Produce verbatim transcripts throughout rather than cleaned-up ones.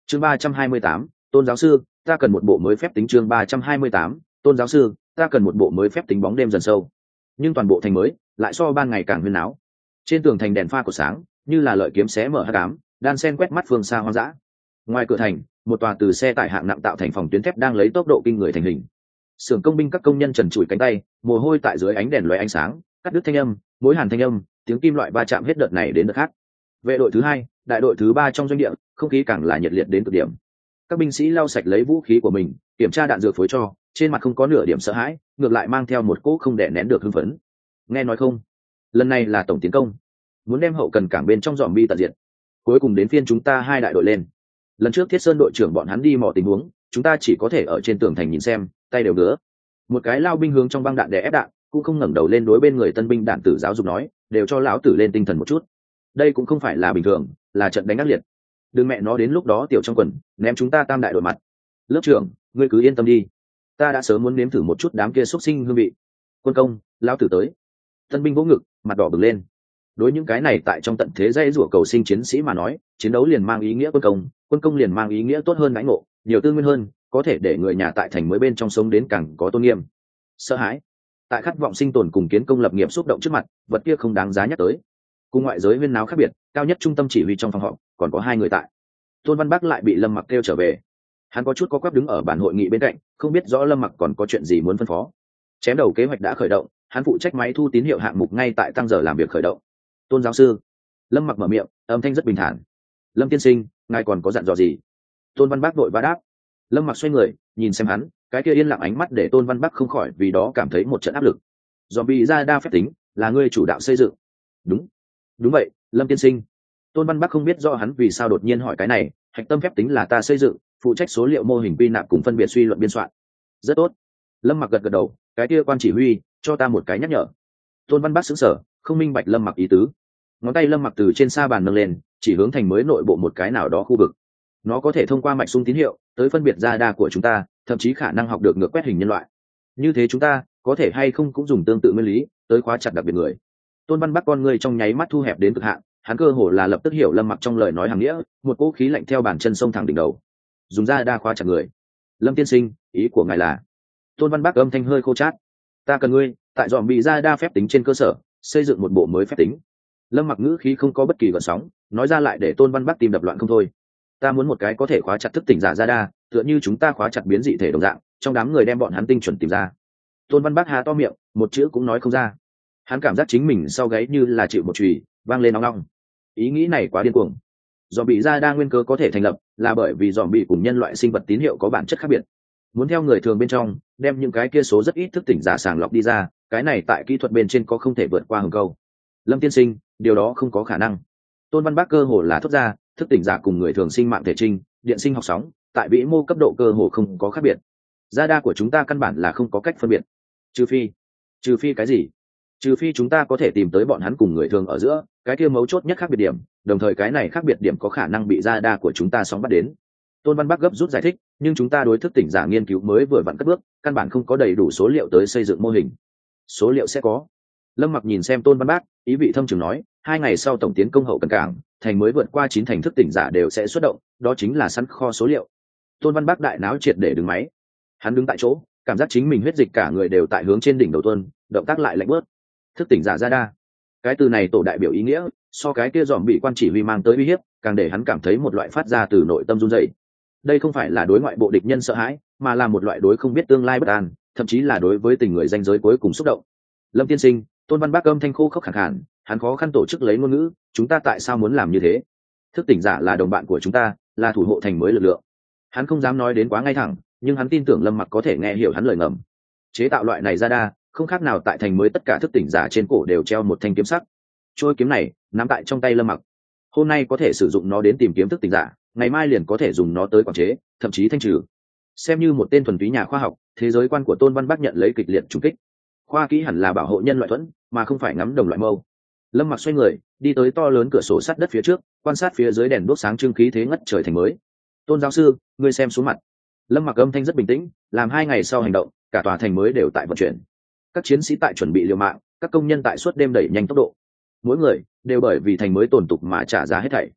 chương ba trăm hai mươi tám, tôn giáo sư, ta cần một bộ mới phép tính. Chương ba trăm hai mươi tám, tôn giáo sư, ta cần một bộ mới phép tính. Bóng đêm dần sâu, nhưng toàn bộ thành mới lại so ban ngày càng huyên náo. Trên tường thành đèn pha của sáng như là lợi kiếm xé mở hắc ám, đan sen quét mắt phương xa hoang dã. Ngoài cửa thành, một tòa từ xe tải hạng nặng tạo thành phòng tuyến thép đang lấy tốc độ kinh người thành hình. Xưởng công binh các công nhân trần trụi cánh tay, mồ hôi tại dưới ánh đèn lóe ánh sáng, cắt đứt thanh âm, mối hàn thanh âm, tiếng kim loại va chạm hết đợt này đến đợt khác. Vệ đội thứ hai, đại đội thứ ba trong doanh địa, không khí càng là nhiệt liệt đến cực điểm. Các binh sĩ lau sạch lấy vũ khí của mình, kiểm tra đạn dược phối cho, trên mặt không có nửa điểm sợ hãi, ngược lại mang theo một cỗ không đè nén được hưng phấn. Nghe nói không, lần này là tổng tiến công, muốn đem hậu cần cảng bên trong dòm bi tận diệt. Cuối cùng đến phiên chúng ta hai đại đội lên. Lần trước Thiết Sơn đội trưởng bọn hắn đi mò tình huống, chúng ta chỉ có thể ở trên tường thành nhìn xem, tay đều ngứa. Một cái lao binh hướng trong băng đạn để ép đạn, cũng không ngẩng đầu lên đối bên người tân binh đạn tử giáo dục nói, đều cho lão tử lên tinh thần một chút. Đây cũng không phải là bình thường, là trận đánh ác liệt. Đừng mẹ nó đến lúc đó tiểu trong quần ném chúng ta tam đại đội mặt. Lớp trưởng, ngươi cứ yên tâm đi, ta đã sớm muốn nếm thử một chút đám kia xuất sinh hương vị. Quân công, lão tử tới. Tân binh vỗ ngực, mặt đỏ bừng lên. Đối những cái này tại trong tận thế dây rủa cầu sinh chiến sĩ mà nói, chiến đấu liền mang ý nghĩa quân công, quân công liền mang ý nghĩa tốt hơn đãi ngộ, nhiều tư nguyên hơn, có thể để người nhà tại thành mới bên trong sống đến càng có tôn nghiêm. Sợ hãi, tại khát vọng sinh tồn cùng kiến công lập nghiệp xúc động trước mặt, vật kia không đáng giá nhắc tới. Cùng ngoại giới huyên náo khác biệt, cao nhất trung tâm chỉ huy trong phòng họp còn có hai người tại. Tôn Văn Bắc lại bị Lâm Mặc kêu trở về. Hắn có chút có quắp đứng ở bàn hội nghị bên cạnh, không biết rõ Lâm Mặc còn có chuyện gì muốn phân phó. Chém đầu kế hoạch đã khởi động, hắn phụ trách máy thu tín hiệu hạng mục ngay tại tăng giờ làm việc khởi động. Tôn giáo sư. Lâm Mặc mở miệng, âm thanh rất bình thản. Lâm tiên sinh, ngài còn có dặn dò gì? Tôn Văn Bắc đội vã đáp. Lâm Mặc xoay người nhìn xem hắn, cái kia yên lặng ánh mắt để Tôn Văn Bắc không khỏi vì đó cảm thấy một trận áp lực. Dòm bị ra đa phép tính là ngươi chủ đạo xây dựng. Đúng, đúng vậy, Lâm tiên sinh. Tôn Văn Bắc không biết do hắn vì sao đột nhiên hỏi cái này. Hạch tâm phép tính là ta xây dựng, phụ trách số liệu mô hình quy nạp cùng phân biệt suy luận biên soạn. Rất tốt. Lâm Mặc gật gật đầu, cái kia quan chỉ huy cho ta một cái nhắc nhở. Tôn Văn Bắc sững sờ, không minh bạch Lâm Mặc ý tứ. Ngón tay Lâm Mặc từ trên sa bàn nâng lên, chỉ hướng thành mới nội bộ một cái nào đó khu vực. Nó có thể thông qua mạch sung tín hiệu tới phân biệt ra đa của chúng ta, thậm chí khả năng học được ngược quét hình nhân loại. Như thế chúng ta có thể hay không cũng dùng tương tự nguyên lý tới khóa chặt đặc biệt người. Tôn Văn Bắc con người trong nháy mắt thu hẹp đến cực hạn, hắn cơ hồ là lập tức hiểu Lâm Mặc trong lời nói hàng nghĩa, một cỗ khí lạnh theo bàn chân sông thẳng đỉnh đầu. Dùng ra đa khóa chặt người. Lâm tiên sinh, ý của ngài là? Tôn Văn Bắc âm thanh hơi khô chát. Ta cần ngươi tại dòm bị ra đa phép tính trên cơ sở xây dựng một bộ mới phép tính. Lâm Mặc ngữ khí không có bất kỳ gợn sóng, nói ra lại để Tôn Văn Bắc tim đập loạn không thôi. Ta muốn một cái có thể khóa chặt thức tỉnh giả ra đa, tựa như chúng ta khóa chặt biến dị thể đồng dạng, trong đám người đem bọn hắn tinh chuẩn tìm ra. Tôn Văn Bắc há to miệng, một chữ cũng nói không ra. Hắn cảm giác chính mình sau gáy như là chịu một chùy vang lên nóng nóng. Ý nghĩ này quá điên cuồng. Dòm bị ra đa nguyên cơ có thể thành lập là bởi vì dòm bị cùng nhân loại sinh vật tín hiệu có bản chất khác biệt. Muốn theo người thường bên trong đem những cái kia số rất ít thức tỉnh giả sàng lọc đi ra, cái này tại kỹ thuật bên trên có không thể vượt qua hừng câu. Lâm tiên sinh, điều đó không có khả năng. Tôn Văn Bắc cơ hồ là thốt ra, thức tỉnh giả cùng người thường sinh mạng thể trinh, điện sinh học sóng, tại vĩ mô cấp độ cơ hồ không có khác biệt. Gia đa của chúng ta căn bản là không có cách phân biệt. Trừ phi, trừ phi cái gì? Trừ phi chúng ta có thể tìm tới bọn hắn cùng người thường ở giữa cái kia mấu chốt nhất khác biệt điểm, đồng thời cái này khác biệt điểm có khả năng bị gia đa của chúng ta sóng bắt đến. Tôn Văn Bắc gấp rút giải thích, nhưng chúng ta đối thức tỉnh giả nghiên cứu mới vừa vặn cất bước, căn bản không có đầy đủ số liệu tới xây dựng mô hình. Số liệu sẽ có. Lâm Mặc nhìn xem Tôn Văn Bắc, ý vị thâm trường nói, hai ngày sau tổng tiến công hậu cần cảng, thành mới vượt qua chín thành thức tỉnh giả đều sẽ xuất động, đó chính là sẵn kho số liệu. Tôn Văn Bắc đại náo triệt để đứng máy. Hắn đứng tại chỗ, cảm giác chính mình huyết dịch cả người đều tại hướng trên đỉnh đầu tuôn, động tác lại lạnh bớt. Thức tỉnh giả ra đa, cái từ này tổ đại biểu ý nghĩa, so cái kia dòm bị quan chỉ huy mang tới uy hiếp, càng để hắn cảm thấy một loại phát ra từ nội tâm run rẩy. Đây không phải là đối ngoại bộ địch nhân sợ hãi, mà là một loại đối không biết tương lai bất an, thậm chí là đối với tình người danh giới cuối cùng xúc động. Lâm tiên sinh, Tôn Văn Bắc âm thanh khô khốc khàn khàn, hắn khó khăn tổ chức lấy ngôn ngữ, chúng ta tại sao muốn làm như thế? Thức tỉnh giả là đồng bạn của chúng ta, là thủ hộ thành mới lực lượng. Hắn không dám nói đến quá ngay thẳng, nhưng hắn tin tưởng Lâm Mặc có thể nghe hiểu hắn lời ngầm. Chế tạo loại này ra đa, không khác nào tại thành mới tất cả thức tỉnh giả trên cổ đều treo một thanh kiếm sắc. Trôi kiếm này nắm tại trong tay Lâm Mặc. Hôm nay có thể sử dụng nó đến tìm kiếm thức tỉnh giả, ngày mai liền có thể dùng nó tới quản chế, thậm chí thanh trừ. Xem như một tên thuần túy nhà khoa học, thế giới quan của Tôn Văn Bắc nhận lấy kịch liệt trùng kích. Khoa kỹ hẳn là bảo hộ nhân loại thuẫn, mà không phải ngắm đồng loại mâu. Lâm Mặc xoay người, đi tới to lớn cửa sổ sắt đất phía trước, quan sát phía dưới đèn đuốc sáng trưng khí thế ngất trời thành mới. Tôn giáo sư, ngươi xem xuống mặt. Lâm Mặc âm thanh rất bình tĩnh, làm hai ngày sau hành động, cả tòa thành mới đều tại vận chuyển. Các chiến sĩ tại chuẩn bị liều mạng, các công nhân tại suốt đêm đẩy nhanh tốc độ. Mỗi người đều bởi vì thành mới tồn tục mà trả giá hết thảy.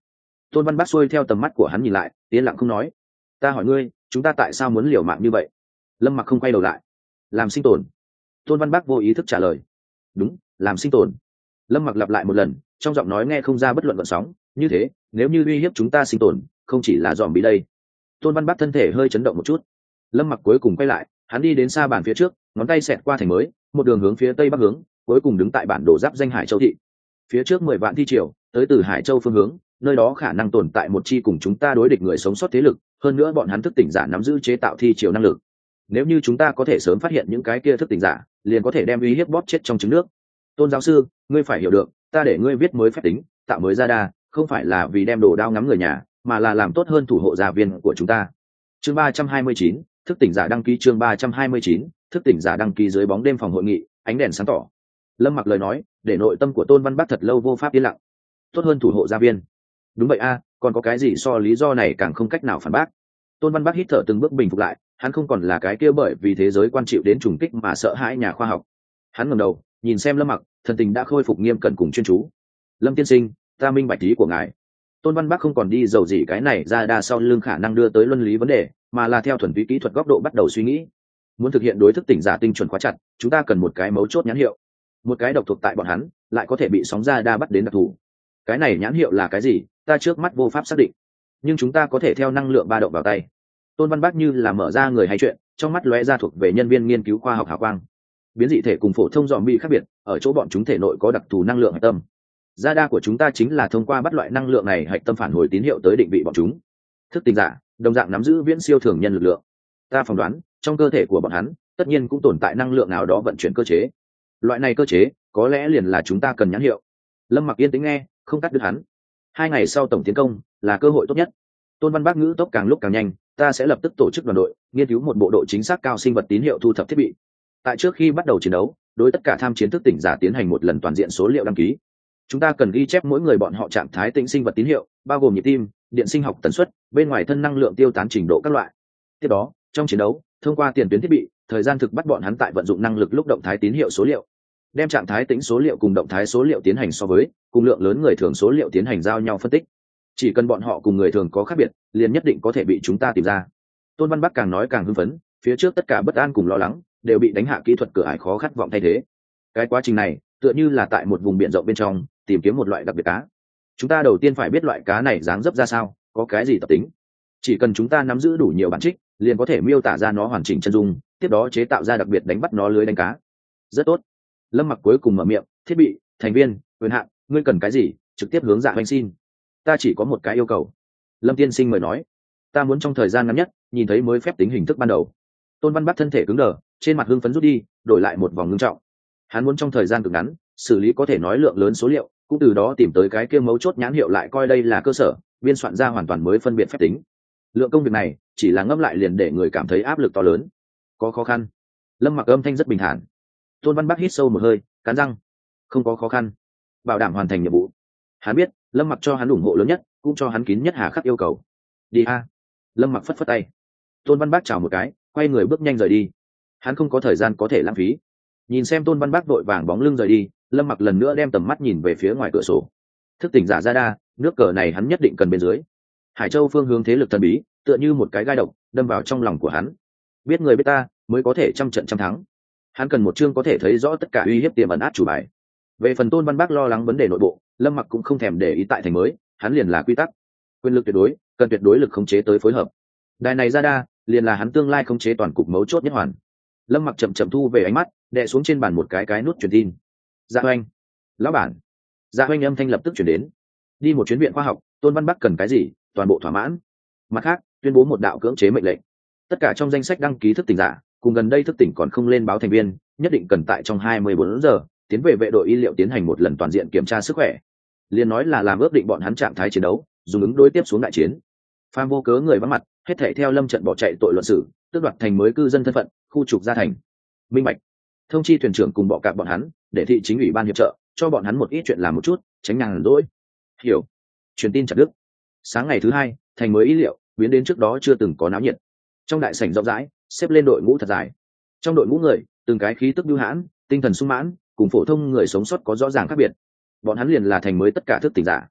Tôn Văn Bắc xuôi theo tầm mắt của hắn nhìn lại, yên lặng không nói. Ta hỏi ngươi, chúng ta tại sao muốn liều mạng như vậy? Lâm Mặc không quay đầu lại. Làm sinh tồn. Tôn Văn Bắc vô ý thức trả lời. Đúng, làm sinh tồn. Lâm Mặc lặp lại một lần, trong giọng nói nghe không ra bất luận gợn sóng. Như thế, nếu như uy hiếp chúng ta sinh tồn, không chỉ là dòm bị đây. Tôn Văn Bắc thân thể hơi chấn động một chút. Lâm Mặc cuối cùng quay lại, hắn đi đến xa bàn phía trước, ngón tay xẹt qua thành mới, một đường hướng phía tây bắc hướng, cuối cùng đứng tại bản đồ giáp danh Hải Châu thị. Phía trước mười vạn thi triều, tới từ Hải Châu phương hướng, nơi đó khả năng tồn tại một chi cùng chúng ta đối địch người sống sót thế lực, hơn nữa bọn hắn thức tỉnh giả nắm giữ chế tạo thi triều năng lực. Nếu như chúng ta có thể sớm phát hiện những cái kia thức tỉnh giả, liền có thể đem uy hiếp bóp chết trong trứng nước. Tôn giáo sư, ngươi phải hiểu được, ta để ngươi viết mới phép tính, tạo mới ra đa, không phải là vì đem đồ đao ngắm người nhà, mà là làm tốt hơn thủ hộ gia viên của chúng ta. Chương ba trăm hai mươi chín, thức tỉnh giả đăng ký. Chương ba trăm hai mươi chín, thức tỉnh giả đăng ký. Dưới bóng đêm phòng hội nghị, ánh đèn sáng tỏ. Lâm Mặc lời nói, để nội tâm của Tôn Văn Bắc thật lâu vô pháp yên lặng. Tốt hơn thủ hộ gia viên. Đúng vậy a, còn có cái gì so lý do này càng không cách nào phản bác. Tôn Văn Bắc hít thở từng bước bình phục lại, hắn không còn là cái kia bởi vì thế giới quan chịu đến trùng kích mà sợ hãi nhà khoa học. Hắn ngẩng đầu, nhìn xem Lâm Mặc, thần tình đã khôi phục nghiêm cẩn cùng chuyên chú. Lâm tiên sinh, ta minh bạch ý của ngài. Tôn Văn Bắc không còn đi dầu gì cái này ra đa sau lưng khả năng đưa tới luân lý vấn đề, mà là theo thuần túy kỹ thuật góc độ bắt đầu suy nghĩ. Muốn thực hiện đối thức tỉnh giả tinh chuẩn khóa chặt, chúng ta cần một cái mấu chốt nhãn hiệu, một cái độc thuộc tại bọn hắn, lại có thể bị sóng ra đa bắt đến đặc thù. Cái này nhãn hiệu là cái gì, ta trước mắt vô pháp xác định, nhưng chúng ta có thể theo năng lượng ba động vào tay. Tôn Văn Bắc như là mở ra người hay chuyện, trong mắt lóe ra thuộc về nhân viên nghiên cứu khoa học hào quang. Biến dị thể cùng phổ thông dòm bị khác biệt, ở chỗ bọn chúng thể nội có đặc thù năng lượng hạch tâm. Radar của chúng ta chính là thông qua bắt loại năng lượng này hạch tâm phản hồi tín hiệu tới định vị bọn chúng. Thức tỉnh giả đồng dạng nắm giữ viễn siêu thường nhân lực lượng. Ta phỏng đoán, trong cơ thể của bọn hắn, tất nhiên cũng tồn tại năng lượng nào đó vận chuyển cơ chế. Loại này cơ chế, có lẽ liền là chúng ta cần nhãn hiệu. Lâm Mặc yên tĩnh nghe, không cắt đứt hắn. Hai ngày sau tổng tiến công là cơ hội tốt nhất. Tôn Văn Bắc ngữ tốc càng lúc càng nhanh, ta sẽ lập tức tổ chức đoàn đội, nghiên cứu một bộ độ chính xác cao sinh vật tín hiệu thu thập thiết bị. Tại trước khi bắt đầu chiến đấu, đối tất cả tham chiến thức tỉnh giả tiến hành một lần toàn diện số liệu đăng ký. Chúng ta cần ghi chép mỗi người bọn họ trạng thái tĩnh sinh vật tín hiệu, bao gồm nhịp tim, điện sinh học tần suất, bên ngoài thân năng lượng tiêu tán trình độ các loại. Tiếp đó, trong chiến đấu, thông qua tiền tuyến thiết bị, thời gian thực bắt bọn hắn tại vận dụng năng lực lúc động thái tín hiệu số liệu, đem trạng thái tĩnh số liệu cùng động thái số liệu tiến hành so với, cùng lượng lớn người thường số liệu tiến hành giao nhau phân tích. Chỉ cần bọn họ cùng người thường có khác biệt, liền nhất định có thể bị chúng ta tìm ra. Tôn Văn Bắc càng nói càng hưng phấn, phía trước tất cả bất an cùng lo lắng đều bị đánh hạ kỹ thuật cửa ải khó khát vọng thay thế. Cái quá trình này tựa như là tại một vùng biển rộng bên trong tìm kiếm một loại đặc biệt cá. Chúng ta đầu tiên phải biết loại cá này dáng dấp ra sao, có cái gì tập tính. Chỉ cần chúng ta nắm giữ đủ nhiều bản trích, liền có thể miêu tả ra nó hoàn chỉnh chân dung, tiếp đó chế tạo ra đặc biệt đánh bắt nó lưới đánh cá. Rất tốt. Lâm Mặc cuối cùng mở miệng, thiết bị, thành viên, quyền hạn, ngươi cần cái gì, trực tiếp hướng Dạ Hoành xin. Ta chỉ có một cái yêu cầu. Lâm tiên sinh mời nói. Ta muốn trong thời gian ngắn nhất nhìn thấy mới phép tính hình thức ban đầu. Tôn Văn Bắc thân thể cứng đờ, trên mặt hưng phấn rút đi, đổi lại một vòng ngưng trọng. Hắn muốn trong thời gian cực ngắn xử lý có thể nói lượng lớn số liệu, cũng từ đó tìm tới cái kia mấu chốt nhãn hiệu, lại coi đây là cơ sở biên soạn ra hoàn toàn mới phân biệt phép tính. Lượng công việc này chỉ là ngẫm lại liền để người cảm thấy áp lực to lớn. Có khó khăn? Lâm Mặc âm thanh rất bình thản. Tôn Văn Bắc hít sâu một hơi, cắn răng. Không có khó khăn, bảo đảm hoàn thành nhiệm vụ. Hắn biết Lâm Mặc cho hắn ủng hộ lớn nhất, cũng cho hắn kín nhất hà khắc yêu cầu. Đi a. Lâm Mặc phất phất tay. Tôn Văn Bắc chào một cái, quay người bước nhanh rời đi. Hắn không có thời gian có thể lãng phí. Nhìn xem Tôn Văn Bắc vội vàng bóng lưng rời đi, Lâm Mặc lần nữa đem tầm mắt nhìn về phía ngoài cửa sổ. Thức tỉnh giả ra đa, nước cờ này hắn nhất định cần bên dưới. Hải Châu phương hướng thế lực thần bí, tựa như một cái gai độc đâm vào trong lòng của hắn. Biết người biết ta, mới có thể trăm trận trăm thắng. Hắn cần một chương có thể thấy rõ tất cả uy hiếp tiềm ẩn át chủ bài. Về phần Tôn Văn Bắc lo lắng vấn đề nội bộ, Lâm Mặc cũng không thèm để ý. Tại thành mới, hắn liền là quy tắc, quyền lực tuyệt đối, cần tuyệt đối lực khống chế tới phối hợp. Đài này ra đa, liền là hắn tương lai khống chế toàn cục mấu chốt nhất hoàn. Lâm Mặc chậm chậm thu về ánh mắt, đè xuống trên bàn một cái cái nút truyền tin. Dạ Hoành, lão bản. Dạ Hoành âm thanh lập tức chuyển đến. Đi một chuyến viện khoa học, Tôn Văn Bắc cần cái gì, toàn bộ thỏa mãn. Mặt khác, tuyên bố một đạo cưỡng chế mệnh lệnh. Tất cả trong danh sách đăng ký thức tỉnh giả, cùng gần đây thức tỉnh còn không lên báo thành viên, nhất định cần tại trong hai mươi bốn giờ tiến về vệ đội y liệu tiến hành một lần toàn diện kiểm tra sức khỏe. Liên nói là làm ước định bọn hắn trạng thái chiến đấu, dùng ứng đối tiếp xuống đại chiến. Phàm vô cớ người vắng mặt, hết thảy theo Lâm trận bỏ chạy tội luận xử, tước đoạt thành mới cư dân thân phận, khu trục ra thành. Minh bạch. Thông chi thuyền trưởng cùng bọ cạp bọn hắn, để thị chính ủy ban hiệp trợ, cho bọn hắn một ít chuyện làm một chút, tránh nhàn rỗi. Hiểu. Truyền tin chặt đứt. Sáng ngày thứ hai, thành mới y liệu biến đến trước đó chưa từng có náo nhiệt. Trong đại sảnh rộng rãi, xếp lên đội ngũ thật dài. Trong đội ngũ người, từng cái khí tức bưu hãn, tinh thần sung mãn, cùng phổ thông người sống sót có rõ ràng khác biệt. Bọn hắn liền là thành mới tất cả thức tỉnh giả.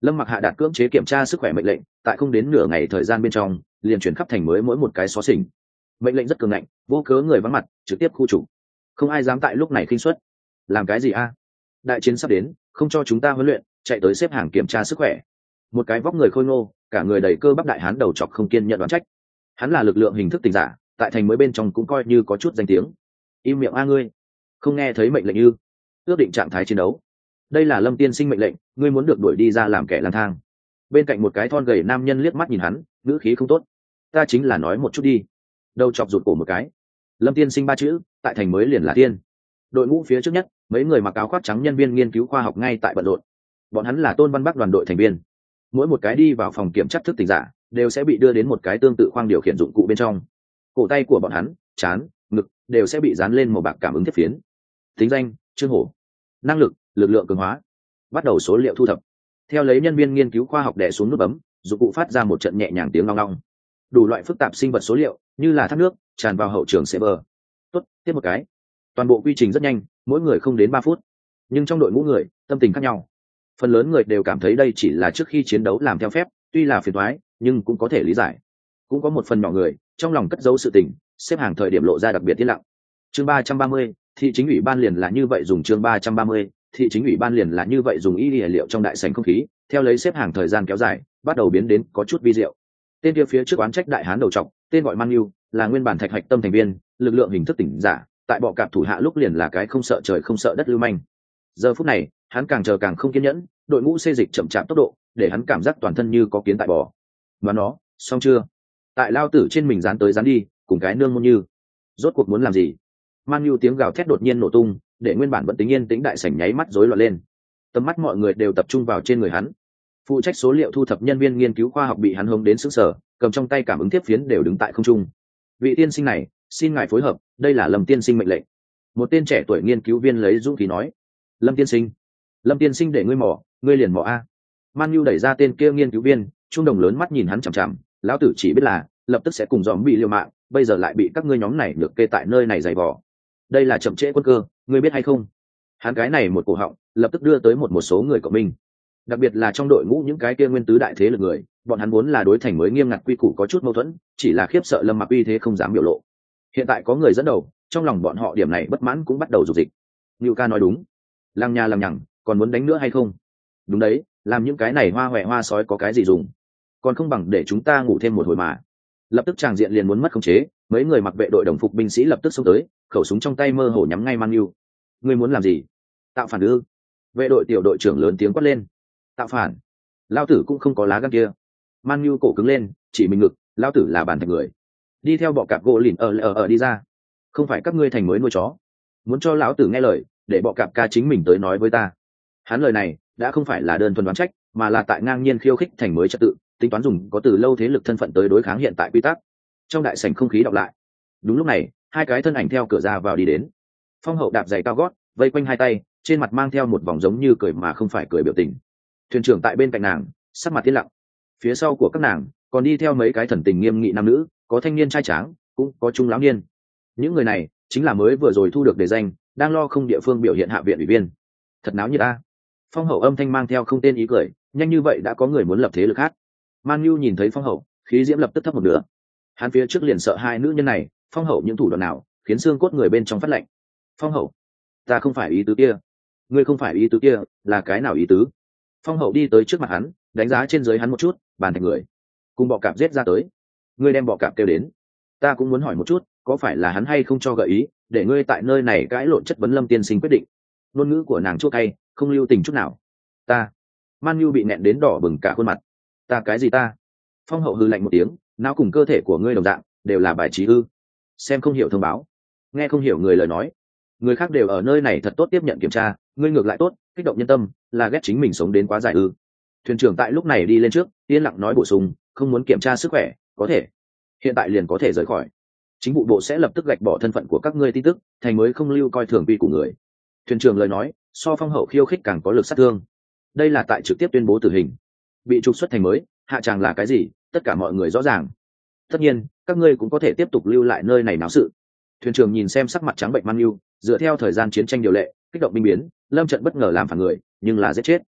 Lâm Mặc hạ đạt cưỡng chế kiểm tra sức khỏe mệnh lệnh, tại không đến nửa ngày thời gian bên trong liền chuyển khắp thành mới mỗi một cái xó xỉnh. Mệnh lệnh rất cường ngạnh, vô cớ người vắng mặt trực tiếp khu trục, không ai dám tại lúc này khinh suất. Làm cái gì a? Đại chiến sắp đến, không cho chúng ta huấn luyện, chạy tới xếp hàng kiểm tra sức khỏe. Một cái vóc người khôi ngô, cả người đầy cơ bắp đại hán đầu chọc không kiên nhận đoán trách. Hắn là lực lượng hình thức tình giả, tại thành mới bên trong cũng coi như có chút danh tiếng. Im miệng a ngươi, không nghe thấy mệnh lệnh ư? Ước định trạng thái chiến đấu. Đây là Lâm tiên sinh mệnh lệnh, ngươi muốn được đuổi đi ra làm kẻ lang thang. Bên cạnh một cái thon gầy nam nhân liếc mắt nhìn hắn, ngữ khí không tốt. Ta chính là nói một chút đi. Đầu chọc rụt cổ một cái. Lâm tiên sinh ba chữ, tại thành mới liền là tiên. Đội ngũ phía trước nhất, mấy người mặc áo khoác trắng nhân viên nghiên cứu khoa học ngay tại bận rộn. Bọn hắn là Tôn Văn Bắc đoàn đội thành viên. Mỗi một cái đi vào phòng kiểm tra thức tỉnh giả đều sẽ bị đưa đến một cái tương tự khoang điều khiển dụng cụ bên trong. Cổ tay của bọn hắn, trán, ngực đều sẽ bị dán lên màu bạc cảm ứng thiết phiến. Tính danh: Trương Hổ. Năng lực: lực lượng cường hóa. Bắt đầu số liệu thu thập. Theo lấy nhân viên nghiên cứu khoa học đè xuống nút bấm, dụng cụ phát ra một trận nhẹ nhàng tiếng long long. Đủ loại phức tạp sinh vật số liệu như là thác nước tràn vào hậu trường server. Tốt, tiếp một cái. Toàn bộ quy trình rất nhanh, mỗi người không đến ba phút. Nhưng trong đội ngũ người, tâm tình khác nhau. Phần lớn người đều cảm thấy đây chỉ là trước khi chiến đấu làm theo phép, tuy là phiền toái, nhưng cũng có thể lý giải. Cũng có một phần nhỏ người, trong lòng cất giấu sự tình, xếp hàng thời điểm lộ ra đặc biệt yên lặng. Chương ba trăm ba mươi, thị chính ủy ban liền là như vậy dùng chương ba trăm ba mươi, thị chính ủy ban liền là như vậy dùng y lý liệu trong đại sảnh không khí, theo lấy xếp hàng thời gian kéo dài, bắt đầu biến đến có chút vi diệu. Tên kia phía trước oán trách đại hán đầu trọc, tên gọi Mang Nưu, là nguyên bản thạch hạch tâm thành viên, lực lượng hình thức tỉnh giả, tại bọ cạp thủ hạ lúc liền là cái không sợ trời không sợ đất lưu manh. Giờ phút này, hắn càng chờ càng không kiên nhẫn, đội ngũ xê dịch chậm chạp tốc độ, để hắn cảm giác toàn thân như có kiến tại bò. Mà nó, xong chưa? Tại lao tử trên mình dán tới dán đi, cùng cái nương môn như. Rốt cuộc muốn làm gì? Man Nhu tiếng gào thét đột nhiên nổ tung, để nguyên bản vẫn tính yên tĩnh đại sảnh nháy mắt rối loạn lên. Tầm mắt mọi người đều tập trung vào trên người hắn. Phụ trách số liệu thu thập nhân viên nghiên cứu khoa học bị hắn hống đến sững sờ, cầm trong tay cảm ứng tiếp phiến đều đứng tại không trung. Vị tiên sinh này, xin ngài phối hợp, đây là Lâm tiên sinh mệnh lệnh. Một tên trẻ tuổi nghiên cứu viên lấy dũng khí nói. Lâm tiên sinh, Lâm tiên sinh để ngươi mỏ, ngươi liền mỏ a. Man Nhu đẩy ra tên kia nghiên cứu viên, trung đồng lớn mắt nhìn hắn chằm chằm, lão tử chỉ biết là lập tức sẽ cùng dòm bị liều mạng, bây giờ lại bị các ngươi nhóm này được kê tại nơi này giày vò. Đây là chậm trễ quân cơ, ngươi biết hay không? Hắn cái này một cổ họng, lập tức đưa tới một một số người cộng minh. Đặc biệt là trong đội ngũ những cái kia nguyên tứ đại thế lực người, bọn hắn vốn là đối thành mới nghiêm ngặt quy củ có chút mâu thuẫn, chỉ là khiếp sợ Lâm Mặc uy thế không dám biểu lộ. Hiện tại có người dẫn đầu, trong lòng bọn họ điểm này bất mãn cũng bắt đầu rục dịch. Ngưu ca nói đúng, lăng nha lăng nhằng, còn muốn đánh nữa hay không? Đúng đấy, làm những cái này hoa hoẹ hoa sói có cái gì dùng? Còn không bằng để chúng ta ngủ thêm một hồi mà. Lập tức tràng diện liền muốn mất khống chế, mấy người mặc vệ đội đồng phục binh sĩ lập tức xông tới, khẩu súng trong tay mơ hồ nhắm ngay Man Nhu. Ngươi muốn làm gì? Tạo phản ư? Vệ đội tiểu đội trưởng lớn tiếng quát lên. Tạo phản? Lao tử cũng không có lá gan kia. Man Nhu cổ cứng lên, chỉ mình ngực, lao tử là bản thành người. Đi theo bọ cạp gỗ lìn ở ở ở đi ra. Không phải các ngươi thành mới nuôi chó. Muốn cho lão tử nghe lời, để bọ cạp ca chính mình tới nói với ta. Hắn lời này đã không phải là đơn thuần đoán trách, mà là tại ngang nhiên khiêu khích thành mới trật tự, tính toán dùng có từ lâu thế lực thân phận tới đối kháng hiện tại quy tắc. Trong đại sảnh không khí đọc lại. Đúng lúc này, hai cái thân ảnh theo cửa ra vào đi đến. Phong Hậu đạp giày cao gót, vây quanh hai tay, trên mặt mang theo một vòng giống như cười mà không phải cười biểu tình. Thuyền trưởng tại bên cạnh nàng, sắc mặt tiến lặng. Phía sau của các nàng còn đi theo mấy cái thần tình nghiêm nghị nam nữ, có thanh niên trai tráng, cũng có trung lão niên. Những người này chính là mới vừa rồi thu được đề danh, đang lo không địa phương biểu hiện hạ viện ủy viên. Thật náo như ta. Phong Hậu âm thanh mang theo không tên ý cười, nhanh như vậy đã có người muốn lập thế lực khác. Man Nhu nhìn thấy Phong Hậu, khí diễm lập tức thấp một nửa. Hắn phía trước liền sợ hai nữ nhân này, Phong Hậu những thủ đoạn nào khiến xương cốt người bên trong phát lạnh. Phong Hậu, ta không phải ý tứ kia. Ngươi không phải ý tứ kia, là cái nào ý tứ? Phong Hậu đi tới trước mặt hắn, đánh giá trên dưới hắn một chút, bàn thành người, cùng bọ cạp giết ra tới. Ngươi đem bọ cạp kêu đến. Ta cũng muốn hỏi một chút, có phải là hắn hay không cho gợi ý, để ngươi tại nơi này cãi lộn chất vấn Lâm tiên sinh quyết định? Ngôn ngữ của nàng chua cay, không lưu tình chút nào. Ta. Man Nhu bị nẹn đến đỏ bừng cả khuôn mặt. Ta cái gì ta? Phong Hậu hư lạnh một tiếng, não cùng cơ thể của ngươi đồng dạng, đều là bài trí ư? Xem không hiểu thông báo, nghe không hiểu người lời nói. Người khác đều ở nơi này thật tốt tiếp nhận kiểm tra, ngươi ngược lại tốt, kích động nhân tâm, là ghét chính mình sống đến quá dài ư? Thuyền trưởng tại lúc này đi lên trước, yên lặng nói bổ sung, không muốn kiểm tra sức khỏe, có thể hiện tại liền có thể rời khỏi. Chính vụ bộ sẽ lập tức gạch bỏ thân phận của các ngươi tin tức, thành mới không lưu coi thường vi của người. Thuyền trưởng lời nói, so Phong Hậu khiêu khích càng có lực sát thương. Đây là tại trực tiếp tuyên bố tử hình. Bị trục xuất thành mới, hạ tràng là cái gì, tất cả mọi người rõ ràng. Tất nhiên, các ngươi cũng có thể tiếp tục lưu lại nơi này náo sự. Thuyền trưởng nhìn xem sắc mặt trắng bệnh Man Nhu, dựa theo thời gian chiến tranh điều lệ, kích động binh biến, lâm trận bất ngờ làm phản người, nhưng là giết chết.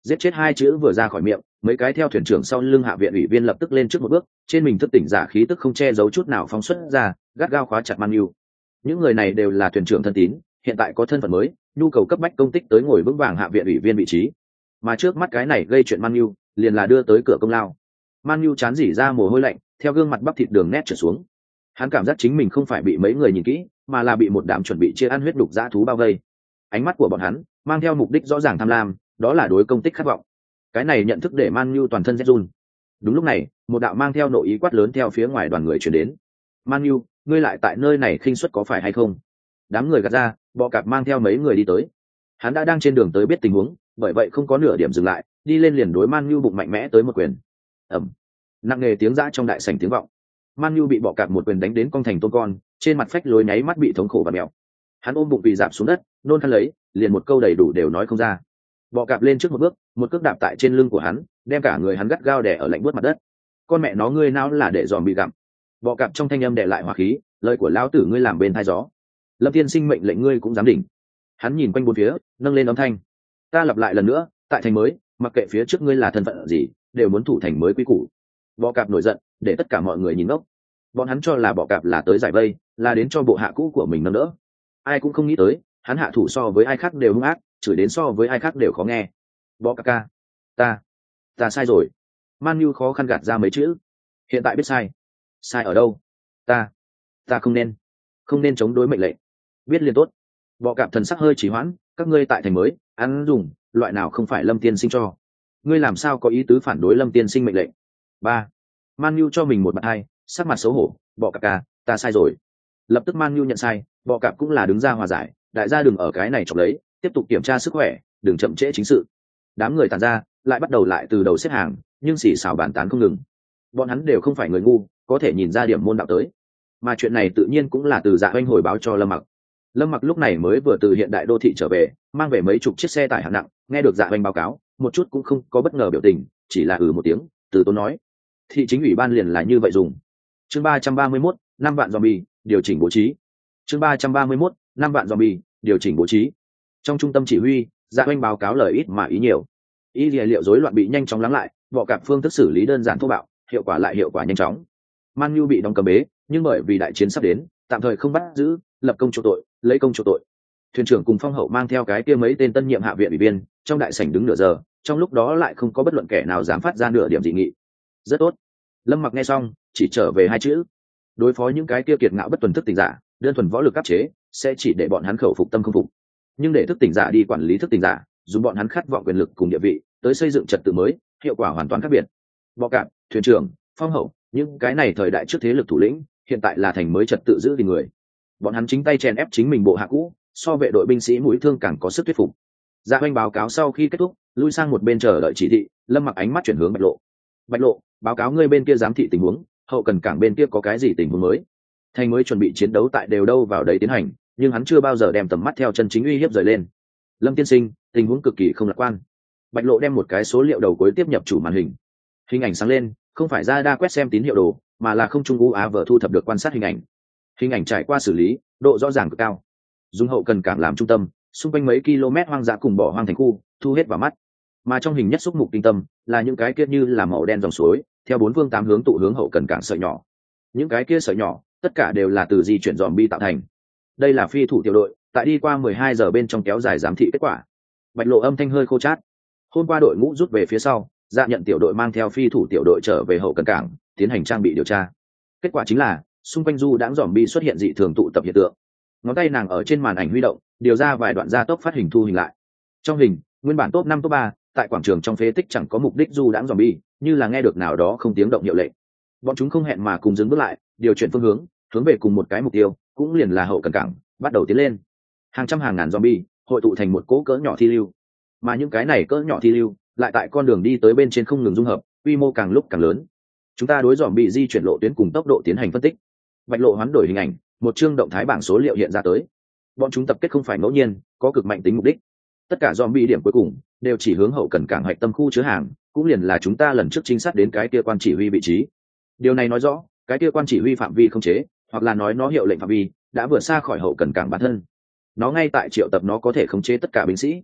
Giết chết hai chữ vừa ra khỏi miệng, mấy cái theo thuyền trưởng sau lưng hạ viện ủy viên lập tức lên trước một bước, trên mình thức tỉnh giả khí tức không che giấu chút nào phóng xuất ra, gắt gao khóa chặt Man Yu. Những người này đều là thuyền trưởng thân tín, hiện tại có thân phận mới, nhu cầu cấp bách công tích tới ngồi vững vàng hạ viện ủy viên vị trí. Mà trước mắt cái này gây chuyện Man Yu, liền là đưa tới cửa công lao. Man Yu chán rỉ ra mồ hôi lạnh, theo gương mặt bắp thịt đường nét trở xuống. Hắn cảm giác chính mình không phải bị mấy người nhìn kỹ, mà là bị một đám chuẩn bị chia ăn huyết đục dã thú bao vây. Ánh mắt của bọn hắn mang theo mục đích rõ ràng tham lam, đó là đối công tích khát vọng. Cái này nhận thức để Man Yu toàn thân rét run. Đúng lúc này, một đạo mang theo nội ý quát lớn theo phía ngoài đoàn người truyền đến. Man Yu, ngươi lại tại nơi này khinh suất có phải hay không? Đám người gạt ra, bọ cạp mang theo mấy người đi tới. Hắn đã đang trên đường tới biết tình huống, bởi vậy không có nửa điểm dừng lại, đi lên liền đối Man Yu bụng mạnh mẽ tới một quyền. Ầm. Nặng nề tiếng giã trong đại sảnh tiếng vọng. Man Yu bị bọ cạp một quyền đánh đến cong thành tôm con, trên mặt phách lối nháy mắt bị thống khổ và mèo. Hắn ôm bụng bị dạp xuống đất, nôn khăn lấy, liền một câu đầy đủ đều nói không ra. Bọ cạp lên trước một bước, một cước đạp tại trên lưng của hắn, đem cả người hắn gắt gao đè ở lạnh buốt mặt đất. Con mẹ nó ngươi nào là để dòm bị gặm. Bọ cạp trong thanh âm đè lại hỏa khí, lời của lão tử ngươi làm bên tai gió. Lâm Tiên Sinh mệnh lệnh ngươi cũng dám đỉnh. Hắn nhìn quanh bốn phía, nâng lên âm thanh. Ta lặp lại lần nữa, tại thành mới, mặc kệ phía trước ngươi là thân phận gì, đều muốn thủ thành mới quy củ. Bọ cạp nổi giận, để tất cả mọi người nhìn ngốc. Bọn hắn cho là bọ cạp là tới giải vây, là đến cho bộ hạ cũ của mình nâng đỡ. Ai cũng không nghĩ tới, hắn hạ thủ so với ai khác đều hung ác, chửi đến so với ai khác đều khó nghe. Bọ cạp ca, ta, ta sai rồi. Man Yu khó khăn gạt ra mấy chữ. Hiện tại biết sai. Sai ở đâu? Ta, ta không nên, không nên chống đối mệnh lệnh. Biết liền tốt. Bọ cạp thần sắc hơi trì hoãn, các ngươi tại thành mới, ăn dùng, loại nào không phải Lâm Tiên Sinh cho. Ngươi làm sao có ý tứ phản đối Lâm Tiên Sinh mệnh lệnh? Ba. Man Yu cho mình một bạn hai, sắc mặt xấu hổ, bọ cạp ca, ta sai rồi. Lập tức Man Yu nhận sai, bọ cạp cũng là đứng ra hòa giải, đại gia đừng ở cái này chọc lấy, tiếp tục kiểm tra sức khỏe, đừng chậm trễ chính sự. Đám người tàn ra, lại bắt đầu lại từ đầu xếp hàng, nhưng xì xào bàn tán không ngừng. Bọn hắn đều không phải người ngu, có thể nhìn ra điểm môn đạo tới. Mà chuyện này tự nhiên cũng là từ Dạ Oanh hồi báo cho Lâm Mặc. Lâm Mặc lúc này mới vừa từ hiện đại đô thị trở về, mang về mấy chục chiếc xe tải hạng nặng, nghe được Dạ Oanh báo cáo, một chút cũng không có bất ngờ biểu tình, chỉ là ừ một tiếng, từ tốn nói: thị chính ủy ban liền là như vậy dùng. Chương ba trăm ba mươi mốt, năm vạn zombie, điều chỉnh bố trí. Chương ba trăm ba mươi mốt, năm vạn zombie, điều chỉnh bố trí. Trong trung tâm chỉ huy, Dạ Oanh báo cáo lời ít mà ý nhiều. Ý liệu liệu rối loạn bị nhanh chóng lắng lại, bọ cạp phương thức xử lý đơn giản thô bạo, hiệu quả lại hiệu quả nhanh chóng. Man Yu bị đóng cầm bế, nhưng bởi vì đại chiến sắp đến, tạm thời không bắt giữ, lập công chỗ tội, lấy công chỗ tội. Thuyền trưởng cùng Phong Hậu mang theo cái kia mấy tên tân nhiệm hạ viện ủy viên, trong đại sảnh đứng nửa giờ, trong lúc đó lại không có bất luận kẻ nào dám phát ra nửa điểm dị nghị. Rất tốt. Lâm Mặc nghe xong, chỉ trở về hai chữ: đối phó những cái kia kiệt ngạo bất tuần thức tỉnh giả, đơn thuần võ lực áp chế, sẽ chỉ để bọn hắn khẩu phục tâm không phục. Nhưng để thức tỉnh giả đi quản lý thức tỉnh giả, dùng bọn hắn khát vọng quyền lực cùng địa vị, tới xây dựng trật tự mới, hiệu quả hoàn toàn khác biệt. Bọ cạp, thuyền trưởng, Phong Hậu, những cái này thời đại trước thế lực thủ lĩnh, hiện tại là thành mới trật tự giữ gìn người. Bọn hắn chính tay chèn ép chính mình bộ hạ cũ, so vệ đội binh sĩ mũi thương càng có sức thuyết phục. Dạ Oanh báo cáo sau khi kết thúc, lui sang một bên chờ đợi chỉ thị. Lâm Mặc ánh mắt chuyển hướng Bạch Lộ. Bạch Lộ, báo cáo ngươi bên kia giám thị tình huống, hậu cần cảng bên kia có cái gì tình huống mới? Thành mới chuẩn bị chiến đấu tại đều đâu vào đấy tiến hành, nhưng hắn chưa bao giờ đem tầm mắt theo chân chính uy hiếp rời lên. Lâm tiên sinh, tình huống cực kỳ không lạc quan. Bạch Lộ đem một cái số liệu đầu cuối tiếp nhập chủ màn hình. Hình ảnh sáng lên, không phải ra đa quét xem tín hiệu đồ, mà là không trung u á vờ thu thập được quan sát hình ảnh. Hình ảnh trải qua xử lý, độ rõ ràng cực cao. Dùng hậu cần cảng làm trung tâm, xung quanh mấy km hoang dã cùng bỏ hoang thành khu, thu hết vào mắt. Mà trong hình nhất xúc mục kinh tâm, là những cái kia như là màu đen dòng suối, theo bốn phương tám hướng tụ hướng hậu cần cảng sợi nhỏ. Những cái kia sợi nhỏ, tất cả đều là từ di chuyển zombie tạo thành. Đây là phi thủ tiểu đội, tại đi qua mười hai giờ bên trong kéo dài giám thị kết quả. Bạch Lộ âm thanh hơi khô chát. Hôm qua đội ngũ rút về phía sau, Dạ nhận tiểu đội mang theo phi thủ tiểu đội trở về hậu cần cảng, tiến hành trang bị điều tra. Kết quả chính là, xung quanh du đãng zombie xuất hiện dị thường tụ tập hiện tượng. Ngón tay nàng ở trên màn ảnh huy động, điều ra vài đoạn gia tốc phát hình thu hình lại. Trong hình, nguyên bản top năm top ba, tại quảng trường trong phế tích chẳng có mục đích du đãng zombie, như là nghe được nào đó không tiếng động hiệu lệnh. Bọn chúng không hẹn mà cùng dừng bước lại, điều chuyển phương hướng, hướng về cùng một cái mục tiêu, cũng liền là hậu cần cảng, bắt đầu tiến lên. Hàng trăm hàng ngàn zombie hội tụ thành một cỗ cỡ nhỏ thi lưu, mà những cái này cỡ nhỏ thi lưu lại tại con đường đi tới bên trên không ngừng dung hợp, quy mô càng lúc càng lớn. Chúng ta đối zombie di chuyển lộ tuyến cùng tốc độ tiến hành phân tích. Bạch Lộ hoán đổi hình ảnh, một chương động thái bảng số liệu hiện ra tới. Bọn chúng tập kết không phải ngẫu nhiên, có cực mạnh tính mục đích. Tất cả zombie điểm cuối cùng đều chỉ hướng hậu cần cảng hạch tâm khu chứa hàng, cũng liền là chúng ta lần trước trinh sát đến cái kia quan chỉ huy vị trí. Điều này nói rõ, cái kia quan chỉ huy phạm vi không chế, hoặc là nói nó hiệu lệnh phạm vi đã vượt xa khỏi hậu cần cảng bản thân. Nó ngay tại triệu tập nó có thể khống chế tất cả binh sĩ.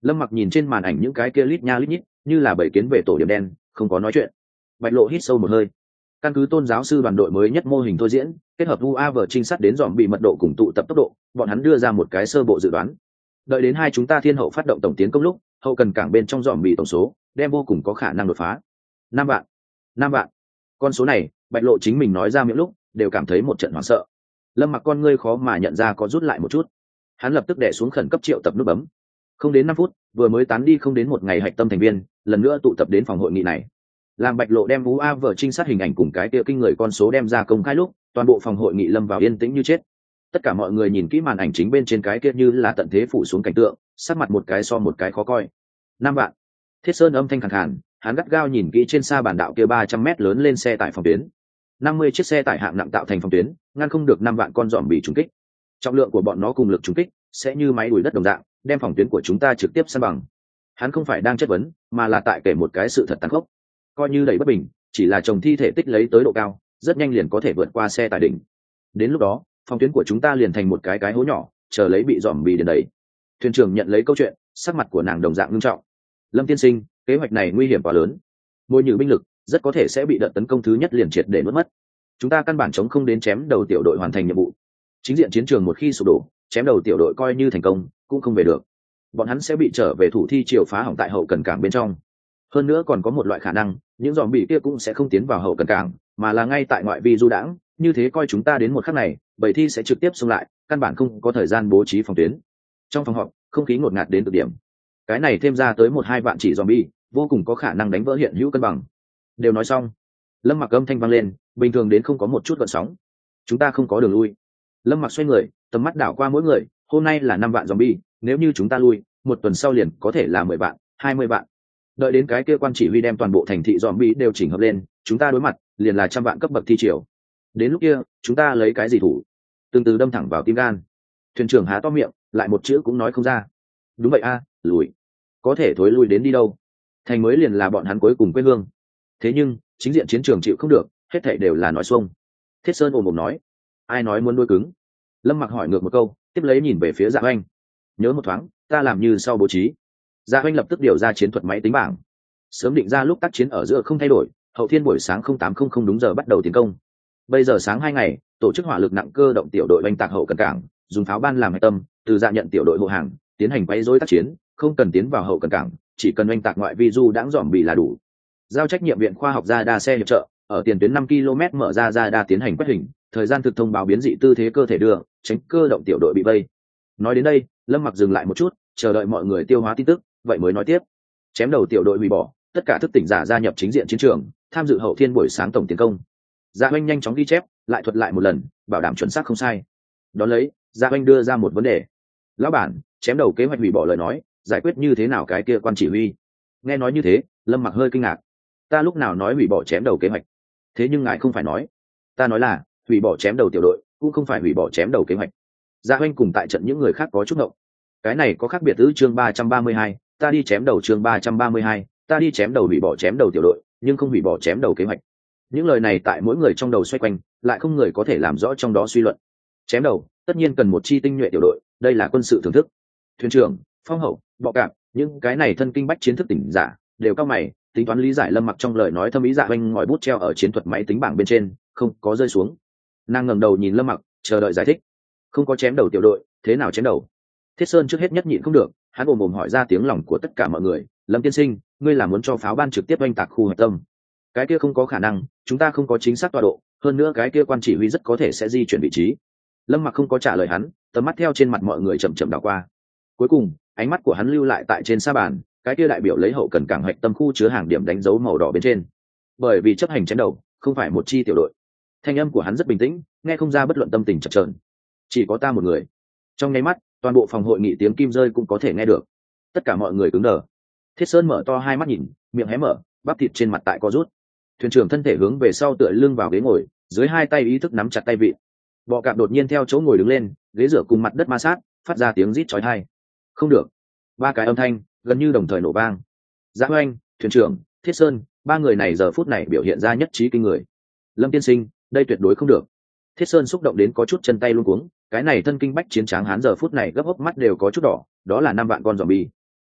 Lâm Mặc nhìn trên màn ảnh những cái kia lít nha lít nhít như là bảy kiến về tổ điểm đen, không có nói chuyện. Bạch Lộ hít sâu một hơi. Căn cứ Tôn giáo sư đoàn đội mới nhất mô hình thôi diễn, kết hợp u a vờ trinh sát đến dòm bị mật độ cùng tụ tập tốc độ, bọn hắn đưa ra một cái sơ bộ dự đoán. Đợi đến hai chúng ta thiên hậu phát động tổng tiến công lúc, hậu cần cảng bên trong dòm bị tổng số đem vô cùng có khả năng đột phá. Năm vạn, năm vạn. Con số này, Bạch Lộ chính mình nói ra miệng lúc, đều cảm thấy một trận hoảng sợ. Lâm Mặc con ngươi khó mà nhận ra có rút lại một chút. Hắn lập tức đè xuống khẩn cấp triệu tập nút bấm. Không đến năm phút, vừa mới tán đi không đến một ngày hạch tâm thành viên, lần nữa tụ tập đến phòng hội nghị này. Làm Bạch Lộ đem u a vờ trinh sát hình ảnh cùng cái kia kinh người con số đem ra công khai lúc, toàn bộ phòng hội nghị lâm vào yên tĩnh như chết. Tất cả mọi người nhìn kỹ màn ảnh chính bên trên cái kia như là tận thế phủ xuống cảnh tượng, sắc mặt một cái so một cái khó coi. Năm vạn. Thiết Sơn âm thanh khàn khàn, hắn gắt gao nhìn kỹ trên xa bản đạo kia ba trăm mét lớn lên xe tải phòng tuyến. năm mươi chiếc xe tải hạng nặng tạo thành phòng tuyến, ngăn không được năm vạn con dòm bị trúng kích. Trọng lượng của bọn nó cùng lực trúng kích sẽ như máy đuổi đất đồng dạng, đem phòng tuyến của chúng ta trực tiếp san bằng. Hắn không phải đang chất vấn, mà là tại kể một cái sự thật tàn khốc. Coi như đầy bất bình, chỉ là chồng thi thể tích lấy tới độ cao, rất nhanh liền có thể vượt qua xe tải đỉnh. Đến lúc đó, phòng tuyến của chúng ta liền thành một cái cái hố nhỏ, chờ lấy bị dòm bị đến đấy. Thuyền trưởng nhận lấy câu chuyện, sắc mặt của nàng đồng dạng nghiêm trọng. Lâm tiên sinh, kế hoạch này nguy hiểm quá lớn. Môi nhử binh lực rất có thể sẽ bị đợt tấn công thứ nhất liền triệt để nuốt mất. Chúng ta căn bản chống không đến chém đầu tiểu đội hoàn thành nhiệm vụ. Chính diện chiến trường một khi sụp đổ, chém đầu tiểu đội coi như thành công cũng không về được. Bọn hắn sẽ bị trở về thủ thi triều phá hỏng tại hậu cần cảng bên trong. Hơn nữa còn có một loại khả năng, những dòm bị kia cũng sẽ không tiến vào hậu cần cảng, mà là ngay tại ngoại vi du đãng. Như thế coi chúng ta đến một khắc này, bầy thi sẽ trực tiếp xông lại, căn bản không có thời gian bố trí phòng tuyến. Trong phòng họp, không khí ngột ngạt đến cực điểm. Cái này thêm ra tới một hai vạn chỉ zombie, vô cùng có khả năng đánh vỡ hiện hữu cân bằng. Đều nói xong, Lâm Mặc âm thanh vang lên, bình thường đến không có một chút gợn sóng. Chúng ta không có đường lui. Lâm Mặc xoay người, tầm mắt đảo qua mỗi người, hôm nay là năm vạn zombie, nếu như chúng ta lui, một tuần sau liền có thể là mười vạn, hai mươi vạn. Đợi đến cái kia quan chỉ huy đem toàn bộ thành thị zombie đều chỉnh hợp lên, chúng ta đối mặt liền là trăm vạn cấp bậc thi triều. Đến lúc kia, chúng ta lấy cái gì thủ? Từng từ đâm thẳng vào tim gan. Thuyền trưởng há to miệng, lại một chữ cũng nói không ra. Đúng vậy a, à, lùi. Có thể thối lui đến đi đâu? Thành mới liền là bọn hắn cuối cùng quê hương. Thế nhưng, chính diện chiến trường chịu không được, hết thảy đều là nói xuông. Thiết Sơn ồm ồm nói, ai nói muốn nuôi cứng? Lâm Mặc hỏi ngược một câu, tiếp lấy nhìn về phía Dạ Oanh. Nhớ một thoáng, ta làm như sau bố trí. Dạ Oanh lập tức điều ra chiến thuật máy tính bảng. Sớm định ra lúc tác chiến ở giữa không thay đổi, hậu thiên buổi sáng không tám không không đúng giờ bắt đầu tiến công. Bây giờ sáng hai ngày, tổ chức hỏa lực nặng cơ động tiểu đội oanh tạc hậu cần cảng, dùng pháo ban làm hạch tâm, từ Dạ nhận tiểu đội hộ hàng, tiến hành quấy rối tác chiến, không cần tiến vào hậu cần cảng, chỉ cần oanh tạc ngoại vi du đãng dòm bị là đủ. Giao trách nhiệm viện khoa học ra đa xe hiệp trợ, ở tiền tuyến năm ki lô mét mở ra ra đa tiến hành quét hình, thời gian thực thông báo biến dị tư thế cơ thể đưa, tránh cơ động tiểu đội bị vây. Nói đến đây, Lâm Mặc dừng lại một chút, chờ đợi mọi người tiêu hóa tin tức, vậy mới nói tiếp. Chém đầu tiểu đội hủy bỏ, tất cả thức tỉnh giả gia nhập chính diện chiến trường, tham dự hậu thiên buổi sáng tổng tiến công. Dạ Oanh nhanh chóng ghi chép, lại thuật lại một lần, bảo đảm chuẩn xác không sai. Đón lấy, Dạ Oanh đưa ra một vấn đề. Lão bản, chém đầu kế hoạch hủy bỏ lời nói, giải quyết như thế nào cái kia quan chỉ huy? Nghe nói như thế, Lâm Mặc hơi kinh ngạc. Ta lúc nào nói hủy bỏ chém đầu kế hoạch? Thế nhưng ngài không phải nói. Ta nói là hủy bỏ chém đầu tiểu đội, cũng không phải hủy bỏ chém đầu kế hoạch. Dạ Oanh cùng tại trận những người khác có chút ngộng. Cái này có khác biệt từ chương ba trăm ba mươi hai, ta đi chém đầu chương ba trăm ba mươi hai, ta đi chém đầu hủy bỏ chém đầu tiểu đội, nhưng không hủy bỏ chém đầu kế hoạch. Những lời này tại mỗi người trong đầu xoay quanh, lại không người có thể làm rõ trong đó suy luận. Chém đầu, tất nhiên cần một chi tinh nhuệ tiểu đội, đây là quân sự thưởng thức. Thuyền trưởng, phong hậu, bọ cạp, những cái này thân kinh bách chiến thức tỉnh giả, đều cao mày, tính toán lý giải Lâm Mặc trong lời nói thâm ý. Dạ Oanh ngòi bút treo ở chiến thuật máy tính bảng bên trên, không có rơi xuống. Nàng ngẩng đầu nhìn Lâm Mặc, chờ đợi giải thích. Không có chém đầu tiểu đội, thế nào chém đầu? Thiết Sơn trước hết nhất nhịn không được, hắn ồm ồm hỏi ra tiếng lòng của tất cả mọi người. Lâm tiên sinh, ngươi là muốn cho pháo ban trực tiếp oanh tạc khu hạch tâm? Cái kia không có khả năng, chúng ta không có chính xác tọa độ, hơn nữa cái kia quan chỉ huy rất có thể sẽ di chuyển vị trí. Lâm Mặc không có trả lời hắn, tầm mắt theo trên mặt mọi người chậm chậm đảo qua. Cuối cùng, ánh mắt của hắn lưu lại tại trên sa bàn, cái kia đại biểu lấy hậu cần cảng hạch tâm khu chứa hàng điểm đánh dấu màu đỏ bên trên. Bởi vì chấp hành chém đầu, không phải một chi tiểu đội. Thanh âm của hắn rất bình tĩnh, nghe không ra bất luận tâm tình chập chờn. Chỉ có ta một người. Trong nháy mắt, toàn bộ phòng hội nghị tiếng kim rơi cũng có thể nghe được. Tất cả mọi người cứng đờ. Thiết Sơn mở to hai mắt nhìn, miệng hé mở, bắp thịt trên mặt tại co rút. Thuyền trưởng thân thể hướng về sau tựa lưng vào ghế ngồi, dưới hai tay ý thức nắm chặt tay vịn. Bọ cạp đột nhiên theo chỗ ngồi đứng lên, ghế rửa cùng mặt đất ma sát, phát ra tiếng rít chói tai. Không được. Ba cái âm thanh gần như đồng thời nổ vang. Dạ Oanh, thuyền trưởng, Thiết Sơn, ba người này giờ phút này biểu hiện ra nhất trí kinh người. Lâm tiên sinh, đây tuyệt đối không được. Thiết Sơn xúc động đến có chút chân tay luống cuống, cái này thân kinh bách chiến tráng hán giờ phút này gấp hốc mắt đều có chút đỏ, đó là năm vạn con zombie.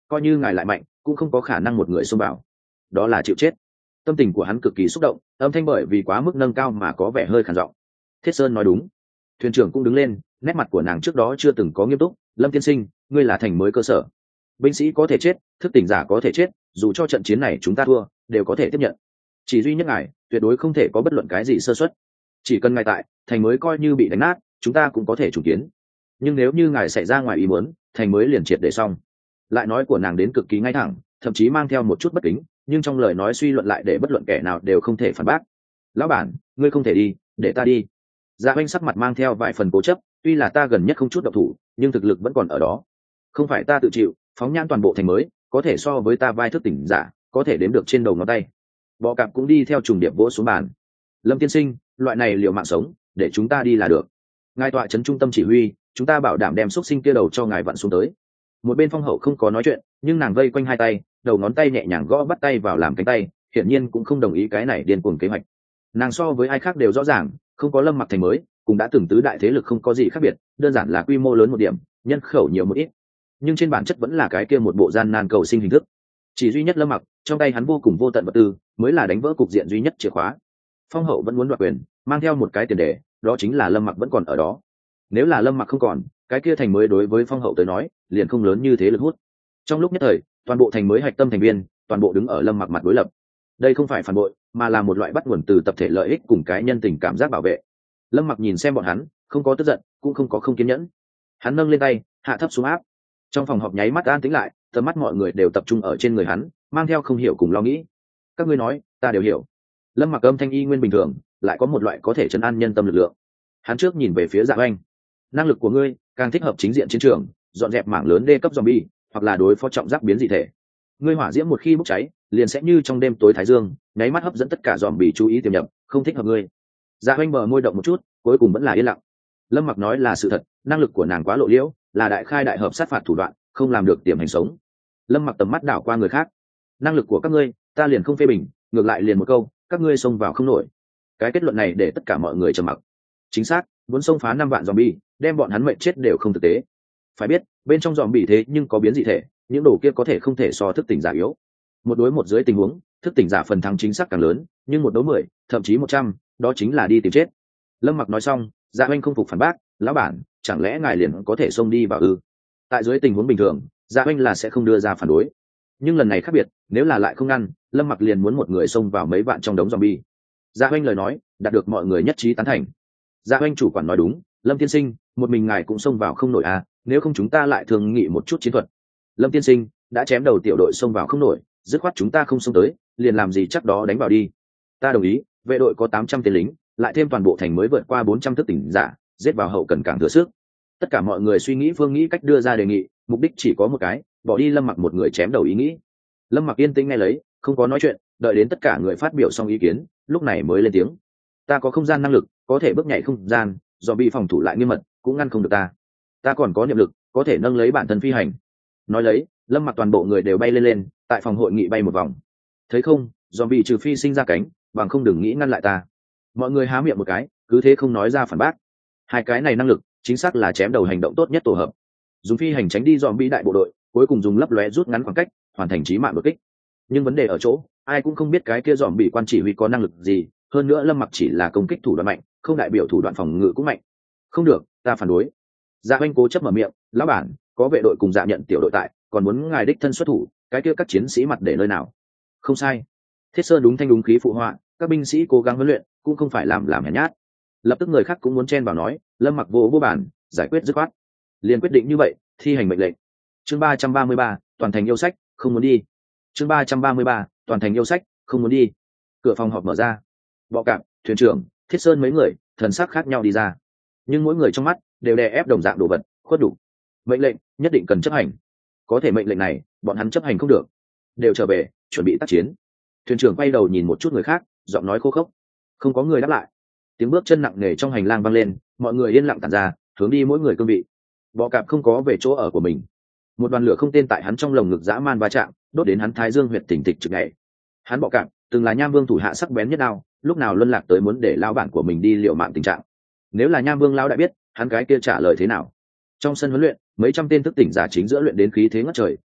coi như ngài lại mạnh cũng không có khả năng một người xông vào, đó là chịu chết. Tâm tình của hắn cực kỳ xúc động, âm thanh bởi vì quá mức nâng cao mà có vẻ hơi khản giọng. Thiết Sơn nói đúng. Thuyền trưởng cũng đứng lên, nét mặt của nàng trước đó chưa từng có nghiêm túc. Lâm tiên sinh, ngươi là thành mới cơ sở, binh sĩ có thể chết, thức tỉnh giả có thể chết, dù cho trận chiến này chúng ta thua đều có thể tiếp nhận, chỉ duy nhất ngài tuyệt đối không thể có bất luận cái gì sơ suất. Chỉ cần ngài tại, thành mới coi như bị đánh nát chúng ta cũng có thể trùng kiến, nhưng nếu như ngài xảy ra ngoài ý muốn, thành mới liền triệt để xong. Lại nói của nàng đến cực kỳ ngay thẳng, thậm chí mang theo một chút bất kính, nhưng trong lời nói suy luận lại để bất luận kẻ nào đều không thể phản bác. Lão bản, ngươi không thể đi, để ta đi. Dạ Oanh sắc mặt mang theo vài phần cố chấp, tuy là ta gần nhất không chút độc thủ nhưng thực lực vẫn còn ở đó, không phải ta tự chịu, phóng nhãn toàn bộ thành mới có thể so với ta vai thức tỉnh giả có thể đếm được trên đầu ngón tay. Bọ cạp cũng đi theo trùng điệp vỗ xuống bàn. Lâm tiên sinh, loại này liều mạng sống để chúng ta đi là được, ngài tọa trấn trung tâm chỉ huy, chúng ta bảo đảm đem xúc sinh kia đầu cho ngài vặn xuống tới. Một bên Phong Hậu không có nói chuyện, nhưng nàng vây quanh hai tay, đầu ngón tay nhẹ nhàng gõ bắt tay vào làm cánh tay, hiển nhiên cũng không đồng ý cái này điên cuồng kế hoạch. Nàng so với ai khác đều rõ ràng, không có Lâm Mặc thành mới cũng đã từng tứ đại thế lực không có gì khác biệt, đơn giản là quy mô lớn một điểm, nhân khẩu nhiều một ít, nhưng trên bản chất vẫn là cái kia một bộ gian nan cầu sinh hình thức. Chỉ duy nhất Lâm Mặc, trong tay hắn vô cùng vô tận vật tư, mới là đánh vỡ cục diện duy nhất chìa khóa. Phong Hậu vẫn muốn đoạt quyền, mang theo một cái tiền đề, đó chính là Lâm Mặc vẫn còn ở đó. Nếu là Lâm Mặc không còn, cái kia thành mới đối với Phong Hậu tới nói liền không lớn như thế lực hút. Trong lúc nhất thời, toàn bộ thành mới hạch tâm thành viên toàn bộ đứng ở Lâm Mặc mặt đối lập. Đây không phải phản bội, mà là một loại bắt nguồn từ tập thể lợi ích cùng cái nhân tình cảm giác bảo vệ. Lâm Mặc nhìn xem bọn hắn, không có tức giận, cũng không có không kiên nhẫn. Hắn nâng lên tay, hạ thấp xuống áp. Trong phòng họp nháy mắt an tĩnh lại, tầm mắt mọi người đều tập trung ở trên người hắn, mang theo không hiểu cùng lo nghĩ. Các ngươi nói, ta đều hiểu. Lâm Mặc âm thanh y nguyên bình thường, lại có một loại có thể trấn an nhân tâm lực lượng. Hắn trước nhìn về phía Dạ Oanh. Năng lực của ngươi càng thích hợp chính diện chiến trường, dọn dẹp mảng lớn đê cấp zombie, hoặc là đối phó trọng giáp biến dị thể. Ngươi hỏa diễm một khi bốc cháy, liền sẽ như trong đêm tối thái dương, nháy mắt hấp dẫn tất cả zombie chú ý tiềm nhập, không thích hợp ngươi. Dạ Oanh bờ môi động một chút, cuối cùng vẫn là yên lặng. Lâm Mặc nói là sự thật, năng lực của nàng quá lộ liễu, là đại khai đại hợp sát phạt thủ đoạn, không làm được tiềm hành sống. Lâm Mặc tầm mắt đảo qua người khác. Năng lực của các ngươi, ta liền không phê bình, ngược lại liền một câu, các ngươi xông vào không nổi. Cái kết luận này để tất cả mọi người trầm mặc. Chính xác, muốn xông phá năm vạn zombie, đem bọn hắn mệnh chết đều không thực tế. Phải biết, bên trong zombie thế nhưng có biến dị thể, những đồ kia có thể không thể so thức tỉnh giả yếu. Một đối một dưới tình huống, thức tỉnh giả phần thắng chính xác càng lớn, nhưng một đấu mười, thậm chí một trăm, đó chính là đi tìm chết. Lâm Mặc nói xong, Dạ Oanh không phục phản bác, lão bản, chẳng lẽ ngài liền có thể xông đi vào ư? Tại dưới tình huống bình thường, Dạ Oanh là sẽ không đưa ra phản đối, nhưng lần này khác biệt, nếu là lại không ngăn, Lâm Mặc liền muốn một người xông vào mấy vạn trong đống zombie. Dạ Oanh lời nói đạt được mọi người nhất trí tán thành. Dạ Oanh chủ quản nói đúng, Lâm tiên sinh, một mình ngài cũng xông vào không nổi à, nếu không chúng ta lại thương nghị một chút chiến thuật. Lâm tiên sinh, đã chém đầu tiểu đội xông vào không nổi, dứt khoát chúng ta không xông tới, liền làm gì chắc đó đánh vào đi. Ta đồng ý, vệ đội có tám trăm tên lính, lại thêm toàn bộ thành mới vượt qua bốn trăm thức tỉnh giả, giết vào hậu cần càng thừa sức. Tất cả mọi người suy nghĩ phương nghĩ cách đưa ra đề nghị, mục đích chỉ có một cái, bỏ đi Lâm Mặc một người chém đầu ý nghĩ. Lâm Mặc yên tĩnh nghe lấy, không có nói chuyện, đợi đến tất cả người phát biểu xong ý kiến, lúc này mới lên tiếng. Ta có không gian năng lực, có thể bước nhảy không gian, do bị phòng thủ lại nghiêm mật, cũng ngăn không được ta. Ta còn có niệm lực, có thể nâng lấy bản thân phi hành. Nói lấy, Lâm Mặc toàn bộ người đều bay lên lên, tại phòng hội nghị bay một vòng. Thấy không, zombie trừ phi sinh ra cánh, bằng không đừng nghĩ ngăn lại ta. Mọi người há miệng một cái, cứ thế không nói ra phản bác. Hai cái này năng lực, chính xác là chém đầu hành động tốt nhất tổ hợp. Dùng phi hành tránh đi zombie đại bộ đội, cuối cùng dùng lấp lóe rút ngắn khoảng cách, hoàn thành chí mạng đột kích. Nhưng vấn đề ở chỗ, ai cũng không biết cái kia zombie quan chỉ huy có năng lực gì, hơn nữa Lâm Mặc chỉ là công kích thủ đoạn mạnh, không đại biểu thủ đoạn phòng ngự cũng mạnh. Không được, ta phản đối. Dạ Oanh cố chấp mở miệng, lão bản, có vệ đội cùng Dạ nhận tiểu đội tại, còn muốn ngài đích thân xuất thủ, cái kia các chiến sĩ mặt để nơi nào? Không sai. Thiết Sơn đúng thanh đúng khí phụ họa, các binh sĩ cố gắng huấn luyện, cũng không phải làm làm hèn nhát. Lập tức người khác cũng muốn chen vào nói, Lâm Mặc vô vô bản, giải quyết dứt khoát. Liền quyết định như vậy, thi hành mệnh lệnh. Chương ba trăm ba mươi ba, toàn thành yêu sách, không muốn đi. Chương ba trăm ba mươi ba, toàn thành yêu sách, không muốn đi. Cửa phòng họp mở ra. Bọ Cạp, thuyền trưởng, Thiết Sơn mấy người, thần sắc khác nhau đi ra. Nhưng mỗi người trong mắt đều đè ép đồng dạng đồ vật, khuất đủ. Mệnh lệnh nhất định cần chấp hành. Có thể mệnh lệnh này, bọn hắn chấp hành không được. Đều trở về, chuẩn bị tác chiến. Thuyền trưởng quay đầu nhìn một chút người khác, giọng nói khô khốc. Không có người đáp lại. Tiếng bước chân nặng nề trong hành lang vang lên, mọi người yên lặng tản ra, hướng đi mỗi người cương vị. Bọ Cạp không có về chỗ ở của mình. Một đoàn lửa không tên tại hắn trong lồng ngực dã man va chạm, đốt đến hắn thái dương huyệt tỉnh tịch trực ngày. Hắn Bọ Cạp từng là Nham Vương thủ hạ sắc bén nhất đao, lúc nào luân lạc tới muốn để lão bản của mình đi liệu mạng tình trạng. Nếu là Nham Vương lão đã biết, hắn cái kia trả lời thế nào? Trong sân huấn luyện, mấy trăm tên thức tỉnh giả chính giữa luyện đến khí thế ngất trời,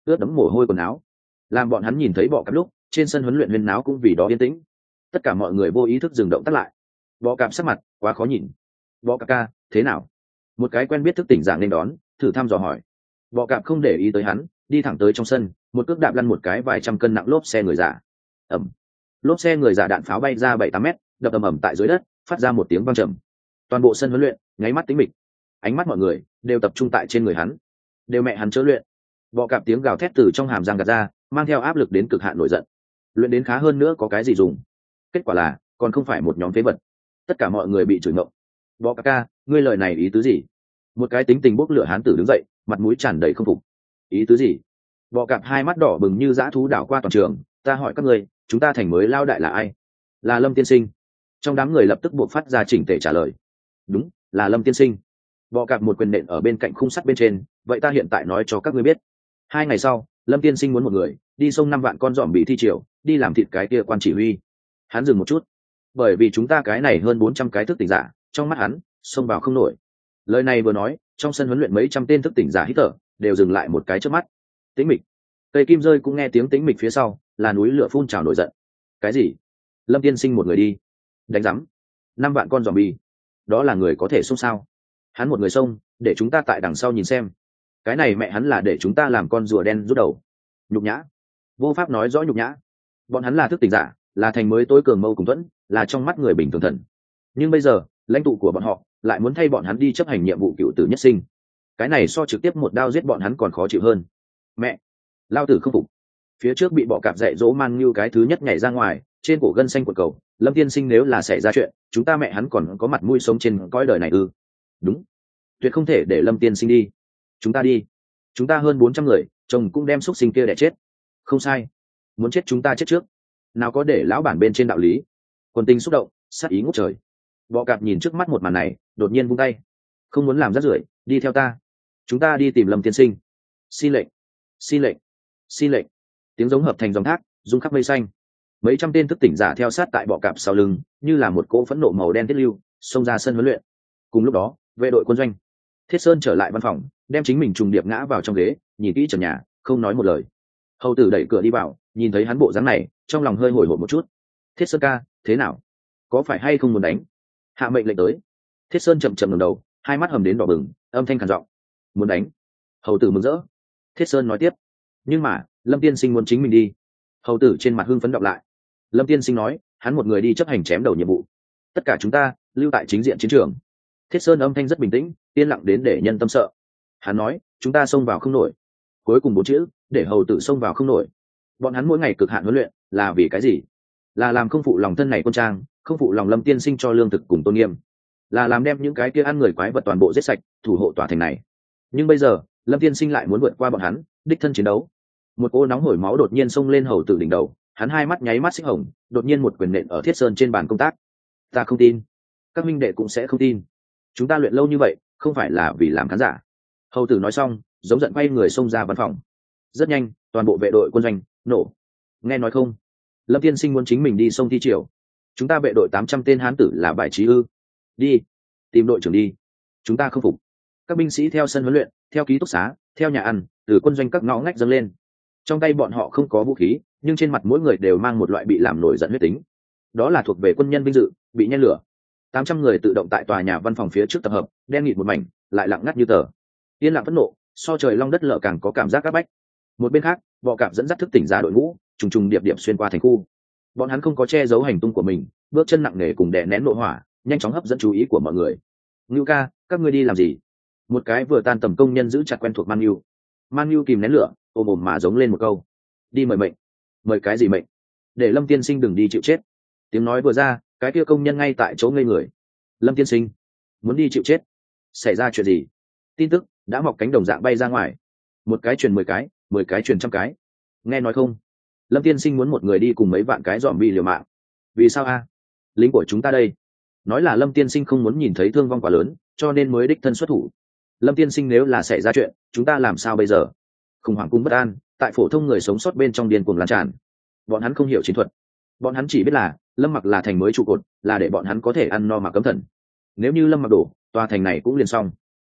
ướt đẫm mồ hôi quần áo. Làm bọn hắn nhìn thấy bọ cạp lúc, trên sân huấn luyện huyên náo cũng vì đó yên tĩnh. Tất cả mọi người vô ý thức dừng động tác lại. Bọ cạp sắc mặt quá khó nhìn. Bọ cạp ca, thế nào? Một cái quen biết thức tỉnh dạng nên đón, thử thăm dò hỏi. Bọ cạp không để ý tới hắn, đi thẳng tới trong sân, một cước đạp lăn một cái vài trăm cân nặng lốp xe người giả. Ẩm. Lốp xe người giả đạn pháo bay ra bảy tám mét, đập ầm ầm tại dưới đất, phát ra một tiếng vang trầm. Toàn bộ sân huấn luyện nháy mắt tĩnh mịch, ánh mắt mọi người đều tập trung tại trên người hắn. Đều mẹ hắn chớ luyện. Bọ cạp tiếng gào thét từ trong hàm răng gạt ra, mang theo áp lực đến cực hạn nổi giận. Luyện đến khá hơn nữa có cái gì dùng? Kết quả là còn không phải một nhóm phế vật. Tất cả mọi người bị chửi ngộng. Bọ cạp ca, ngươi lời này ý tứ gì? Một cái tính tình bốc lửa hán tử đứng dậy, mặt mũi tràn đầy không phục. Ý tứ gì? Bọ cạp hai mắt đỏ bừng như dã thú đảo qua toàn trường. Ta hỏi các ngươi, chúng ta thành mới lao đại là ai? Là Lâm tiên sinh. Trong đám người lập tức buộc phát ra chỉnh tề trả lời. Đúng, là Lâm tiên sinh. Bọ cạp một quyền nện ở bên cạnh khung sắt bên trên. Vậy ta hiện tại nói cho các ngươi biết. Hai ngày sau, Lâm tiên sinh muốn một người đi sông năm vạn con dòm bị thi triều, đi làm thịt cái kia quan chỉ huy. Hắn dừng một chút, bởi vì chúng ta cái này hơn bốn trăm cái thức tỉnh giả, trong mắt hắn xông vào không nổi. Lời này vừa nói, trong sân huấn luyện mấy trăm tên thức tỉnh giả hít thở đều dừng lại một cái trước mắt. Tĩnh mịch. Cây kim rơi cũng nghe tiếng tĩnh mịch phía sau, là núi lửa phun trào nổi giận. Cái gì? Lâm tiên sinh một người đi? Đánh rắm. Năm vạn con zombie, đó là người có thể xông sao? Hắn một người xông, để chúng ta tại đằng sau nhìn xem. Cái này mẹ hắn là để chúng ta làm con rùa đen rút đầu. Nhục nhã. Vô pháp nói rõ nhục nhã. Bọn hắn là thức tỉnh giả, là thành mới tối cường mâu cùng thuẫn, là trong mắt người bình thường thần. Nhưng bây giờ, lãnh tụ của bọn họ lại muốn thay bọn hắn đi chấp hành nhiệm vụ cựu tử nhất sinh. Cái này so trực tiếp một đao giết bọn hắn còn khó chịu hơn. Mẹ, lao tử không phục. Phía trước bị bọ cạp dạy dỗ man như cái thứ nhất nhảy ra ngoài, trên cổ gân xanh của cầu. Lâm tiên sinh nếu là xảy ra chuyện, chúng ta mẹ hắn còn có mặt mũi sống trên cõi đời này ư? Đúng, tuyệt không thể để Lâm tiên sinh đi. Chúng ta đi. Chúng ta hơn bốn trăm người, chồng cũng đem xúc sinh kia để chết. Không sai, muốn chết chúng ta chết trước. Nào có để lão bản bên trên đạo lý. Quân tinh xúc động, sát ý ngút trời. Bọ cạp nhìn trước mắt một màn này, đột nhiên vung tay. Không muốn làm rắt rưởi, đi theo ta. Chúng ta đi tìm Lâm tiên sinh. Xin lệnh, xin lệnh, xin lệnh. Tiếng giống hợp thành dòng thác, rung khắp mây xanh. Mấy trăm tên thức tỉnh giả theo sát tại bọ cạp sau lưng, như là một cỗ phẫn nộ màu đen tiết lưu, xông ra sân huấn luyện. Cùng lúc đó, vệ đội quân doanh. Thiết Sơn trở lại văn phòng, đem chính mình trùng điệp ngã vào trong ghế, nhìn kỹ trần nhà, không nói một lời. Hầu tử đẩy cửa đi vào, nhìn thấy hắn bộ dáng này, trong lòng hơi hồi hộp một chút. Thiết Sơn ca, thế nào? Có phải hay không muốn đánh? Hạ mệnh lệnh tới. Thiết Sơn chậm chậm ngẩng đầu, hai mắt hầm đến đỏ bừng, âm thanh khàn giọng. Muốn đánh? Hầu tử mừng rỡ. Thiết Sơn nói tiếp. Nhưng mà, Lâm tiên sinh muốn chính mình đi. Hầu tử trên mặt hưng phấn đọc lại. Lâm tiên sinh nói, hắn một người đi chấp hành chém đầu nhiệm vụ. Tất cả chúng ta lưu tại chính diện chiến trường. Thiết Sơn âm thanh rất bình tĩnh, yên lặng đến để nhân tâm sợ. Hắn nói, chúng ta xông vào không nổi. Cuối cùng bốn chữ, để hầu tử xông vào không nổi. Bọn hắn mỗi ngày cực hạn huấn luyện, là vì cái gì? Là làm không phụ lòng thân này quân trang, không phụ lòng Lâm tiên sinh cho lương thực cùng tôn nghiêm, là làm đem những cái kia ăn người quái vật toàn bộ giết sạch, thủ hộ tòa thành này. Nhưng bây giờ, Lâm tiên sinh lại muốn vượt qua bọn hắn, đích thân chiến đấu. Một cô nóng hổi máu đột nhiên xông lên hầu tử đỉnh đầu, hắn hai mắt nháy mắt xích hồng, đột nhiên một quyền nện ở Thiết Sơn trên bàn công tác. Ta không tin, các minh đệ cũng sẽ không tin. Chúng ta luyện lâu như vậy, không phải là vì làm khán giả. Hầu tử nói xong, giống giận quay người xông ra văn phòng. Rất nhanh, toàn bộ vệ đội quân doanh nổ. Nghe nói không? Lâm tiên sinh muốn chính mình đi sông thi triều. Chúng ta vệ đội tám trăm tên hán tử là bài trí ư? Đi, tìm đội trưởng đi. Chúng ta không phục. Các binh sĩ theo sân huấn luyện, theo ký túc xá, theo nhà ăn, từ quân doanh các ngõ ngách dâng lên. Trong tay bọn họ không có vũ khí, nhưng trên mặt mỗi người đều mang một loại bị làm nổi giận huyết tính. Đó là thuộc về quân nhân vinh dự, bị nhen lửa. tám trăm người tự động tại tòa nhà văn phòng phía trước tập hợp, đen nghịt một mảnh, lại lặng ngắt như tờ. Yên lặng phẫn nộ, so trời long đất lở càng có cảm giác áp bách. Một bên khác, bọ cạp dẫn dắt thức tỉnh ra đội ngũ, trùng trùng điệp điệp xuyên qua thành khu. Bọn hắn không có che giấu hành tung của mình, bước chân nặng nề cùng đè nén nội hỏa, nhanh chóng hấp dẫn chú ý của mọi người. Ngưu ca, các ngươi đi làm gì? Một cái vừa tan tầm công nhân giữ chặt quen thuộc Man Nhu. Man Nhu kìm nén lửa, ôm ồm mà giống lên một câu. Đi mời mệnh. Mời cái gì mệnh? Để Lâm tiên sinh đừng đi chịu chết. Tiếng nói vừa ra, cái kia công nhân ngay tại chỗ ngây người. Lâm tiên sinh muốn đi chịu chết? Xảy ra chuyện gì? Tin tức đã mọc cánh đồng dạng bay ra ngoài. Một cái truyền mười cái, mười cái truyền trăm cái. Nghe nói không? Lâm tiên sinh muốn một người đi cùng mấy vạn cái dòm bị liều mạng. Vì sao a? Lính của chúng ta đây. Nói là Lâm tiên sinh không muốn nhìn thấy thương vong quá lớn, cho nên mới đích thân xuất thủ. Lâm tiên sinh nếu là xảy ra chuyện, chúng ta làm sao bây giờ? Khủng hoảng cung bất an, tại phổ thông người sống sót bên trong điên cuồng lan tràn. Bọn hắn không hiểu chiến thuật. Bọn hắn chỉ biết là Lâm Mặc là thành mới trụ cột, là để bọn hắn có thể ăn no mà cấm thần. Nếu như Lâm Mặc đổ, tòa thành này cũng liền xong.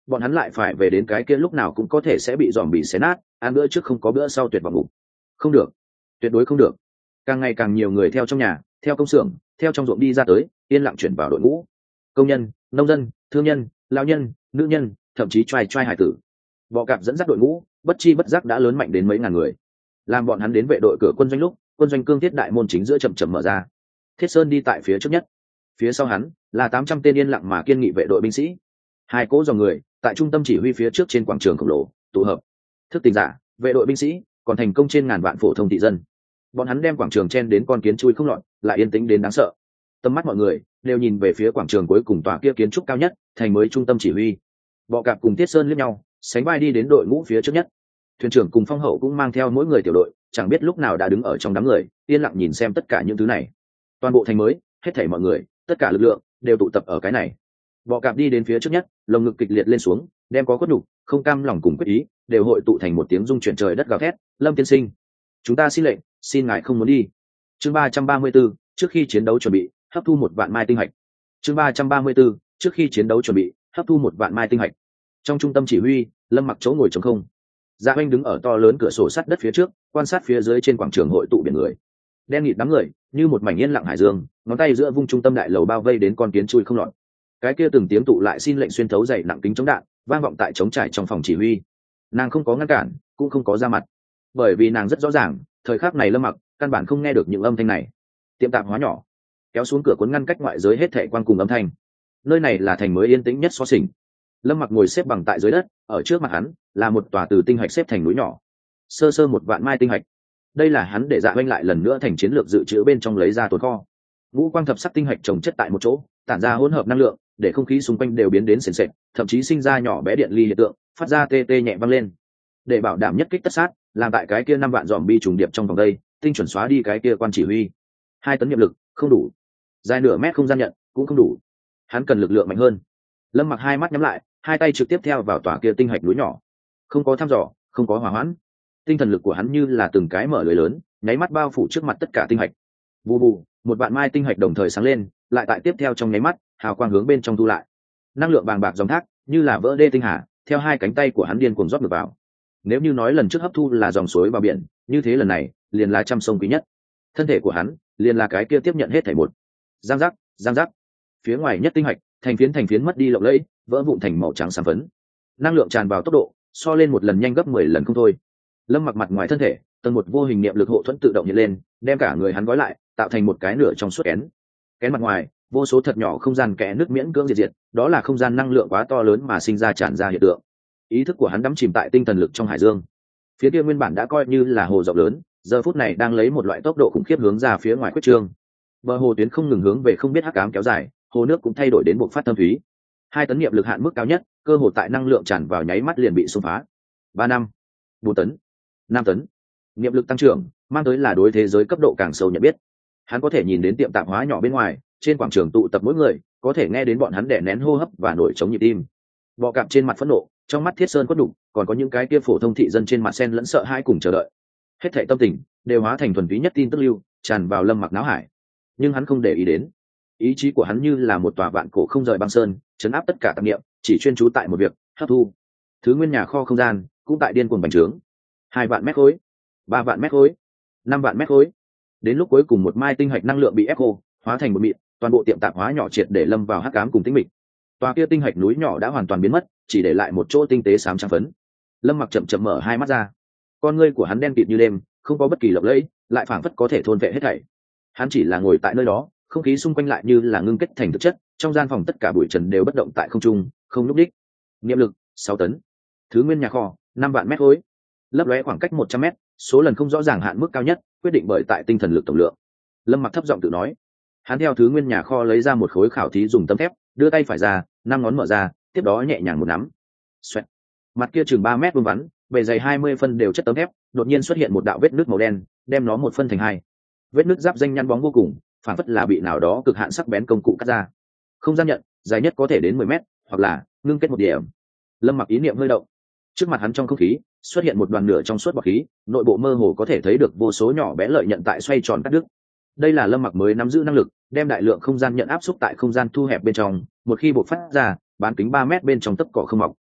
bọn hắn lại phải về đến cái kia lúc nào cũng có thể sẽ bị dòm bị xé nát, ăn bữa trước không có bữa sau tuyệt vọng ngủ. Không được, tuyệt đối không được. Càng ngày càng nhiều người theo trong nhà, theo công xưởng, theo trong ruộng đi ra tới, yên lặng chuyển vào đội ngũ. Công nhân, nông dân, thương nhân, lão nhân, nữ nhân, thậm chí trai trai hải tử. Bọ cạp dẫn dắt đội ngũ, bất chi bất giác đã lớn mạnh đến mấy ngàn người. Làm bọn hắn đến vệ đội cửa quân doanh lúc, quân doanh cương thiết đại môn chính giữa chậm chậm mở ra. Thiết Sơn đi tại phía trước nhất, phía sau hắn là tám trăm tên yên lặng mà kiên nghị vệ đội binh sĩ. Hai cỗ dòng người tại trung tâm chỉ huy phía trước trên quảng trường khổng lồ tụ hợp. Thức tỉnh giả, vệ đội binh sĩ, còn thành công trên ngàn vạn phổ thông thị dân. Bọn hắn đem quảng trường chen đến con kiến chui không lọt, lại yên tĩnh đến đáng sợ. Tầm mắt mọi người đều nhìn về phía quảng trường cuối cùng tòa kia kiến trúc cao nhất, thành mới trung tâm chỉ huy. Bọ cạp cùng Thiết Sơn liếc nhau, sánh vai đi đến đội ngũ phía trước nhất. Thuyền trưởng cùng Phong Hậu cũng mang theo mỗi người tiểu đội, chẳng biết lúc nào đã đứng ở trong đám người, yên lặng nhìn xem tất cả những thứ này. Toàn bộ thành mới, hết thảy mọi người, tất cả lực lượng đều tụ tập ở cái này. Bọ cạp đi đến phía trước nhất, lồng ngực kịch liệt lên xuống, đem có khuất nhục, không cam lòng cùng quyết ý, đều hội tụ thành một tiếng rung chuyển trời đất gào thét. Lâm tiên sinh, chúng ta xin lệnh, xin ngài không muốn đi. Chương ba trăm ba mươi 34, trước khi chiến đấu chuẩn bị, hấp thu một vạn mai tinh hạch. Chương ba trăm ba mươi 34, trước khi chiến đấu chuẩn bị, hấp thu một vạn mai tinh hạch. Trong trung tâm chỉ huy, Lâm Mặc chỗ ngồi trống không. Dạ Oanh đứng ở to lớn cửa sổ sắt đất phía trước, quan sát phía dưới trên quảng trường hội tụ biển người. Đen nghịt đám người, như một mảnh yên lặng hải dương, ngón tay giữa vung trung tâm đại lầu bao vây đến con kiến chui không lọt. Cái kia từng tiếng tụ lại xin lệnh xuyên thấu dày nặng kính chống đạn, vang vọng tại trống trải trong phòng chỉ huy. Nàng không có ngăn cản, cũng không có ra mặt, bởi vì nàng rất rõ ràng, thời khắc này Lâm Mặc căn bản không nghe được những âm thanh này. Tiệm tạp hóa nhỏ, kéo xuống cửa cuốn ngăn cách ngoại giới hết thảy quang cùng âm thanh. Nơi này là thành mới yên tĩnh nhất xó xỉnh. Lâm Mặc ngồi xếp bằng tại dưới đất, ở trước mặt hắn là một tòa từ tinh hạch xếp thành núi nhỏ. Sơ sơ một vạn mai tinh hạch. Đây là hắn để Dạ Oanh lại lần nữa thành chiến lược dự trữ bên trong lấy ra tồn kho. Ngũ quang thập sắc tinh hạch chồng chất tại một chỗ, tản ra hỗn hợp năng lượng, để không khí xung quanh đều biến đến sền sệt, thậm chí sinh ra nhỏ bé điện ly hiện tượng, phát ra tê tê nhẹ vang lên. Để bảo đảm nhất kích tất sát, làm tại cái kia năm vạn dòm bi trùng điệp trong vòng đây, tinh chuẩn xóa đi cái kia quan chỉ huy. Hai tấn nhiệm lực, không đủ. Dài nửa mét không gian nhận, cũng không đủ. Hắn cần lực lượng mạnh hơn. Lâm Mặc hai mắt nhắm lại, hai tay trực tiếp theo vào tòa kia tinh hạch núi nhỏ. Không có thăm dò, không có hỏa hoãn. Tinh thần lực của hắn như là từng cái mở lưới lớn, nháy mắt bao phủ trước mặt tất cả tinh hạch. Vù vù, một vạn mai tinh hạch đồng thời sáng lên, lại tại tiếp theo trong nháy mắt, hào quang hướng bên trong thu lại. Năng lượng bàng bạc dòng thác, như là vỡ đê tinh hà, theo hai cánh tay của hắn điên cuồng rót ngược vào. Nếu như nói lần trước hấp thu là dòng suối vào biển, như thế lần này liền là trăm sông quý nhất. Thân thể của hắn liền là cái kia tiếp nhận hết thảy một. Giang giác, giang giác. Phía ngoài nhất tinh hạch, thành phiến thành phiến mất đi lộng lẫy, vỡ vụn thành màu trắng xám phấn. Năng lượng tràn vào tốc độ so lên một lần nhanh gấp mười lần không thôi. Lâm Mặc mặt ngoài thân thể, tầng một vô hình niệm lực hộ thuẫn tự động hiện lên, đem cả người hắn gói lại, tạo thành một cái nửa trong suốt kén. Kén mặt ngoài, vô số thật nhỏ không gian kẽ nước miễn cưỡng diệt diệt, đó là không gian năng lượng quá to lớn mà sinh ra tràn ra hiện tượng. Ý thức của hắn đắm chìm tại tinh thần lực trong hải dương. Phía kia nguyên bản đã coi như là hồ rộng lớn, giờ phút này đang lấy một loại tốc độ khủng khiếp hướng ra phía ngoài quyết trương. Bờ hồ tuyến không ngừng hướng về không biết hắc ám kéo dài, hồ nước cũng thay đổi đến bộ phát thâm thúy. Hai tấn niệm lực hạn mức cao nhất, cơ hội tại năng lượng tràn vào nháy mắt liền bị xung phá. Ba năm, bốn tấn, năm tấn. Niệm lực tăng trưởng, mang tới là đối thế giới cấp độ càng sâu nhận biết. Hắn có thể nhìn đến tiệm tạp hóa nhỏ bên ngoài, trên quảng trường tụ tập mỗi người, có thể nghe đến bọn hắn đè nén hô hấp và nổi trống nhịp tim. Bọ cạp trên mặt phẫn nộ, trong mắt Thiết Sơn quất đục, còn có những cái kia phổ thông thị dân trên mặt sen lẫn sợ hãi cùng chờ đợi. Hết thảy tâm tình đều hóa thành thuần túy nhất tin tức lưu, tràn vào Lâm Mặc náo hải. Nhưng hắn không để ý đến. Ý chí của hắn như là một tòa vạn cổ không rời băng sơn, chấn áp tất cả tạp niệm, chỉ chuyên chú tại một việc, hấp thu. Thứ nguyên nhà kho không gian cũng tại điên cuồng bành trướng. Hai vạn mét khối, ba vạn mét khối, năm vạn mét khối. Đến lúc cuối cùng một mai tinh hạch năng lượng bị ép khô, hóa thành một mịn, toàn bộ tiệm tạp hóa nhỏ triệt để lâm vào hắc ám cùng tĩnh mịch. Tòa kia tinh hạch núi nhỏ đã hoàn toàn biến mất, chỉ để lại một chỗ tinh tế xám trắng phấn. Lâm Mặc chậm chậm mở hai mắt ra, con ngươi của hắn đen kịt như đêm, không có bất kỳ lộng lẫy, lại phảng phất có thể thôn vệ hết thảy. Hắn chỉ là ngồi tại nơi đó, không khí xung quanh lại như là ngưng kết thành thực chất, trong gian phòng tất cả bụi trần đều bất động tại không trung, không lúc đích. Niệm lực sáu tấn, thứ nguyên nhà kho năm vạn mét khối, lấp lóe khoảng cách một trăm mét, số lần không rõ ràng hạn mức cao nhất, quyết định bởi tại tinh thần lực tổng lượng. Lâm Mặc thấp giọng tự nói. Hắn theo thứ nguyên nhà kho lấy ra một khối khảo thí dùng tấm thép, đưa tay phải ra, năm ngón mở ra, tiếp đó nhẹ nhàng một nắm. Xoẹt. Mặt kia chừng ba mét vuông vắn, bề dày hai mươi phân đều chất tấm thép, đột nhiên xuất hiện một đạo vết nước màu đen, đem nó một phân thành hai. Vết nước giáp danh nhăn bóng vô cùng, phản phất là bị nào đó cực hạn sắc bén công cụ cắt ra. Không gian nhận, dài nhất có thể đến mười mét, hoặc là ngưng kết một điểm. Lâm Mặc ý niệm hơi động. Trước mặt hắn trong không khí xuất hiện một đoàn nửa trong suốt bọt khí, nội bộ mơ hồ có thể thấy được vô số nhỏ bé lợi nhận tại xoay tròn cắt đứt. Đây là Lâm Mặc mới nắm giữ năng lực, đem đại lượng không gian nhận áp xúc tại không gian thu hẹp bên trong, một khi bộc phát ra, bán kính ba mét bên trong tấc cỏ không mọc.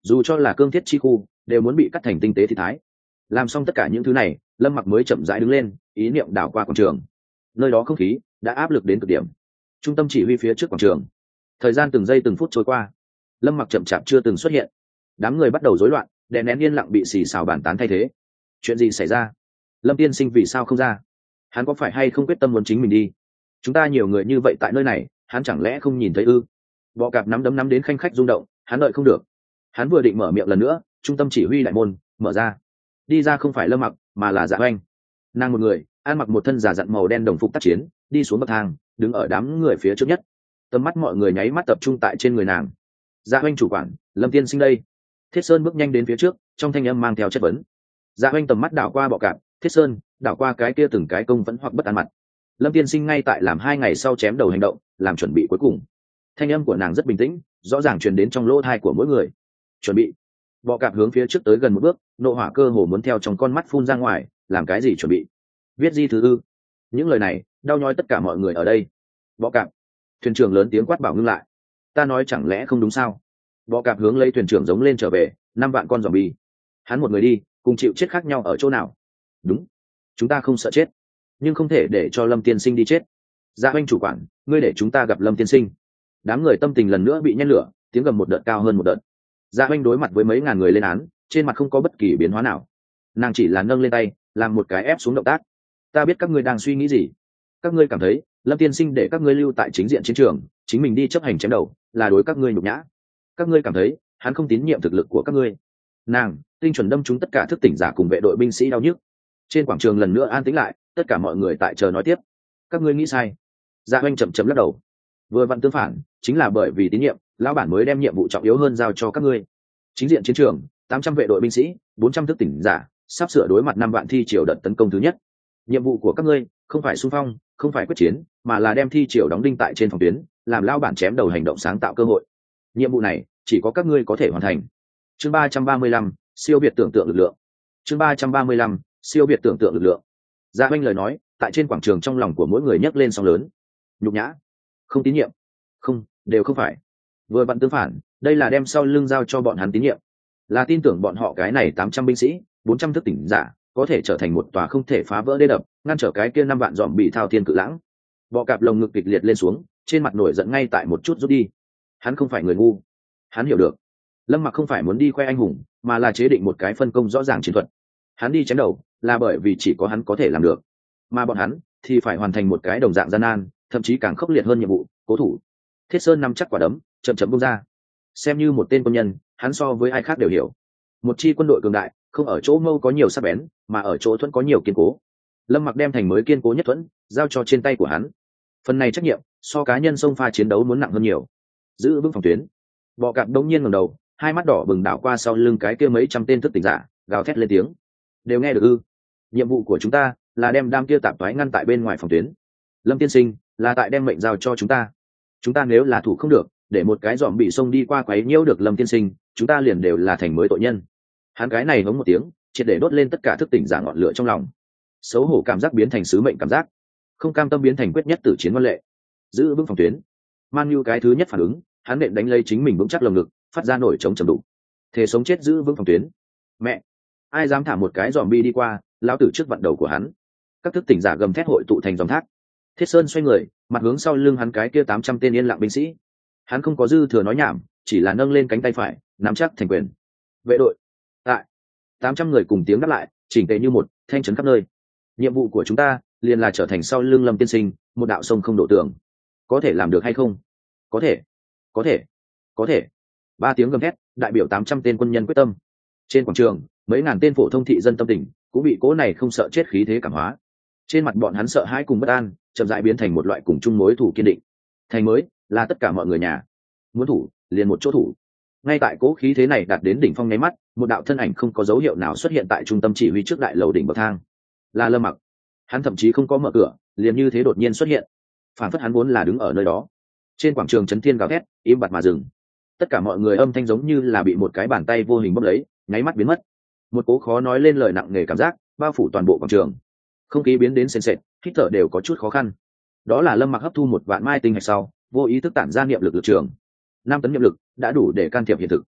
dù cho là cương thiết chi khu đều muốn bị cắt thành tinh tế thị thái. Làm xong tất cả những thứ này, Lâm Mặc mới chậm rãi đứng lên, ý niệm đảo qua quảng trường. Nơi đó không khí đã áp lực đến cực điểm. Trung tâm chỉ huy phía trước quảng trường, thời gian từng giây từng phút trôi qua, Lâm Mặc chậm chạp chưa từng xuất hiện. Đám người bắt đầu rối loạn, đè nén yên lặng bị xì xào bàn tán thay thế. Chuyện gì xảy ra? Lâm tiên sinh vì sao không ra? Hắn có phải hay không quyết tâm muốn chính mình đi? Chúng ta nhiều người như vậy tại nơi này, hắn chẳng lẽ không nhìn thấy ư? Bọ cạp nắm đấm nắm đến khanh khách rung động, hắn đợi không được. Hắn vừa định mở miệng lần nữa, trung tâm chỉ huy đại môn mở ra. Đi ra không phải Lâm Mặc, mà là Dạ Oanh. Nàng một người, ăn mặc một thân giả dặn màu đen đồng phục tác chiến, đi xuống bậc thang, đứng ở đám người phía trước nhất. Tầm mắt mọi người nháy mắt tập trung tại trên người nàng. Dạ Oanh chủ quản, Lâm tiên sinh đây. Thiết Sơn bước nhanh đến phía trước, trong thanh âm mang theo chất vấn. Dạ Oanh tầm mắt đảo qua bọ cạp, Thiết Sơn, đảo qua cái kia từng cái công vẫn hoặc bất an mặt. Lâm tiên sinh ngay tại làm hai ngày sau chém đầu hành động, làm chuẩn bị cuối cùng. Thanh âm của nàng rất bình tĩnh, rõ ràng truyền đến trong lỗ tai của mỗi người. Chuẩn bị. Bọ cạp hướng phía trước tới gần một bước, nộ hỏa cơ hồ muốn theo trong con mắt phun ra ngoài. Làm cái gì chuẩn bị? Viết di thứ ư? Những lời này đau nhói tất cả mọi người ở đây. Bọ cạp. Thuyền trưởng lớn tiếng quát bảo ngưng lại. Ta nói chẳng lẽ không đúng sao? Bọ cạp hướng lấy thuyền trưởng giống lên trở về. Năm vạn con zombie. Hắn một người đi, cùng chịu chết khác nhau ở chỗ nào? Đúng, chúng ta không sợ chết, nhưng không thể để cho Lâm tiên sinh đi chết. Dạ Oanh chủ quản, ngươi để chúng ta gặp Lâm tiên sinh. Đám người tâm tình lần nữa bị nhen lửa, tiếng gầm một đợt cao hơn một đợt. Dạ Oanh đối mặt với mấy ngàn người lên án, trên mặt không có bất kỳ biến hóa nào. Nàng chỉ là nâng lên tay, làm một cái ép xuống động tác. Ta biết các ngươi đang suy nghĩ gì. Các ngươi cảm thấy Lâm tiên sinh để các ngươi lưu tại chính diện chiến trường, chính mình đi chấp hành chém đầu, là đối các ngươi nhục nhã. Các ngươi cảm thấy hắn không tín nhiệm thực lực của các ngươi. Nàng tinh chuẩn đâm trúng tất cả thức tỉnh giả cùng vệ đội binh sĩ đau nhức. Trên quảng trường lần nữa an tĩnh lại, tất cả mọi người tại chờ nói tiếp. Các ngươi nghĩ sai. Dạ Oanh chậm chậm lắc đầu. Vừa vặn tương phản, chính là bởi vì tín nhiệm, lão bản mới đem nhiệm vụ trọng yếu hơn giao cho các ngươi. Chính diện chiến trường, tám trăm vệ đội binh sĩ, bốn trăm thức tỉnh giả, sắp sửa đối mặt năm vạn thi triều đợt tấn công thứ nhất. Nhiệm vụ của các ngươi không phải xung phong, không phải quyết chiến, mà là đem thi triều đóng đinh tại trên phòng tuyến, làm lão bản chém đầu hành động sáng tạo cơ hội. Nhiệm vụ này chỉ có các ngươi có thể hoàn thành. Chương ba trăm ba mươi lăm, siêu việt tưởng tượng lực lượng. Chương ba trăm ba mươi lăm, siêu việt tưởng tượng lực lượng. Dạ Oanh lời nói tại trên quảng trường trong lòng của mỗi người nhấc lên sóng lớn. Nhục nhã, không tín nhiệm, không, đều không phải. Vừa vặn tương phản, đây là đem sau lưng giao cho bọn hắn tín nhiệm, là tin tưởng bọn họ cái này tám trăm binh sĩ, bốn trăm thức tỉnh giả có thể trở thành một tòa không thể phá vỡ đê đập, ngăn trở cái kia năm vạn dòm bị thao thiên cự lãng. Bọ cạp lồng ngực kịch liệt lên xuống, trên mặt nổi giận ngay tại một chút rút đi. Hắn không phải người ngu, hắn hiểu được Lâm Mặc không phải muốn đi khoe anh hùng, mà là chế định một cái phân công rõ ràng chiến thuật. Hắn đi chém đầu là bởi vì chỉ có hắn có thể làm được, mà bọn hắn thì phải hoàn thành một cái đồng dạng gian nan, thậm chí càng khốc liệt hơn nhiệm vụ, cố thủ. Thiết Sơn nắm chắc quả đấm, chậm chậm bung ra. Xem như một tên quân nhân, hắn so với ai khác đều hiểu, một chi quân đội cường đại không ở chỗ mâu có nhiều sắc bén, mà ở chỗ thuẫn có nhiều kiên cố. Lâm Mặc đem thành mới kiên cố nhất thuẫn giao cho trên tay của hắn. Phần này trách nhiệm so cá nhân xông pha chiến đấu muốn nặng hơn nhiều. Giữ vững phòng tuyến. Bọ cạp đống nhiên ngẩng đầu, hai mắt đỏ bừng đảo qua sau lưng cái kia mấy trăm tên thức tỉnh giả, gào thét lên tiếng. Đều nghe được ư? Nhiệm vụ của chúng ta là đem đám kia tạp toái ngăn tại bên ngoài phòng tuyến. Lâm tiên sinh là tại đem mệnh giao cho chúng ta. Chúng ta nếu là thủ không được, để một cái dòm bị xông đi qua quấy nhiễu được Lâm tiên sinh, chúng ta liền đều là thành mới tội nhân. Hắn cái này hống một tiếng, triệt để đốt lên tất cả thức tỉnh giả ngọn lửa trong lòng. Xấu hổ cảm giác biến thành sứ mệnh cảm giác, không cam tâm biến thành quyết nhất tử chiến văn lệ. Giữ vững phòng tuyến. Man Nhu cái thứ nhất phản ứng, hắn nện đánh lấy chính mình vững chắc lồng ngực, phát ra nổi chống trầm đục. Thể sống chết giữ vững phòng tuyến. Mẹ, ai dám thả một cái dòm bi đi qua, lão tử trước vặn đầu của hắn. Các thức tỉnh giả gầm thét hội tụ thành dòng thác. Thiết Sơn xoay người, mặt hướng sau lưng hắn cái kia tám trăm tên yên lặng binh sĩ. Hắn không có dư thừa nói nhảm, chỉ là nâng lên cánh tay phải, nắm chắc thành quyền. Vệ đội, tại tám trăm người cùng tiếng đáp lại, chỉnh tề như một, thanh trấn khắp nơi. Nhiệm vụ của chúng ta liền là trở thành sau lưng Lâm tiên sinh, một đạo sông không đổ tường. Có thể làm được hay không? Có thể, có thể, có thể. Ba tiếng gầm thét, đại biểu tám trăm tên quân nhân quyết tâm. Trên quảng trường, mấy ngàn tên phổ thông thị dân tâm tình cũng bị cố này không sợ chết khí thế cảm hóa. Trên mặt bọn hắn sợ hãi cùng bất an, chậm rãi biến thành một loại cùng chung mối thủ kiên định. Thành mới là tất cả mọi người nhà, muốn thủ liền một chỗ thủ. Ngay tại cố khí thế này đạt đến đỉnh phong nháy mắt, một đạo thân ảnh không có dấu hiệu nào xuất hiện tại trung tâm chỉ huy trước đại lầu đỉnh bậc thang. Là Lâm Mặc. Hắn thậm chí không có mở cửa, liền như thế đột nhiên xuất hiện, phản phất hắn vốn là đứng ở nơi đó. Trên quảng trường chấn thiên gào thét, im bặt mà dừng. Tất cả mọi người âm thanh giống như là bị một cái bàn tay vô hình bóp lấy, nháy mắt biến mất. Một cố khó nói lên lời nặng nề cảm giác bao phủ toàn bộ quảng trường. Không khí biến đến sền sệt, hít thở đều có chút khó khăn. Đó là Lâm Mặc hấp thu một vạn mai tinh hạch sau, vô ý thức tản ra niệm lực lực trường. Năm tấn niệm lực đã đủ để can thiệp hiện thực.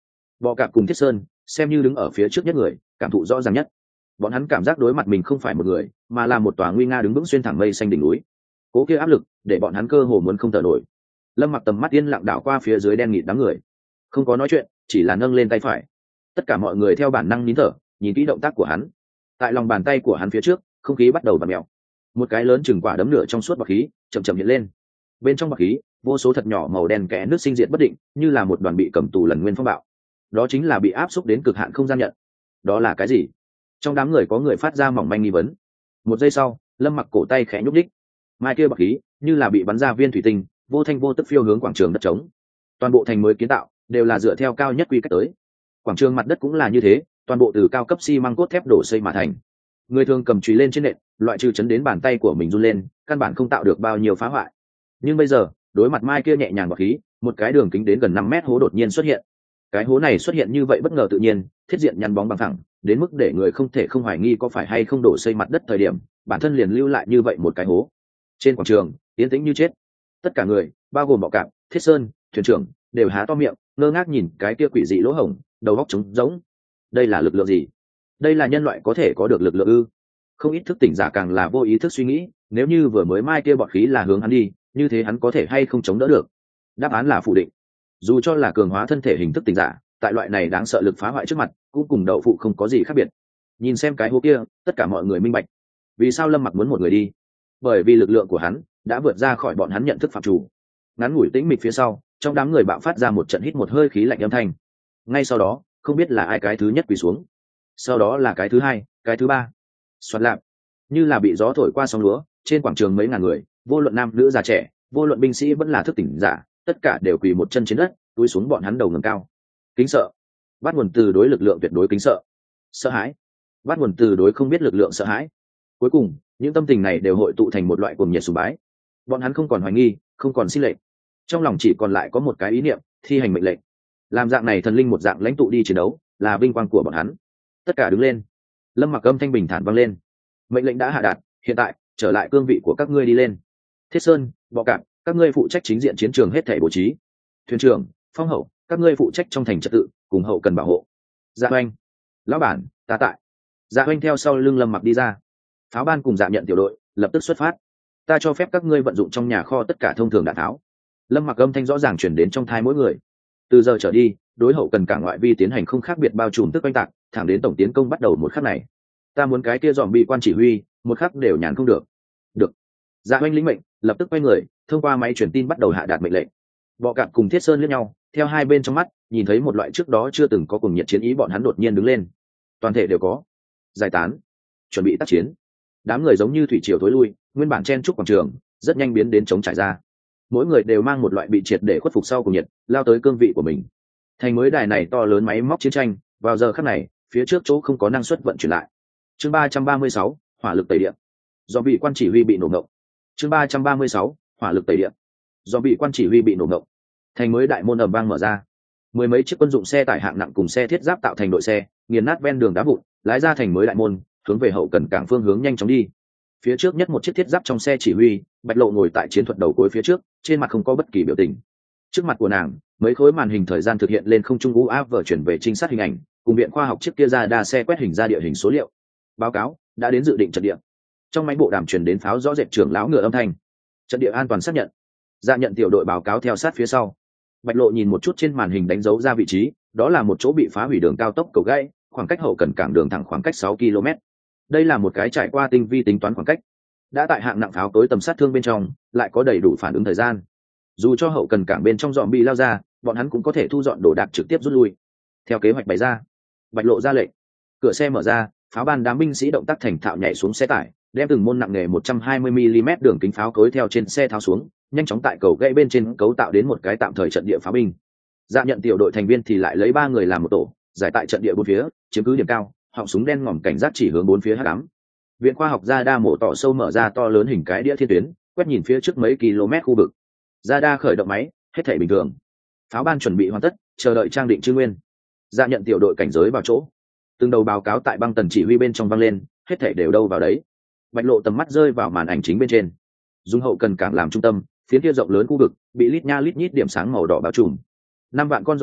Bọ Cạp cùng Thiết Sơn xem như đứng ở phía trước nhất người, cảm thụ rõ ràng nhất. Bọn hắn cảm giác đối mặt mình không phải một người, mà là một tòa nguy nga đứng vững xuyên thẳng mây xanh đỉnh núi. Cố kia áp lực để bọn hắn cơ hồ muốn không thở nổi. Lâm Mặc tầm mắt yên lặng đảo qua phía dưới đen nghịt đám người, không có nói chuyện, chỉ là nâng lên tay phải. Tất cả mọi người theo bản năng nín thở, nhìn kỹ động tác của hắn. Tại lòng bàn tay của hắn phía trước, không khí bắt đầu vặn mèo. Một cái lớn chừng quả đấm nửa trong suốt bọt khí chậm chậm hiện lên. Bên trong bọt khí, vô số thật nhỏ màu đen kẽ nước sinh diệt bất định, như là một đoàn bị cầm tù lần nguyên phong bạo. Đó chính là bị áp xúc đến cực hạn không gian nhận. Đó là cái gì? Trong đám người có người phát ra mỏng manh nghi vấn. Một giây sau, Lâm Mặc cổ tay khẽ nhúc nhích, mai kia bọt khí như là bị bắn ra viên thủy tinh, vô thanh vô tức phiêu hướng quảng trường đất trống. Toàn bộ thành mới kiến tạo đều là dựa theo cao nhất quy cách tới. Quảng trường mặt đất cũng là như thế, toàn bộ từ cao cấp xi măng cốt thép đổ xây mà thành. Người thường cầm chùy lên trên nệm, loại trừ chấn đến bàn tay của mình run lên, căn bản không tạo được bao nhiêu phá hoại. Nhưng bây giờ, đối mặt mai kia nhẹ nhàng bọt khí, một cái đường kính đến gần năm mét hố đột nhiên xuất hiện. Cái hố này xuất hiện như vậy bất ngờ tự nhiên, thiết diện nhăn bóng bằng thẳng, đến mức để người không thể không hoài nghi có phải hay không đổ xây mặt đất thời điểm, bản thân liền lưu lại như vậy một cái hố. Trên quảng trường, yên tĩnh như chết. Tất cả người, bao gồm Bọ Cạp, Thiết Sơn, thuyền trưởng, đều há to miệng, ngơ ngác nhìn cái kia quỷ dị lỗ hổng, đầu óc trống rỗng. Đây là lực lượng gì? Đây là nhân loại có thể có được lực lượng ư? Không ít thức tỉnh giả càng là vô ý thức suy nghĩ, nếu như vừa mới mai kia bọt khí là hướng hắn đi, như thế hắn có thể hay không chống đỡ được? Đáp án là phủ định. Dù cho là cường hóa thân thể hình thức tỉnh giả, tại loại này đáng sợ lực phá hoại trước mặt, cũng cùng đậu phụ không có gì khác biệt. Nhìn xem cái hố kia, tất cả mọi người minh bạch. Vì sao Lâm Mặc muốn một người đi? Bởi vì lực lượng của hắn đã vượt ra khỏi bọn hắn nhận thức phạm chủ. Ngắn ngủi tĩnh mịch phía sau, trong đám người bạo phát ra một trận hít một hơi khí lạnh âm thanh. Ngay sau đó, không biết là ai cái thứ nhất quỳ xuống, sau đó là cái thứ hai, cái thứ ba. Xoạt lạp, như là bị gió thổi qua sóng lúa, trên quảng trường mấy ngàn người, vô luận nam nữ già trẻ, vô luận binh sĩ vẫn là thức tỉnh giả, tất cả đều quỳ một chân trên đất, túi xuống bọn hắn đầu ngẩng cao. Kính sợ, bắt nguồn từ đối lực lượng tuyệt đối kính sợ. Sợ hãi, bắt nguồn từ đối không biết lực lượng sợ hãi. Cuối cùng, những tâm tình này đều hội tụ thành một loại cuồng nhiệt sùng bái. Bọn hắn không còn hoài nghi, không còn xin lệnh, trong lòng chỉ còn lại có một cái ý niệm: thi hành mệnh lệnh. Làm dạng này thần linh một dạng lãnh tụ đi chiến đấu, là vinh quang của bọn hắn. Tất cả đứng lên. Lâm Mặc âm thanh bình thản vang lên. Mệnh lệnh đã hạ đạt, hiện tại trở lại cương vị của các ngươi đi lên. Thiết Sơn, Bọ Cạp, các ngươi phụ trách chính diện chiến trường hết thảy bố trí. Thuyền trưởng, Phong Hậu, các ngươi phụ trách trong thành trật tự, cùng hậu cần bảo hộ. Dạ Oanh, lão bản, ta tại. Dạ Oanh theo sau lưng Lâm Mặc đi ra. Pháo ban cùng Dạ Nhận tiểu đội lập tức xuất phát. Ta cho phép các ngươi vận dụng trong nhà kho tất cả thông thường đạn tháo. Lâm Mặc âm thanh rõ ràng truyền đến trong thai mỗi người. Từ giờ trở đi, đối hậu cần cả ngoại vi tiến hành không khác biệt bao trùm tức oanh tạc, thẳng đến tổng tiến công bắt đầu một khắc này. Ta muốn cái kia dòm bị quan chỉ huy, một khắc đều nhàn không được. Được. Dạ Oanh lĩnh mệnh, lập tức quay người, thông qua máy truyền tin bắt đầu hạ đạt mệnh lệnh. Bọ Cạp cùng Thiết Sơn liếc nhau, theo hai bên trong mắt, nhìn thấy một loại trước đó chưa từng có cùng nhiệt chiến ý, bọn hắn đột nhiên đứng lên. Toàn thể đều có. Giải tán. Chuẩn bị tác chiến. Đám người giống như thủy triều thối lui, nguyên bản chen trúc quảng trường, rất nhanh biến đến chống trải ra. Mỗi người đều mang một loại bị triệt để khuất phục sau cùng nhiệt, lao tới cương vị của mình. Thành mới đài này to lớn máy móc chiến tranh, vào giờ khắc này, phía trước chỗ không có năng suất vận chuyển lại. Chương ba trăm ba mươi sáu, hỏa lực tẩy điện. Do bị quan chỉ huy bị nổ ngộng. Chương ba trăm ba mươi sáu, hỏa lực tẩy điện. Do bị quan chỉ huy bị nổ ngộng. Thành mới đại môn ầm vang mở ra. Mười mấy chiếc quân dụng xe tải hạng nặng cùng xe thiết giáp tạo thành đội xe, nghiền nát ven đường đá vụn, lái ra thành mới đại môn, hướng về hậu cần cảng phương hướng nhanh chóng đi. Phía trước nhất một chiếc thiết giáp trong xe chỉ huy, Bạch Lộ ngồi tại chiến thuật đầu cuối phía trước, trên mặt không có bất kỳ biểu tình. Trước mặt của nàng, mấy khối màn hình thời gian thực hiện lên không trung u áp vở chuyển về trinh sát hình ảnh, cùng viện khoa học chiếc kia ra đa xe quét hình ra địa hình số liệu. Báo cáo đã đến dự định trận địa. Trong máy bộ đàm truyền đến pháo rõ rệt trưởng lão ngựa âm thanh. Trận địa an toàn xác nhận. Dạ Nhận tiểu đội báo cáo theo sát phía sau. Bạch Lộ nhìn một chút trên màn hình đánh dấu ra vị trí, đó là một chỗ bị phá hủy đường cao tốc cầu gãy, khoảng cách hậu cần cảng đường thẳng khoảng cách sáu ki lô mét. Đây là một cái trải qua tinh vi tính toán khoảng cách. Đã tại hạng nặng pháo tối tầm sát thương bên trong, lại có đầy đủ phản ứng thời gian. Dù cho hậu cần cảng bên trong dòm bị lao ra, bọn hắn cũng có thể thu dọn đồ đạc trực tiếp rút lui. Theo kế hoạch bày ra, Bạch Lộ ra lệnh, cửa xe mở ra, pháo ban đám binh sĩ động tác thành thạo nhảy xuống xe tải, đem từng môn nặng nghề một trăm hai mươi mi li mét đường kính pháo cối theo trên xe tháo xuống, nhanh chóng tại cầu gãy bên trên cấu tạo đến một cái tạm thời trận địa pháo binh. Dạ Nhận tiểu đội thành viên thì lại lấy ba người làm một tổ, giải tại trận địa bốn phía, chiếm cứ điểm cao, họng súng đen ngòm cảnh giác chỉ hướng bốn phía hắc ám. Viện khoa học Ra Đa mổ tỏ sâu mở ra to lớn hình cái đĩa thiên tuyến, quét nhìn phía trước mấy km khu vực. Ra Đa khởi động máy, hết thảy bình thường. Pháo ban chuẩn bị hoàn tất, chờ đợi trang định chư nguyên. Dạ Nhận tiểu đội cảnh giới vào chỗ. Từng đầu báo cáo tại băng tần chỉ huy bên trong vang lên, hết thảy đều đâu vào đấy. Bạch Lộ tầm mắt rơi vào màn ảnh chính bên trên. Dùng hậu cần cảng làm trung tâm, phiến kia rộng lớn khu vực bị lít nha lít nhít điểm sáng màu đỏ bao trùm. Năm vạn con zombie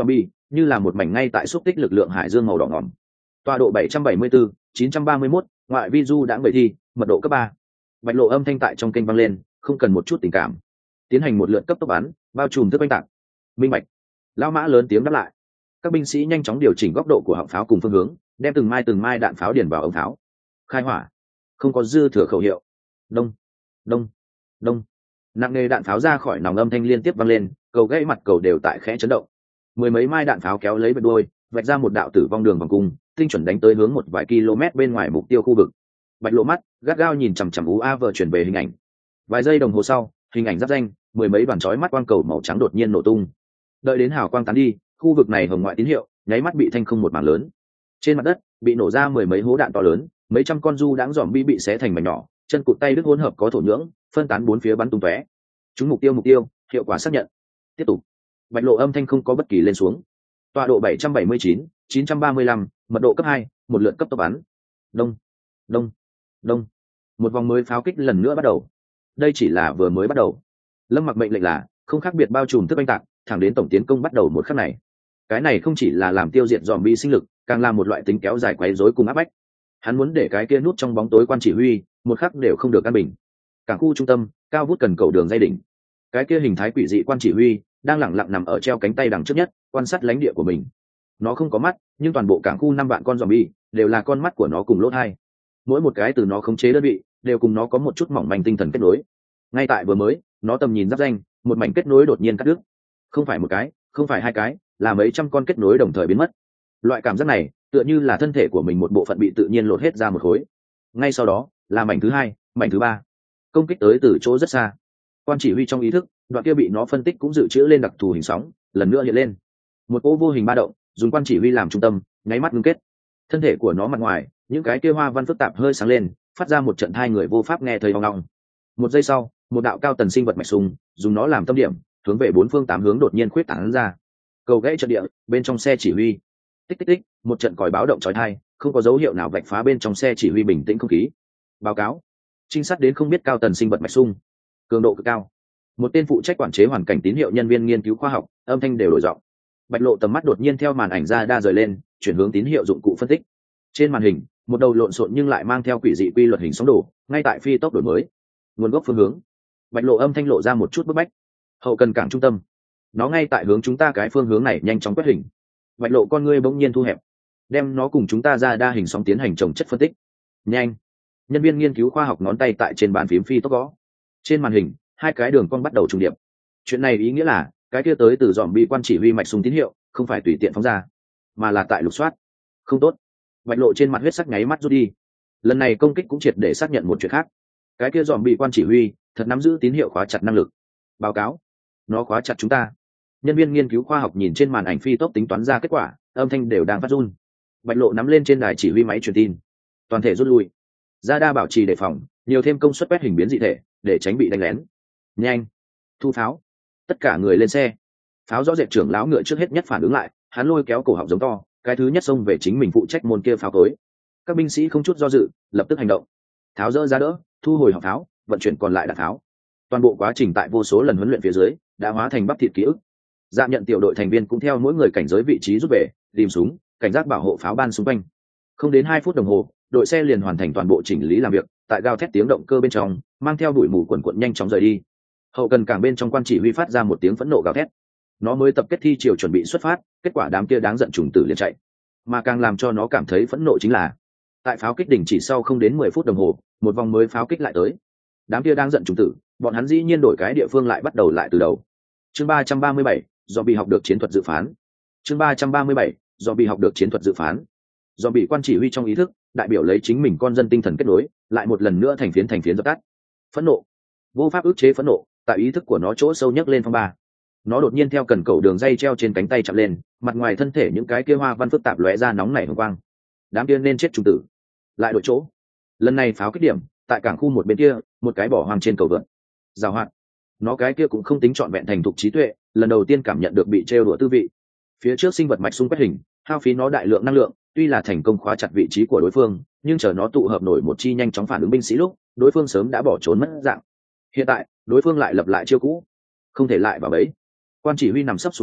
như là một mảnh ngay tại xúc tích lực lượng hải dương màu đỏ ngỏm. Tọa độ bảy trăm bảy mươi bốn, chín trăm ba mươi mốt, ngoại vi du đãng bầy thi, mật độ cấp ba. Bạch lộ âm thanh tại trong kênh vang lên, không cần một chút tình cảm. Tiến hành một lượt cấp tốc bắn, bao trùm thức oanh tạc. Minh bạch. Lão mã lớn tiếng đáp lại. Các binh sĩ nhanh chóng điều chỉnh góc độ của họng pháo cùng phương hướng, đem từng mai từng mai đạn pháo điền vào ống pháo. Khai hỏa. Không có dư thừa khẩu hiệu. Đông, đông, đông. Nặng nề đạn pháo ra khỏi nòng âm thanh liên tiếp vang lên, cầu gãy mặt cầu đều tại khẽ chấn động. Mười mấy mai đạn pháo kéo lấy bên đuôi, vạch ra một đạo tử vong đường vòng cung, tinh chuẩn đánh tới hướng một vài km bên ngoài mục tiêu khu vực. Bạch lộ mắt gắt gao nhìn chằm chằm u a vờ chuyển về hình ảnh. Vài giây đồng hồ sau, hình ảnh giáp danh, mười mấy đoàn chói mắt quang cầu màu trắng đột nhiên nổ tung. Đợi đến hào quang tán đi, khu vực này hồng ngoại tín hiệu nháy mắt bị thanh không một mảng lớn. Trên mặt đất bị nổ ra mười mấy hố đạn to lớn, mấy trăm con du đãng dòm bi bị xé thành mảnh nhỏ, chân cụt tay đứt hỗn hợp có thổ nhưỡng, phân tán bốn phía bắn tung tóe. Chúng mục tiêu mục tiêu, hiệu quả xác nhận. Tiếp tục. Bạch lộ âm thanh không có bất kỳ lên xuống. Tọa độ bảy trăm bảy mươi chín, chín trăm ba mươi lăm, mật độ cấp hai, một lượt cấp tốc bắn. Đông, đông, đông. Một vòng mới pháo kích lần nữa bắt đầu. Đây chỉ là vừa mới bắt đầu. Lâm Mặc mệnh lệnh là không khác biệt bao trùm thức oanh tạc, thẳng đến tổng tiến công bắt đầu một khắc này. Cái này không chỉ là làm tiêu diệt dòm bi sinh lực, càng là một loại tính kéo dài quấy rối cùng áp bách. Hắn muốn để cái kia nút trong bóng tối quan chỉ huy, một khắc đều không được an bình. Cảng khu trung tâm, cao vút cần cầu đường dây đỉnh. Cái kia hình thái quỷ dị quan chỉ huy đang lẳng lặng nằm ở treo cánh tay đằng trước nhất, quan sát lãnh địa của mình. Nó không có mắt, nhưng toàn bộ cảng khu năm vạn con zombie đều là con mắt của nó cùng lỗ tai. Mỗi một cái từ nó khống chế đơn vị đều cùng nó có một chút mỏng manh tinh thần kết nối. Ngay tại vừa mới, nó tầm nhìn giáp danh, một mảnh kết nối đột nhiên cắt đứt. Không phải một cái, không phải hai cái, là mấy trăm con kết nối đồng thời biến mất. Loại cảm giác này, tựa như là thân thể của mình một bộ phận bị tự nhiên lột hết ra một khối. Ngay sau đó, là mảnh thứ hai, mảnh thứ ba. Công kích tới từ chỗ rất xa. Quan chỉ huy trong ý thức, đoạn kia bị nó phân tích cũng dự trữ lên đặc thù hình sóng, lần nữa hiện lên. Một cỗ vô hình ba động, dùng quan chỉ huy làm trung tâm, nháy mắt ngưng kết. Thân thể của nó mặt ngoài, những cái kia hoa văn phức tạp hơi sáng lên, phát ra một trận hai người vô pháp nghe thấy ong ong. Một giây sau, một đạo cao tần sinh vật mạch sung, dùng nó làm tâm điểm, hướng về bốn phương tám hướng đột nhiên khuyết tán ra. Cầu gãy trận địa, bên trong xe chỉ huy. Tích tích tích, một trận còi báo động chói tai, không có dấu hiệu nào vạch phá bên trong xe chỉ huy bình tĩnh không khí. Báo cáo, trinh sát đến không biết cao tần sinh vật mạch sung, cường độ cực cao. Một tên phụ trách quản chế hoàn cảnh tín hiệu nhân viên nghiên cứu khoa học, âm thanh đều đổi giọng. Bạch lộ tầm mắt đột nhiên theo màn ảnh ra đa rời lên, chuyển hướng tín hiệu dụng cụ phân tích. Trên màn hình, một đầu lộn xộn nhưng lại mang theo quỷ dị quy luật hình sóng đổ, ngay tại phi tốc đổi mới. Nguồn gốc phương hướng. Bạch lộ âm thanh lộ ra một chút bức bách. Hậu cần cảng trung tâm. Nó ngay tại hướng chúng ta cái phương hướng này nhanh chóng quét hình. Bạch lộ con ngươi bỗng nhiên thu hẹp, đem nó cùng chúng ta ra đa hình sóng tiến hành trồng chất phân tích. Nhanh. Nhân viên nghiên cứu khoa học ngón tay tại trên bàn phím phi tốc gõ. Trên màn hình, hai cái đường cong bắt đầu trùng điệp. Chuyện này ý nghĩa là cái kia tới từ dòm bi quan chỉ huy mạch súng tín hiệu không phải tùy tiện phóng ra, mà là tại lục soát. Không tốt. Bạch lộ trên mặt huyết sắc nháy mắt rút đi. Lần này công kích cũng triệt để xác nhận một chuyện khác. Cái kia dòm bi quan chỉ huy thật nắm giữ tín hiệu khóa chặt năng lực. Báo cáo, nó khóa chặt chúng ta. Nhân viên nghiên cứu khoa học nhìn trên màn ảnh phi tốc tính toán ra kết quả, âm thanh đều đang phát run. Bạch lộ nắm lên trên đài chỉ huy máy truyền tin, toàn thể rút lui. Ra đa bảo trì đề phòng, nhiều thêm công suất quét hình biến dị thể để tránh bị đánh lén. Nhanh, thu pháo. Tất cả người lên xe. Pháo rõ rệt trưởng lão ngựa trước hết nhất phản ứng lại, hắn lôi kéo cổ họng giống to, cái thứ nhất xông về chính mình phụ trách môn kia pháo cối. Các binh sĩ không chút do dự, lập tức hành động. Tháo dỡ ra đỡ, thu hồi họng pháo, vận chuyển còn lại đạn pháo. Toàn bộ quá trình tại vô số lần huấn luyện phía dưới đã hóa thành bắp thịt ký ức. Dạ nhận tiểu đội thành viên cũng theo mỗi người cảnh giới vị trí rút về, tìm súng, cảnh giác bảo hộ pháo ban xung quanh. Không đến hai phút đồng hồ, đội xe liền hoàn thành toàn bộ chỉnh lý làm việc, tại gào thét tiếng động cơ bên trong, mang theo bụi mù quần quần nhanh chóng rời đi. Hậu cần cảng bên trong quan chỉ huy phát ra một tiếng phẫn nộ gào thét. Nó mới tập kết thi chiều chuẩn bị xuất phát, kết quả đám kia đáng giận trùng tử liền chạy. Mà càng làm cho nó cảm thấy phẫn nộ chính là, tại pháo kích đỉnh chỉ sau không đến mười phút đồng hồ, một vòng mới pháo kích lại tới. Đám kia đáng giận trùng tử, bọn hắn dĩ nhiên đổi cái địa phương lại bắt đầu lại từ đầu. Chương ba trăm ba mươi bảy, do bị học được chiến thuật dự phán. Chương ba trăm ba mươi bảy, do bị học được chiến thuật dự phán. Do bị quan chỉ huy trong ý thức, đại biểu lấy chính mình con dân tinh thần kết nối, lại một lần nữa thành phiến thành phiến dập tắt. Phẫn nộ, vô pháp ức chế phẫn nộ, tại ý thức của nó chỗ sâu nhấc lên phong ba. Nó đột nhiên theo cần cầu đường dây treo trên cánh tay chạm lên, mặt ngoài thân thể những cái kia hoa văn phức tạp lóe ra nóng nảy hồng quang. Đám kia nên chết trùng tử. Lại đổi chỗ. Lần này pháo kích điểm, tại cảng khu một bên kia, một cái bỏ hoang trên cầu vượt. Giàu hoạt. Nó cái kia cũng không tính trọn vẹn thành thục trí tuệ, lần đầu tiên cảm nhận được bị trêu đùa tư vị. Phía trước sinh vật mạch xung quét hình, hao phí nó đại lượng năng lượng, tuy là thành công khóa chặt vị trí của đối phương, nhưng chờ nó tụ hợp nổi một chi nhanh chóng phản ứng binh sĩ lúc, đối phương sớm đã bỏ trốn mất dạng. Hiện tại, đối phương lại lập lại chiêu cũ, không thể lại vào bẫy. Quan chỉ huy nằm sấp xuống tới,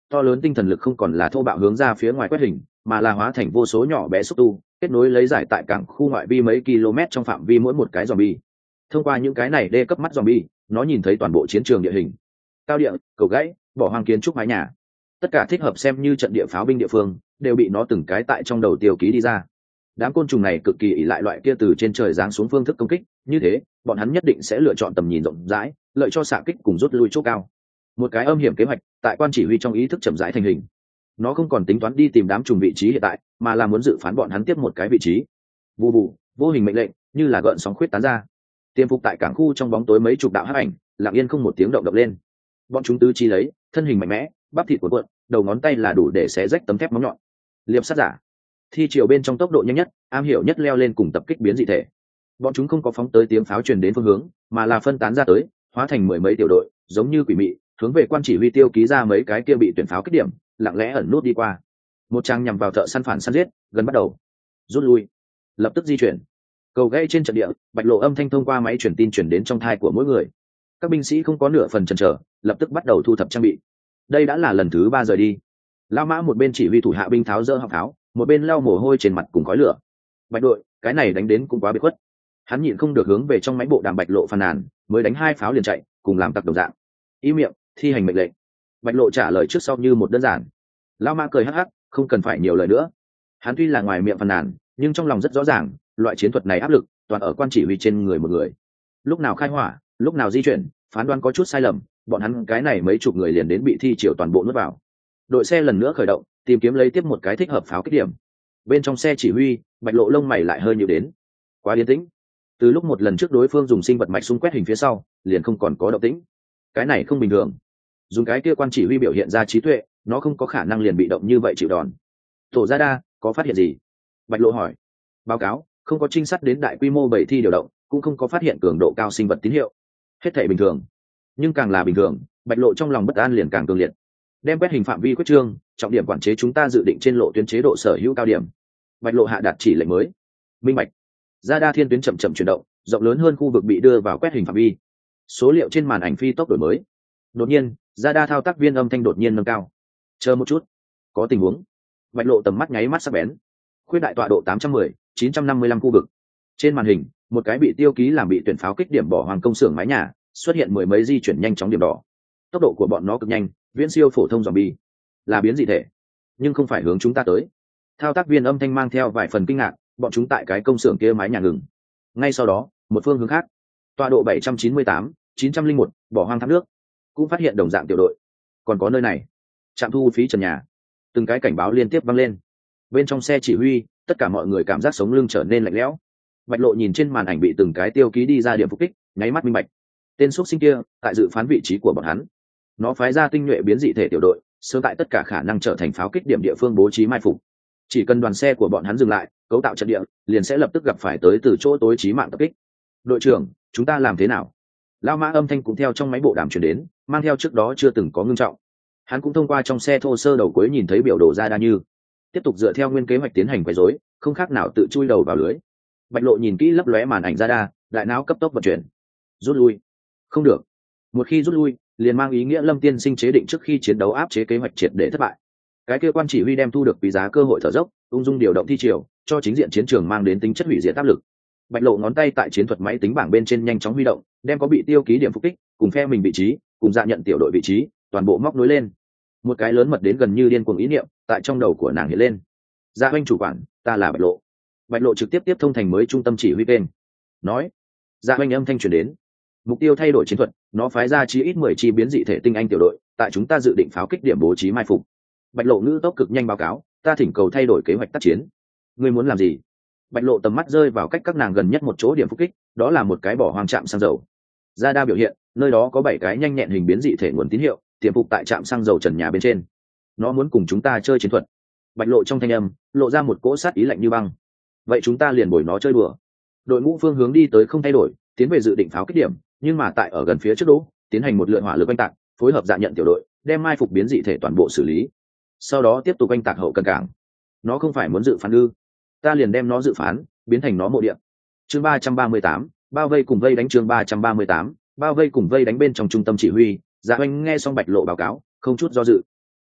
to lớn tinh thần lực không còn là thô bạo hướng ra phía ngoài quét hình, mà là hóa thành vô số nhỏ bé xúc tu kết nối lấy giải tại cảng khu ngoại vi mấy km trong phạm vi mỗi một cái zombie. Thông qua những cái này đê cấp mắt zombie, nó nhìn thấy toàn bộ chiến trường địa hình, cao địa, cầu gãy, bỏ hoang kiến trúc mái nhà, tất cả thích hợp xem như trận địa pháo binh địa phương đều bị nó từng cái tại trong đầu tiêu ký đi ra. Đám côn trùng này cực kỳ ỷ lại loại kia từ trên trời giáng xuống phương thức công kích, như thế bọn hắn nhất định sẽ lựa chọn tầm nhìn rộng rãi, lợi cho xạ kích cùng rút lui chỗ cao. Một cái âm hiểm kế hoạch tại quan chỉ huy trong ý thức chậm rãi thành hình. Nó không còn tính toán đi tìm đám trùng vị trí hiện tại, mà là muốn dự phán bọn hắn tiếp một cái vị trí. Vù vù, vô hình mệnh lệnh như là gợn sóng khuyết tán ra. Tiêm phục tại cảng khu trong bóng tối mấy chục đạo hắc ảnh, lặng yên không một tiếng động động lên. Bọn chúng tứ chi lấy, thân hình mạnh mẽ, bắp thịt cuộn cuộn, đầu ngón tay là đủ để xé rách tấm thép móng nhọn. Liệp sát giả, thi chiều bên trong tốc độ nhanh nhất, am hiểu nhất leo lên cùng tập kích biến dị thể. Bọn chúng không có phóng tới tiếng pháo truyền đến phương hướng, mà là phân tán ra tới, hóa thành mười mấy tiểu đội, giống như quỷ mị, hướng về quan chỉ huy tiêu ký ra mấy cái kia bị tuyển pháo kích điểm, lặng lẽ ẩn nút đi qua. Một trang nhằm vào thợ săn phản săn giết, gần bắt đầu. Rút lui, lập tức di chuyển. Cầu gãy trên trận địa, bạch lộ âm thanh thông qua máy truyền tin truyền đến trong thai của mỗi người. Các binh sĩ không có nửa phần chần chờ, lập tức bắt đầu thu thập trang bị. Đây đã là lần thứ ba rời đi. Lao Mã một bên chỉ huy thủ hạ binh tháo dỡ học tháo, một bên lau mồ hôi trên mặt cùng khói lửa. Bạch đội, cái này đánh đến cũng quá biệt khuất. Hắn nhịn không được hướng về trong máy bộ đàm bạch lộ phàn nàn, mới đánh hai pháo liền chạy, cùng làm tặc đồng dạng. Ý miệng, thi hành mệnh lệnh. Bạch lộ trả lời trước sau như một đơn giản. Lao Mã cười hắc hắc, không cần phải nhiều lời nữa. Hắn tuy là ngoài miệng phàn nàn, nhưng trong lòng rất rõ ràng, loại chiến thuật này áp lực toàn ở quan chỉ huy trên người một người. Lúc nào khai hỏa, lúc nào di chuyển, phán đoán có chút sai lầm, bọn hắn cái này mấy chục người liền đến bị thi triều toàn bộ nuốt vào. Đội xe lần nữa khởi động, tìm kiếm lấy tiếp một cái thích hợp pháo kích điểm. Bên trong xe chỉ huy, bạch lộ lông mày lại hơi nhiều đến. Quá yên tĩnh. Từ lúc một lần trước đối phương dùng sinh vật mạch xung quét hình phía sau, liền không còn có động tĩnh. Cái này không bình thường. Dùng cái kia quan chỉ huy biểu hiện ra trí tuệ, nó không có khả năng liền bị động như vậy chịu đòn. Tổ gia đa, có phát hiện gì? Bạch lộ hỏi. Báo cáo, không có trinh sát đến đại quy mô bảy thi điều động, cũng không có phát hiện cường độ cao sinh vật tín hiệu. Hết thảy bình thường. Nhưng càng là bình thường, bạch lộ trong lòng bất an liền càng cường liệt. Đem quét hình phạm vi quyết trương, trọng điểm quản chế chúng ta dự định trên lộ tuyến chế độ sở hữu cao điểm. Bạch lộ hạ đạt chỉ lệnh mới. Minh bạch. Gia đa thiên tuyến chậm chậm chuyển động, rộng lớn hơn khu vực bị đưa vào quét hình phạm vi. Số liệu trên màn ảnh phi tốc đổi mới. Đột nhiên, Gia đa thao tác viên âm thanh đột nhiên nâng cao. Chờ một chút, có tình huống. Bạch lộ tầm mắt nháy mắt sắc bén. Khuyết đại tọa độ tám trăm mười, chín trăm năm mươi lăm khu vực. Trên màn hình, một cái bị tiêu ký làm bị tuyển pháo kích điểm bỏ hoàng công xưởng mái nhà, xuất hiện mười mấy di chuyển nhanh chóng điểm đỏ. Tốc độ của bọn nó cực nhanh, viễn siêu phổ thông zombie. Là biến dị thể, nhưng không phải hướng chúng ta tới. Thao tác viên âm thanh mang theo vài phần kinh ngạc, bọn chúng tại cái công xưởng kia mái nhà ngừng. Ngay sau đó, một phương hướng khác, tọa độ bảy trăm chín mươi tám, chín trăm linh một, bỏ hoang thác nước, cũng phát hiện đồng dạng tiểu đội. Còn có nơi này, trạm thu phí trần nhà. Từng cái cảnh báo liên tiếp vang lên. Bên trong xe chỉ huy, tất cả mọi người cảm giác sống lưng trở nên lạnh lẽo. Bạch lộ nhìn trên màn ảnh bị từng cái tiêu ký đi ra điểm phục kích, nháy mắt minh bạch. Tên xuất sinh kia tại dự phán vị trí của bọn hắn. Nó phái ra tinh nhuệ biến dị thể tiểu đội, sớm tại tất cả khả năng trở thành pháo kích điểm địa phương bố trí mai phục. Chỉ cần đoàn xe của bọn hắn dừng lại, cấu tạo trận địa liền sẽ lập tức gặp phải tới từ chỗ tối chí mạng tập kích. Đội trưởng, chúng ta làm thế nào? Lao Mã âm thanh cũng theo trong máy bộ đàm truyền đến, mang theo trước đó chưa từng có ngưng trọng. Hắn cũng thông qua trong xe thô sơ đầu cuối nhìn thấy biểu đồ ra đa như tiếp tục dựa theo nguyên kế hoạch tiến hành quấy rối, không khác nào tự chui đầu vào lưới. Bạch lộ nhìn kỹ lấp lóe màn ảnh ra đa, đại não cấp tốc vận chuyển. Rút lui. Không được. Một khi rút lui, liền mang ý nghĩa Lâm tiên sinh chế định trước khi chiến đấu áp chế kế hoạch triệt để thất bại. Cái kia quan chỉ huy đem thu được quý giá cơ hội thở dốc, ung dung điều động thi triều, cho chính diện chiến trường mang đến tính chất hủy diệt áp lực. Bạch lộ ngón tay tại chiến thuật máy tính bảng bên trên nhanh chóng huy động, đem có bị tiêu ký điểm phục kích, cùng phe mình vị trí, cùng dạ nhận tiểu đội vị trí, toàn bộ móc nối lên. Một cái lớn mật đến gần như điên cuồng ý niệm tại trong đầu của nàng hiện lên. Dạ huynh chủ quản, ta là Bạch lộ. Bạch lộ trực tiếp tiếp thông thành mới trung tâm chỉ huy kênh. Nói. Dạ huynh âm thanh truyền đến. Mục tiêu thay đổi chiến thuật, nó phái ra chí ít mười chi biến dị thể tinh anh tiểu đội, tại chúng ta dự định pháo kích điểm bố trí mai phục. Bạch lộ ngữ tốc cực nhanh báo cáo, ta thỉnh cầu thay đổi kế hoạch tác chiến. Ngươi muốn làm gì? Bạch lộ tầm mắt rơi vào cách các nàng gần nhất một chỗ điểm phục kích, đó là một cái bỏ hoang trạm xăng dầu. Ra đa biểu hiện, nơi đó có bảy cái nhanh nhẹn hình biến dị thể nguồn tín hiệu, tiềm phục tại trạm xăng dầu trần nhà bên trên. Nó muốn cùng chúng ta chơi chiến thuật. Bạch lộ trong thanh âm lộ ra một cỗ sát ý lạnh như băng. Vậy chúng ta liền bồi nó chơi đùa. Đội ngũ phương hướng đi tới không thay đổi, tiến về dự định pháo kích điểm, nhưng mà tại ở gần phía trước đỗ, tiến hành một lượt hỏa lực oanh tạc, phối hợp dạ nhận tiểu đội, đem mai phục biến dị thể toàn bộ xử lý. Sau đó tiếp tục oanh tạc hậu cần cảng. Nó không phải muốn dự phán ư? Ta liền đem nó dự phán, biến thành nó mộ địa. Chương ba trăm ba mươi tám, bao vây cùng vây đánh. Chương ba trăm ba mươi tám, bao vây cùng vây đánh. Bên trong trung tâm chỉ huy, Dạ Oanh nghe xong Bạch lộ báo cáo, không chút do dự.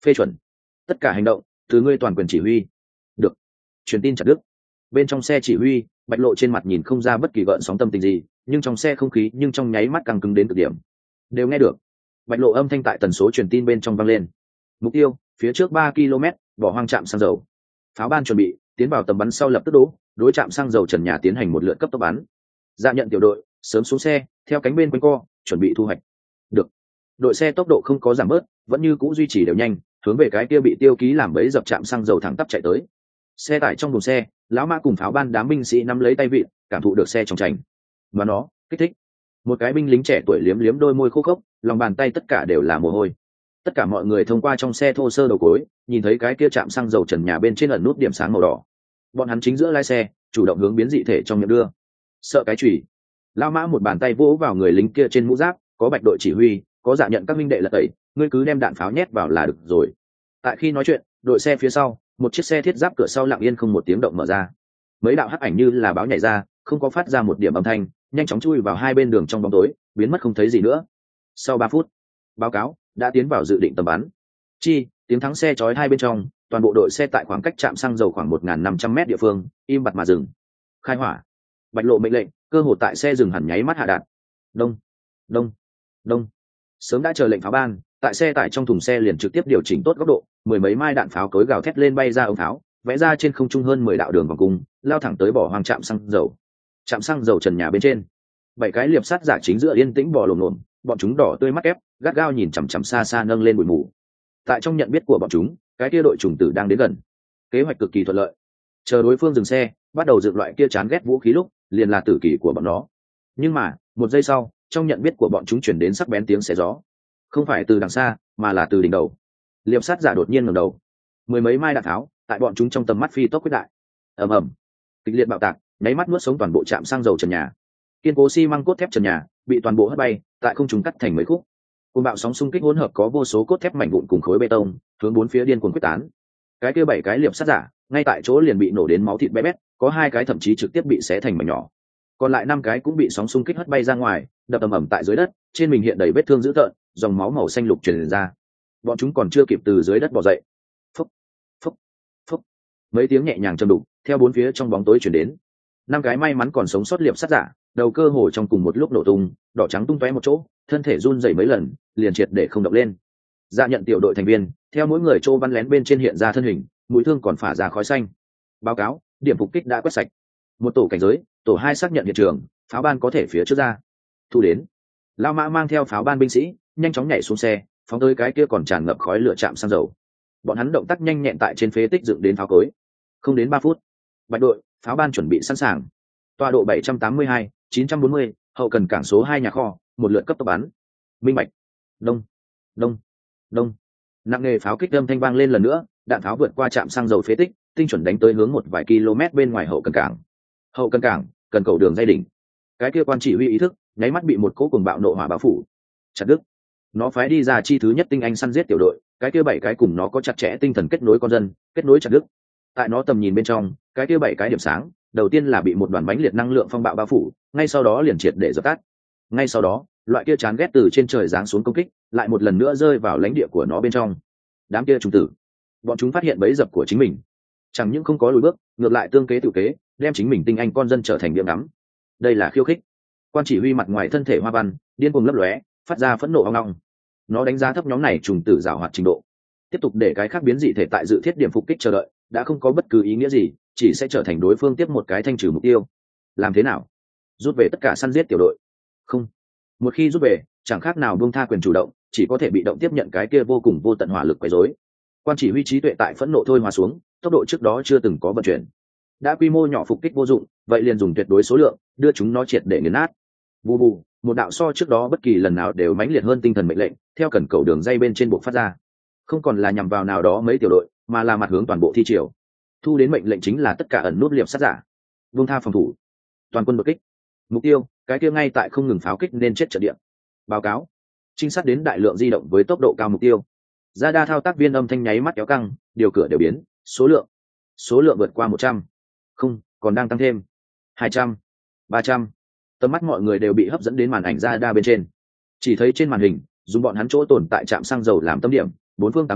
phê chuẩn. Tất cả hành động từ ngươi toàn quyền chỉ huy. Được. Truyền tin chặt đứt. Bên trong xe chỉ huy, Bạch Lộ trên mặt nhìn không ra bất kỳ gợn sóng tâm tình gì, nhưng trong xe không khí nhưng trong nháy mắt căng cứng đến cực điểm. Đều nghe được. Bạch Lộ âm thanh tại tần số truyền tin bên trong vang lên. Mục tiêu phía trước ba ki lô mét, bỏ hoang trạm xăng dầu. Pháo ban chuẩn bị tiến vào tầm bắn sau lập tức đố đối trạm xăng dầu trần nhà tiến hành một lượt cấp tốc bắn. Dạ nhận tiểu đội sớm xuống xe, theo cánh bên quanh co chuẩn bị thu hoạch. Được. Đội xe tốc độ không có giảm bớt, vẫn như cũ duy trì đều nhanh, hướng về cái kia bị tiêu ký làm bẫy dập trạm xăng dầu thẳng tắp chạy tới. Xe tải trong buồng xe, lão mã cùng pháo ban đám binh sĩ nắm lấy tay vịn, cảm thụ được xe trong trành và nó kích thích. Một cái binh lính trẻ tuổi liếm liếm đôi môi khô khốc, lòng bàn tay tất cả đều là mồ hôi. Tất cả mọi người thông qua trong xe thô sơ đầu cối, nhìn thấy cái kia trạm xăng dầu trần nhà bên trên ẩn nút điểm sáng màu đỏ. Bọn hắn chính giữa lái xe, chủ động hướng biến dị thể trong miệng đưa. Sợ cái chùy. Lão mã một bàn tay vỗ vào người lính kia trên mũ giáp, có Bạch đội chỉ huy, có dạ nhận các minh đệ lật tẩy, ngươi cứ đem đạn pháo nhét vào là được rồi. Tại khi nói chuyện, đội xe phía sau, một chiếc xe thiết giáp cửa sau lặng yên không một tiếng động mở ra. Mấy đạo hắc ảnh như là báo nhảy ra, không có phát ra một điểm âm thanh, nhanh chóng chui vào hai bên đường trong bóng tối, biến mất không thấy gì nữa. Sau ba phút, báo cáo đã tiến vào dự định tầm bắn. Chi, tiếng thắng xe chói hai bên trong, toàn bộ đội xe tại khoảng cách trạm xăng dầu khoảng một nghìn năm trăm mét địa phương, im bặt mà dừng. Khai hỏa. Bạch Lộ mệnh lệnh, cơ hội tại xe dừng hẳn nháy mắt hạ đạn. Đông, đông, đông. Sớm đã chờ lệnh pháo ban, tại xe tải trong thùng xe liền trực tiếp điều chỉnh tốt góc độ, mười mấy mai đạn pháo cối gào thét lên bay ra ống pháo, vẽ ra trên không trung hơn mười đạo đường vòng cung, lao thẳng tới bỏ hoang trạm xăng dầu. Trạm xăng dầu trần nhà bên trên, bảy cái liệp sắt giả chính giữa yên tĩnh bò lồm lồm, bọn chúng đỏ tươi mắt ép, gắt gao nhìn chằm chằm xa xa nâng lên bụi mù. Tại trong nhận biết của bọn chúng, cái kia đội trùng tử đang đến gần. Kế hoạch cực kỳ thuận lợi. Chờ đối phương dừng xe, bắt đầu dựng loại kia chán ghét vũ khí lúc, liền là tử kỳ của bọn nó. Nhưng mà, một giây sau, trong nhận biết của bọn chúng chuyển đến sắc bén tiếng xé gió. Không phải từ đằng xa, mà là từ đỉnh đầu. Liệp sát giả đột nhiên ngẩng đầu. Mười mấy mai đạn tháo, tại bọn chúng trong tầm mắt phi tốc quyết đại. Ầm ầm. Kịch liệt bạo tạc, nháy mắt nuốt sống toàn bộ trạm xăng dầu trần nhà. Kiên cố xi măng cốt thép trần nhà bị toàn bộ hất bay, tại không trung cắt thành mấy khúc. Cơn bạo sóng xung kích hỗn hợp có vô số cốt thép mảnh vụn cùng khối bê tông, hướng bốn phía điên cuồng quyết tán. Cái kia bảy cái liệp sát giả, ngay tại chỗ liền bị nổ đến máu thịt bé bét, có hai cái thậm chí trực tiếp bị xé thành mảnh nhỏ. Còn lại năm cái cũng bị sóng xung kích hất bay ra ngoài, đập ầm ầm tại dưới đất, trên mình hiện đầy vết thương dữ tợn, dòng máu màu xanh lục truyền ra. Bọn chúng còn chưa kịp từ dưới đất bò dậy. Phốc, phốc, phốc. Mấy tiếng nhẹ nhàng trầm đục, theo bốn phía trong bóng tối truyền đến. Năm cái may mắn còn sống sót liệp sát giả, đầu cơ hồ trong cùng một lúc nổ tung, đỏ trắng tung tóe một chỗ, thân thể run rẩy mấy lần, liền triệt để không động lên. Dạ nhận tiểu đội thành viên, theo mỗi người trô văn lén bên trên hiện ra thân hình, mũi thương còn phả ra khói xanh. Báo cáo, điểm phục kích đã quét sạch. Một tổ cảnh giới, tổ hai xác nhận hiện trường, pháo ban có thể phía trước ra. Thu đến. Lao Mã mang theo pháo ban binh sĩ, nhanh chóng nhảy xuống xe, phóng tới cái kia còn tràn ngập khói lửa trạm xăng dầu. Bọn hắn động tác nhanh nhẹn tại trên phế tích dựng đến pháo cối. Không đến ba phút, Bạch đội, pháo ban chuẩn bị sẵn sàng. Tọa độ bảy trăm tám mươi hai, chín trăm bốn mươi, hậu cần cảng số hai nhà kho, một lượt cấp tốc bắn. Minh bạch. Đông, đông, đông. Nặng nề pháo kích âm thanh vang lên lần nữa, đạn pháo vượt qua trạm xăng dầu phế tích, tinh chuẩn đánh tới hướng một vài km bên ngoài hậu cần cảng. Hậu cần cảng, cần cầu đường dây đỉnh. Cái kia quan chỉ huy ý thức, nháy mắt bị một cỗ cuồng bạo nộ hỏa bao phủ. Chặt đứt. Nó phái đi ra chi thứ nhất tinh anh săn giết tiểu đội, cái kia bảy cái cùng nó có chặt chẽ tinh thần kết nối con dân, kết nối chặt đứt. Tại nó tầm nhìn bên trong, cái kia bảy cái điểm sáng, đầu tiên là bị một đoàn bánh liệt năng lượng phong bạo bao phủ, ngay sau đó liền triệt để dập tắt. Ngay sau đó, loại kia chán ghét từ trên trời giáng xuống công kích, lại một lần nữa rơi vào lãnh địa của nó bên trong. Đám kia trùng tử, bọn chúng phát hiện bẫy dập của chính mình, chẳng những không có lùi bước, ngược lại tương kế tự kế, đem chính mình tinh anh con dân trở thành điểm ngắm. Đây là khiêu khích. Quan chỉ huy mặt ngoài thân thể hoa văn điên cuồng lấp lóe, phát ra phẫn nộ ong ong. Nó đánh giá thấp nhóm này trùng tử giảo hoạt trình độ, tiếp tục để cái khác biến dị thể tại dự thiết điểm phục kích chờ đợi, đã không có bất cứ ý nghĩa gì, chỉ sẽ trở thành đối phương tiếp một cái thanh trừ mục tiêu. Làm thế nào? Rút về tất cả săn giết tiểu đội? Không. Một khi rút về, chẳng khác nào buông tha quyền chủ động, chỉ có thể bị động tiếp nhận cái kia vô cùng vô tận hỏa lực quấy rối. Quan chỉ huy trí tuệ tại phẫn nộ thôi hòa xuống, tốc độ trước đó chưa từng có vận chuyển. Đã quy mô nhỏ phục kích vô dụng, vậy liền dùng tuyệt đối số lượng, đưa chúng nó triệt để nghiền nát. Bù bù, một đạo so trước đó bất kỳ lần nào đều mãnh liệt hơn tinh thần mệnh lệnh, theo cần cầu đường dây bên trên buộc phát ra. Không còn là nhằm vào nào đó mấy tiểu đội, mà là mặt hướng toàn bộ thi triều. Thu đến mệnh lệnh chính là tất cả ẩn nút liệp sát giả, buông tha phòng thủ, toàn quân đột kích. Mục tiêu, cái kia ngay tại không ngừng pháo kích nên chết trận địa. Báo cáo, trinh sát đến đại lượng di động với tốc độ cao mục tiêu. Ra đa thao tác viên âm thanh nháy mắt kéo căng, điều cửa đều biến, số lượng, số lượng vượt qua một trăm, không, còn đang tăng thêm, hai trăm, ba trăm. Tầm mắt mọi người đều bị hấp dẫn đến màn ảnh ra đa bên trên. Chỉ thấy trên màn hình, dùng bọn hắn chỗ tồn tại trạm xăng dầu làm tâm điểm, bốn phương tám hướng,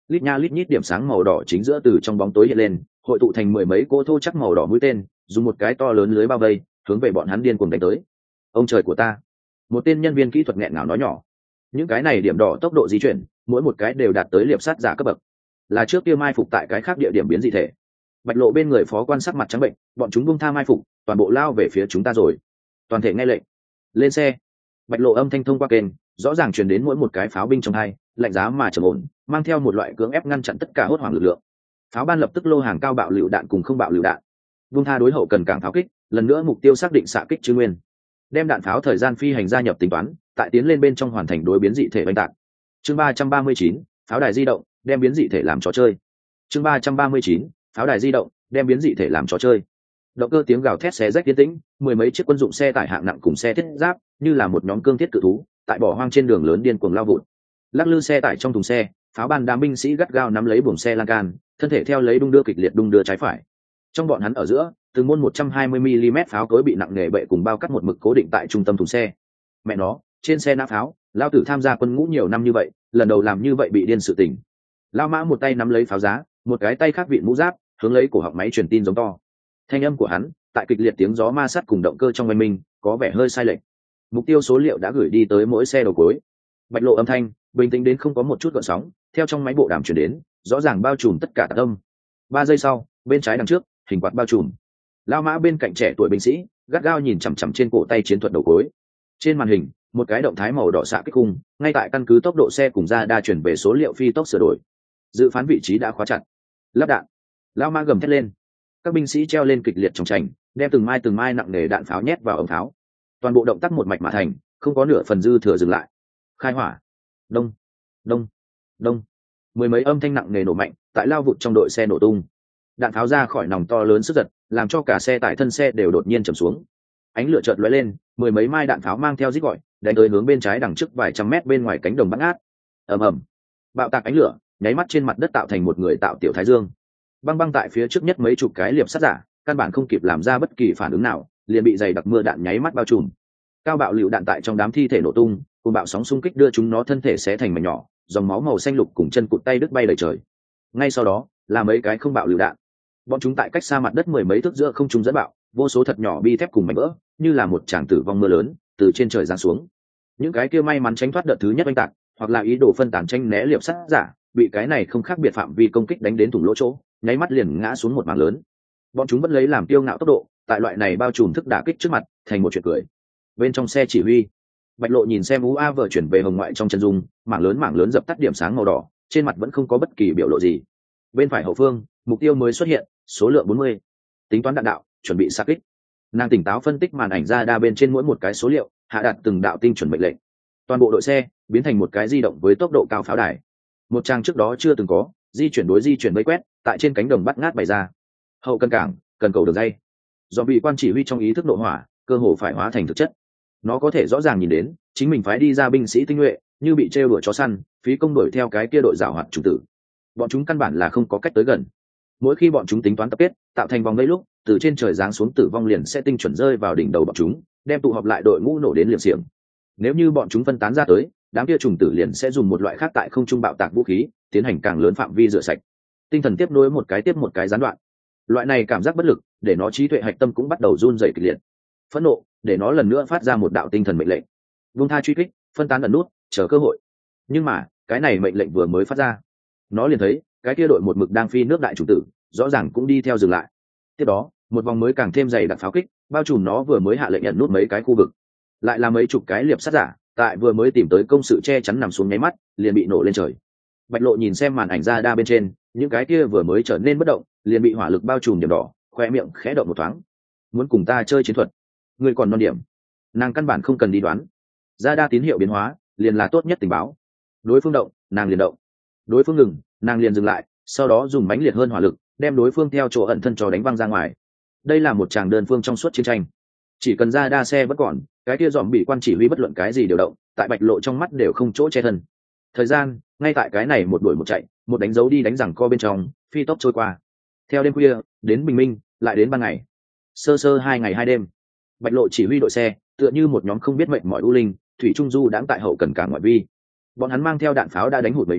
lít nha lít nhít điểm sáng màu đỏ chính giữa từ trong bóng tối hiện lên, hội tụ thành mười mấy cỗ thô chắc màu đỏ mũi tên, dùng một cái to lớn lưới bao vây hướng về bọn hắn điên cuồng đánh tới. Ông trời của ta, một tên nhân viên kỹ thuật nghẹn ngào nói nhỏ. Những cái này điểm đỏ tốc độ di chuyển mỗi một cái đều đạt tới liệp sát giả cấp bậc, là trước kia mai phục tại cái khác địa điểm biến dị thể. Bạch Lộ bên người phó quan sắc mặt trắng bệnh, bọn chúng buông tha mai phục, toàn bộ lao về phía chúng ta rồi. Toàn thể nghe lệnh, lên xe. Bạch Lộ âm thanh thông qua kênh rõ ràng truyền đến mỗi một cái pháo binh trong hai, lạnh giá mà trầm ổn, mang theo một loại cưỡng ép ngăn chặn tất cả hốt hoảng lực lượng. Pháo ban lập tức lô hàng cao bạo lựu đạn cùng không bạo lựu đạn, buông tha đối hậu cần cảng pháo kích, lần nữa mục tiêu xác định xạ kích chư nguyên, đem đạn pháo thời gian phi hành gia nhập tính toán, tại tiến lên bên trong hoàn thành đối biến dị thể oanh tạc. Chương ba trăm ba mươi chín, pháo đài di động, đem biến dị thể làm trò chơi. Chương ba trăm ba mươi chín, pháo đài di động, đem biến dị thể làm trò chơi. Động cơ tiếng gào thét xé rách tiến tĩnh, mười mấy chiếc quân dụng xe tải hạng nặng cùng xe thiết giáp, như là một nhóm cương thiết cự thú, tại bỏ hoang trên đường lớn điên cuồng lao vụt. Lắc lư xe tải trong thùng xe, pháo ban đám binh sĩ gắt gao nắm lấy buồng xe lan can, thân thể theo lấy đung đưa kịch liệt đung đưa trái phải. Trong bọn hắn ở giữa, từng môn một trăm hai mươi mi-li-mét pháo cối bị nặng nề bệ cùng bao cắt một mực cố định tại trung tâm thùng xe. Mẹ nó, trên xe nã pháo, lao tử tham gia quân ngũ nhiều năm như vậy, lần đầu làm như vậy bị điên sự tình. Lao Mã một tay nắm lấy pháo giá, một cái tay khác vịn mũ giáp, hướng lấy cổ họng máy truyền tin giống to. Thanh âm của hắn, tại kịch liệt tiếng gió ma sát cùng động cơ trong oanh minh, có vẻ hơi sai lệch. Mục tiêu số liệu đã gửi đi tới mỗi xe đầu cuối. Bạch Lộ âm thanh bình tĩnh đến không có một chút gợn sóng, theo trong máy bộ đàm truyền đến, rõ ràng bao trùm tất cả tạc âm. Ba giây sau, bên trái đằng trước, hình quạt bao trùm. Lao Mã bên cạnh trẻ tuổi binh sĩ, gắt gao nhìn chằm chằm trên cổ tay chiến thuật đầu cuối. Trên màn hình, một cái động thái màu đỏ xạ kích cung, ngay tại căn cứ tốc độ xe cùng ra đa chuyển về số liệu phi tốc sửa đổi. Dự phán vị trí đã khóa chặt. Lắp đạn. Lao Mã gầm thét lên. Các binh sĩ treo lên kịch liệt trong trành, đem từng mai từng mai nặng nề đạn pháo nhét vào ống pháo. Toàn bộ động tác một mạch mà thành, không có nửa phần dư thừa dừng lại. Khai hỏa. Đông, đông, đông. Mười mấy âm thanh nặng nề nổ mạnh, tại lao vụt trong đội xe nổ tung. Đạn pháo ra khỏi nòng to lớn sức giật, làm cho cả xe tải thân xe đều đột nhiên trầm xuống. Ánh lửa chợt lóe lên, mười mấy mai đạn pháo mang theo rít gọi, đánh tới hướng bên trái đằng trước vài trăm mét bên ngoài cánh đồng bắn át. Ầm ầm. Bạo tạc ánh lửa, nháy mắt trên mặt đất tạo thành một người tạo tiểu thái dương. Băng băng tại phía trước nhất mấy chục cái liệp sát giả, căn bản không kịp làm ra bất kỳ phản ứng nào, liền bị dày đặc mưa đạn nháy mắt bao trùm. Cao bạo lựu đạn tại trong đám thi thể nổ tung, cùng bạo sóng xung kích đưa chúng nó thân thể xé thành mảnh nhỏ, dòng máu màu xanh lục cùng chân cụt tay đứt bay đầy trời. Ngay sau đó, là mấy cái không bạo lựu đạn. Bọn chúng tại cách xa mặt đất mười mấy thước giữa không trung dẫn bạo, vô số thật nhỏ bi thép cùng mảnh vỡ, như là một tràng tử vong mưa lớn, từ trên trời giáng xuống. Những cái kia may mắn tránh thoát đợt thứ nhất oanh tạc, hoặc là ý đồ phân tán tranh né liệp sát giả, bị cái này không khác biệt phạm vi công kích đánh đến thủng lỗ chỗ, nháy mắt liền ngã xuống một mảng lớn. Bọn chúng vẫn lấy làm tiêu ngạo tốc độ, tại loại này bao trùm thức đả kích trước mặt, thành một chuyện cười. Bên trong xe chỉ huy, Bạch Lộ nhìn xem u a vờ chuyển về hồng ngoại trong chân dung, mảng lớn mảng lớn dập tắt điểm sáng màu đỏ, trên mặt vẫn không có bất kỳ biểu lộ gì. Bên phải hậu phương, mục tiêu mới xuất hiện, số lượng bốn mươi. Tính toán đạn đạo, chuẩn bị xạ kích. Nàng tỉnh táo phân tích màn ảnh ra đa bên trên mỗi một cái số liệu, hạ đặt từng đạo tinh chuẩn mệnh lệnh. Toàn bộ đội xe biến thành một cái di động với tốc độ cao pháo đài. Một trang trước đó chưa từng có, di chuyển đối di chuyển vây quét, tại trên cánh đồng bắt ngát bày ra. Hậu cần cảng, cần cầu đường dây. Do bị quan chỉ huy trong ý thức nội hỏa, cơ hồ phải hóa thành thực chất. Nó có thể rõ ràng nhìn đến, chính mình phái đi ra binh sĩ tinh nhuệ, như bị trêu đuổi chó săn, phí công đuổi theo cái kia đội giảo hoạt chủ tử. Bọn chúng căn bản là không có cách tới gần. Mỗi khi bọn chúng tính toán tập kết, tạo thành vòng vây lúc, từ trên trời giáng xuống tử vong liền sẽ tinh chuẩn rơi vào đỉnh đầu bọn chúng, đem tụ họp lại đội ngũ nổ đến liều xiềng. Nếu như bọn chúng phân tán ra tới, đám kia trùng tử liền sẽ dùng một loại khác tại không trung bạo tạc vũ khí, tiến hành càng lớn phạm vi rửa sạch. Tinh thần tiếp nối một cái tiếp một cái gián đoạn. Loại này cảm giác bất lực, để nó trí tuệ hạch tâm cũng bắt đầu run rẩy kịch liệt. Phẫn nộ, để nó lần nữa phát ra một đạo tinh thần mệnh lệnh. Vung tha truy kích, phân tán ẩn nút, chờ cơ hội. Nhưng mà, cái này mệnh lệnh vừa mới phát ra, nó liền thấy, cái kia đội một mực đang phi nước đại chủ tử, rõ ràng cũng đi theo dừng lại. Tiếp đó, một vòng mới càng thêm dày đặc pháo kích, bao trùm nó vừa mới hạ lệnh nhận nút mấy cái khu vực. Lại là mấy chục cái liệp sát giả, tại vừa mới tìm tới công sự che chắn nằm xuống nháy mắt, liền bị nổ lên trời. Bạch Lộ nhìn xem màn ảnh ra đa bên trên, những cái kia vừa mới trở nên bất động, liền bị hỏa lực bao trùm điểm đỏ, khoe miệng khẽ động một thoáng. Muốn cùng ta chơi chiến thuật? Người còn non điểm. Nàng căn bản không cần đi đoán. Ra đa tín hiệu biến hóa, liền là tốt nhất tình báo. Đối phương động, nàng liền động. Đối phương ngừng, nàng liền dừng lại, sau đó dùng mãnh liệt hơn hỏa lực, đem đối phương theo chỗ ẩn thân cho đánh văng ra ngoài. Đây là một tràng đơn phương trong suốt chiến tranh. Chỉ cần ra đa xe vẫn còn, cái kia dòm bị quan chỉ huy bất luận cái gì điều động, tại Bạch Lộ trong mắt đều không chỗ che thân. Thời gian ngay tại cái này một đuổi một chạy, một đánh dấu đi đánh rằng co bên trong, phi tốc trôi qua. Theo đêm khuya đến bình minh, lại đến ban ngày, sơ sơ hai ngày hai đêm. Bạch Lộ chỉ huy đội xe tựa như một nhóm không biết mệnh mỏi u linh, thủy trung du đãng tại hậu cần cả ngoại vi. Bọn hắn mang theo đạn pháo đã đánh hụt mấy nhóm,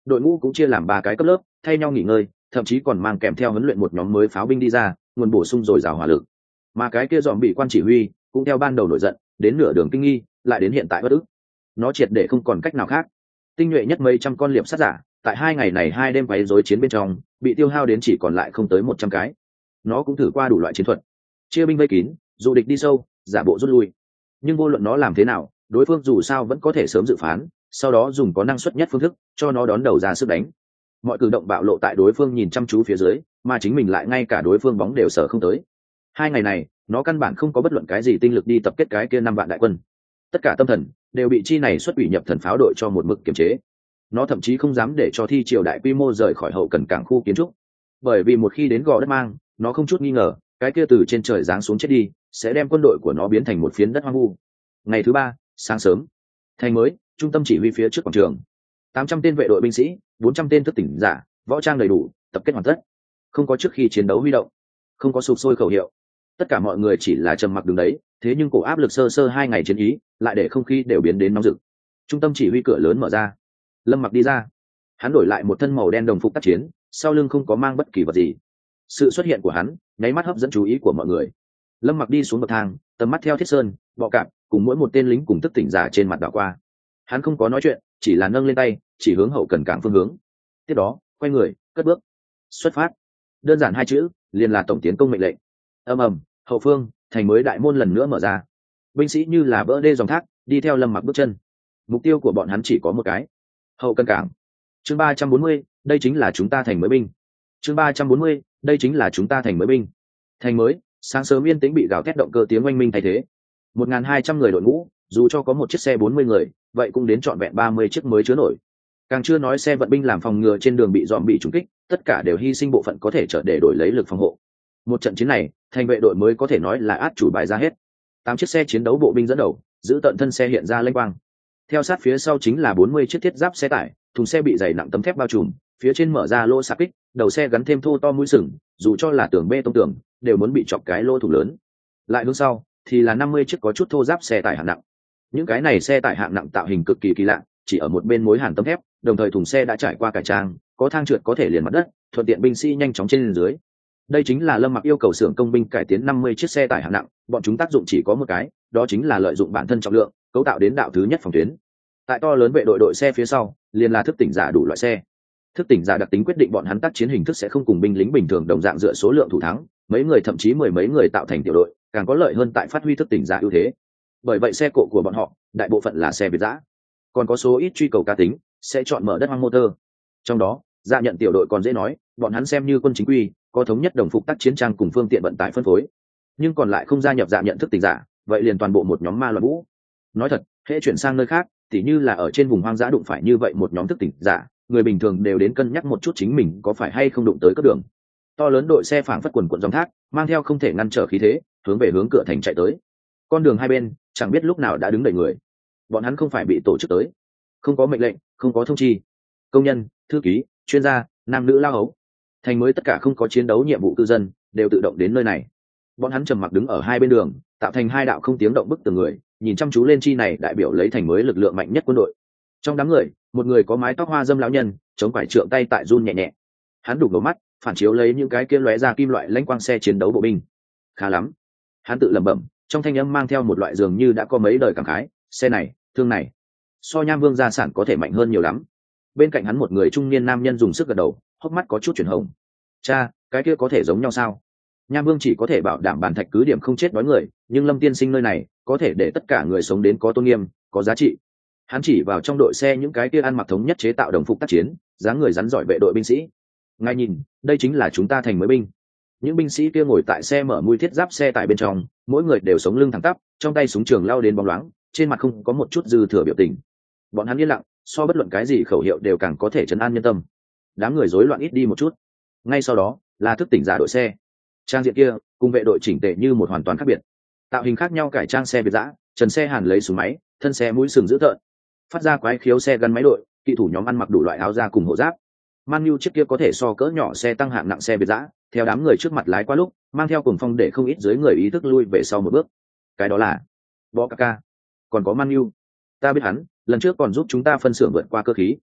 đội ngũ cũng chia làm ba cái cấp lớp thay nhau nghỉ ngơi, thậm chí còn mang kèm theo huấn luyện một nhóm mới pháo binh đi ra, nguồn bổ sung dồi dào hỏa lực. Mà cái kia dòm bị quan chỉ huy cũng theo ban đầu nổi giận đến nửa đường kinh nghi, lại đến hiện tại bất ức. Nó triệt để không còn cách nào khác. Tinh nhuệ nhất mấy trăm con liệp sát giả tại hai ngày này hai đêm quấy rối chiến bên trong bị tiêu hao đến chỉ còn lại không tới một trăm cái. Nó cũng thử qua đủ loại chiến thuật, chia binh vây kín, dụ địch đi sâu, giả bộ rút lui, nhưng vô luận nó làm thế nào, đối phương dù sao vẫn có thể sớm dự phán, sau đó dùng có năng suất nhất phương thức cho nó đón đầu ra sức đánh. Mọi cử động bạo lộ tại đối phương nhìn chăm chú phía dưới, mà chính mình lại ngay cả đối phương bóng đều sở không tới. Hai ngày này nó căn bản không có bất luận cái gì tinh lực đi tập kết cái kia năm vạn đại quân, tất cả tâm thần đều bị chi này xuất ủy nhập thần pháo đội cho một mực kiềm chế. Nó thậm chí không dám để cho thi triều đại quy mô rời khỏi hậu cần cảng khu kiến trúc, bởi vì một khi đến gò đất mang, nó không chút nghi ngờ cái kia từ trên trời giáng xuống chết đi sẽ đem quân đội của nó biến thành một phiến đất hoang vu. Ngày thứ ba sáng sớm, thành mới trung tâm chỉ huy phía trước quảng trường, tám trăm tên vệ đội binh sĩ, bốn trăm tên thức tỉnh giả, võ trang đầy đủ, tập kết hoàn tất. Không có trước khi chiến đấu huy động, không có sụp sôi khẩu hiệu, tất cả mọi người chỉ là trầm mặc đứng đấy. Thế nhưng cổ áp lực sơ sơ hai ngày chiến ý lại để không khí đều biến đến nóng rực. Trung tâm chỉ huy cửa lớn mở ra, Lâm Mặc đi ra. Hắn đổi lại một thân màu đen đồng phục tác chiến, sau lưng không có mang bất kỳ vật gì. Sự xuất hiện của hắn nháy mắt hấp dẫn chú ý của mọi người. Lâm Mặc đi xuống bậc thang, tầm mắt theo Thiết Sơn, Bọ Cạp cùng mỗi một tên lính cùng thức tỉnh giả trên mặt đảo qua. Hắn không có nói chuyện, chỉ là nâng lên tay chỉ hướng hậu cần cảng phương hướng. Tiếp đó quay người cất bước xuất phát. Đơn giản hai chữ, liền là tổng tiến công mệnh lệnh. Ầm ầm, hậu phương thành mới đại môn lần nữa mở ra, binh sĩ như là vỡ đê dòng thác đi theo Lâm Mặc bước chân. Mục tiêu của bọn hắn chỉ có một cái: hậu cần cảng. Chương ba trăm bốn mươi, đây chính là chúng ta thành mới binh. Chương ba trăm bốn mươi, đây chính là chúng ta thành mới binh. Thành mới sáng sớm yên tĩnh bị gào thét động cơ tiếng oanh minh thay thế. Một nghìn hai trăm người đội ngũ, dù cho có một chiếc xe bốn mươi người, vậy cũng đến trọn vẹn ba mươi chiếc mới chứa nổi. Càng chưa nói xe vận binh làm phòng ngừa trên đường bị dòm bị trúng kích, tất cả đều hy sinh bộ phận có thể trở để đổi lấy lực phòng hộ. Một trận chiến này, thành vệ đội mới có thể nói là át chủ bài ra hết. Tám chiếc xe chiến đấu bộ binh dẫn đầu, giữ tận thân xe hiện ra lênh quang. Theo sát phía sau chính là bốn mươi chiếc thiết giáp xe tải, thùng xe bị dày nặng tấm thép bao trùm, phía trên mở ra lỗ xạ kích, đầu xe gắn thêm thô to mũi sừng, dù cho là tường bê tông tường, đều muốn bị chọc cái lỗ thủng lớn. Lại hướng sau thì là năm mươi chiếc có chút thô giáp xe tải hạng nặng. Những cái này xe tải hạng nặng tạo hình cực kỳ kỳ lạ, chỉ ở một bên mối hàn tấm thép, đồng thời thùng xe đã trải qua cải trang, có thang trượt có thể liền mặt đất, thuận tiện binh sĩ nhanh chóng trên dưới. Đây chính là Lâm Mặc yêu cầu xưởng công binh cải tiến năm mươi chiếc xe tải hạng nặng, bọn chúng tác dụng chỉ có một cái, đó chính là lợi dụng bản thân trọng lượng, cấu tạo đến đạo thứ nhất phòng tuyến. Tại to lớn vệ đội đội xe phía sau, liền là thức tỉnh giả đủ loại xe. Thức tỉnh giả đặc tính quyết định bọn hắn tác chiến hình thức sẽ không cùng binh lính bình thường đồng dạng dựa số lượng thủ thắng, mấy người thậm chí mười mấy người tạo thành tiểu đội, càng có lợi hơn tại phát huy thức tỉnh giả ưu thế. Bởi vậy xe cộ của bọn họ, đại bộ phận là xe Việt giã, còn có số ít truy cầu cá tính, sẽ chọn mở đất hoang motor. Trong đó, Dạ Nhận tiểu đội còn dễ nói, bọn hắn xem như quân chính quy, có thống nhất đồng phục tác chiến trang cùng phương tiện vận tải phân phối, nhưng còn lại không gia nhập Dạ Nhận thức tỉnh giả, vậy liền toàn bộ một nhóm ma loạn vũ. Nói thật, hễ chuyển sang nơi khác, tỉ như là ở trên vùng hoang dã đụng phải như vậy một nhóm thức tỉnh giả, người bình thường đều đến cân nhắc một chút chính mình có phải hay không đụng tới cấp đường. To lớn đội xe phảng phất quần quần dòng thác, mang theo không thể ngăn trở khí thế, hướng về hướng cửa thành chạy tới. Con đường hai bên chẳng biết lúc nào đã đứng đầy người. Bọn hắn không phải bị tổ chức tới, không có mệnh lệnh, không có thông chi. Công nhân, thư ký, chuyên gia, nam nữ lao ấu, thành mới tất cả không có chiến đấu nhiệm vụ cư dân đều tự động đến nơi này. Bọn hắn trầm mặc đứng ở hai bên đường, tạo thành hai đạo không tiếng động bức tường người, nhìn chăm chú lên chi này đại biểu lấy thành mới lực lượng mạnh nhất quân đội. Trong đám người, một người có mái tóc hoa dâm lão nhân chống quải trượng tay tại run nhẹ nhẹ. Hắn đục ngầu mắt phản chiếu lấy những cái kia lóe ra kim loại lãnh quang xe chiến đấu bộ binh. Khá lắm, hắn tự lẩm bẩm, trong thanh âm mang theo một loại dường như đã có mấy đời cảm khái. Xe này, thương này, so Nham Vương gia sản có thể mạnh hơn nhiều lắm. Bên cạnh hắn một người trung niên nam nhân dùng sức gật đầu, hốc mắt có chút chuyển hồng. Cha, cái kia có thể giống nhau sao? Nham Vương chỉ có thể bảo đảm bàn thạch cứ điểm không chết đói người, nhưng Lâm tiên sinh nơi này có thể để tất cả người sống đến có tôn nghiêm, có giá trị. Hắn chỉ vào trong đội xe những cái kia ăn mặc thống nhất chế tạo đồng phục tác chiến, dáng người rắn giỏi vệ đội binh sĩ. Ngài nhìn, đây chính là chúng ta thành mới binh. Những binh sĩ kia ngồi tại xe mở mui thiết giáp xe tại bên trong, mỗi người đều sống lưng thẳng tắp, trong tay súng trường lao đến bóng loáng, trên mặt không có một chút dư thừa biểu tình. Bọn hắn yên lặng, so bất luận cái gì khẩu hiệu đều càng có thể trấn an nhân tâm. Đám người rối loạn ít đi một chút. Ngay sau đó là thức tỉnh giả đội xe. Trang diện kia cùng vệ đội chỉnh tề như một hoàn toàn khác biệt. Tạo hình khác nhau cải trang xe Việt giã, trần xe hàn lấy súng máy, thân xe mũi sừng dữ tợn, phát ra quái khiếu xe gắn máy đội, kỵ thủ nhóm ăn mặc đủ loại áo da cùng hộ giáp. Man Nhu chiếc kia có thể so cỡ nhỏ xe tăng hạng nặng xe Việt giã, theo đám người trước mặt lái qua lúc, mang theo cuồng phong để không ít dưới người ý thức lui về sau một bước. Cái đó là Bọ Cạp, còn có Man Nhu. Ta biết hắn, lần trước còn giúp chúng ta phân xưởng vượt qua cơ khí.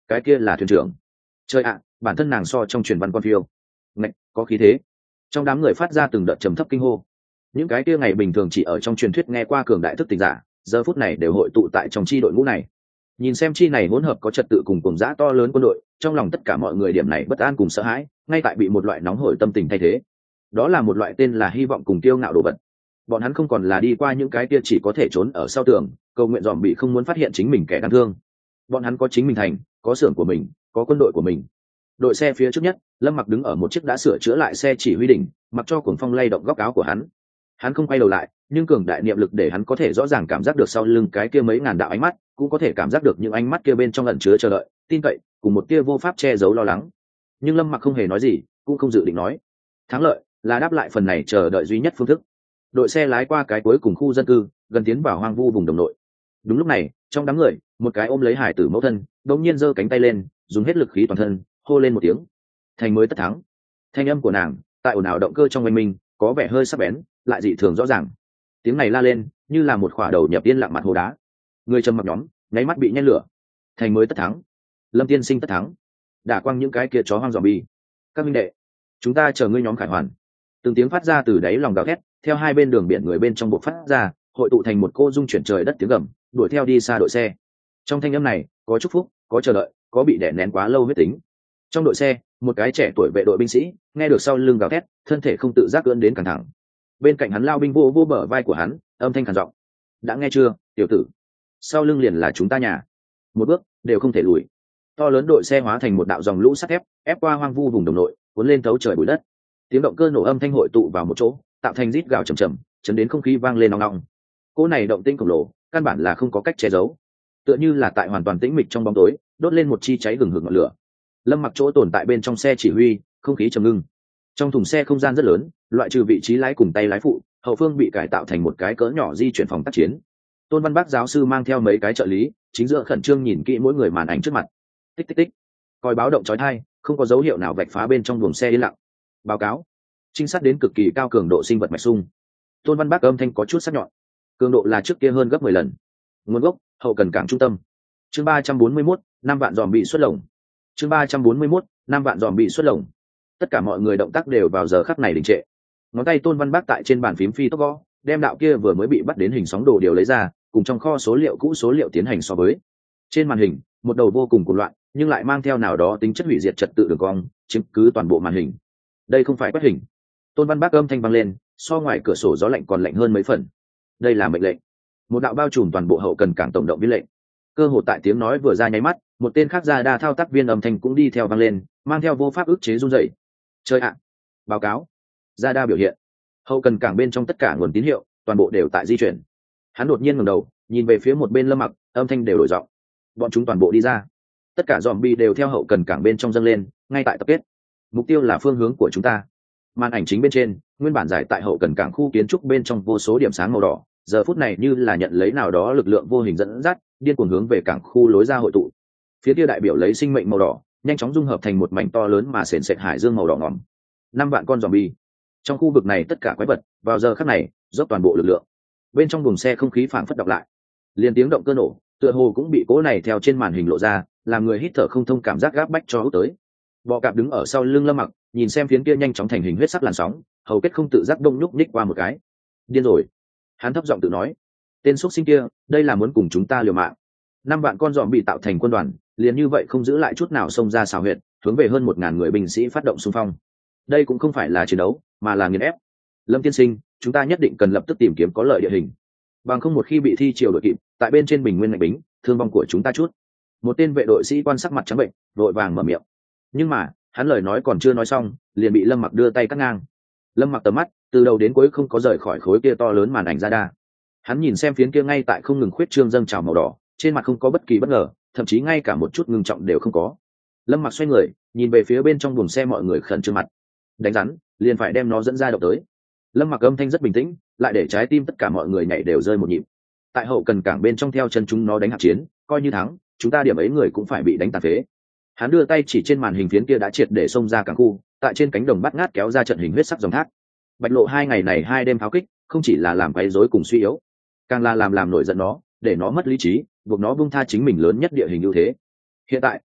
cái kia là thuyền trưởng. Trời ạ, bản thân nàng so trong truyền văn con phiêu. Ngạch, có khí thế. Trong đám người phát ra từng đợt trầm thấp kinh hô. Những cái kia ngày bình thường chỉ ở trong truyền thuyết nghe qua cường đại thức tỉnh giả, giờ phút này đều hội tụ tại trong chi đội ngũ này. Nhìn xem chi này hỗn hợp có trật tự cùng cùng dã to lớn quân đội, trong lòng tất cả mọi người điểm này bất an cùng sợ hãi, ngay tại bị một loại nóng hổi tâm tình thay thế. Đó là một loại tên là hy vọng cùng kiêu ngạo đồ vật. Bọn hắn không còn là đi qua những cái kia chỉ có thể trốn ở sau tường, cầu nguyện dòm bị không muốn phát hiện chính mình kẻ đáng thương. Bọn hắn có chính mình thành, có xưởng của mình, có quân đội của mình. Đội xe phía trước nhất, Lâm Mặc đứng ở một chiếc đã sửa chữa lại xe chỉ huy đỉnh, mặc cho cuồng phong lay động góc áo của hắn. Hắn không quay đầu lại, nhưng cường đại niệm lực để hắn có thể rõ ràng cảm giác được sau lưng cái kia mấy ngàn đạo ánh mắt, cũng có thể cảm giác được những ánh mắt kia bên trong ẩn chứa chờ đợi, tin cậy, cùng một tia vô pháp che giấu lo lắng. Nhưng Lâm Mặc không hề nói gì, cũng không dự định nói. Thắng lợi là đáp lại phần này chờ đợi duy nhất phương thức. Đội xe lái qua cái cuối cùng khu dân cư, gần tiến vào hoang vu vùng đồng nội. Đúng lúc này, trong đám người, một cái ôm lấy hải tử mẫu thân, đột nhiên giơ cánh tay lên, dùng hết lực khí toàn thân, hô lên một tiếng. Thành mới tất thắng. Thanh âm của nàng, tại ồn ào động cơ trong oanh minh, có vẻ hơi sắc bén, lại dị thường rõ ràng. Tiếng này la lên, như là một khỏa đầu nhập yên lặng mặt hồ đá. Người trầm mặc nhóm, nháy mắt bị nhen lửa. Thành mới tất thắng. Lâm tiên sinh tất thắng. Đả quang những cái kia chó hoang zombie. Các minh đệ, chúng ta chờ ngươi nhóm khải hoàn. Từng tiếng phát ra từ đáy lòng gào thét, theo hai bên đường biển người bên trong bộ phát ra, hội tụ thành một cô dung chuyển trời đất tiếng gầm, đuổi theo đi xa đội xe. Trong thanh âm này, có chúc phúc, có chờ đợi, có bị đè nén quá lâu huyết tính. Trong đội xe, một cái trẻ tuổi vệ đội binh sĩ, nghe được sau lưng gào thét, thân thể không tự giác ưỡn đến căng thẳng. Bên cạnh hắn lao binh vô vô bờ vai của hắn, âm thanh khàn giọng: đã nghe chưa, tiểu tử? Sau lưng liền là chúng ta nhà, một bước đều không thể lùi. To lớn đội xe hóa thành một đạo dòng lũ sắt thép, ép qua hoang vu vùng đồng nội, cuốn lên thấu trời bụi đất. Tiếng động cơ nổ âm thanh hội tụ vào một chỗ, tạo thành rít gào trầm trầm, chấn đến không khí vang lên nòng nòng. Cỗ này động tĩnh khổng lồ, căn bản là không có cách che giấu, tựa như là tại hoàn toàn tĩnh mịch trong bóng tối, đốt lên một chi cháy gừng hừng ngọn lửa. Lâm Mặc chỗ tồn tại bên trong xe chỉ huy, không khí trầm ngưng. Trong thùng xe không gian rất lớn, loại trừ vị trí lái cùng tay lái phụ, hậu phương bị cải tạo thành một cái cỡ nhỏ di chuyển phòng tác chiến. Tôn Văn Bác giáo sư mang theo mấy cái trợ lý, chính giữa khẩn trương nhìn kỹ mỗi người màn ảnh trước mặt. Tích tích tích, coi báo động chói tai, không có dấu hiệu nào vạch phá bên trong buồng xe yên lặng. Báo cáo, trinh sát đến cực kỳ cao cường độ sinh vật mạch sung. Tôn Văn Bác âm thanh có chút sắc nhọn, cường độ là trước kia hơn gấp mười lần. Nguồn gốc: hậu cần cảng trung tâm. Chương ba trăm bốn mươi mốt, năm vạn giòm bị xuất lồng. Chương ba trăm bốn mươi mốt, năm vạn giòm bị xuất lồng. Tất cả mọi người động tác đều vào giờ khắc này đình trệ. Ngón tay Tôn Văn Bác tại trên bàn phím phi tốc gõ, đem đạo kia vừa mới bị bắt đến hình sóng đồ điều lấy ra, cùng trong kho số liệu cũ số liệu tiến hành so với. Trên màn hình, một đầu vô cùng cuồng loạn, nhưng lại mang theo nào đó tính chất hủy diệt trật tự đường cong, chiếm cứ toàn bộ màn hình. Đây không phải quét hình. Tôn Văn Bác âm thanh vang lên, so ngoài cửa sổ gió lạnh còn lạnh hơn mấy phần. Đây là mệnh lệnh. Một đạo bao trùm toàn bộ hậu cần cảng tổng động viên lệnh. Cơ hồ tại tiếng nói vừa ra nháy mắt, một tên khác ra đa thao tác viên âm thanh cũng đi theo vang lên, mang theo vô pháp ức chế run rẩy. Chơi ạ! Báo cáo. Ra đa biểu hiện. Hậu cần cảng bên trong tất cả nguồn tín hiệu, toàn bộ đều tại di chuyển. Hắn đột nhiên ngẩng đầu, nhìn về phía một bên Lâm Mặc, âm thanh đều đổi giọng. Bọn chúng toàn bộ đi ra. Tất cả zombie đều theo hậu cần cảng bên trong dâng lên, ngay tại tập kết. Mục tiêu là phương hướng của chúng ta. Màn ảnh chính bên trên, nguyên bản giải tại hậu cần cảng khu kiến trúc bên trong vô số điểm sáng màu đỏ, giờ phút này như là nhận lấy nào đó lực lượng vô hình dẫn dắt, điên cuồng hướng về cảng khu lối ra hội tụ. Phía kia đại biểu lấy sinh mệnh màu đỏ, nhanh chóng dung hợp thành một mảnh to lớn mà sền sệt hải dương màu đỏ ngòm. Năm vạn con zombie. Trong khu vực này tất cả quái vật, vào giờ khắc này, dốc toàn bộ lực lượng. Bên trong buồng xe không khí phảng phất đọc lại, liền tiếng động cơ nổ, tựa hồ cũng bị cố này theo trên màn hình lộ ra, làm người hít thở không thông cảm giác gáp bách cho hút tới. Bọ cạp đứng ở sau lưng Lâm Mặc, nhìn xem phiến kia nhanh chóng thành hình huyết sắc làn sóng, hầu kết không tự giác đông nhúc nhích qua một cái. Điên rồi, hắn thấp giọng tự nói. Tên xuất sinh kia, đây là muốn cùng chúng ta liều mạng. Năm vạn con dòm bị tạo thành quân đoàn, liền như vậy không giữ lại chút nào xông ra xào huyệt, hướng về hơn một ngàn người binh sĩ phát động xung phong. Đây cũng không phải là chiến đấu, mà là nghiền ép. Lâm tiên sinh, chúng ta nhất định cần lập tức tìm kiếm có lợi địa hình, bằng không một khi bị thi triều đội kịp, tại bên trên bình nguyên ngạch bính, thương vong của chúng ta chút. Một tên vệ đội sĩ quan sắc mặt trắng bệnh, vội vàng mở miệng. Nhưng mà hắn lời nói còn chưa nói xong, liền bị Lâm Mặc đưa tay cắt ngang. Lâm Mặc tầm mắt từ đầu đến cuối không có rời khỏi khối kia to lớn màn ảnh ra đa. Hắn nhìn xem phiến kia ngay tại không ngừng khuyết trương dâng trào màu đỏ, trên mặt không có bất kỳ bất ngờ, thậm chí ngay cả một chút ngưng trọng đều không có. Lâm Mặc xoay người, nhìn về phía bên trong buồng xe mọi người khẩn trương mặt. Đánh rắn, liền phải đem nó dẫn ra động tới. Lâm Mặc âm thanh rất bình tĩnh, lại để trái tim tất cả mọi người nhảy đều rơi một nhịp. Tại hậu cần cảng bên trong theo chân chúng nó đánh hạt chiến, coi như thắng, chúng ta điểm ấy người cũng phải bị đánh tàn phế. Hắn đưa tay chỉ trên màn hình phiến kia đã triệt để xông ra cảng khu, tại trên cánh đồng bắt ngát kéo ra trận hình huyết sắc dòng thác. Bạch Lộ hai ngày này hai đêm pháo kích, không chỉ là làm quấy rối cùng suy yếu, càng là làm làm nổi giận nó, để nó mất lý trí, buộc nó buông tha chính mình lớn nhất địa hình ưu thế. Hiện tại,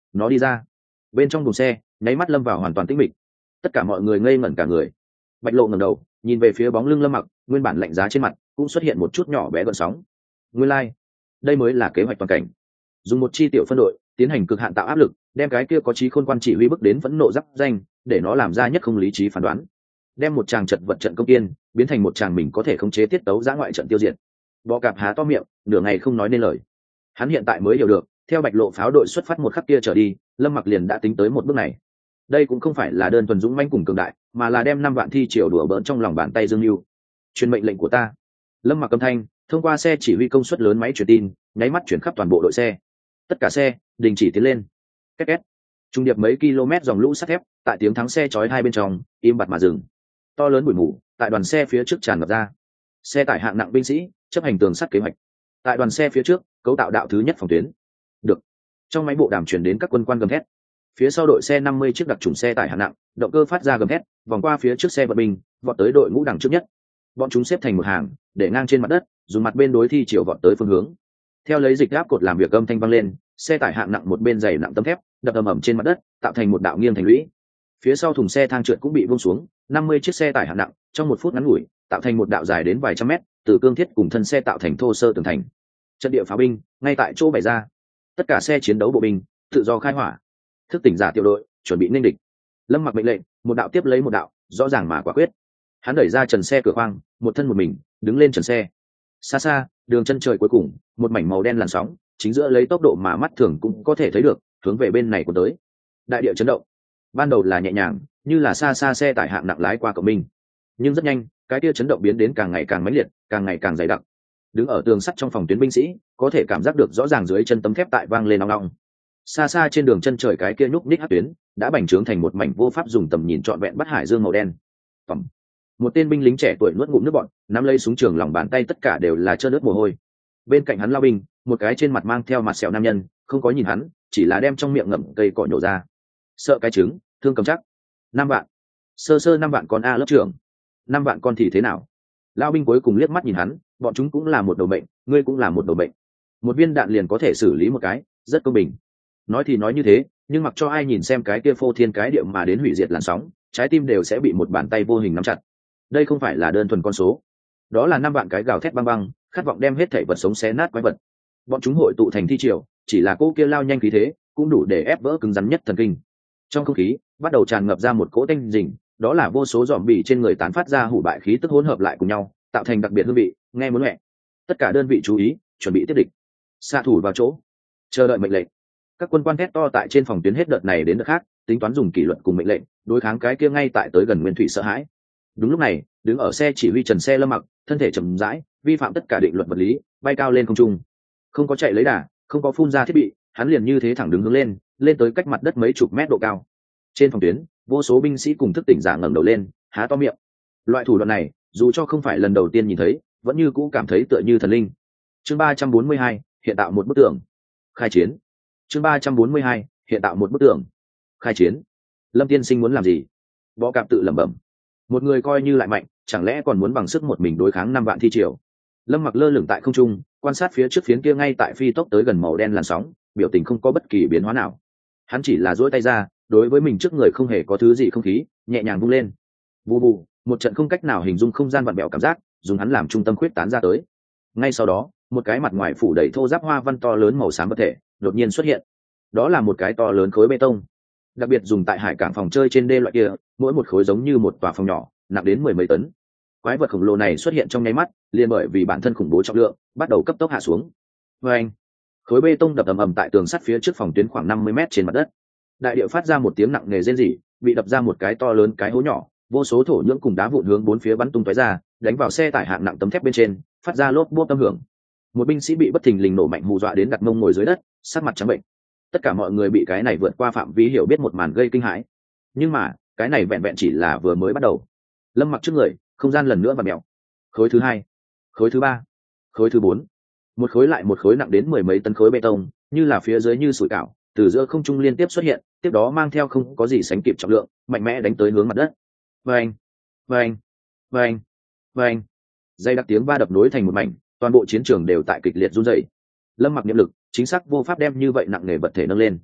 nó đi ra. Bên trong thùng xe nháy mắt lâm vào hoàn toàn tĩnh mịch, tất cả mọi người ngây ngẩn cả người. Bạch Lộ ngẩng đầu nhìn về phía bóng lưng Lâm Mặc, nguyên bản lạnh giá trên mặt cũng xuất hiện một chút nhỏ bé gợn sóng. Nguyên lai, like, đây mới là kế hoạch toàn cảnh, dùng một chi tiểu phân đội tiến hành cực hạn tạo áp lực, đem cái kia có trí khôn quan chỉ huy bức đến phẫn nộ giáp danh, để nó làm ra nhất không lý trí phán đoán, đem một tràng trận vật trận công tiên biến thành một tràng mình có thể khống chế tiết tấu giã ngoại trận tiêu diệt. Bọ Cạp há to miệng nửa ngày không nói nên lời. Hắn hiện tại mới hiểu được, theo Bạch Lộ pháo đội xuất phát một khắc kia trở đi, Lâm Mặc liền đã tính tới một bước này. Đây cũng không phải là đơn thuần dũng mãnh cùng cường đại, mà là đem năm vạn thi triều đùa bỡn trong lòng bàn tay Dương Lưu. Truyền mệnh lệnh của ta. Lâm Mặc âm thanh thông qua xe chỉ huy công suất lớn máy truyền tin, nháy mắt chuyển khắp toàn bộ đội xe. Tất cả xe đình chỉ tiến lên. Két két. Trung điệp mấy km dòng lũ sắt thép, tại tiếng thắng xe chói hai bên trong im bặt mà dừng. To lớn bụi mù tại đoàn xe phía trước tràn ngập ra. Xe tải hạng nặng binh sĩ chấp hành tường sắt kế hoạch. Tại đoàn xe phía trước cấu tạo đạo thứ nhất phòng tuyến. Được. Trong máy bộ đàm truyền đến các quân quan gầm thét. Phía sau đội xe năm mươi chiếc đặc trùng xe tải hạng nặng, động cơ phát ra gầm thét, vòng qua phía trước xe vận binh, vọt tới đội ngũ đằng trước nhất. Bọn chúng xếp thành một hàng, để ngang trên mặt đất, dùng mặt bên đối thi chiều vọt tới phương hướng. Theo lấy dịch áp cột làm việc âm thanh vang lên, xe tải hạng nặng một bên dày nặng tấm thép, đập ầm ầm trên mặt đất, tạo thành một đạo nghiêng thành lũy. Phía sau thùng xe thang trượt cũng bị buông xuống, năm mươi chiếc xe tải hạng nặng, trong một phút ngắn ngủi, tạo thành một đạo dài đến vài trăm mét, từ cương thiết cùng thân xe tạo thành thô sơ tường thành. Trận địa pháo binh ngay tại chỗ bày ra, tất cả xe chiến đấu bộ binh tự do khai hỏa. Thức tỉnh giả tiểu đội chuẩn bị nên địch. Lâm Mặc mệnh lệnh, một đạo tiếp lấy một đạo, rõ ràng mà quả quyết. Hắn đẩy ra trần xe cửa khoang, một thân một mình đứng lên trần xe. Xa xa, đường chân trời cuối cùng, một mảnh màu đen làn sóng, chính giữa lấy tốc độ mà mắt thường cũng có thể thấy được, hướng về bên này của tới. Đại địa chấn động. Ban đầu là nhẹ nhàng, như là xa xa xe tải hạng nặng lái qua cổng minh, nhưng rất nhanh, cái kia chấn động biến đến càng ngày càng mãnh liệt, càng ngày càng dày đặc. Đứng ở tường sắt trong phòng tuyến binh sĩ, có thể cảm giác được rõ ràng dưới chân tấm thép tại vang lên ong ong. Xa xa trên đường chân trời cái kia nhúc nhích hắc tuyến đã bành trướng thành một mảnh vô pháp dùng tầm nhìn trọn vẹn bắt hải dương màu đen. Phẩm. Một tên binh lính trẻ tuổi nuốt ngụm nước bọt, nắm lấy súng trường, lòng bàn tay tất cả đều là trơn ướt mồ hôi. Bên cạnh hắn lao binh, một cái trên mặt mang theo mặt sẹo nam nhân, không có nhìn hắn, chỉ là đem trong miệng ngậm cây cỏ nhổ ra. Sợ cái trứng, thương cầm chắc. Năm vạn. Sơ sơ năm vạn con a lớp trưởng. Năm vạn con thì thế nào? Lao binh cuối cùng liếc mắt nhìn hắn, bọn chúng cũng là một đầu mệnh, ngươi cũng là một đầu mệnh. Một viên đạn liền có thể xử lý một cái, rất công bình. Nói thì nói như thế, nhưng mặc cho ai nhìn xem cái kia phô thiên cái địa mà đến hủy diệt làn sóng, trái tim đều sẽ bị một bàn tay vô hình nắm chặt. Đây không phải là đơn thuần con số, đó là năm vạn cái gào thét băng băng, khát vọng đem hết thảy vật sống xé nát quái vật. Bọn chúng hội tụ thành thi triều, chỉ là cô kia lao nhanh khí thế, cũng đủ để ép vỡ cứng rắn nhất thần kinh. Trong không khí bắt đầu tràn ngập ra một cỗ tanh rình, đó là vô số dòm bì trên người tán phát ra hủ bại khí tức hỗn hợp lại cùng nhau, tạo thành đặc biệt hương vị, nghe muốn mẹ. Tất cả đơn vị chú ý, chuẩn bị tiếp địch. Xạ thủ vào chỗ, chờ đợi mệnh lệnh. Các quân quan thét to tại trên phòng tuyến hết đợt này đến đợt khác, tính toán dùng kỷ luật cùng mệnh lệnh đối kháng cái kia ngay tại tới gần nguyên thủy sợ hãi. Đúng lúc này, đứng ở xe chỉ huy trần xe Lâm Mặc, thân thể chậm rãi vi phạm tất cả định luật vật lý, bay cao lên không trung. Không có chạy lấy đà, không có phun ra thiết bị, hắn liền như thế thẳng đứng hướng lên, lên tới cách mặt đất mấy chục mét độ cao. Trên phòng tuyến, vô số binh sĩ cùng thức tỉnh giả ngẩng đầu lên, há to miệng. Loại thủ đoạn này, dù cho không phải lần đầu tiên nhìn thấy, vẫn như cũ cảm thấy tựa như thần linh. Chương ba trăm bốn mươi hai, hiện tạo một bức tường. Khai chiến. Chương ba trăm bốn mươi hai, hiện tạo một bức tường. Khai chiến. Lâm tiên sinh muốn làm gì? Bọ Cạp tự lẩm bẩm. Một người coi như lại mạnh, chẳng lẽ còn muốn bằng sức một mình đối kháng năm vạn thi triều? Lâm Mặc lơ lửng tại không trung, quan sát phía trước phiến kia ngay tại phi tốc tới gần màu đen làn sóng, biểu tình không có bất kỳ biến hóa nào. Hắn chỉ là duỗi tay ra, đối với mình trước người không hề có thứ gì không khí, nhẹ nhàng vung lên. Vù vù, một trận không cách nào hình dung không gian vặn vẹo cảm giác, dùng hắn làm trung tâm khuyết tán ra tới. Ngay sau đó, một cái mặt ngoài phủ đầy thô ráp hoa văn to lớn màu xám vật thể đột nhiên xuất hiện. Đó là một cái to lớn khối bê tông, đặc biệt dùng tại hải cảng phòng chơi trên đê loại kia, mỗi một khối giống như một tòa phòng nhỏ, nặng đến mười mấy tấn. Quái vật khổng lồ này xuất hiện trong nháy mắt, liền bởi vì bản thân khủng bố trọng lượng, bắt đầu cấp tốc hạ xuống. Và anh, khối bê tông đập ầm ầm tại tường sắt phía trước phòng tuyến khoảng năm mươi mét trên mặt đất. Đại địa phát ra một tiếng nặng nề rên rỉ, bị đập ra một cái to lớn cái hố nhỏ, vô số thổ nhưỡng cùng đá vụn hướng bốn phía bắn tung tóe ra, đánh vào xe tải hạng nặng tấm thép bên trên, phát ra lốp bốp âm hưởng. Một binh sĩ bị bất thình lình nổ mạnh hù dọa đến đặt mông ngồi dưới đất, sắc mặt trắng bệnh. Tất cả mọi người bị cái này vượt qua phạm vi hiểu biết một màn gây kinh hãi. Nhưng mà, cái này vẹn vẹn chỉ là vừa mới bắt đầu. Lâm Mặc trước người, không gian lần nữa vặn mèo. Khối thứ hai, khối thứ ba, khối thứ bốn, một khối lại một khối nặng đến mười mấy tấn khối bê tông, như là phía dưới như sủi cảo, từ giữa không trung liên tiếp xuất hiện, tiếp đó mang theo không có gì sánh kịp trọng lượng, mạnh mẽ đánh tới hướng mặt đất. Vâng, vâng, vâng, vâng. Dây đặc tiếng va đập nối thành một mảnh, toàn bộ chiến trường đều tại kịch liệt run rẩy. Lâm Mặc niệm lực, chính xác vô pháp đem như vậy nặng nề vật thể nâng lên.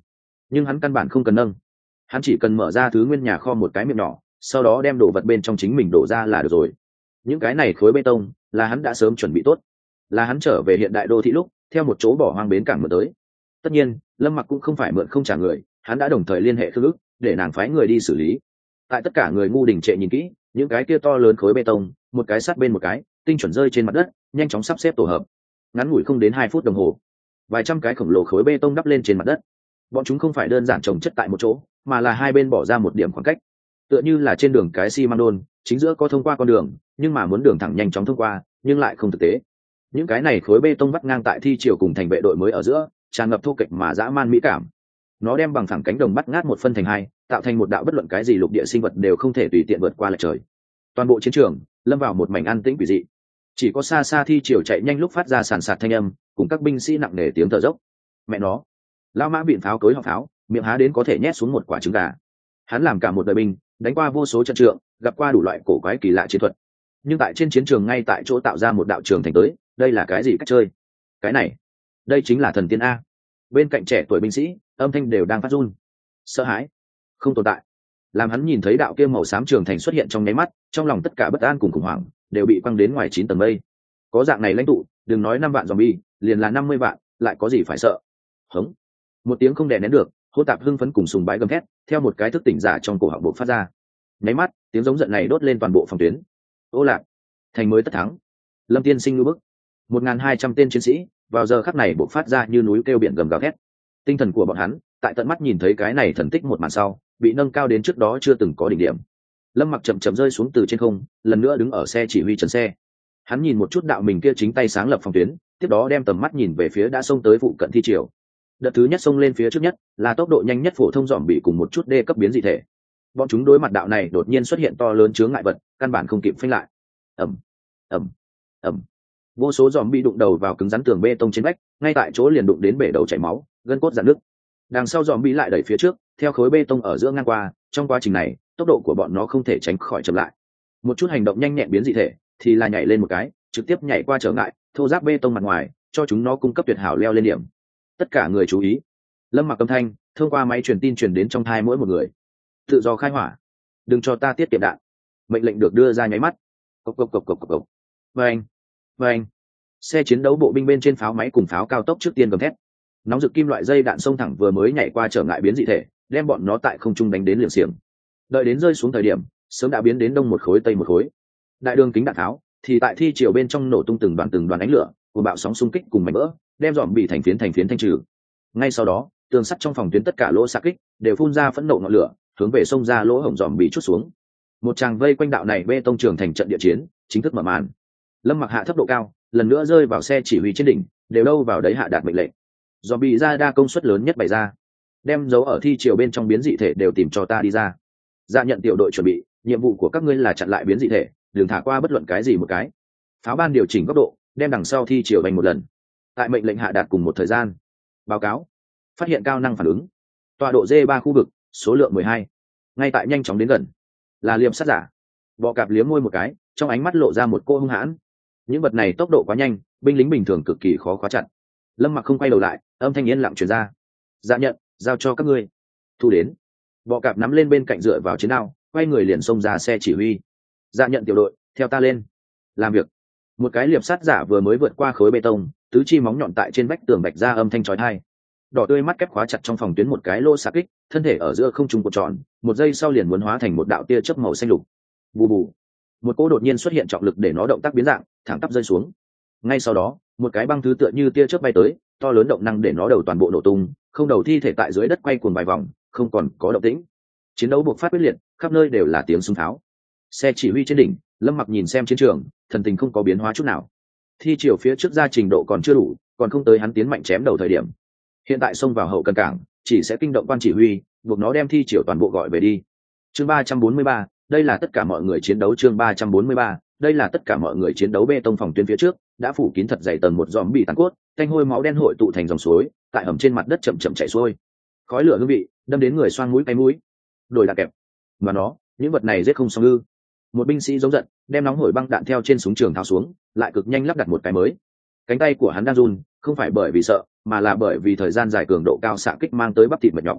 nhưng hắn căn bản không cần nâng, hắn chỉ cần mở ra thứ nguyên nhà kho một cái miệng nhỏ, sau đó đem đồ vật bên trong chính mình đổ ra là được rồi. Những cái này khối bê tông là hắn đã sớm chuẩn bị tốt, là hắn trở về hiện đại đô thị lúc theo một chỗ bỏ hoang bến cảng mượn tới. Tất nhiên Lâm Mặc cũng không phải mượn không trả người, hắn đã đồng thời liên hệ Khương Ức để nàng phái người đi xử lý. Tại tất cả người ngu đình trệ nhìn kỹ, những cái kia to lớn khối bê tông một cái sát bên một cái tinh chuẩn rơi trên mặt đất, nhanh chóng sắp xếp tổ hợp. Ngắn ngủi không đến hai phút đồng hồ, vài trăm cái khổng lồ khối bê tông đắp lên trên mặt đất. Bọn chúng không phải đơn giản chồng chất tại một chỗ, mà là hai bên bỏ ra một điểm khoảng cách, tựa như là trên đường cái xi măng đôn, chính giữa có thông qua con đường, nhưng mà muốn đường thẳng nhanh chóng thông qua nhưng lại không thực tế. Những cái này khối bê tông vắt ngang tại thi triều cùng thành vệ đội mới ở giữa, tràn ngập thô kệch mà dã man mỹ cảm. Nó đem bằng thẳng cánh đồng bắt ngát một phân thành hai, tạo thành một đạo bất luận cái gì lục địa sinh vật đều không thể tùy tiện vượt qua lệch trời. Toàn bộ chiến trường lâm vào một mảnh an tĩnh quỷ dị, chỉ có xa xa thi triều chạy nhanh lúc phát ra sàn sạt thanh âm, cùng các binh sĩ nặng nề tiếng thở dốc. Mẹ nó, lao mã biện pháo cối họ pháo, miệng há đến có thể nhét xuống một quả trứng gà. Hắn làm cả một đời binh, đánh qua vô số trận trượng, gặp qua đủ loại cổ quái kỳ lạ chiến thuật, nhưng tại trên chiến trường ngay tại chỗ tạo ra một đạo trường thành tới, đây là cái gì cách chơi? Cái này, đây chính là thần tiên a. Bên cạnh trẻ tuổi binh sĩ âm thanh đều đang phát run, sợ hãi, không tồn tại. Làm hắn nhìn thấy đạo kia màu xám trường thành xuất hiện trong nháy mắt, trong lòng tất cả bất an cùng khủng hoảng đều bị quăng đến ngoài chín tầng mây. Có dạng này lãnh tụ, đừng nói năm vạn zombie, liền là năm mươi vạn, lại có gì phải sợ? Hống! Một tiếng không đè nén được, hỗn tạp hưng phấn cùng sùng bái gầm thét, theo một cái thức tỉnh giả trong cổ họng bộc phát ra. Nháy mắt, tiếng giống giận này đốt lên toàn bộ phòng tuyến. Ô lạc, thành mới tất thắng. Lâm tiên sinh ngư bức. một nghìn hai trăm tên chiến sĩ vào giờ khắc này bộc phát ra như núi kêu biển gầm gào thét. Tinh thần của bọn hắn tại tận mắt nhìn thấy cái này thần tích một màn sau, bị nâng cao đến trước đó chưa từng có đỉnh điểm. Lâm Mặc chậm chậm rơi xuống từ trên không, lần nữa đứng ở xe chỉ huy trần xe. Hắn nhìn một chút đạo mình kia chính tay sáng lập phòng tuyến, tiếp đó đem tầm mắt nhìn về phía đã xông tới phụ cận thi triều. Đợt thứ nhất xông lên phía trước nhất là tốc độ nhanh nhất phổ thông dòm bị cùng một chút đê cấp biến dị thể. Bọn chúng đối mặt đạo này đột nhiên xuất hiện to lớn chướng ngại vật, căn bản không kịp phanh lại. Ầm, ầm, ầm. Vô số dòm bị đụng đầu vào cứng rắn tường bê tông trên vách, ngay tại chỗ liền đụng đến bể đầu chảy máu, gân cốt rạn nứt. Đằng sau dòm bị lại đẩy phía trước, theo khối bê tông ở giữa ngang qua, trong quá trình này, tốc độ của bọn nó không thể tránh khỏi chậm lại. Một chút hành động nhanh nhẹn biến dị thể thì là nhảy lên một cái, trực tiếp nhảy qua trở ngại, thô ráp bê tông mặt ngoài, cho chúng nó cung cấp tuyệt hảo leo lên điểm. Tất cả người chú ý. Lâm Mặc âm thanh thông qua máy truyền tin truyền đến trong thai mỗi một người. Tự do khai hỏa, đừng cho ta tiết kiệm đạn. Mệnh lệnh được đưa ra nháy mắt. Cộc cộc cộc cộc cộc cộc. Vâng, vâng. Xe chiến đấu bộ binh bên trên pháo máy cùng pháo cao tốc trước tiên gầm thét. Nóng rực kim loại dây đạn xông thẳng vừa mới nhảy qua trở ngại biến dị thể, đem bọn nó tại không trung đánh đến liều xiềng. Đợi đến rơi xuống thời điểm, sớm đã biến đến đông một khối tây một khối. Đại đường kính đạn tháo thì tại thi chiều bên trong nổ tung từng đoàn từng đoàn ánh lửa, cùng bạo sóng xung kích cùng mảnh vỡ, đem dòm bị thành phiến thành phiến thanh trừ. Ngay sau đó, tường sắt trong phòng tuyến tất cả lỗ xạ kích đều phun ra phẫn nộ ngọn lửa, hướng về sông ra lỗ hổng dòm bị chút xuống. Một tràng vây quanh đạo này bê tông trường thành trận địa chiến chính thức mở màn. Lâm Mặc hạ thấp độ cao, lần nữa rơi vào xe chỉ huy trên đỉnh, đều đâu vào đấy hạ đạt mệnh lệnh. Dòm bị ra đa công suất lớn nhất bày ra, đem dấu ở thi chiều bên trong biến dị thể đều tìm cho ta đi ra. Dạ nhận tiểu đội chuẩn bị, nhiệm vụ của các ngươi là chặn lại biến dị thể, đừng thả qua bất luận cái gì một cái. Pháo ban điều chỉnh góc độ, đem đằng sau thi chiều đánh một lần. Tại mệnh lệnh hạ đạt cùng một thời gian. Báo cáo, phát hiện cao năng phản ứng, tọa độ D ba khu vực, số lượng mười hai. Ngay tại nhanh chóng đến gần, là liềm sát giả. Bọ cạp liếm môi một cái, trong ánh mắt lộ ra một cô hung hãn. Những vật này tốc độ quá nhanh, binh lính bình thường cực kỳ khó khóa chặt. Lâm Mặc không quay đầu lại, âm thanh yên lặng truyền ra. Dạ nhận, giao cho các ngươi. Thu đến. Bọ cạp nắm lên bên cạnh dựa vào chiến đao, quay người liền xông ra xe chỉ huy. Dạ nhận tiểu đội, theo ta lên. Làm việc. Một cái liệp sát giả vừa mới vượt qua khối bê tông, tứ chi móng nhọn tại trên vách tường bạch ra âm thanh chói tai. Đỏ tươi mắt kép khóa chặt trong phòng tuyến một cái lô xạ kích, thân thể ở giữa không trung cuộn tròn, một giây sau liền muốn hóa thành một đạo tia chớp màu xanh lục. Bù bù. Một cỗ đột nhiên xuất hiện trọng lực để nó động tác biến dạng, thẳng tắp rơi xuống. Ngay sau đó, một cái băng thứ tựa như tia chớp bay tới, to lớn động năng để nó đầu toàn bộ nổ tung, không đầu thi thể tại dưới đất quay cuồng vài vòng, không còn có động tĩnh. Chiến đấu buộc phát quyết liệt, khắp nơi đều là tiếng súng tháo. Xe chỉ huy trên đỉnh, Lâm Mặc nhìn xem chiến trường, thần tình không có biến hóa chút nào. Thi chiều phía trước ra trình độ còn chưa đủ, còn không tới hắn tiến mạnh chém đầu thời điểm. Hiện tại xông vào hậu cần cảng, chỉ sẽ kinh động quan chỉ huy, buộc nó đem thi chiều toàn bộ gọi về đi. Chương ba trăm bốn mươi ba, đây là tất cả mọi người chiến đấu. Chương ba trăm bốn mươi ba, đây là tất cả mọi người chiến đấu. Bê tông phòng tuyến phía trước đã phủ kín thật dày tầng một dòm bị tàn cốt, thanh hôi máu đen hội tụ thành dòng suối, tại hầm trên mặt đất chậm chậm chảy xuôi. Khói lửa hương vị đâm đến người xoang mũi cay mũi. Đổi đạn kẹp, mà nó, những vật này giết không xong ư? Một binh sĩ giống giận, đem nóng hổi băng đạn theo trên súng trường tháo xuống, lại cực nhanh lắp đặt một cái mới. Cánh tay của hắn đang run, không phải bởi vì sợ, mà là bởi vì thời gian dài cường độ cao xạ kích mang tới bắp thịt mệt nhọc.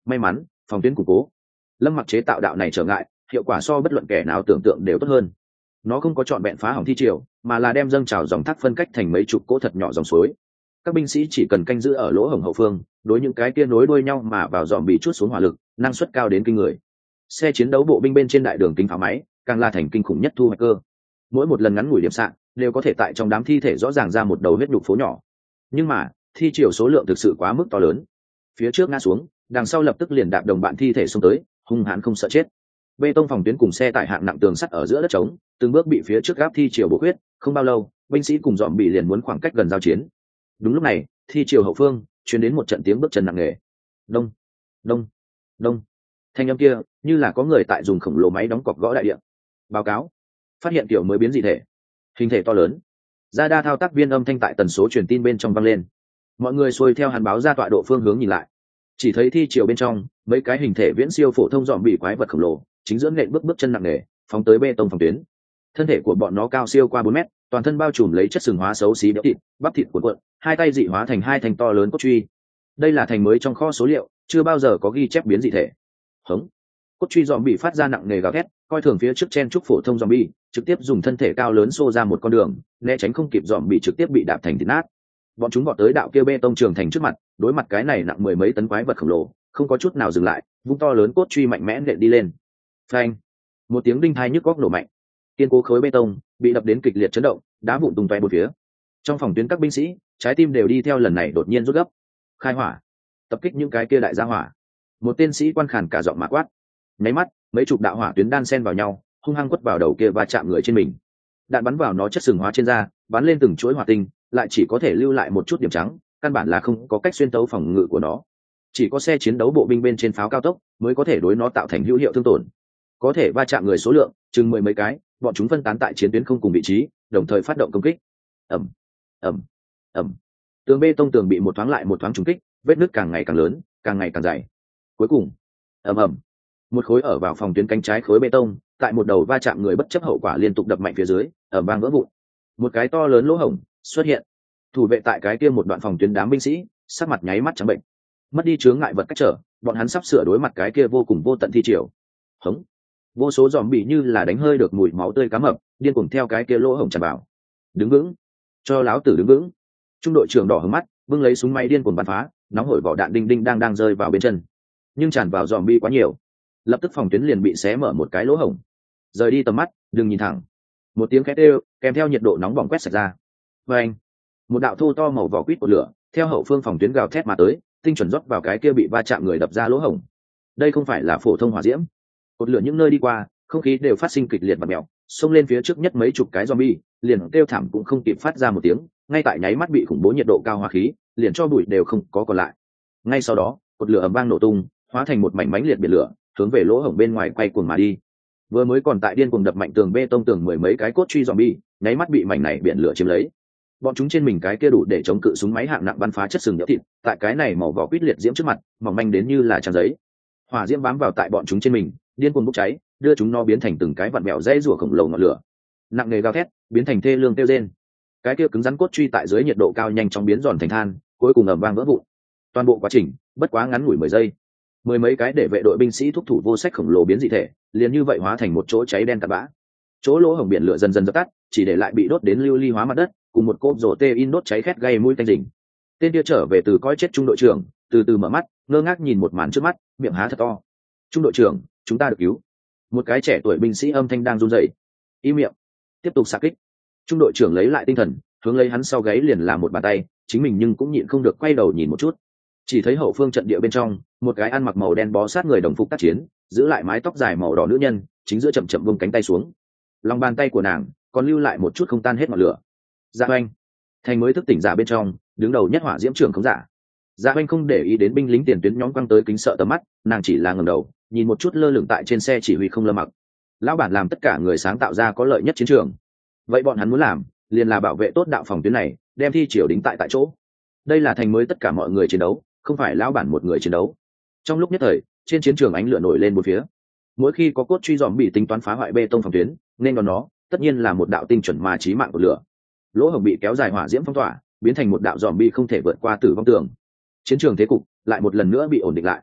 may mắn phòng tuyến củng cố. Lâm Mặc chế tạo đạo này trở ngại, hiệu quả so bất luận kẻ nào tưởng tượng đều tốt hơn. Nó không có chọn bẹn phá hỏng thi triều, mà là đem dâng trào dòng thác phân cách thành mấy chục cỗ thật nhỏ dòng suối. Các binh sĩ chỉ cần canh giữ ở lỗ hổng hậu phương, đối những cái kia nối đuôi nhau mà vào dòm bị chút xuống hỏa lực, năng suất cao đến kinh người. Xe chiến đấu bộ binh bên trên đại đường kính pháo máy, càng là thành kinh khủng nhất thu hoạch cơ. Mỗi một lần ngắn ngủi điểm xạ, đều có thể tại trong đám thi thể rõ ràng ra một đầu huyết nhục phố nhỏ. Nhưng mà, thi triều số lượng thực sự quá mức to lớn. Phía trước ngã xuống, đằng sau lập tức liền đạp đồng bạn thi thể xông tới, hung hãn không sợ chết. Bê tông phòng tuyến cùng xe tải hạng nặng tường sắt ở giữa đất trống, từng bước bị phía trước gáp thi triều bổ huyết, không bao lâu, binh sĩ cùng dòm bị liền muốn khoảng cách gần giao chiến. Đúng lúc này, thi triều hậu phương truyền đến một trận tiếng bước chân nặng nề. Đông, đông, đông. Thanh âm kia như là có người tại dùng khổng lồ máy đóng cọc gõ đại địa. Báo cáo, phát hiện kiểu mới biến dị thể, hình thể to lớn. Gia đa thao tác viên âm thanh tại tần số truyền tin bên trong vang lên. Mọi người xuôi theo hàn báo ra tọa độ phương hướng nhìn lại, chỉ thấy thi triều bên trong mấy cái hình thể viễn siêu phổ thông dòm bị quái vật khổng lồ chính giữa nện bước bước chân nặng nề phóng tới bê tông phòng tuyến. Thân thể của bọn nó cao siêu qua bốn mét, toàn thân bao trùm lấy chất sừng hóa xấu xí béo thịt, bắp thịt cuộn cuộn, hai tay dị hóa thành hai thành to lớn cốt truy. Đây là thành mới trong kho số liệu, chưa bao giờ có ghi chép biến dị thể. Hống. Cốt truy dòm bị phát ra nặng nề gào thét, coi thường phía trước chen trúc phổ thông dòm bị, trực tiếp dùng thân thể cao lớn xô ra một con đường, né tránh không kịp dòm bị trực tiếp bị đạp thành thịt nát. Bọn chúng vọt tới đạo kia bê tông trường thành trước mặt, đối mặt cái này nặng mười mấy tấn quái vật khổng lồ, không có chút nào dừng lại, vung to lớn cốt truy mạnh mẽ nện đi lên. Phanh! Một tiếng đinh thai nhức góc nổ mạnh, kiên cố khối bê tông bị đập đến kịch liệt chấn động, đá vụn tung tóe bốn phía. Trong phòng tuyến các binh sĩ, trái tim đều đi theo lần này đột nhiên rút gấp. Khai hỏa, tập kích những cái kia đại gia hỏa. Một tên sĩ quan khàn cả giọng mà quát. Nháy mắt, mấy chục đạo hỏa tuyến đan xen vào nhau, hung hăng quất vào đầu kia và chạm người trên mình. Đạn bắn vào nó chất sừng hóa trên da, bắn lên từng chuỗi hỏa tinh, lại chỉ có thể lưu lại một chút điểm trắng, căn bản là không có cách xuyên tấu phòng ngự của nó. Chỉ có xe chiến đấu bộ binh bên trên pháo cao tốc mới có thể đối nó tạo thành hữu hiệu thương tổn. Có thể va chạm người số lượng chừng mười mấy cái, bọn chúng phân tán tại chiến tuyến không cùng vị trí, đồng thời phát động công kích. Ầm, ầm, ầm. Tường bê tông tường bị một thoáng lại một thoáng trúng kích, vết nứt càng ngày càng lớn, càng ngày càng dày. Cuối cùng, ầm ầm, một khối ở vào phòng tuyến cánh trái khối bê tông, tại một đầu va chạm người bất chấp hậu quả liên tục đập mạnh phía dưới, ầm vang vỡ vụn. Một cái to lớn lỗ hổng xuất hiện. Thủ vệ tại cái kia một đoạn phòng tuyến đám binh sĩ, sắc mặt nháy mắt trắng bệnh. Mất đi chướng ngại vật cách trở, bọn hắn sắp sửa đối mặt cái kia vô cùng vô tận thi triều. Hống. Vô số giòm bị như là đánh hơi được mùi máu tươi cá mập, điên cuồng theo cái kia lỗ hổng tràn vào. Đứng vững, cho láo tử đứng vững. Trung đội trưởng đỏ hứng mắt, bưng lấy súng máy điên cuồng bắn phá, nóng hổi vỏ đạn đinh đinh đang đang rơi vào bên chân. Nhưng tràn vào giòm bị quá nhiều, lập tức phòng tuyến liền bị xé mở một cái lỗ hổng. Rời đi tầm mắt, đừng nhìn thẳng. Một tiếng khét đều, kèm theo nhiệt độ nóng bỏng quét sạch ra. Và anh, một đạo thô to màu vỏ quýt của lửa theo hậu phương phòng tuyến gào thét mà tới, tinh chuẩn rót vào cái kia bị va chạm người đập ra lỗ hổng. Đây không phải là phổ thông hỏa diễm, cột lửa những nơi đi qua, không khí đều phát sinh kịch liệt và mèo, xông lên phía trước nhất mấy chục cái zombie, liền kêu thảm cũng không kịp phát ra một tiếng, ngay tại nháy mắt bị khủng bố nhiệt độ cao hỏa khí, liền cho bụi đều không có còn lại. Ngay sau đó, cột lửa ầm vang nổ tung, hóa thành một mảnh mánh liệt biển lửa, hướng về lỗ hổng bên ngoài quay cuồng mà đi. Vừa mới còn tại điên cuồng đập mạnh tường bê tông tường mười mấy cái cốt truy zombie, nháy mắt bị mảnh này biển lửa chiếm lấy. Bọn chúng trên mình cái kia đủ để chống cự súng máy hạng nặng bắn phá chất sừng nhỡ thịt, tại cái này màu vỏ quýt liệt diễm trước mặt, mỏng manh đến như là trang giấy. Hỏa diễm bám vào tại bọn chúng trên mình, điên cuồng bốc cháy, đưa chúng nó biến thành từng cái vặn mèo dây rùa khổng lồ ngọn lửa. Nặng nề gào thét, biến thành thê lương kêu rên. Cái kia cứng rắn cốt truy tại dưới nhiệt độ cao nhanh chóng biến giòn thành than, cuối cùng ầm vang vỡ vụn. Toàn bộ quá trình bất quá ngắn ngủi mười giây. Mười mấy cái để vệ đội binh sĩ thúc thủ vô sách khổng lồ biến dị thể, liền như vậy hóa thành một chỗ cháy đen tạt bã. Chỗ lỗ hổng biển lửa dần dần dập tắt, chỉ để lại bị đốt đến lưu ly hóa mặt đất, cùng một cốp rổ tê in đốt cháy khét gây mũi tanh rình. Tên kia trở về từ cõi chết trung đội trưởng, từ từ mở mắt, ngơ ngác nhìn một màn trước mắt, miệng há thật to. Trung đội trưởng, chúng ta được cứu. Một cái trẻ tuổi binh sĩ âm thanh đang run rẩy. Im miệng, tiếp tục xạ kích. Trung đội trưởng lấy lại tinh thần, hướng lấy hắn sau gáy liền là một bàn tay, chính mình nhưng cũng nhịn không được quay đầu nhìn một chút. Chỉ thấy hậu phương trận địa bên trong, một cái ăn mặc màu đen bó sát người đồng phục tác chiến, giữ lại mái tóc dài màu đỏ nữ nhân, chính giữa chậm chậm vung cánh tay xuống. Lòng bàn tay của nàng còn lưu lại một chút không tan hết ngọn lửa. Dạ Oanh, thành mới thức tỉnh giả bên trong, đứng đầu nhất hỏa diễm trưởng không giả. Dạ Oanh không để ý đến binh lính tiền tuyến nhóm quăng tới kính sợ tầm mắt, nàng chỉ là ngẩng đầu, nhìn một chút lơ lửng tại trên xe chỉ huy không Lâm Mặc. Lão bản làm tất cả người sáng tạo ra có lợi nhất chiến trường. Vậy bọn hắn muốn làm, liền là bảo vệ tốt đạo phòng tuyến này, đem thi triều đính tại tại chỗ. Đây là thành mới tất cả mọi người chiến đấu, không phải lão bản một người chiến đấu. Trong lúc nhất thời, trên chiến trường ánh lửa nổi lên bốn phía. Mỗi khi có cốt truy dòm bị tính toán phá hoại bê tông phòng tuyến, nên còn nó, tất nhiên là một đạo tinh chuẩn mà chí mạng của lửa. Lỗ hổng bị kéo dài hỏa diễm phong tỏa, biến thành một đạo dòm bị không thể vượt qua tử vong tường. Chiến trường thế cục lại một lần nữa bị ổn định lại.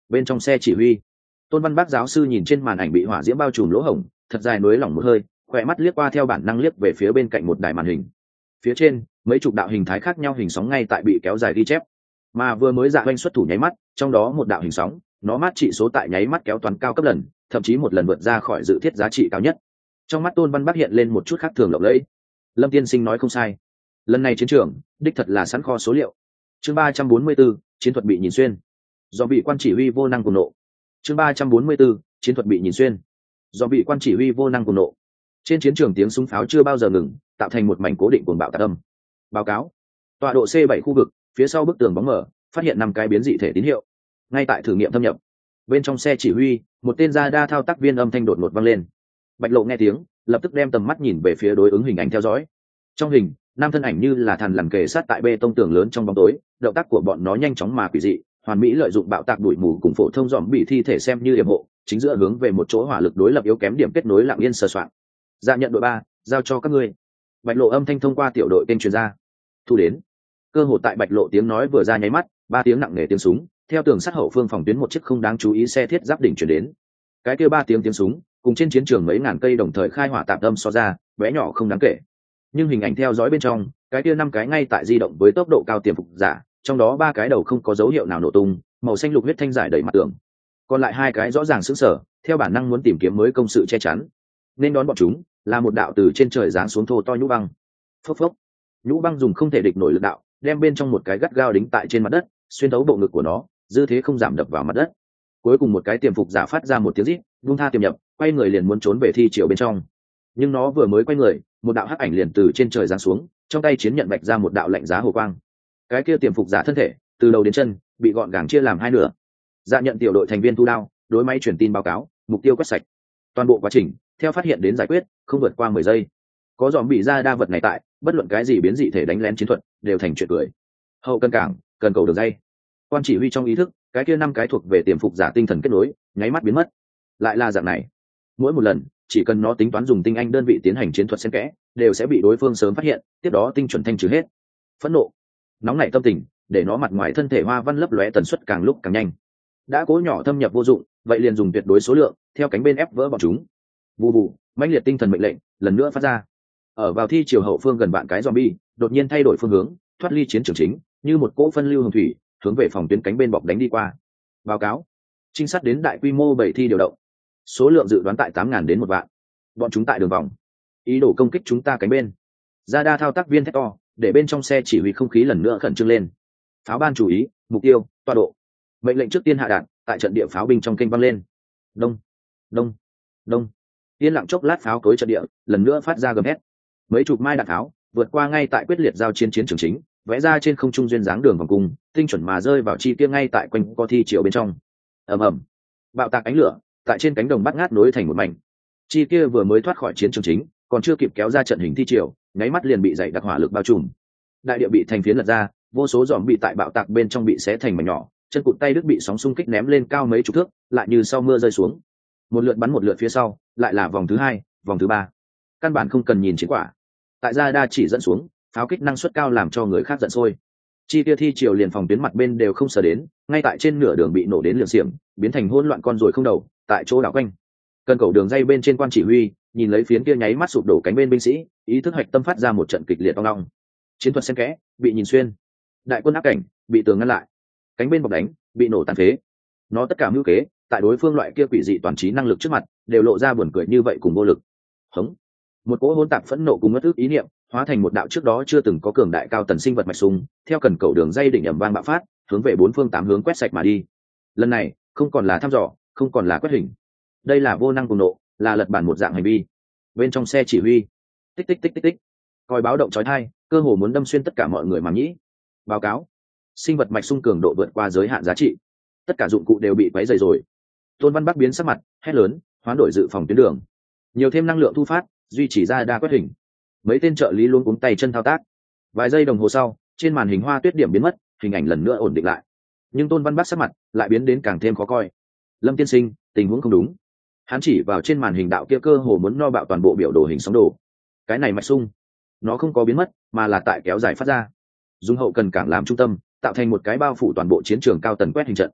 Bên trong xe chỉ huy, Tôn Văn Bác giáo sư nhìn trên màn ảnh bị hỏa diễm bao trùm lỗ hổng, thật dài nối lỏng một hơi, khỏe mắt liếc qua theo bản năng liếc về phía bên cạnh một đài màn hình. Phía trên, mấy chục đạo hình thái khác nhau hình sóng ngay tại bị kéo dài ghi chép. Mà vừa mới dạ oanh xuất thủ nháy mắt, trong đó một đạo hình sóng, nó mát trị số tại nháy mắt kéo toàn cao cấp lần, thậm chí một lần vượt ra khỏi dự thiết giá trị cao nhất. Trong mắt Tôn Văn Bác hiện lên một chút khác thường lộng lẫy. Lâm tiên sinh nói không sai, lần này chiến trường đích thật là sẵn kho số liệu. Chương ba trăm bốn mươi 4, chiến thuật bị nhìn xuyên. Do bị quan chỉ huy vô năng cùng nộ. Chương ba trăm bốn mươi 4, chiến thuật bị nhìn xuyên. Do bị quan chỉ huy vô năng cùng nộ. Trên chiến trường tiếng súng pháo chưa bao giờ ngừng, tạo thành một mảnh cố định cuồng bạo tạc âm. Báo cáo, tọa độ C bảy khu vực, phía sau bức tường bóng mở, phát hiện năm cái biến dị thể tín hiệu. Ngay tại thử nghiệm thâm nhập, bên trong xe chỉ huy, một tên gia đa thao tác viên âm thanh đột ngột vang lên. Bạch Lộ nghe tiếng, lập tức đem tầm mắt nhìn về phía đối ứng hình ảnh theo dõi. Trong hình, năm thân ảnh như là thằn lằn kề sát tại bê tông tường lớn trong bóng tối, động tác của bọn nó nhanh chóng mà quỷ dị, hoàn mỹ lợi dụng bạo tạc bụi mù cùng phổ thông dòm bị thi thể xem như yểm hộ, chính giữa hướng về một chỗ hỏa lực đối lập yếu kém điểm kết nối lặng yên sờ soạn. Dạ nhận đội ba, giao cho các ngươi. Bạch Lộ âm thanh thông qua tiểu đội kênh truyền ra. Thu đến. Cơ hội tại Bạch Lộ tiếng nói vừa ra nháy mắt, ba tiếng nặng nề tiếng súng, theo tường sắt hậu phương phòng tuyến một chiếc không đáng chú ý xe thiết giáp đỉnh truyền đến. Cái kia ba tiếng tiếng súng, cùng trên chiến trường mấy ngàn cây đồng thời khai hỏa tạm tâm so ra, bé nhỏ không đáng kể. Nhưng hình ảnh theo dõi bên trong, cái kia năm cái ngay tại di động với tốc độ cao tiềm phục giả, trong đó ba cái đầu không có dấu hiệu nào nổ tung, màu xanh lục huyết thanh giải đầy mặt tường. Còn lại hai cái rõ ràng sững sờ, theo bản năng muốn tìm kiếm mới công sự che chắn. Nên đón bọn chúng là một đạo từ trên trời giáng xuống thô to nhũ băng. Phốc phốc. Nhũ băng dùng không thể địch nổi lực đạo, đem bên trong một cái gắt gao đính tại trên mặt đất, xuyên thấu bộ ngực của nó, dư thế không giảm đập vào mặt đất. Cuối cùng một cái tiềm phục giả phát ra một tiếng rít, buông tha tiềm nhập, quay người liền muốn trốn về thi triều bên trong. Nhưng nó vừa mới quay người, một đạo hắc ảnh liền từ trên trời giáng xuống, trong tay chiến nhận bạch ra một đạo lạnh giá hồ quang. Cái kia tiềm phục giả thân thể, từ đầu đến chân, bị gọn gàng chia làm hai nửa. Dạ nhận tiểu đội thành viên thu đao, đối máy truyền tin báo cáo, mục tiêu quét sạch. Toàn bộ quá trình, theo phát hiện đến giải quyết, không vượt qua mười giây. Có dòm bị ra đa vật này tại, bất luận cái gì biến dị thể đánh lén chiến thuật, đều thành chuyện cười. Hậu cân cảng, cần cầu đường dây. Quan chỉ huy trong ý thức, cái kia năm cái thuộc về tiềm phục giả tinh thần kết nối, nháy mắt biến mất. Lại là dạng này. Mỗi một lần, chỉ cần nó tính toán dùng tinh anh đơn vị tiến hành chiến thuật xen kẽ, đều sẽ bị đối phương sớm phát hiện, tiếp đó tinh chuẩn thanh trừ hết. Phẫn nộ, nóng nảy tâm tình, để nó mặt ngoài thân thể hoa văn lấp lóe tần suất càng lúc càng nhanh. Đã cố nhỏ thâm nhập vô dụng, vậy liền dùng tuyệt đối số lượng, theo cánh bên ép vỡ bọn chúng. Vù vù, mãnh liệt tinh thần mệnh lệnh lần nữa phát ra. Ở vào thi chiều hậu phương gần bạn cái zombie, đột nhiên thay đổi phương hướng, thoát ly chiến trường chính, như một cỗ phân lưu hồng thủy, hướng về phòng tuyến cánh bên bọc đánh đi qua. Báo cáo, trinh sát đến đại quy mô bảy thi điều động, số lượng dự đoán tại tám ngàn đến một vạn. Bọn chúng tại đường vòng, ý đồ công kích chúng ta cánh bên. Gia đa thao tác viên thét to, để bên trong xe chỉ huy không khí lần nữa khẩn trương lên. Pháo ban chú ý, mục tiêu, tọa độ. Mệnh lệnh trước tiên hạ đạn, tại trận địa pháo binh trong kênh vang lên. Đông, đông, đông. Yên lặng chốc lát, pháo cối trận địa lần nữa phát ra gầm hét. Mấy chục mai đạn pháo vượt qua ngay tại quyết liệt giao chiến chiến trường chính, vẽ ra trên không trung duyên dáng đường vòng cung, tinh chuẩn mà rơi vào chi kia ngay tại quanh co thi triệu bên trong. Ầm ầm, bạo tạc ánh lửa tại trên cánh đồng bắt ngát nối thành một mảnh. Chi kia vừa mới thoát khỏi chiến trường chính, còn chưa kịp kéo ra trận hình thi triều, nháy mắt liền bị dày đặc hỏa lực bao trùm. Đại địa bị thành phiến lật ra, vô số giòm bị tại bạo tạc bên trong bị xé thành mảnh nhỏ, chân cụt tay đứt bị sóng xung kích ném lên cao mấy chục thước, lại như sau mưa rơi xuống. Một lượt bắn một lượt phía sau, lại là vòng thứ hai, vòng thứ ba. Căn bản không cần nhìn chiến quả. Tại gia đa chỉ dẫn xuống, pháo kích năng suất cao làm cho người khác giận sôi. Chi kia thi triều liền phòng tuyến mặt bên đều không sờ đến, ngay tại trên nửa đường bị nổ đến liều xiềng, biến thành hỗn loạn con ruồi không đầu, tại chỗ đảo quanh. Cần cầu đường dây bên trên quan chỉ huy, nhìn lấy phiến kia nháy mắt sụp đổ cánh bên binh sĩ, ý thức hạch tâm phát ra một trận kịch liệt ong ong. Chiến thuật xen kẽ, bị nhìn xuyên. Đại quân áp cảnh, bị tường ngăn lại. Cánh bên bọc đánh, bị nổ tàn phế. Nó tất cả mưu kế, tại đối phương loại kia quỷ dị toàn trí năng lực trước mặt, đều lộ ra buồn cười như vậy cùng vô lực. Hống. Một cỗ hỗn tạp phẫn nộ cùng ngất ức ý niệm, hóa thành một đạo trước đó chưa từng có cường đại cao tần sinh vật mạch súng, theo cần cầu đường dây đỉnh ầm vang bạo phát, hướng về bốn phương tám hướng quét sạch mà đi. Lần này, không còn là thăm dò, không còn là quét hình. Đây là vô năng cùng nộ, là lật bản một dạng hành vi. Bên trong xe chỉ huy, tích tích tích tích tích, còi báo động chói tai, cơ hồ muốn đâm xuyên tất cả mọi người màng nhĩ. Báo cáo, sinh vật mạch sung cường độ vượt qua giới hạn giá trị, tất cả dụng cụ đều bị quấy rầy rồi. Tôn Văn Bắc biến sắc mặt, hét lớn, hoán đổi dự phòng tuyến đường, nhiều thêm năng lượng thu phát, duy trì ra đa quét hình. Mấy tên trợ lý luôn cuống tay chân thao tác. Vài giây đồng hồ sau, trên màn hình hoa tuyết điểm biến mất, hình ảnh lần nữa ổn định lại. Nhưng Tôn Văn Bắc sắc mặt lại biến đến càng thêm khó coi. Lâm tiên sinh, tình huống không đúng. Hắn chỉ vào trên màn hình đạo kia cơ hồ muốn no bạo toàn bộ biểu đồ hình sóng đồ. Cái này mạch sung, nó không có biến mất, mà là tại kéo dài phát ra. Dùng hậu cần cảng làm trung tâm, tạo thành một cái bao phủ toàn bộ chiến trường cao tần quét hình trận.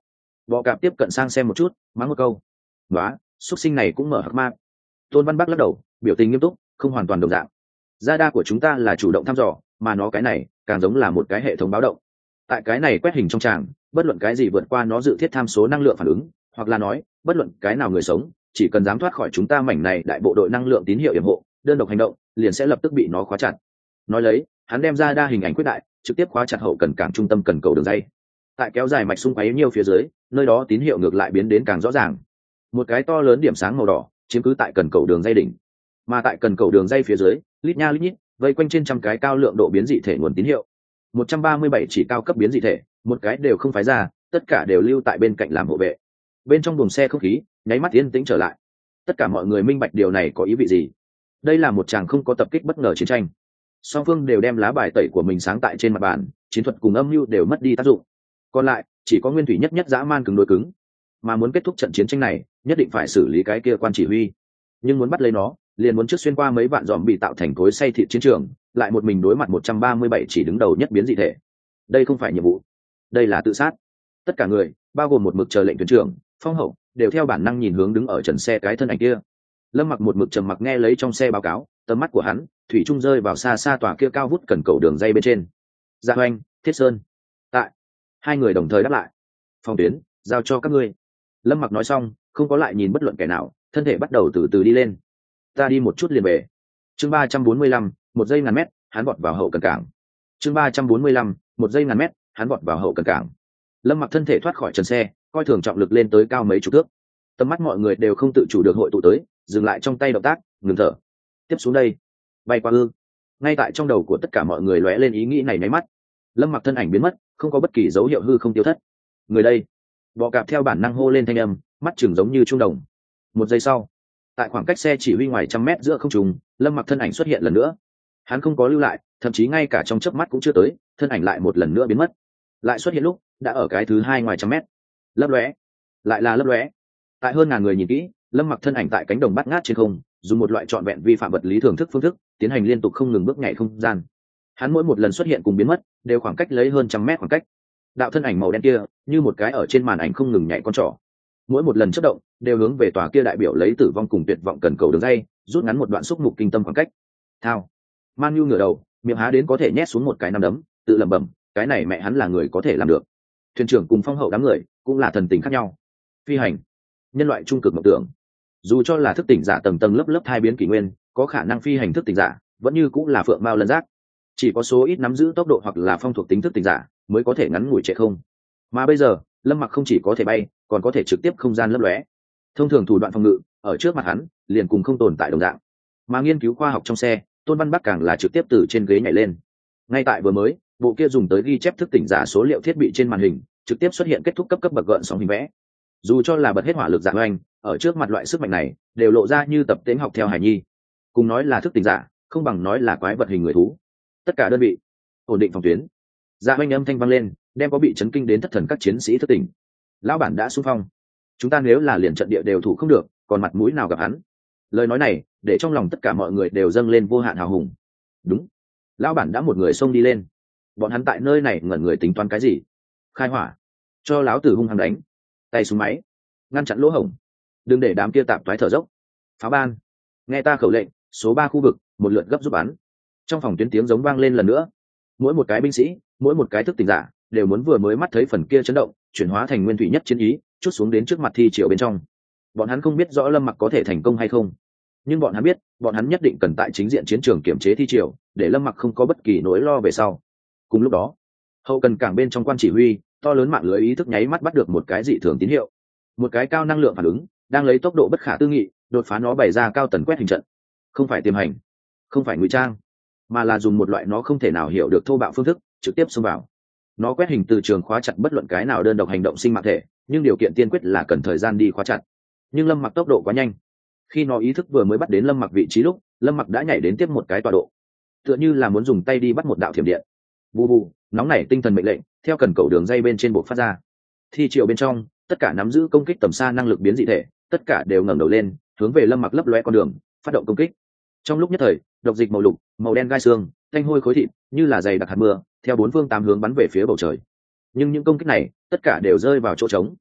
Bọ cạp tiếp cận sang xem một chút, mắng một câu. Nóa, xuất sinh này cũng mở hắc ma. Tôn Văn Bắc lắc đầu, biểu tình nghiêm túc, không hoàn toàn đồng dạng. Radar của chúng ta là chủ động thăm dò, mà nó cái này càng giống là một cái hệ thống báo động. Tại cái này quét hình trong tràng, bất luận cái gì vượt qua nó dự thiết tham số năng lượng phản ứng, hoặc là nói, bất luận cái nào người sống, chỉ cần dám thoát khỏi chúng ta mảnh này đại bộ đội năng lượng tín hiệu yểm hộ, đơn độc hành động, liền sẽ lập tức bị nó khóa chặt. Nói lấy, hắn đem ra đa hình ảnh quyết đại, trực tiếp khóa chặt hậu cần cảng trung tâm cần cầu đường dây. Tại kéo dài mạch xung quấy nhiều phía dưới, nơi đó tín hiệu ngược lại biến đến càng rõ ràng. Một cái to lớn điểm sáng màu đỏ chiếm cứ tại cần cầu đường dây đỉnh, mà tại cần cầu đường dây phía dưới, lít nha lít nhít, vây quanh trên trăm cái cao lượng độ biến dị thể nguồn tín hiệu. một trăm ba mươi bảy chỉ cao cấp biến dị thể, một cái đều không phái ra, tất cả đều lưu tại bên cạnh làm hộ vệ. Bên trong buồng xe không khí nháy mắt yên tĩnh trở lại. Tất cả mọi người minh bạch điều này có ý vị gì. Đây là một tràng không có tập kích bất ngờ chiến tranh. Song phương đều đem lá bài tẩy của mình sáng tại trên mặt bàn, chiến thuật cùng âm mưu đều mất đi tác dụng. Còn lại chỉ có nguyên thủy nhất nhất dã man cứng đối cứng. Mà muốn kết thúc trận chiến tranh này, nhất định phải xử lý cái kia quan chỉ huy. Nhưng muốn bắt lấy nó, liền muốn trước xuyên qua mấy vạn dòm bị tạo thành cối xay thịt chiến trường, lại một mình đối mặt một trăm ba mươi bảy chỉ đứng đầu nhất biến dị thể. Đây không phải nhiệm vụ, đây là tự sát. Tất cả người, bao gồm một mực chờ lệnh thuyền trưởng, Phong Hậu, đều theo bản năng nhìn hướng đứng ở trần xe cái thân ảnh kia. Lâm Mặc một mực trầm mặc nghe lấy trong xe báo cáo, tầm mắt của hắn thủy chung rơi vào xa xa tòa kia cao vút cần cầu đường dây bên trên. Dạ Hoành, Thiết Sơn, tại. Hai người đồng thời đáp lại. Phòng tuyến, giao cho các ngươi. Lâm Mặc nói xong, không có lại nhìn bất luận kẻ nào, thân thể bắt đầu từ từ đi lên. Ta đi một chút liền về. Chương ba trăm bốn mươi lăm, một giây ngàn mét, hắn vọt vào hậu cần cảng. Chương ba trăm bốn mươi lăm, một giây ngàn mét, hắn vọt vào hậu cần cảng. Lâm Mặc thân thể thoát khỏi trần xe, coi thường trọng lực lên tới cao mấy chục thước. Tầm mắt mọi người đều không tự chủ được hội tụ tới, dừng lại trong tay động tác, ngừng thở. Tiếp xuống đây, bay qua ư? Ngay tại trong đầu của tất cả mọi người lóe lên ý nghĩ này nháy mắt, Lâm Mặc thân ảnh biến mất, không có bất kỳ dấu hiệu hư không tiêu thất. Người đây, bọ cạp theo bản năng hô lên thanh âm, mắt chừng giống như trung đồng. Một giây sau, tại khoảng cách xe chỉ huy ngoài trăm mét giữa không trung, Lâm Mặc thân ảnh xuất hiện lần nữa. Hắn không có lưu lại, thậm chí ngay cả trong chớp mắt cũng chưa tới, thân ảnh lại một lần nữa biến mất. Lại xuất hiện lúc đã ở cái thứ hai ngoài trăm mét. Lấp lóe, lại là lấp lóe. Tại hơn ngàn người nhìn kỹ, Lâm Mặc thân ảnh tại cánh đồng bát ngát trên không, dùng một loại trọn vẹn vi phạm vật lý thường thức phương thức, tiến hành liên tục không ngừng bước nhảy không gian. Hắn mỗi một lần xuất hiện cùng biến mất, đều khoảng cách lấy hơn trăm mét khoảng cách. Đạo thân ảnh màu đen kia, như một cái ở trên màn ảnh không ngừng nhảy con trỏ. Mỗi một lần chớp động, đều hướng về tòa kia đại biểu lấy tử vong cùng tuyệt vọng cần cầu đường dây, rút ngắn một đoạn xúc mục kinh tâm khoảng cách. Thao. Man Nhu ngửa đầu, miệng há đến có thể nhét xuống một cái nắm đấm, tự lẩm bẩm, cái này mẹ hắn là người có thể làm được. Thuyền trưởng cùng Phong Hậu đám người, cũng là thần tình khác nhau. Phi hành, nhân loại trung cực mộng tưởng. Dù cho là thức tỉnh giả tầng tầng lớp lớp thai biến kỷ nguyên, có khả năng phi hành thức tỉnh giả, vẫn như cũng là phượng mao lân giác. Chỉ có số ít nắm giữ tốc độ hoặc là phong thuộc tính thức tỉnh giả, mới có thể ngắn ngủi chạy không. Mà bây giờ, Lâm Mặc không chỉ có thể bay, còn có thể trực tiếp không gian lấp lóe. Thông thường thủ đoạn phòng ngự, ở trước mặt hắn, liền cùng không tồn tại đồng dạng. Mà nghiên cứu khoa học trong xe, Tôn Văn Bắc càng là trực tiếp từ trên ghế nhảy lên. Ngay tại vừa mới, bộ kia dùng tới ghi chép thức tỉnh giả số liệu thiết bị trên màn hình, trực tiếp xuất hiện kết thúc cấp cấp bậc gợn sóng hình vẽ. Dù cho là bật hết hỏa lực Dạ Hoành, ở trước mặt loại sức mạnh này, đều lộ ra như tập tễnh học theo hải nhi. Cùng nói là thức tỉnh giả, không bằng nói là quái vật hình người thú. Tất cả đơn vị, ổn định phòng tuyến. Dạ Hoành âm thanh vang lên, đem có bị chấn kinh đến thất thần các chiến sĩ thức tỉnh. Lão bản đã xung phong. Chúng ta nếu là liền trận địa đều thủ không được, còn mặt mũi nào gặp hắn? Lời nói này, để trong lòng tất cả mọi người đều dâng lên vô hạn hào hùng. Đúng, lão bản đã một người xông đi lên. Bọn hắn tại nơi này ngẩn người tính toán cái gì? Khai hỏa, cho lão tử hung hăng đánh. Tay súng máy, ngăn chặn lỗ hổng. Đừng để đám kia tạp toái thở dốc. Phá ban, nghe ta khẩu lệnh, số ba khu vực, một lượt gấp giúp bắn. Trong phòng tuyến tiếng giống vang lên lần nữa. Mỗi một cái binh sĩ, mỗi một cái thức tỉnh giả, đều muốn vừa mới mắt thấy phần kia chấn động, chuyển hóa thành nguyên thủy nhất chiến ý, chút xuống đến trước mặt thi triều bên trong. Bọn hắn không biết rõ Lâm Mặc có thể thành công hay không, nhưng bọn hắn biết, bọn hắn nhất định cần tại chính diện chiến trường kiểm chế thi triều, để Lâm Mặc không có bất kỳ nỗi lo về sau. Cùng lúc đó, hậu cần cảng bên trong quan chỉ huy, to lớn mạng lưới ý thức nháy mắt bắt được một cái dị thường tín hiệu, một cái cao năng lượng phản ứng, đang lấy tốc độ bất khả tư nghị, đột phá nó bày ra cao tần quét hình trận. Không phải tiềm hành, không phải ngụy trang, mà là dùng một loại nó không thể nào hiểu được thô bạo phương thức, trực tiếp xông vào. Nó quét hình từ trường khóa chặt bất luận cái nào đơn độc hành động sinh mạng thể, nhưng điều kiện tiên quyết là cần thời gian đi khóa chặt. Nhưng Lâm Mặc tốc độ quá nhanh, khi nó ý thức vừa mới bắt đến Lâm Mặc vị trí lúc, Lâm Mặc đã nhảy đến tiếp một cái tọa độ, tựa như là muốn dùng tay đi bắt một đạo thiểm điện. Bù bù, nóng nảy tinh thần mệnh lệnh theo cần cầu đường dây bên trên bộ phát ra. Thi triều bên trong, tất cả nắm giữ công kích tầm xa năng lực biến dị thể, tất cả đều ngẩng đầu lên, hướng về Lâm Mặc lấp lóe con đường, phát động công kích. Trong lúc nhất thời, độc dịch màu lục, màu đen gai xương, thanh hôi khối thịt, như là dày đặc hạt mưa, theo bốn phương tám hướng bắn về phía bầu trời. Nhưng những công kích này, tất cả đều rơi vào chỗ trống.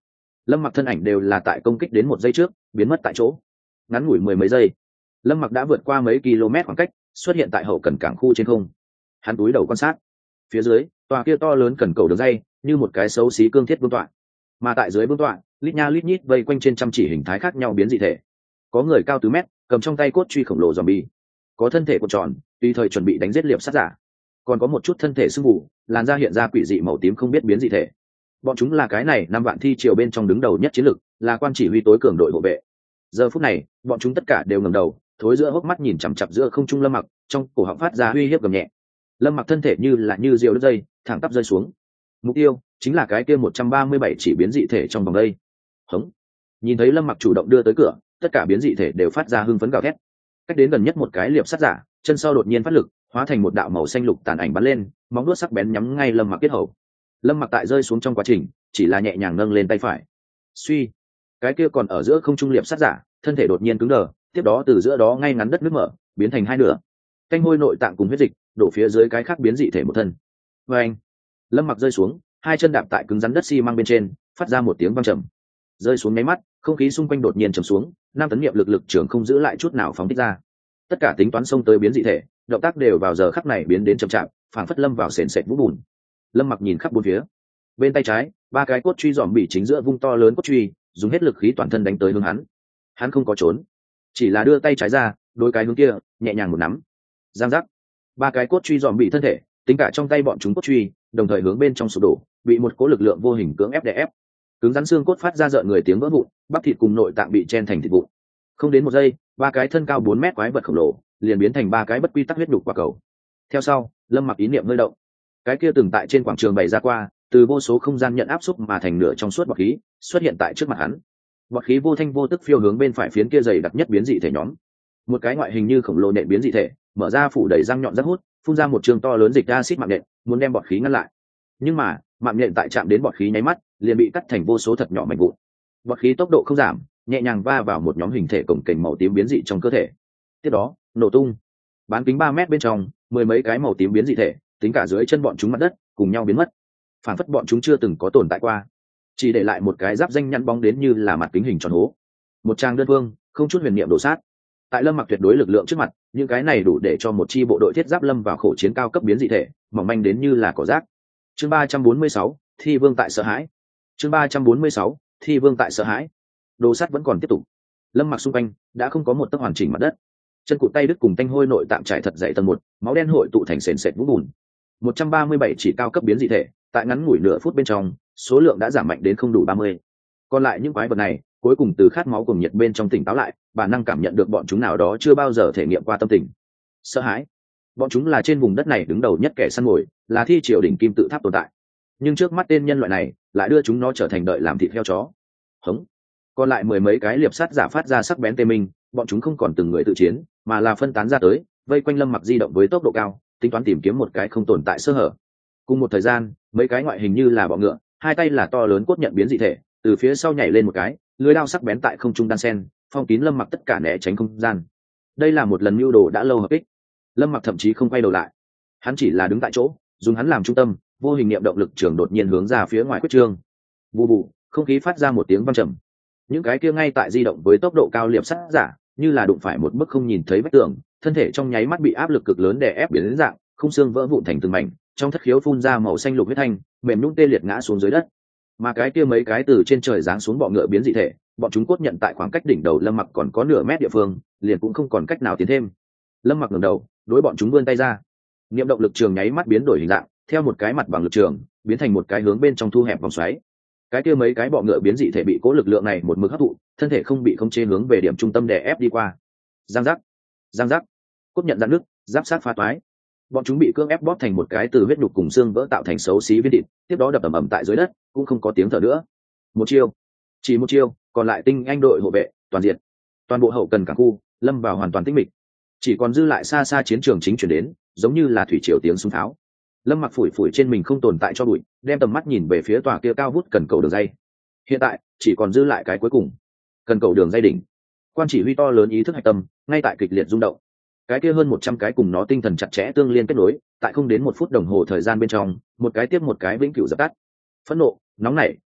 Lâm Mặc thân ảnh đều là tại công kích đến một giây trước biến mất tại chỗ, ngắn ngủi mười mấy giây Lâm Mặc đã vượt qua mấy km khoảng cách, xuất hiện tại hậu cần cảng khu trên không. Hắn cúi đầu quan sát phía dưới, tòa kia to lớn cần cầu đường dây như một cái xấu xí cương thiết vương tọa, mà tại dưới vương tọa lít nha lít nhít vây quanh trên trăm chỉ hình thái khác nhau biến dị thể. Có người cao tứ mét cầm trong tay cốt truy khổng lồ zombie, có thân thể cuộn tròn tùy thời chuẩn bị đánh giết liệp sát giả, còn có một chút thân thể sưng mù, làn da hiện ra quỷ dị màu tím không biết biến dị thể. Bọn chúng là cái này năm vạn thi triều bên trong đứng đầu nhất chiến lực, là quan chỉ huy tối cường đội hộ vệ. Giờ phút này bọn chúng tất cả đều ngẩng đầu, thối giữa hốc mắt nhìn chằm chằm giữa không trung Lâm Mặc, trong cổ họng phát ra uy hiếp gầm nhẹ. Lâm Mặc thân thể như là như diều đứt dây thẳng tắp rơi xuống, mục tiêu chính là cái kia một trăm ba mươi bảy chỉ biến dị thể trong vòng đây. Hống. Nhìn thấy Lâm Mặc chủ động đưa tới cửa, tất cả biến dị thể đều phát ra hưng phấn gào thét. Cách đến gần nhất một cái liệp sát giả, chân sau đột nhiên phát lực, hóa thành một đạo màu xanh lục tàn ảnh bắn lên, móng vuốt sắc bén nhắm ngay Lâm Mặc kết hầu. Lâm Mặc tại rơi xuống trong quá trình chỉ là nhẹ nhàng nâng lên tay phải. Suy, cái kia còn ở giữa không trung liệp sát giả thân thể đột nhiên cứng đờ, tiếp đó từ giữa đó ngay ngắn đất nước mở biến thành hai nửa, canh hôi nội tạng cùng huyết dịch đổ phía dưới cái khác biến dị thể một thân. Và anh, Lâm Mặc rơi xuống, hai chân đạp tại cứng rắn đất xi măng bên trên, phát ra một tiếng vang trầm. Rơi xuống mấy mắt, không khí xung quanh đột nhiên trầm xuống, năm tấn niệm lực lực trưởng không giữ lại chút nào phóng thích ra. Tất cả tính toán xông tới biến dị thể, động tác đều vào giờ khắc này biến đến chậm chạp, phảng phất lâm vào sền sệt vũ bùn. Lâm Mặc nhìn khắp bốn phía, bên tay trái ba cái cốt truy dòm bị chính giữa vung to lớn cốt truy, dùng hết lực khí toàn thân đánh tới hướng hắn. Hắn không có trốn, chỉ là đưa tay trái ra, đôi cái hướng kia nhẹ nhàng một nắm. Giang giác, ba cái cốt truy dòm bị thân thể, tính cả trong tay bọn chúng cốt truy, đồng thời hướng bên trong sụp đổ, bị một cỗ lực lượng vô hình cưỡng ép đè ép. Cứng rắn xương cốt phát ra rợn người tiếng vỡ vụn, bắp thịt cùng nội tạng bị chen thành thịt vụn. Không đến một giây, ba cái thân cao bốn mét quái vật khổng lồ liền biến thành ba cái bất quy tắc huyết đục quả cầu. Theo sau, Lâm Mặc ý niệm hơi động, cái kia từng tại trên quảng trường bày ra qua, từ vô số không gian nhận áp xúc mà thành nửa trong suốt bọt khí xuất hiện tại trước mặt hắn. Bọt khí vô thanh vô tức phiêu hướng bên phải phiến kia dày đặc nhất biến dị thể nhóm. Một cái ngoại hình như khổng lồ nện biến dị thể mở ra phủ đầy răng nhọn rác hút, phun ra một trường to lớn dịch acid mạng nện, muốn đem bọt khí ngăn lại. Nhưng mà mạng nện tại chạm đến bọt khí nháy mắt liền bị cắt thành vô số thật nhỏ mảnh vụn. Bọt khí tốc độ không giảm, nhẹ nhàng va vào một nhóm hình thể cổng kềnh màu tím biến dị trong cơ thể. Tiếp đó nổ tung, bán kính ba mét bên trong mười mấy cái màu tím biến dị thể tính cả dưới chân bọn chúng mặt đất cùng nhau biến mất, phản phất bọn chúng chưa từng có tồn tại qua, chỉ để lại một cái giáp danh nhăn bóng đến như là mặt kính hình tròn hố. Một trang đơn phương không chút huyền niệm đổ sát. Tại Lâm Mặc tuyệt đối lực lượng trước mặt, những cái này đủ để cho một chi bộ đội thiết giáp lâm vào khổ chiến cao cấp biến dị thể mỏng manh đến như là cỏ rác. Chương ba trăm bốn mươi sáu, Thi Vương tại sợ hãi. Chương ba trăm bốn mươi sáu, Thi Vương tại sợ hãi. Đồ sắt vẫn còn tiếp tục. Lâm Mặc xung quanh đã không có một tấc hoàn chỉnh mặt đất, chân cụt tay đứt cùng tanh hôi nội tạng trải thật dày tầng một, máu đen hội tụ thành sền sệt vũng bùn. một trăm ba mươi bảy chỉ cao cấp biến dị thể, tại ngắn ngủi nửa phút bên trong, số lượng đã giảm mạnh đến không đủ ba mươi. Còn lại những quái vật này, cuối cùng từ khát máu cùng nhiệt bên trong tỉnh táo lại, bản năng cảm nhận được bọn chúng nào đó chưa bao giờ thể nghiệm qua tâm tình sợ hãi. Bọn chúng là trên vùng đất này đứng đầu nhất kẻ săn mồi, là thi triều đỉnh kim tự tháp tồn tại. Nhưng trước mắt tên nhân loại này lại đưa chúng nó trở thành đợi làm thịt heo chó. Hống. Còn lại mười mấy cái liệp sát giả phát ra sắc bén tê minh, bọn chúng không còn từng người tự chiến, mà là phân tán ra tới, vây quanh Lâm Mặc di động với tốc độ cao, tính toán tìm kiếm một cái không tồn tại sơ hở. Cùng một thời gian, mấy cái ngoại hình như là bọ ngựa, hai tay là to lớn cốt nhận biến dị thể, từ phía sau nhảy lên một cái, lưỡi dao sắc bén tại không trung đan sen, phong kín Lâm Mặc tất cả né tránh không gian. Đây là một lần mưu đồ đã lâu hợp kích. Lâm Mặc thậm chí không quay đầu lại, hắn chỉ là đứng tại chỗ, dùng hắn làm trung tâm, vô hình niệm động lực trường đột nhiên hướng ra phía ngoài quyết trương. Bù bù, không khí phát ra một tiếng vang trầm. Những cái kia ngay tại di động với tốc độ cao liệp sát giả, như là đụng phải một bức không nhìn thấy vách tường, thân thể trong nháy mắt bị áp lực cực lớn đè ép biến đến dạng, khung xương vỡ vụn thành từng mảnh, trong thất khiếu phun ra màu xanh lục huyết thanh, mềm nhũn tê liệt ngã xuống dưới đất. Mà cái kia mấy cái từ trên trời giáng xuống bọ ngựa biến dị thể, bọn chúng cốt nhận tại khoảng cách đỉnh đầu Lâm Mặc còn có nửa mét địa phương, liền cũng không còn cách nào tiến thêm. Lâm Mặc ngẩng đầu, đối bọn chúng vươn tay ra. Niệm động lực trường nháy mắt biến đổi hình dạng, theo một cái mặt bằng lực trường, biến thành một cái hướng bên trong thu hẹp vòng xoáy. Cái kia mấy cái bọ ngựa biến dị thể bị cố lực lượng này một mực hấp thụ, thân thể không bị khống chế hướng về điểm trung tâm đè ép đi qua. Giang giác, giang giác, cốt nhận dạn nước, giáp sát phá toái. Bọn chúng bị cưỡng ép bóp thành một cái từ huyết nhục cùng xương vỡ tạo thành xấu xí viên thịt, tiếp đó đập ầm ầm tại dưới đất, cũng không có tiếng thở nữa. Một chiêu, chỉ một chiêu, còn lại tinh anh đội hộ vệ toàn diện, toàn bộ hậu cần cảng khu lâm vào hoàn toàn tĩnh mịch, chỉ còn dư lại xa xa chiến trường chính chuyển đến, giống như là thủy triều tiếng súng tháo. Lâm Mặc phủi phủi trên mình không tồn tại cho bụi, đem tầm mắt nhìn về phía tòa kia cao vút cần cầu đường dây. Hiện tại chỉ còn dư lại cái cuối cùng, cần cầu đường dây đỉnh. Quan chỉ huy to lớn ý thức hạch tâm ngay tại kịch liệt rung động. Cái kia hơn một trăm cái cùng nó tinh thần chặt chẽ tương liên kết nối, tại không đến một phút đồng hồ thời gian bên trong, một cái tiếp một cái vĩnh cửu dập tắt. Phẫn nộ, nóng nảy,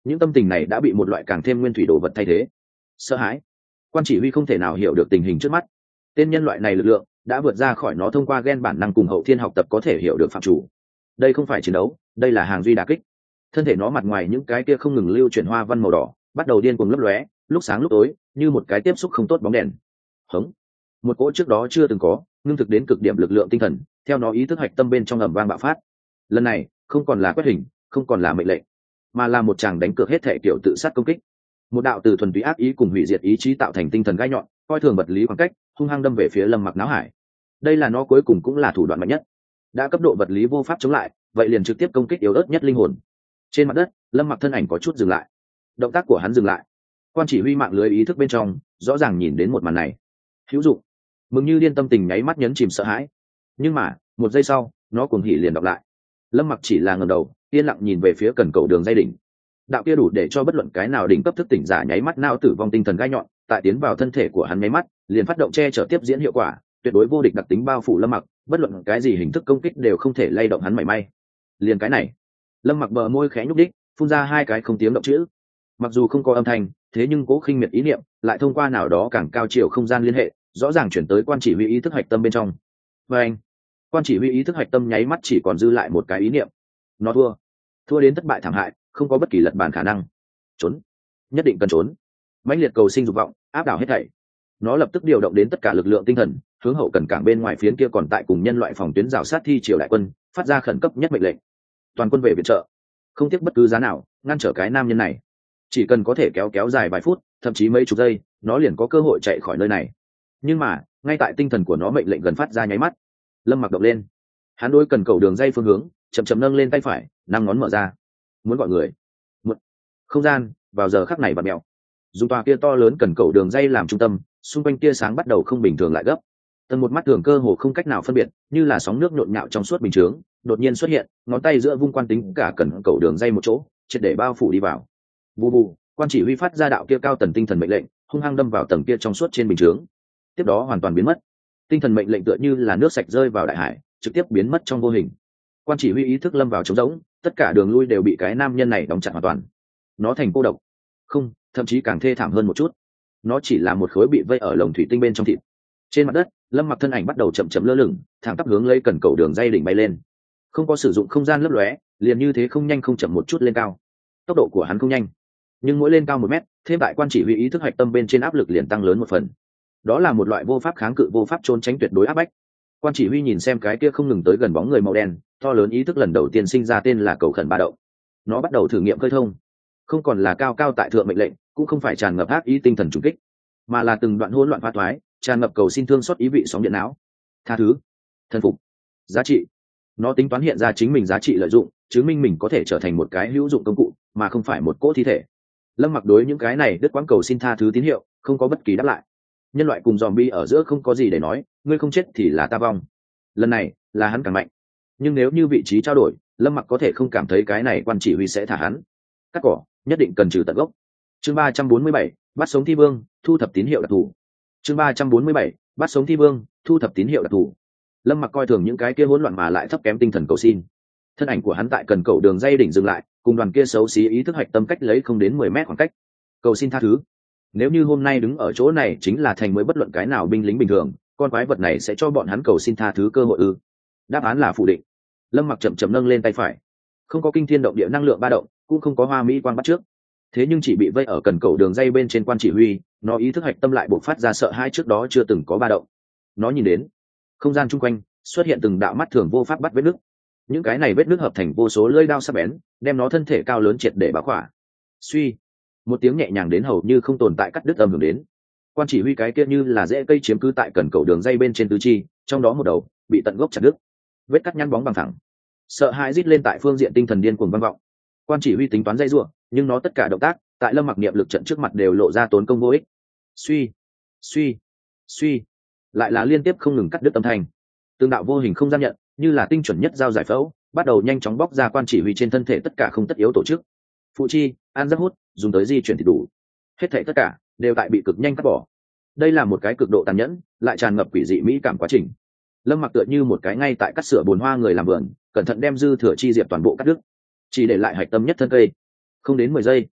những tâm tình này đã bị một loại càng thêm nguyên thủy đồ vật thay thế. Sợ hãi. Quan chỉ huy không thể nào hiểu được tình hình trước mắt. Tên nhân loại này lực lượng đã vượt ra khỏi nó thông qua gen bản năng cùng hậu thiên học tập có thể hiểu được phạm chủ. Đây không phải chiến đấu, đây là hàng duy đả kích. Thân thể nó mặt ngoài những cái kia không ngừng lưu chuyển hoa văn màu đỏ bắt đầu điên cuồng lấp lóe, lúc sáng lúc tối, như một cái tiếp xúc không tốt bóng đèn. Hống. Một cỗ trước đó chưa từng có, ngưng thực đến cực điểm lực lượng tinh thần, theo nó ý thức hạch tâm bên trong ầm vang bạo phát. Lần này, không còn là quét hình, không còn là mệnh lệnh, mà là một chàng đánh cược hết thể kiểu tự sát công kích. Một đạo từ thuần túy ác ý cùng hủy diệt ý chí tạo thành tinh thần gai nhọn, coi thường vật lý khoảng cách, hung hăng đâm về phía Lâm Mặc não hải. Đây là nó cuối cùng cũng là thủ đoạn mạnh nhất. Đã cấp độ vật lý vô pháp chống lại, vậy liền trực tiếp công kích yếu ớt nhất linh hồn. Trên mặt đất, Lâm Mặc thân ảnh có chút dừng lại. Động tác của hắn dừng lại. Quan chỉ huy mạng lưới ý thức bên trong, rõ ràng nhìn đến một màn này. Hữu dụng. Mừng như điên tâm tình nháy mắt nhấn chìm sợ hãi. Nhưng mà, một giây sau, nó cuồng hỉ liền đọc lại. Lâm Mặc chỉ là ngẩng đầu, yên lặng nhìn về phía cần cầu đường dây đỉnh. Đạo kia đủ để cho bất luận cái nào đỉnh cấp thức tỉnh giả nháy mắt não tử vong tinh thần gai nhọn, tại tiến vào thân thể của hắn nháy mắt, liền phát động che chở tiếp diễn hiệu quả, tuyệt đối vô địch đặc tính bao phủ Lâm Mặc, bất luận cái gì hình thức công kích đều không thể lay động hắn mảy may. Liền cái này, Lâm Mặc bờ môi khẽ nhúc đích, phun ra hai cái không tiếng động chữ. Mặc dù không có âm thanh, thế nhưng cố khinh miệt ý niệm lại thông qua nào đó càng cao chiều không gian liên hệ, rõ ràng chuyển tới quan chỉ huy ý thức hạch tâm bên trong. Và anh, quan chỉ huy ý thức hạch tâm nháy mắt chỉ còn dư lại một cái ý niệm: nó thua, thua đến thất bại thảm hại, không có bất kỳ lật bàn khả năng. Trốn, nhất định cần trốn. Mãnh liệt cầu sinh dục vọng áp đảo hết thảy. Nó lập tức điều động đến tất cả lực lượng tinh thần, hướng hậu cần cảng bên ngoài phiến kia còn tại cùng nhân loại phòng tuyến rào sát thi triều đại quân, phát ra khẩn cấp nhất mệnh lệnh: toàn quân về viện trợ, không tiếc bất cứ giá nào ngăn trở cái nam nhân này. Chỉ cần có thể kéo kéo dài vài phút, thậm chí mấy chục giây, nó liền có cơ hội chạy khỏi nơi này. Nhưng mà ngay tại tinh thần của nó mệnh lệnh gần phát ra nháy mắt, Lâm Mặc động lên. Hắn đôi cần cầu đường dây phương hướng, chậm chậm nâng lên tay phải, năm ngón mở ra, muốn gọi người. Một không gian vào giờ khắc này bật mèo. Dùng tòa kia to lớn cần cầu đường dây làm trung tâm, xung quanh tia sáng bắt đầu không bình thường lại gấp. Tầng một mắt thường cơ hồ không cách nào phân biệt, như là sóng nước nhộn nhạo trong suốt bình chướng, đột nhiên xuất hiện, ngón tay giữa vung quan tính cả cần cầu đường dây một chỗ, triệt để bao phủ đi vào. Bù bù, quan chỉ huy phát ra đạo kia cao tần tinh thần mệnh lệnh, hung hăng đâm vào tầng kia trong suốt trên bình chướng. Tiếp đó hoàn toàn biến mất. Tinh thần mệnh lệnh tựa như là nước sạch rơi vào đại hải, trực tiếp biến mất trong vô hình. Quan chỉ huy ý thức lâm vào trống rỗng, tất cả đường lui đều bị cái nam nhân này đóng chặt hoàn toàn. Nó thành cô độc, không, thậm chí càng thê thảm hơn một chút. Nó chỉ là một khối bị vây ở lồng thủy tinh bên trong thịt. Trên mặt đất, Lâm Mặc thân ảnh bắt đầu chậm chậm lơ lửng, thẳng tắp hướng lấy cần cầu đường dây đỉnh bay lên. Không có sử dụng không gian lấp lóe, liền như thế không nhanh không chậm một chút lên cao. Tốc độ của hắn không nhanh, nhưng mỗi lên cao một mét, thêm tại quan chỉ huy ý thức hạch tâm bên trên áp lực liền tăng lớn một phần. Đó là một loại vô pháp kháng cự, vô pháp trốn tránh tuyệt đối áp bách. Quan chỉ huy nhìn xem cái kia không ngừng tới gần bóng người màu đen, to lớn ý thức lần đầu tiên sinh ra tên là cầu khẩn ba động. Nó bắt đầu thử nghiệm khơi thông, không còn là cao cao tại thượng mệnh lệnh, cũng không phải tràn ngập ác ý tinh thần trùng kích, mà là từng đoạn hỗn loạn phá thoái, tràn ngập cầu xin thương xót ý vị sóng điện não, tha thứ, thân phục, giá trị. Nó tính toán hiện ra chính mình giá trị lợi dụng, chứng minh mình có thể trở thành một cái hữu dụng công cụ, mà không phải một cỗ thi thể. Lâm Mặc đối những cái này đứt quãng cầu xin tha thứ tín hiệu không có bất kỳ đáp lại. Nhân loại cùng zombie ở giữa không có gì để nói, ngươi không chết thì là ta vong. Lần này là hắn càng mạnh, nhưng nếu như vị trí trao đổi, Lâm Mặc có thể không cảm thấy cái này quan chỉ huy sẽ thả hắn. Cắt cỏ nhất định cần trừ tận gốc. Chương ba trăm bốn mươi bảy, bắt sống thi vương, thu thập tín hiệu đặc thù. Chương ba trăm bốn mươi bảy, bắt sống thi vương, thu thập tín hiệu đặc thù. Lâm Mặc coi thường những cái kia hỗn loạn mà lại thấp kém tinh thần cầu xin. Thân ảnh của hắn tại cần cầu đường dây đỉnh dừng lại, cùng đoàn kia xấu xí ý thức hạch tâm cách lấy không đến mười mét khoảng cách. Cầu xin tha thứ. Nếu như hôm nay đứng ở chỗ này chính là thành mới bất luận cái nào binh lính bình thường, con quái vật này sẽ cho bọn hắn cầu xin tha thứ cơ hội ư? Đáp án là phủ định. Lâm Mặc chậm chậm nâng lên tay phải, không có kinh thiên động địa năng lượng ba động, cũng không có hoa mỹ quang bắt trước. Thế nhưng chỉ bị vây ở cần cầu đường dây bên trên quan chỉ huy, nó ý thức hạch tâm lại bộc phát ra sợ hãi trước đó chưa từng có ba động. Nó nhìn đến không gian chung quanh xuất hiện từng đạo mắt thường vô pháp bắt vết nước. Những cái này vết nước hợp thành vô số lưỡi đao sắc bén, đem nó thân thể cao lớn triệt để bao khỏa. Suy, một tiếng nhẹ nhàng đến hầu như không tồn tại cắt đứt âm hưởng đến. Quan chỉ huy cái kia như là rễ cây chiếm cứ tại cần cầu đường dây bên trên tứ chi, trong đó một đầu bị tận gốc chặt đứt, vết cắt nhăn bóng bằng thẳng. Sợ hãi rít lên tại phương diện tinh thần điên cuồng vang vọng. Quan chỉ huy tính toán dây rủa, nhưng nó tất cả động tác tại Lâm Mặc niệm lực trận trước mặt đều lộ ra tốn công vô ích. Suy, suy, suy, lại là liên tiếp không ngừng cắt đứt âm thanh. Tương đạo vô hình không gian nhận, như là tinh chuẩn nhất dao giải phẫu, bắt đầu nhanh chóng bóc ra quan chỉ huy trên thân thể tất cả không tất yếu tổ chức. Phụ chi, an giáp hút, dùng tới di chuyển thì đủ. Hết thảy tất cả đều tại bị cực nhanh cắt bỏ. Đây là một cái cực độ tàn nhẫn, lại tràn ngập quỷ dị mỹ cảm quá trình. Lâm Mặc tựa như một cái ngay tại cắt sửa bồn hoa người làm vườn, cẩn thận đem dư thừa chi diệp toàn bộ cắt đứt, chỉ để lại hạch tâm nhất thân cây. Không đến mười giây,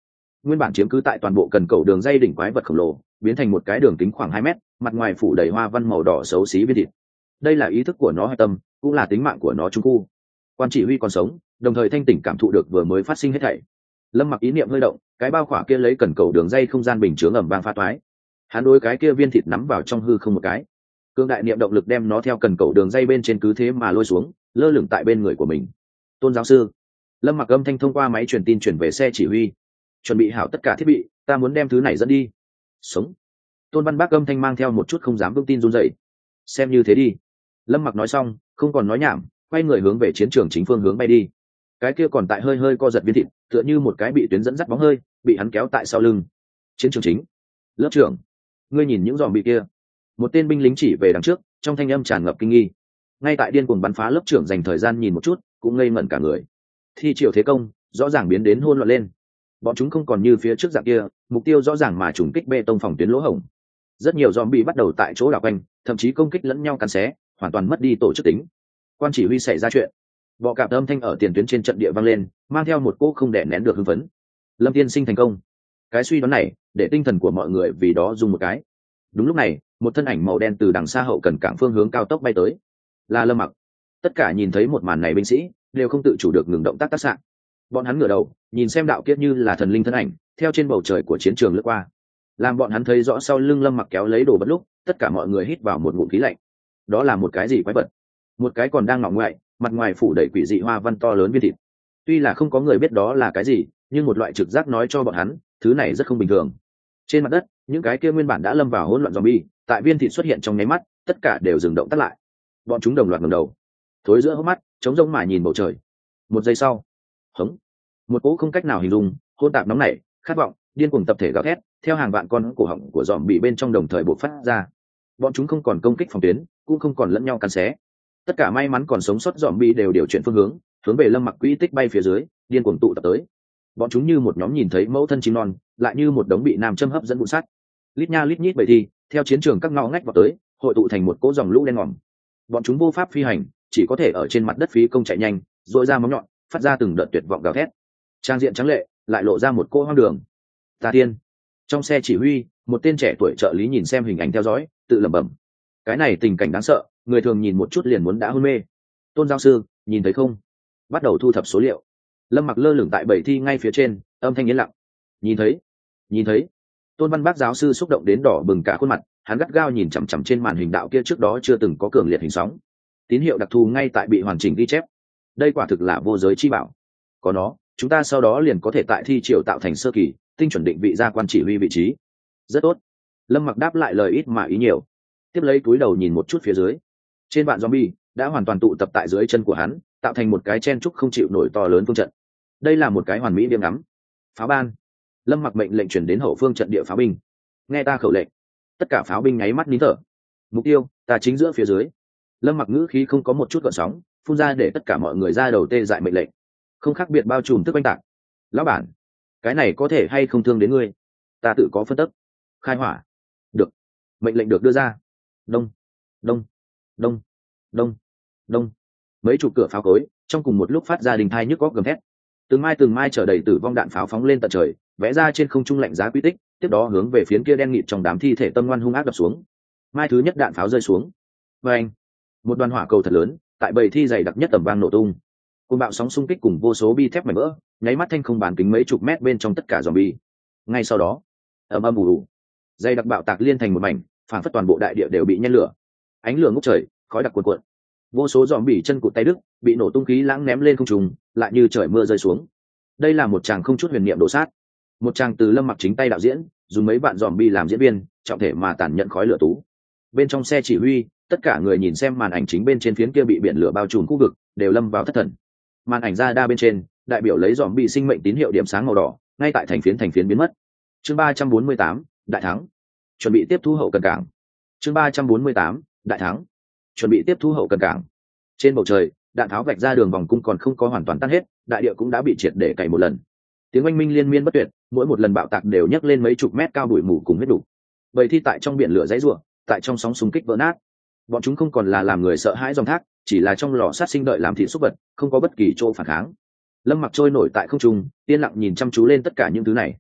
Nguyên bản chiếm cứ tại toàn bộ cần cầu đường dây đỉnh quái vật khổng lồ biến thành một cái đường kính khoảng hai mét, mặt ngoài phủ đầy hoa văn màu đỏ xấu xí viên thịt. Đây là ý thức của nó hạch tâm, cũng là tính mạng của nó trung khu. Quan chỉ huy còn sống, đồng thời thanh tỉnh cảm thụ được vừa mới phát sinh hết thảy. Lâm Mặc ý niệm hơi động, cái bao khỏa kia lấy cần cầu đường dây không gian bình chướng ầm vang phá toái. Hắn đối cái kia viên thịt nắm vào trong hư không một cái. Cương đại niệm động lực đem nó theo cần cầu đường dây bên trên cứ thế mà lôi xuống, lơ lửng tại bên người của mình. Tôn giáo sư. Lâm Mặc âm thanh thông qua máy truyền tin chuyển về xe chỉ huy. Chuẩn bị hảo tất cả thiết bị, ta muốn đem thứ này dẫn đi. Sống. Tôn Văn Bác âm thanh mang theo một chút không dám vững tin run rẩy. Xem như thế đi. Lâm Mặc nói xong, không còn nói nhảm, quay người hướng về chiến trường chính phương hướng bay đi. Cái kia còn tại hơi hơi co giật viên thịt, tựa như một cái bị tuyến dẫn dắt bóng hơi, bị hắn kéo tại sau lưng. Chiến trường chính. Lớp trưởng, ngươi nhìn những giòm bị kia. Một tên binh lính chỉ về đằng trước, trong thanh âm tràn ngập kinh nghi. Ngay tại điên cuồng bắn phá, lớp trưởng dành thời gian nhìn một chút, cũng ngây ngẩn cả người. Thi triều thế công, rõ ràng biến đến hỗn loạn lên. Bọn chúng không còn như phía trước dạng kia, mục tiêu rõ ràng mà trùng kích bê tông phòng tuyến lỗ hổng. Rất nhiều zombie bắt đầu tại chỗ đảo quanh, thậm chí công kích lẫn nhau cắn xé, hoàn toàn mất đi tổ chức tính. Quan chỉ huy xảy ra chuyện. Bọ cạp âm thanh ở tiền tuyến trên trận địa vang lên, mang theo một cỗ không đè nén được hưng phấn. Lâm tiên sinh thành công. Cái suy đoán này, để tinh thần của mọi người vì đó dùng một cái. Đúng lúc này, một thân ảnh màu đen từ đằng xa hậu cần cảng phương hướng cao tốc bay tới. Là Lâm Mặc. Tất cả nhìn thấy một màn này binh sĩ đều không tự chủ được ngừng động tác tác xạ. Bọn hắn ngửa đầu, nhìn xem đạo kiết như là thần linh thân ảnh, theo trên bầu trời của chiến trường lướt qua. Làm bọn hắn thấy rõ sau lưng Lâm Mặc kéo lấy đồ vật lúc, tất cả mọi người hít vào một ngụm khí lạnh. Đó là một cái gì quái vật? Một cái còn đang ngọ ngoại, mặt ngoài phủ đầy quỷ dị hoa văn to lớn viên thịt. Tuy là không có người biết đó là cái gì, nhưng một loại trực giác nói cho bọn hắn, thứ này rất không bình thường. Trên mặt đất, những cái kia nguyên bản đã lâm vào hỗn loạn zombie, tại viên thịt xuất hiện trong nháy mắt, tất cả đều dừng động tắt lại. Bọn chúng đồng loạt ngẩng đầu, thối giữa hốc mắt, trống rỗng mà nhìn bầu trời. Một giây sau, hống, một cỗ không cách nào hình dung, hỗn tạp nóng nảy, khát vọng, điên cuồng tập thể gào thét, theo hàng vạn con cổ họng của zombie bên trong đồng thời bộc phát ra. Bọn chúng không còn công kích phòng tuyến, cũng không còn lẫn nhau cắn xé. Tất cả may mắn còn sống sót zombie đều điều chuyển phương hướng, hướng về Lâm Mặc quỹ tích bay phía dưới, điên cuồng tụ tập tới. Bọn chúng như một nhóm nhìn thấy mẫu thân chim non, lại như một đống bị nam châm hấp dẫn vụn sắt. Lít nha lít nhít bầy thi, theo chiến trường các ngõ ngách vào tới, hội tụ thành một cỗ dòng lũ đen ngòm. Bọn chúng vô pháp phi hành, chỉ có thể ở trên mặt đất phí công chạy nhanh, rỗi ra móng nhọn, phát ra từng đợt tuyệt vọng gào thét. Trang diện trắng lệ, lại lộ ra một cỗ hoang đường. Ta tiên. Trong xe chỉ huy, một tên trẻ tuổi trợ lý nhìn xem hình ảnh theo dõi, tự lẩm bẩm. Cái này tình cảnh đáng sợ, người thường nhìn một chút liền muốn đã hôn mê. Tôn giáo sư, nhìn thấy không? Bắt đầu thu thập số liệu. Lâm Mặc lơ lửng tại bầy thi ngay phía trên, âm thanh yên lặng. Nhìn thấy, nhìn thấy. Tôn Văn Bác giáo sư xúc động đến đỏ bừng cả khuôn mặt, hắn gắt gao nhìn chằm chằm trên màn hình đạo kia trước đó chưa từng có cường liệt hình sóng. Tín hiệu đặc thù ngay tại bị hoàn chỉnh ghi chép. Đây quả thực là vô giới chi bảo. Có nó, chúng ta sau đó liền có thể tại thi triều tạo thành sơ kỳ, tinh chuẩn định vị ra quan chỉ huy vị trí. Rất tốt. Lâm Mặc đáp lại lời ít mà ý nhiều. Tiếp lấy túi đầu nhìn một chút phía dưới. Trên bạn zombie đã hoàn toàn tụ tập tại dưới chân của hắn, tạo thành một cái chen trúc không chịu nổi to lớn phương trận. Đây là một cái hoàn mỹ điểm ngắm. Pháo ban. Lâm Mặc mệnh lệnh chuyển đến hậu phương trận địa pháo binh. Nghe ta khẩu lệnh. Tất cả pháo binh nháy mắt nín thở. Mục tiêu, ta chính giữa phía dưới. Lâm Mặc ngữ khí không có một chút gợn sóng, phun ra để tất cả mọi người ra đầu tê dại mệnh lệnh. Không khác biệt bao trùm tức oanh tạc. Lão bản, cái này có thể hay không thương đến ngươi? Ta tự có phân tích. Khai hỏa. Được. Mệnh lệnh được đưa ra. Đông, đông, đông, đông, đông. Mấy chục cửa pháo cối trong cùng một lúc phát ra đình thai nhức góc gầm thét. Từng mai từng mai chở đầy tử vong đạn pháo phóng lên tận trời, vẽ ra trên không trung lạnh giá quy tích, tiếp đó hướng về phía kia đen nghịt trong đám thi thể tâm ngoan hung ác đập xuống. Mai thứ nhất đạn pháo rơi xuống. Và anh, một đoàn hỏa cầu thật lớn tại bầy thi dày đặc nhất tầm vang nổ tung. Cơn bạo sóng xung kích cùng vô số bi thép mảnh vỡ, nháy mắt thanh không bán kính mấy chục mét bên trong tất cả zombie. Ngay sau đó, ầm ầm ù ù, dày đặc bạo tạc liên thành một mảnh, phảng phất toàn bộ đại địa đều bị nhen lửa. Ánh lửa ngút trời, khói đặc cuồn cuộn. Vô số zombie chân cụt tay đứt, bị nổ tung khí lãng ném lên không trung, lại như trời mưa rơi xuống. Đây là một tràng không chút huyền niệm đổ sát. Một tràng từ Lâm Mặc chính tay đạo diễn, dùng mấy bạn zombie làm diễn viên, trọng thể mà tàn nhẫn khói lửa tú. Bên trong xe chỉ huy, tất cả người nhìn xem màn ảnh chính bên trên phiến kia bị biển lửa bao trùm khu vực, đều lâm vào thất thần. Màn ảnh ra đa bên trên, đại biểu lấy zombie sinh mệnh tín hiệu điểm sáng màu đỏ, ngay tại thành phiến thành phiến biến mất. Chương ba trăm bốn mươi tám, đại thắng. Chuẩn bị tiếp thu hậu cần cảng. Chương ba trăm bốn mươi tám, đại thắng. Chuẩn bị tiếp thu hậu cần cảng. Trên bầu trời, đạn tháo vạch ra đường vòng cung còn không có hoàn toàn tan hết, đại địa cũng đã bị triệt để cày một lần. Tiếng oanh minh liên miên bất tuyệt, mỗi một lần bạo tạc đều nhấc lên mấy chục mét cao bụi mù cùng huyết đủ. Bầy thi tại trong biển lửa dãy rủa, tại trong sóng xung kích vỡ nát. Bọn chúng không còn là làm người sợ hãi dòng thác, chỉ là trong lò sát sinh đợi làm thịt xúc vật, không có bất kỳ chỗ phản kháng. Lâm Mặc trôi nổi tại không trung, yên lặng nhìn chăm chú lên tất cả những thứ này.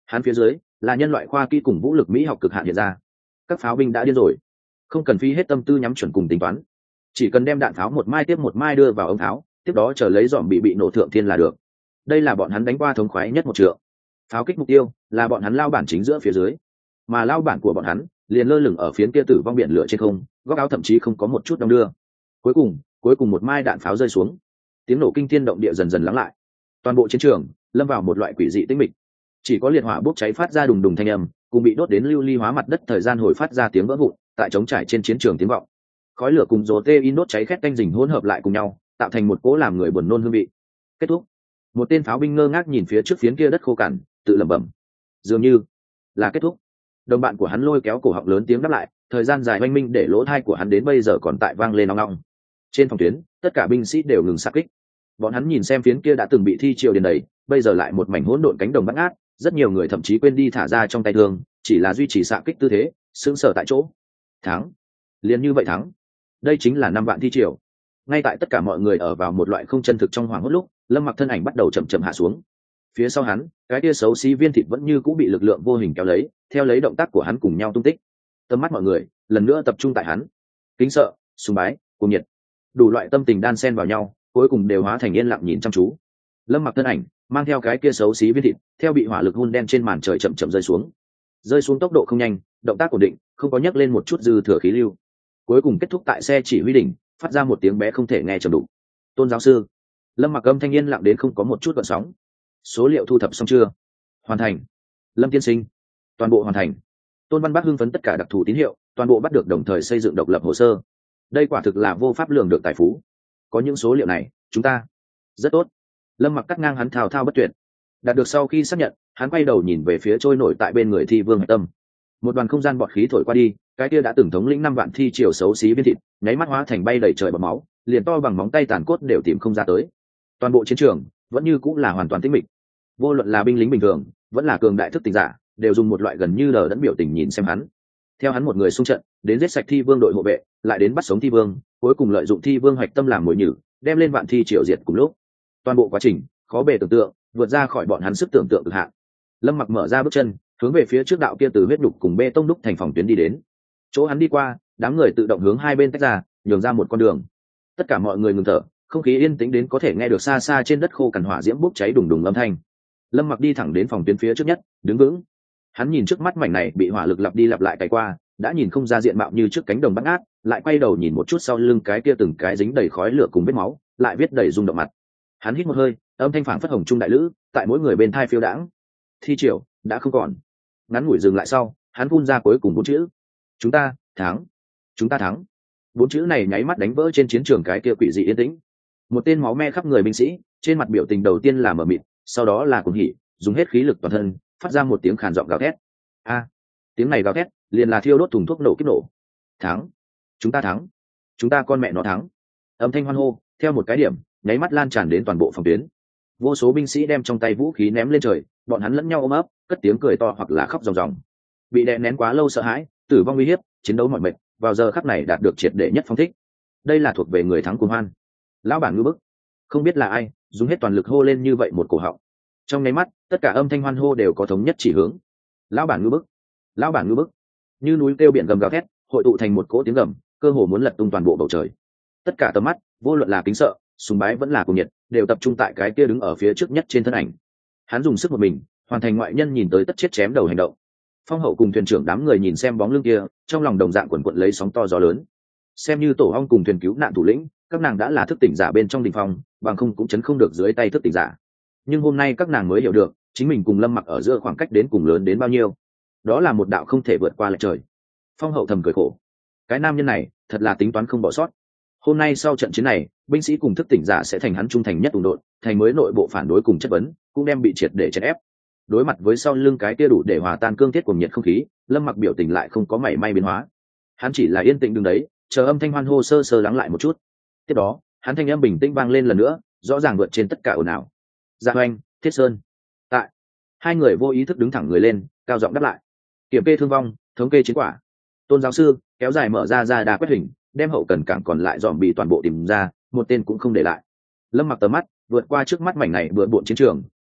hắn phía dưới là nhân loại khoa kỹ cùng vũ lực mỹ học cực hạn hiện ra. Các pháo binh đã điên rồi, không cần phí hết tâm tư nhắm chuẩn cùng tính toán, chỉ cần đem đạn pháo một mai tiếp một mai đưa vào ống tháo, tiếp đó chờ lấy dòm bị bị nổ thượng thiên là được. Đây là bọn hắn đánh qua thống khoái nhất một trượng. Pháo kích mục tiêu là bọn hắn lao bản chính giữa phía dưới, mà lao bản của bọn hắn liền lơ lửng ở phía kia tử vong biển lửa trên không, góc áo thậm chí không có một chút đong đưa. Cuối cùng, cuối cùng một mai đạn pháo rơi xuống, tiếng nổ kinh thiên động địa dần dần lắng lại. Toàn bộ chiến trường lâm vào một loại quỷ dị tĩnh mịch, chỉ có liệt hỏa bốc cháy phát ra đùng đùng thanh âm, cùng bị đốt đến lưu ly hóa mặt đất thời gian hồi phát ra tiếng vỡ vụn, tại trống trải trên chiến trường tiếng vọng. Khói lửa cùng rồ tê in đốt cháy khét canh rình hỗn hợp lại cùng nhau, tạo thành một cỗ làm người buồn nôn hương vị. Kết thúc. Một tên pháo binh ngơ ngác nhìn phía trước phiến kia đất khô cằn, tự lẩm bẩm, dường như là kết thúc. Đồng bạn của hắn lôi kéo cổ họng lớn tiếng đáp lại, thời gian dài oanh minh để lỗ tai của hắn đến bây giờ còn tại vang lên ong ong. Trên phòng tuyến, tất cả binh sĩ đều ngừng xạ kích. Bọn hắn nhìn xem phiến kia đã từng bị thi triều điền đầy, bây giờ lại một mảnh hỗn độn cánh đồng bát ngát, rất nhiều người thậm chí quên đi thả ra trong tay thương, chỉ là duy trì xạ kích tư thế, sững sờ tại chỗ. Thắng, liền như vậy thắng. Đây chính là năm vạn thi triều. Ngay tại tất cả mọi người ở vào một loại không chân thực trong hoảng hốt lúc, Lâm Mặc thân ảnh bắt đầu chậm chậm hạ xuống. Phía sau hắn, cái kia xấu xí viên thịt vẫn như cũ bị lực lượng vô hình kéo lấy, theo lấy động tác của hắn cùng nhau tung tích. Tầm mắt mọi người lần nữa tập trung tại hắn, kính sợ, sùng bái, cuồng nhiệt, đủ loại tâm tình đan xen vào nhau, cuối cùng đều hóa thành yên lặng nhìn chăm chú. Lâm Mặc thân ảnh mang theo cái kia xấu xí viên thịt, theo bị hỏa lực hun đen trên màn trời chậm chậm rơi xuống. Rơi xuống tốc độ không nhanh, động tác ổn định, không có nhấc lên một chút dư thừa khí lưu. Cuối cùng kết thúc tại xe chỉ huy đỉnh, phát ra một tiếng bé không thể nghe trầm đục. Tôn giáo sư. Lâm Mặc âm thanh yên lặng đến không có một chút gợn sóng. Số liệu thu thập xong chưa? Hoàn thành. Lâm tiên sinh. Toàn bộ hoàn thành. Tôn Văn Bác hưng phấn tất cả đặc thù tín hiệu, toàn bộ bắt được đồng thời xây dựng độc lập hồ sơ. Đây quả thực là vô pháp lường được tài phú. Có những số liệu này, chúng ta rất tốt. Lâm Mặc cắt ngang hắn thao thao bất tuyệt. Đạt được sau khi xác nhận, hắn quay đầu nhìn về phía trôi nổi tại bên người Thi Vương Hạch Tâm. Một đoàn không gian bọt khí thổi qua đi, cái kia đã từng thống lĩnh năm vạn thi triều xấu xí viên thịt, nháy mắt hóa thành bay đầy trời bọt máu, liền to bằng móng tay tàn cốt đều tìm không ra tới. Toàn bộ chiến trường vẫn như cũng là hoàn toàn tĩnh mịch. Vô luận là binh lính bình thường, vẫn là cường đại thức tỉnh giả, đều dùng một loại gần như lờ đẫn biểu tình nhìn xem hắn. Theo hắn một người xung trận, đến giết sạch Thi Vương đội hộ vệ, lại đến bắt sống Thi Vương, cuối cùng lợi dụng Thi Vương Hạch Tâm làm mồi nhử, đem lên vạn thi triều diệt cùng lúc. Toàn bộ quá trình khó bề tưởng tượng, vượt ra khỏi bọn hắn sức tưởng tượng cực hạn. Lâm Mặc mở ra bước chân, hướng về phía trước đạo kia từ huyết đục cùng bê tông đúc thành phòng tuyến đi đến. Chỗ hắn đi qua, đám người tự động hướng hai bên tách ra, nhường ra một con đường. Tất cả mọi người ngừng thở, không khí yên tĩnh đến có thể nghe được xa xa trên đất khô cằn hỏa diễm bốc cháy đùng đùng âm thanh. Lâm Mặc đi thẳng đến phòng tuyến phía trước nhất, đứng vững. Hắn nhìn trước mắt mảnh này bị hỏa lực lặp đi lặp lại cày qua, đã nhìn không ra diện mạo như trước cánh đồng bát ngát, lại quay đầu nhìn một chút sau lưng cái kia từng cái dính đầy khói lửa cùng vết máu, lại viết đầy rung động mặt. Hắn hít một hơi, âm thanh phảng phất hồng trung đại lữ, tại mỗi người bên thai phiêu đãng. Thi triều đã không còn. Ngắn ngủi dừng lại sau, hắn phun ra cuối cùng bốn chữ: chúng ta thắng. Chúng ta thắng. Bốn chữ này nháy mắt đánh vỡ trên chiến trường cái kia quỷ dị yên tĩnh. Một tên máu me khắp người binh sĩ, trên mặt biểu tình đầu tiên là mờ mịt, sau đó là cuồng hỉ, dùng hết khí lực toàn thân, phát ra một tiếng khàn giọng gào thét. A, tiếng này gào thét, liền là thiêu đốt thùng thuốc nổ kích nổ. Thắng. Chúng ta thắng. Chúng ta con mẹ nó thắng. Âm thanh hoan hô theo một cái điểm nháy mắt lan tràn đến toàn bộ phòng tuyến. Vô số binh sĩ đem trong tay vũ khí ném lên trời, bọn hắn lẫn nhau ôm ấp, cất tiếng cười to hoặc là khóc ròng ròng. Bị đè nén quá lâu sợ hãi, tử vong uy hiếp, chiến đấu mỏi mệt, vào giờ khắc này đạt được triệt để nhất phong thích. Đây là thuộc về người thắng cuồng hoan. Lão bản ngư bức, không biết là ai dùng hết toàn lực hô lên như vậy một cổ họng. Trong nháy mắt, tất cả âm thanh hoan hô đều có thống nhất chỉ hướng. Lão bản ngư bức, lão bản ngư bức, như núi kêu biển gầm gào thét, hội tụ thành một cỗ tiếng gầm, cơ hồ muốn lật tung toàn bộ bầu trời. Tất cả tầm mắt, vô luận là kính sợ, sùng bái vẫn là cuồng nhiệt, đều tập trung tại cái kia đứng ở phía trước nhất trên thân ảnh. Hắn dùng sức một mình, hoàn thành ngoại nhân nhìn tới tất chết chém đầu hành động. Phong hậu cùng thuyền trưởng đám người nhìn xem bóng lưng kia, trong lòng đồng dạng quần quật lấy sóng to gió lớn. Xem như tổ ong cùng thuyền cứu nạn thủ lĩnh, các nàng đã là thức tỉnh giả bên trong đỉnh phong, bằng không cũng chấn không được dưới tay thức tỉnh giả. Nhưng hôm nay các nàng mới hiểu được, chính mình cùng Lâm Mặc ở giữa khoảng cách đến cùng lớn đến bao nhiêu. Đó là một đạo không thể vượt qua lệch trời. Phong hậu thầm cười khổ, cái nam nhân này thật là tính toán không bỏ sót. Hôm nay sau trận chiến này, binh sĩ cùng thức tỉnh giả sẽ thành hắn trung thành nhất ủng độn, thành mới nội bộ phản đối cùng chất vấn, cũng đem bị triệt để chèn ép. Đối mặt với sau lưng cái kia đủ để hòa tan cương thiết cùng nhiệt không khí, Lâm Mặc biểu tình lại không có mảy may biến hóa. Hắn chỉ là yên tĩnh đứng đấy, chờ âm thanh hoan hô sơ sơ lắng lại một chút. Tiếp đó, hắn thanh âm bình tĩnh vang lên lần nữa, rõ ràng vượt trên tất cả ồn ào. Dạ Hoành, Thiết Sơn, tại. Hai người vô ý thức đứng thẳng người lên, cao giọng đáp lại. Kiểm kê thương vong, thống kê chiến quả. Tôn giáo sư kéo dài mở ra ra đà quét hình, đem hậu cần cảng còn lại dòm bị toàn bộ tìm ra, một tên cũng không để lại. Lâm Mặc tầm mắt vượt qua trước mắt mảnh này bừa bộn chiến trường,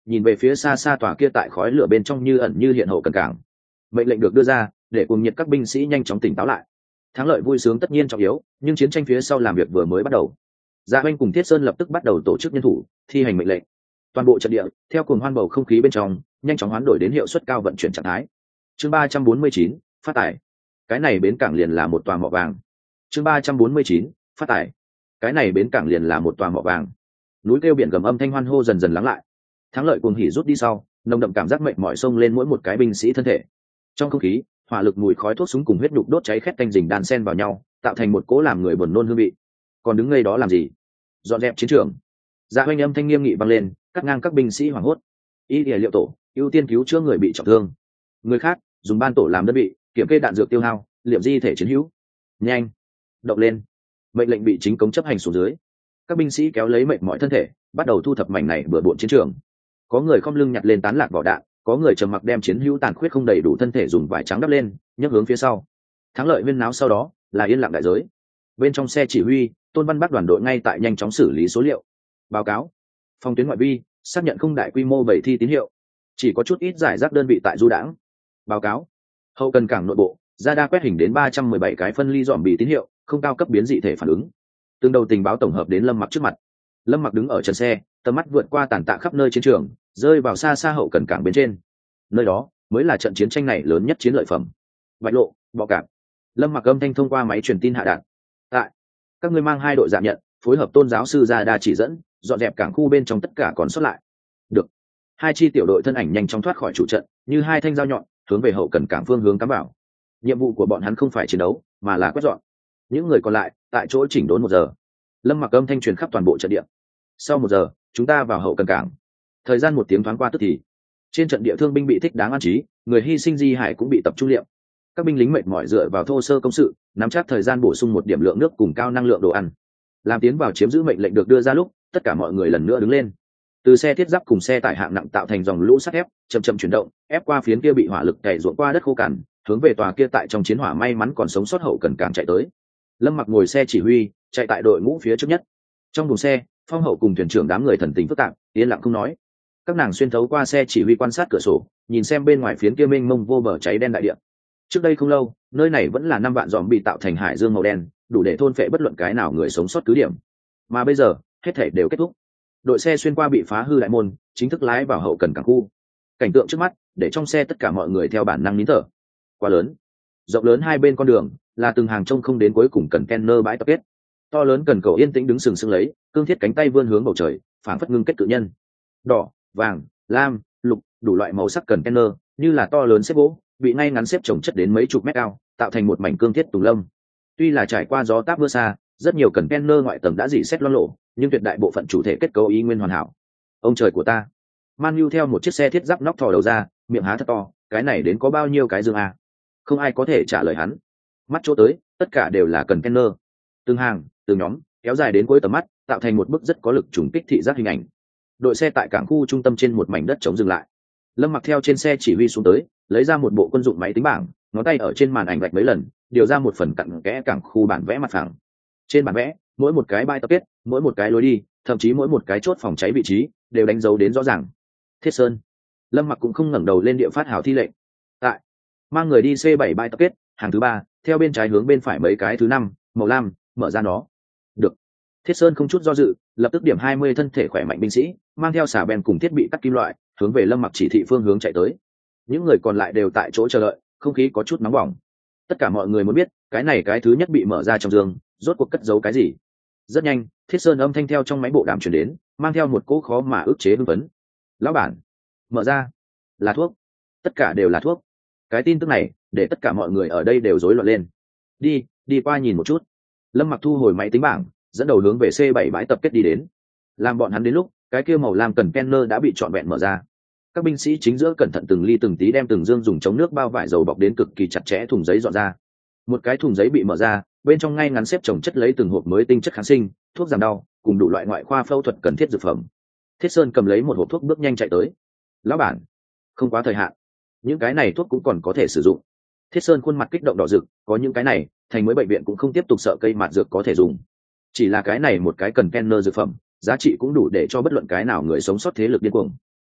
nhìn về phía xa xa tòa kia tại khói lửa bên trong như ẩn như hiện hậu cần cảng. Mệnh lệnh được đưa ra để cùng nhiệt các binh sĩ nhanh chóng tỉnh táo lại. Thắng lợi vui sướng tất nhiên trọng yếu, nhưng chiến tranh phía sau làm việc vừa mới bắt đầu. Dạ Oanh cùng Thiết Sơn lập tức bắt đầu tổ chức nhân thủ, thi hành mệnh lệnh. Toàn bộ trận địa theo cuồng hoan bầu không khí bên trong nhanh chóng hoán đổi đến hiệu suất cao vận chuyển trạng thái. Chương ba trăm bốn mươi chín, phát tải. Cái này bến cảng liền là một tòa mỏ vàng. Chương ba trăm bốn mươi chín, phát tải. Cái này bến cảng liền là một tòa mỏ vàng. Núi kêu biển gầm âm thanh hoan hô dần dần lắng lại. Thắng lợi cuồng hỉ rút đi sau, nồng đậm cảm giác mệt mỏi xông lên mỗi một cái binh sĩ thân thể. Trong không khí, hỏa lực mùi khói thuốc súng cùng huyết nhục đốt cháy khét canh rình đan xen vào nhau, tạo thành một cỗ làm người buồn nôn hương vị. Còn đứng ngây đó làm gì? Dọn dẹp chiến trường. Dạ Oanh âm thanh nghiêm nghị vang lên, cắt ngang các binh sĩ hoảng hốt. Y địa liệu tổ ưu tiên cứu chữa người bị trọng thương, người khác dùng ban tổ làm đơn vị kiểm kê đạn dược tiêu hao, liệm di thể chiến hữu. Nhanh động lên. Mệnh lệnh bị chính cống chấp hành xuống dưới. Các binh sĩ kéo lấy mệt mỏi thân thể, bắt đầu thu thập mảnh này bừa bộn chiến trường. Có người khom lưng nhặt lên tán lạc vỏ đạn, có người trầm mặc đem chiến hữu tàn khuyết không đầy đủ thân thể dùng vải trắng đắp lên, nhấc hướng phía sau. Thắng lợi viên náo sau đó là yên lặng đại giới. Bên trong xe chỉ huy, Tôn Văn Bắc đoàn đội ngay tại nhanh chóng xử lý số liệu. Báo cáo phòng tuyến ngoại vi xác nhận không đại quy mô bảy thi tín hiệu, chỉ có chút ít giải rác đơn vị tại du đãng. Báo cáo hậu cần cảng nội bộ radar quét hình đến ba trăm mười bảy cái phân ly dòm bị tín hiệu, không cao cấp biến dị thể phản ứng. Tương đầu tình báo tổng hợp đến Lâm Mặc trước mặt. Lâm Mặc đứng ở trần xe, tầm mắt vượt qua tàn tạ khắp nơi chiến trường, rơi vào xa xa hậu cần cảng bên trên. Nơi đó mới là trận chiến tranh này lớn nhất chiến lợi phẩm. Bạch lộ, bọ cạp. Lâm Mặc âm thanh thông qua máy truyền tin hạ đạn. Tại các ngươi mang hai đội giảm nhận, phối hợp Tôn giáo sư radar chỉ dẫn, dọn dẹp cảng khu bên trong tất cả còn sót lại. Được. Hai chi tiểu đội thân ảnh nhanh chóng thoát khỏi chủ trận, như hai thanh dao nhọn hướng về hậu cần cảng phương hướng cắm vào. Nhiệm vụ của bọn hắn không phải chiến đấu, mà là quét dọn. Những người còn lại tại chỗ chỉnh đốn một giờ. Lâm Mặc âm thanh truyền khắp toàn bộ trận địa. Sau một giờ, chúng ta vào hậu cần cảng. Thời gian một tiếng thoáng qua tức thì. Trên trận địa thương binh bị thích đáng an trí, người hy sinh di hải cũng bị tập trung liệm. Các binh lính mệt mỏi dựa vào thô sơ công sự, nắm chắc thời gian bổ sung một điểm lượng nước cùng cao năng lượng đồ ăn. Làm tiến vào chiếm giữ mệnh lệnh được đưa ra lúc, tất cả mọi người lần nữa đứng lên. Từ xe thiết giáp cùng xe tải hạng nặng tạo thành dòng lũ sắt ép chậm chậm chuyển động, ép qua phiến kia bị hỏa lực cày ruộng qua đất khô cằn, hướng về tòa kia tại trong chiến hỏa may mắn còn sống sót hậu cần cảng chạy tới. Lâm Mặc ngồi xe chỉ huy, chạy tại đội ngũ phía trước nhất. Trong buồng xe, Phong Hậu cùng thuyền trưởng đám người thần tình phức tạp, yên lặng không nói. Các nàng xuyên thấu qua xe chỉ huy quan sát cửa sổ, nhìn xem bên ngoài phiến kia mênh mông vô bờ cháy đen đại địa. Trước đây không lâu, nơi này vẫn là năm vạn dòm bị tạo thành hải dương màu đen, đủ để thôn phệ bất luận cái nào người sống sót cứ điểm. Mà bây giờ, hết thảy đều kết thúc. Đội xe xuyên qua bị phá hư đại môn, chính thức lái vào hậu cần cảng khu. Cảnh tượng trước mắt để trong xe tất cả mọi người theo bản năng nín thở. Quá lớn, rộng lớn hai bên con đường là từng hàng trông không đến cuối cùng cần container bãi tập kết. To lớn cần cầu yên tĩnh đứng sừng sững lấy, cương thiết cánh tay vươn hướng bầu trời, phảng phất ngưng kết cự nhân. Đỏ, vàng, lam, lục, đủ loại màu sắc cần container, như là to lớn xếp gỗ, bị ngay ngắn xếp chồng chất đến mấy chục mét cao, tạo thành một mảnh cương thiết tùng lâm. Tuy là trải qua gió táp mưa xa, rất nhiều cần container ngoại tầng đã rỉ sét loang lổ, nhưng tuyệt đại bộ phận chủ thể kết cấu ý nguyên hoàn hảo. Ông trời của ta! Man Nhu theo một chiếc xe thiết giáp nóc thò đầu ra, miệng há thật to, cái này đến có bao nhiêu cái dương à? Không ai có thể trả lời hắn. Mắt chỗ tới, tất cả đều là cần container, từng hàng, từng nhóm, kéo dài đến cuối tầm mắt, tạo thành một bức rất có lực trùng kích thị giác hình ảnh. Đội xe tại cảng khu trung tâm trên một mảnh đất trống dừng lại. Lâm Mặc theo trên xe chỉ huy xuống tới, lấy ra một bộ quân dụng máy tính bảng, ngón tay ở trên màn ảnh vạch mấy lần, điều ra một phần cặn kẽ cảng khu bản vẽ mặt phẳng. Trên bản vẽ, mỗi một cái bãi tập kết, mỗi một cái lối đi, thậm chí mỗi một cái chốt phòng cháy vị trí đều đánh dấu đến rõ ràng. Thiết Sơn. Lâm Mặc cũng không ngẩng đầu lên địa phát hào thi lệnh. Tại mang người đi C bảy bãi tập kết, hàng thứ ba, theo bên trái hướng bên phải mấy cái thứ năm, màu lam, mở ra nó. Được. Thiết Sơn không chút do dự, lập tức điểm hai mươi thân thể khỏe mạnh binh sĩ, mang theo xà bèn cùng thiết bị cắt kim loại, hướng về Lâm Mặc chỉ thị phương hướng chạy tới. Những người còn lại đều tại chỗ chờ đợi, không khí có chút nóng bỏng. Tất cả mọi người muốn biết, cái này cái thứ nhất bị mở ra trong giường, rốt cuộc cất giấu cái gì. Rất nhanh, Thiết Sơn âm thanh theo trong máy bộ đàm truyền đến, mang theo một cỗ khó mà ức chế hưng phấn. Lão bản, mở ra, là thuốc, tất cả đều là thuốc. Cái tin tức này để tất cả mọi người ở đây đều rối loạn lên. Đi, đi qua nhìn một chút. Lâm Mặc thu hồi máy tính bảng, dẫn đầu hướng về C bảy bãi tập kết đi đến. Làm bọn hắn đến lúc, cái kia màu lam cần container đã bị trọn vẹn mở ra. Các binh sĩ chính giữa cẩn thận từng ly từng tí đem từng dương dùng chống nước bao vải dầu bọc đến cực kỳ chặt chẽ thùng giấy dọn ra. Một cái thùng giấy bị mở ra, bên trong ngay ngắn xếp chồng chất lấy từng hộp mới tinh chất kháng sinh, thuốc giảm đau, cùng đủ loại ngoại khoa phẫu thuật cần thiết dược phẩm. Thiết Sơn cầm lấy một hộp thuốc bước nhanh chạy tới. Lão bản, không quá thời hạn, những cái này thuốc cũng còn có thể sử dụng. Thiết Sơn khuôn mặt kích động đỏ rực, có những cái này, thành mới bệnh viện cũng không tiếp tục sợ cây mạt dược có thể dùng. Chỉ là cái này một cái cần container dược phẩm, giá trị cũng đủ để cho bất luận cái nào người sống sót thế lực điên cuồng.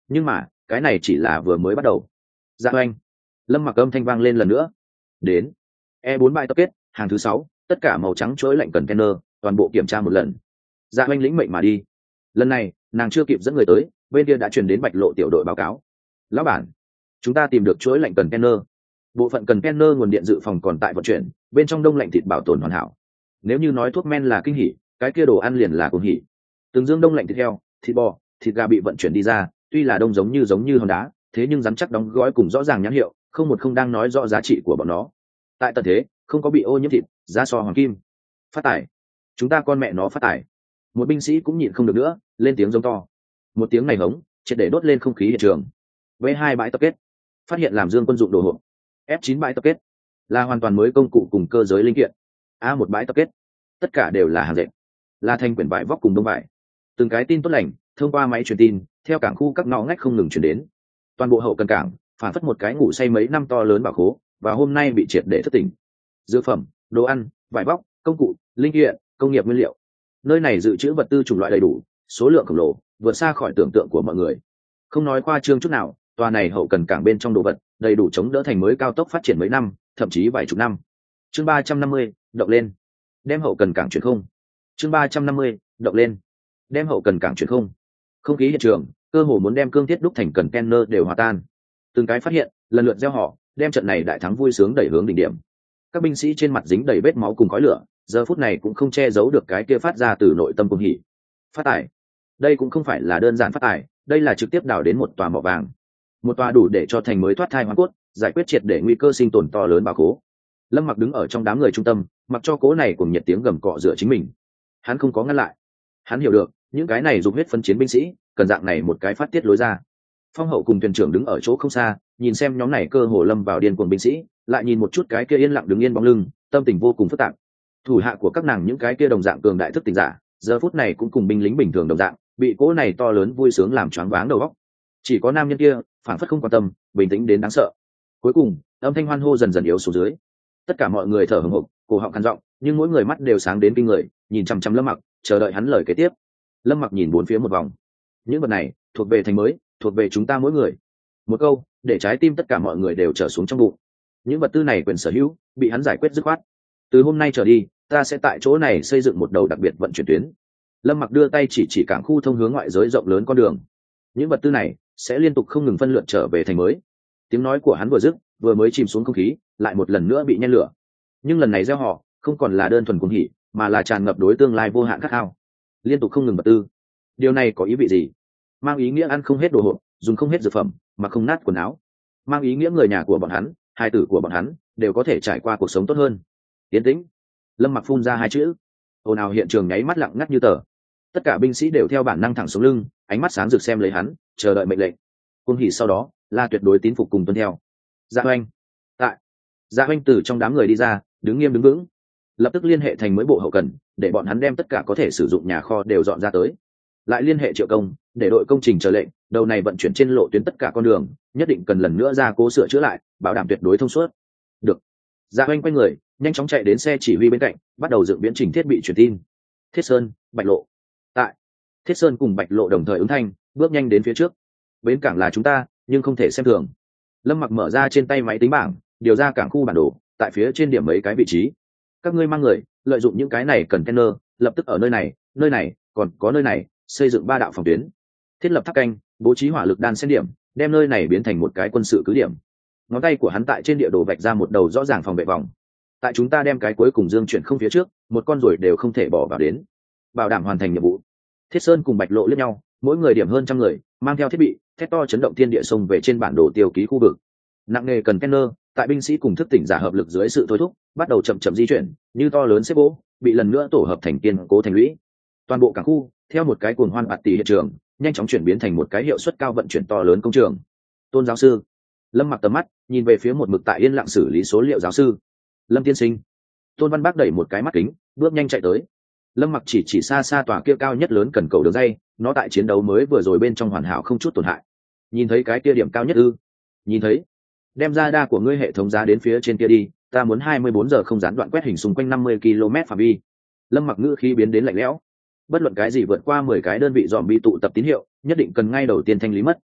nhưng mà cái này chỉ là vừa mới bắt đầu. Dạ oanh, lâm mặc âm thanh vang lên lần nữa. Đến e bốn bãi tập kết hàng thứ sáu, tất cả màu trắng chuỗi lạnh container toàn bộ kiểm tra một lần. Dạ oanh lĩnh mệnh mà đi. Lần này nàng chưa kịp dẫn người tới, bên kia đã truyền đến Bạch Lộ tiểu đội báo cáo. Lão bản, chúng ta tìm được chuỗi lạnh container. Bộ phận container nguồn điện dự phòng còn tại vận chuyển, bên trong đông lạnh thịt bảo tồn hoàn hảo. Nếu như nói thuốc men là kinh hỉ, cái kia đồ ăn liền là cuồng hỉ. Từng dương đông lạnh thịt heo, thịt bò, thịt gà bị vận chuyển đi ra, tuy là đông giống như giống như hòn đá, thế nhưng rắn chắc đóng gói cùng rõ ràng nhãn hiệu, không một không đang nói rõ giá trị của bọn nó. Tại tận thế, không có bị ô nhiễm thịt, giá so hoàng kim. Phát tài, chúng ta con mẹ nó phát tài. Một binh sĩ cũng nhịn không được nữa, lên tiếng giống to. Một tiếng này hống, triệt để đốt lên không khí hiện trường. V hai bãi tập kết, phát hiện làm dương quân dụng đồ hộp. F chín bãi tập kết, là hoàn toàn mới công cụ cùng cơ giới linh kiện. A một bãi tập kết, tất cả đều là hàng dệt, là thành quyển vải vóc cùng đông vải. Từng cái tin tốt lành thông qua máy truyền tin theo cảng khu các ngõ ngách không ngừng chuyển đến. Toàn bộ hậu cần cảng phản phất một cái ngủ say mấy năm to lớn bảo khố, và hôm nay bị triệt để thất tỉnh. Dược phẩm, đồ ăn, vải vóc, công cụ, linh kiện, công nghiệp nguyên liệu, nơi này dự trữ vật tư chủng loại đầy đủ, số lượng khổng lồ vượt xa khỏi tưởng tượng của mọi người. Không nói khoa trương chút nào, tòa này hậu cần cảng bên trong đồ vật đầy đủ chống đỡ thành mới cao tốc phát triển mấy năm, thậm chí vài chục năm. Chương ba trăm năm mươi, động lên, đem hậu cần cảng chuyển không. Chương ba trăm năm mươi, động lên, đem hậu cần cảng chuyển không. Không khí hiện trường cơ hồ muốn đem cương thiết đúc thành container đều hòa tan. Từng cái phát hiện lần lượt gieo họ, đem trận này đại thắng vui sướng đẩy hướng đỉnh điểm. Các binh sĩ trên mặt dính đầy vết máu cùng khói lửa, giờ phút này cũng không che giấu được cái kia phát ra từ nội tâm cuồng hỉ. Phát tài, đây cũng không phải là đơn giản phát tài, đây là trực tiếp đào đến một tòa mỏ vàng, một tòa đủ để cho thành mới thoát thai hoàn cốt, giải quyết triệt để nguy cơ sinh tồn to lớn bảo khố. Lâm Mặc đứng ở trong đám người trung tâm, mặc cho cố này cùng nhiệt tiếng gầm cọ dựa chính mình. Hắn không có ngăn lại, hắn hiểu được những cái này dùng huyết phân chiến binh sĩ cần dạng này một cái phát tiết lối ra. Phong Hậu cùng thuyền trưởng đứng ở chỗ không xa, nhìn xem nhóm này cơ hồ lâm vào điên cuồng binh sĩ, lại nhìn một chút cái kia yên lặng đứng yên bóng lưng, tâm tình vô cùng phức tạp. Thủ hạ của các nàng những cái kia đồng dạng cường đại thức tỉnh giả, giờ phút này cũng cùng binh lính bình thường đồng dạng, bị cỗ này to lớn vui sướng làm choáng váng đầu óc. Chỉ có nam nhân kia phản phất không quan tâm, bình tĩnh đến đáng sợ. Cuối cùng âm thanh hoan hô dần dần yếu xuống dưới, tất cả mọi người thở hổn hộc, cổ họng khàn giọng, nhưng mỗi người mắt đều sáng đến kinh người, nhìn chằm chằm Lâm Mặc, chờ đợi hắn lời kế tiếp. Lâm Mặc nhìn bốn phía một vòng, những vật này thuộc về thành mới, thuộc về chúng ta mỗi người. Một câu để trái tim tất cả mọi người đều trở xuống trong bụng. Những vật tư này quyền sở hữu bị hắn giải quyết dứt khoát. Từ hôm nay trở đi, ta sẽ tại chỗ này xây dựng một đầu đặc biệt vận chuyển tuyến. Lâm Mặc đưa tay chỉ chỉ cảng khu thông hướng ngoại giới rộng lớn con đường. Những vật tư này sẽ liên tục không ngừng phân lượt trở về thành mới. Tiếng nói của hắn vừa dứt, vừa mới chìm xuống không khí, lại một lần nữa bị nhen lửa. Nhưng lần này gieo họ không còn là đơn thuần cuồng hỉ, mà là tràn ngập đối tương lai vô hạn khát khao. Liên tục không ngừng vật tư, điều này có ý vị gì? Mang ý nghĩa ăn không hết đồ hộp, dùng không hết dược phẩm, mà không nát quần áo. Mang ý nghĩa người nhà của bọn hắn, hai tử của bọn hắn đều có thể trải qua cuộc sống tốt hơn. Tiến tĩnh. Lâm Mặc phun ra hai chữ. Ồn ào hiện trường nháy mắt lặng ngắt như tờ. Tất cả binh sĩ đều theo bản năng thẳng xuống lưng, ánh mắt sáng rực xem lấy hắn, chờ đợi mệnh lệnh. Cuồng hỉ sau đó là tuyệt đối tín phục cùng tuân theo. Dạ Oanh, tại. Dạ Oanh từ trong đám người đi ra, đứng nghiêm đứng vững, lập tức liên hệ thành mới bộ hậu cần, để bọn hắn đem tất cả có thể sử dụng nhà kho đều dọn ra tới. Lại liên hệ Triệu Công, để đội công trình chờ lệnh, đầu này vận chuyển trên lộ tuyến tất cả con đường, nhất định cần lần nữa ra cố sửa chữa lại, bảo đảm tuyệt đối thông suốt. Được. Dạ Oanh quay người, nhanh chóng chạy đến xe chỉ huy bên cạnh, bắt đầu dựng viễn trình thiết bị truyền tin. Thiết Sơn, Bạch Lộ. Tại. Thiết Sơn cùng Bạch Lộ đồng thời ứng thanh, bước nhanh đến phía trước. Bến cảng là chúng ta, nhưng không thể xem thường. Lâm Mặc mở ra trên tay máy tính bảng, điều ra cảng khu bản đồ, tại phía trên điểm mấy cái vị trí. Các ngươi mang người, lợi dụng những cái này cần container, lập tức ở nơi này, nơi này, còn có nơi này, xây dựng ba đạo phòng tuyến, thiết lập tháp canh, bố trí hỏa lực đan xen điểm, đem nơi này biến thành một cái quân sự cứ điểm. Ngón tay của hắn tại trên địa đồ vạch ra một đầu rõ ràng phòng vệ vòng. Tại chúng ta đem cái cuối cùng dương chuyển không phía trước, một con ruồi đều không thể bỏ vào đến, bảo đảm hoàn thành nhiệm vụ. Thiết Sơn cùng Bạch Lộ liếc nhau, mỗi người điểm hơn trăm người, mang theo thiết bị, thét to chấn động thiên địa sông về trên bản đồ tiêu ký khu vực. Nặng nghề cần container, tại binh sĩ cùng thức tỉnh giả hợp lực dưới sự thôi thúc, bắt đầu chậm chậm di chuyển, như to lớn xếp gỗ, bị lần nữa tổ hợp thành kiên cố thành lũy. Toàn bộ cảng khu, theo một cái cuồng hoan bạt tỷ hiện trường, nhanh chóng chuyển biến thành một cái hiệu suất cao vận chuyển to lớn công trường. Tôn giáo sư. Lâm Mặc tầm mắt nhìn về phía một mực tại yên lặng xử lý số liệu giáo sư. Lâm tiên sinh. Tôn Văn Bác đẩy một cái mắt kính, bước nhanh chạy tới. Lâm Mặc chỉ chỉ xa xa tòa kia cao nhất lớn cần cầu đường dây, nó tại chiến đấu mới vừa rồi bên trong hoàn hảo không chút tổn hại. Nhìn thấy cái kia điểm cao nhất ư? Nhìn thấy. Đem ra đa của ngươi hệ thống giá đến phía trên kia đi, ta muốn hai mươi bốn giờ không gián đoạn quét hình xung quanh năm mươi ki lô mét phạm vi. Lâm Mặc ngữ khí biến đến lạnh lẽo. Bất luận cái gì vượt qua mười cái đơn vị dòm bi tụ tập tín hiệu, nhất định cần ngay đầu tiên thanh lý mất.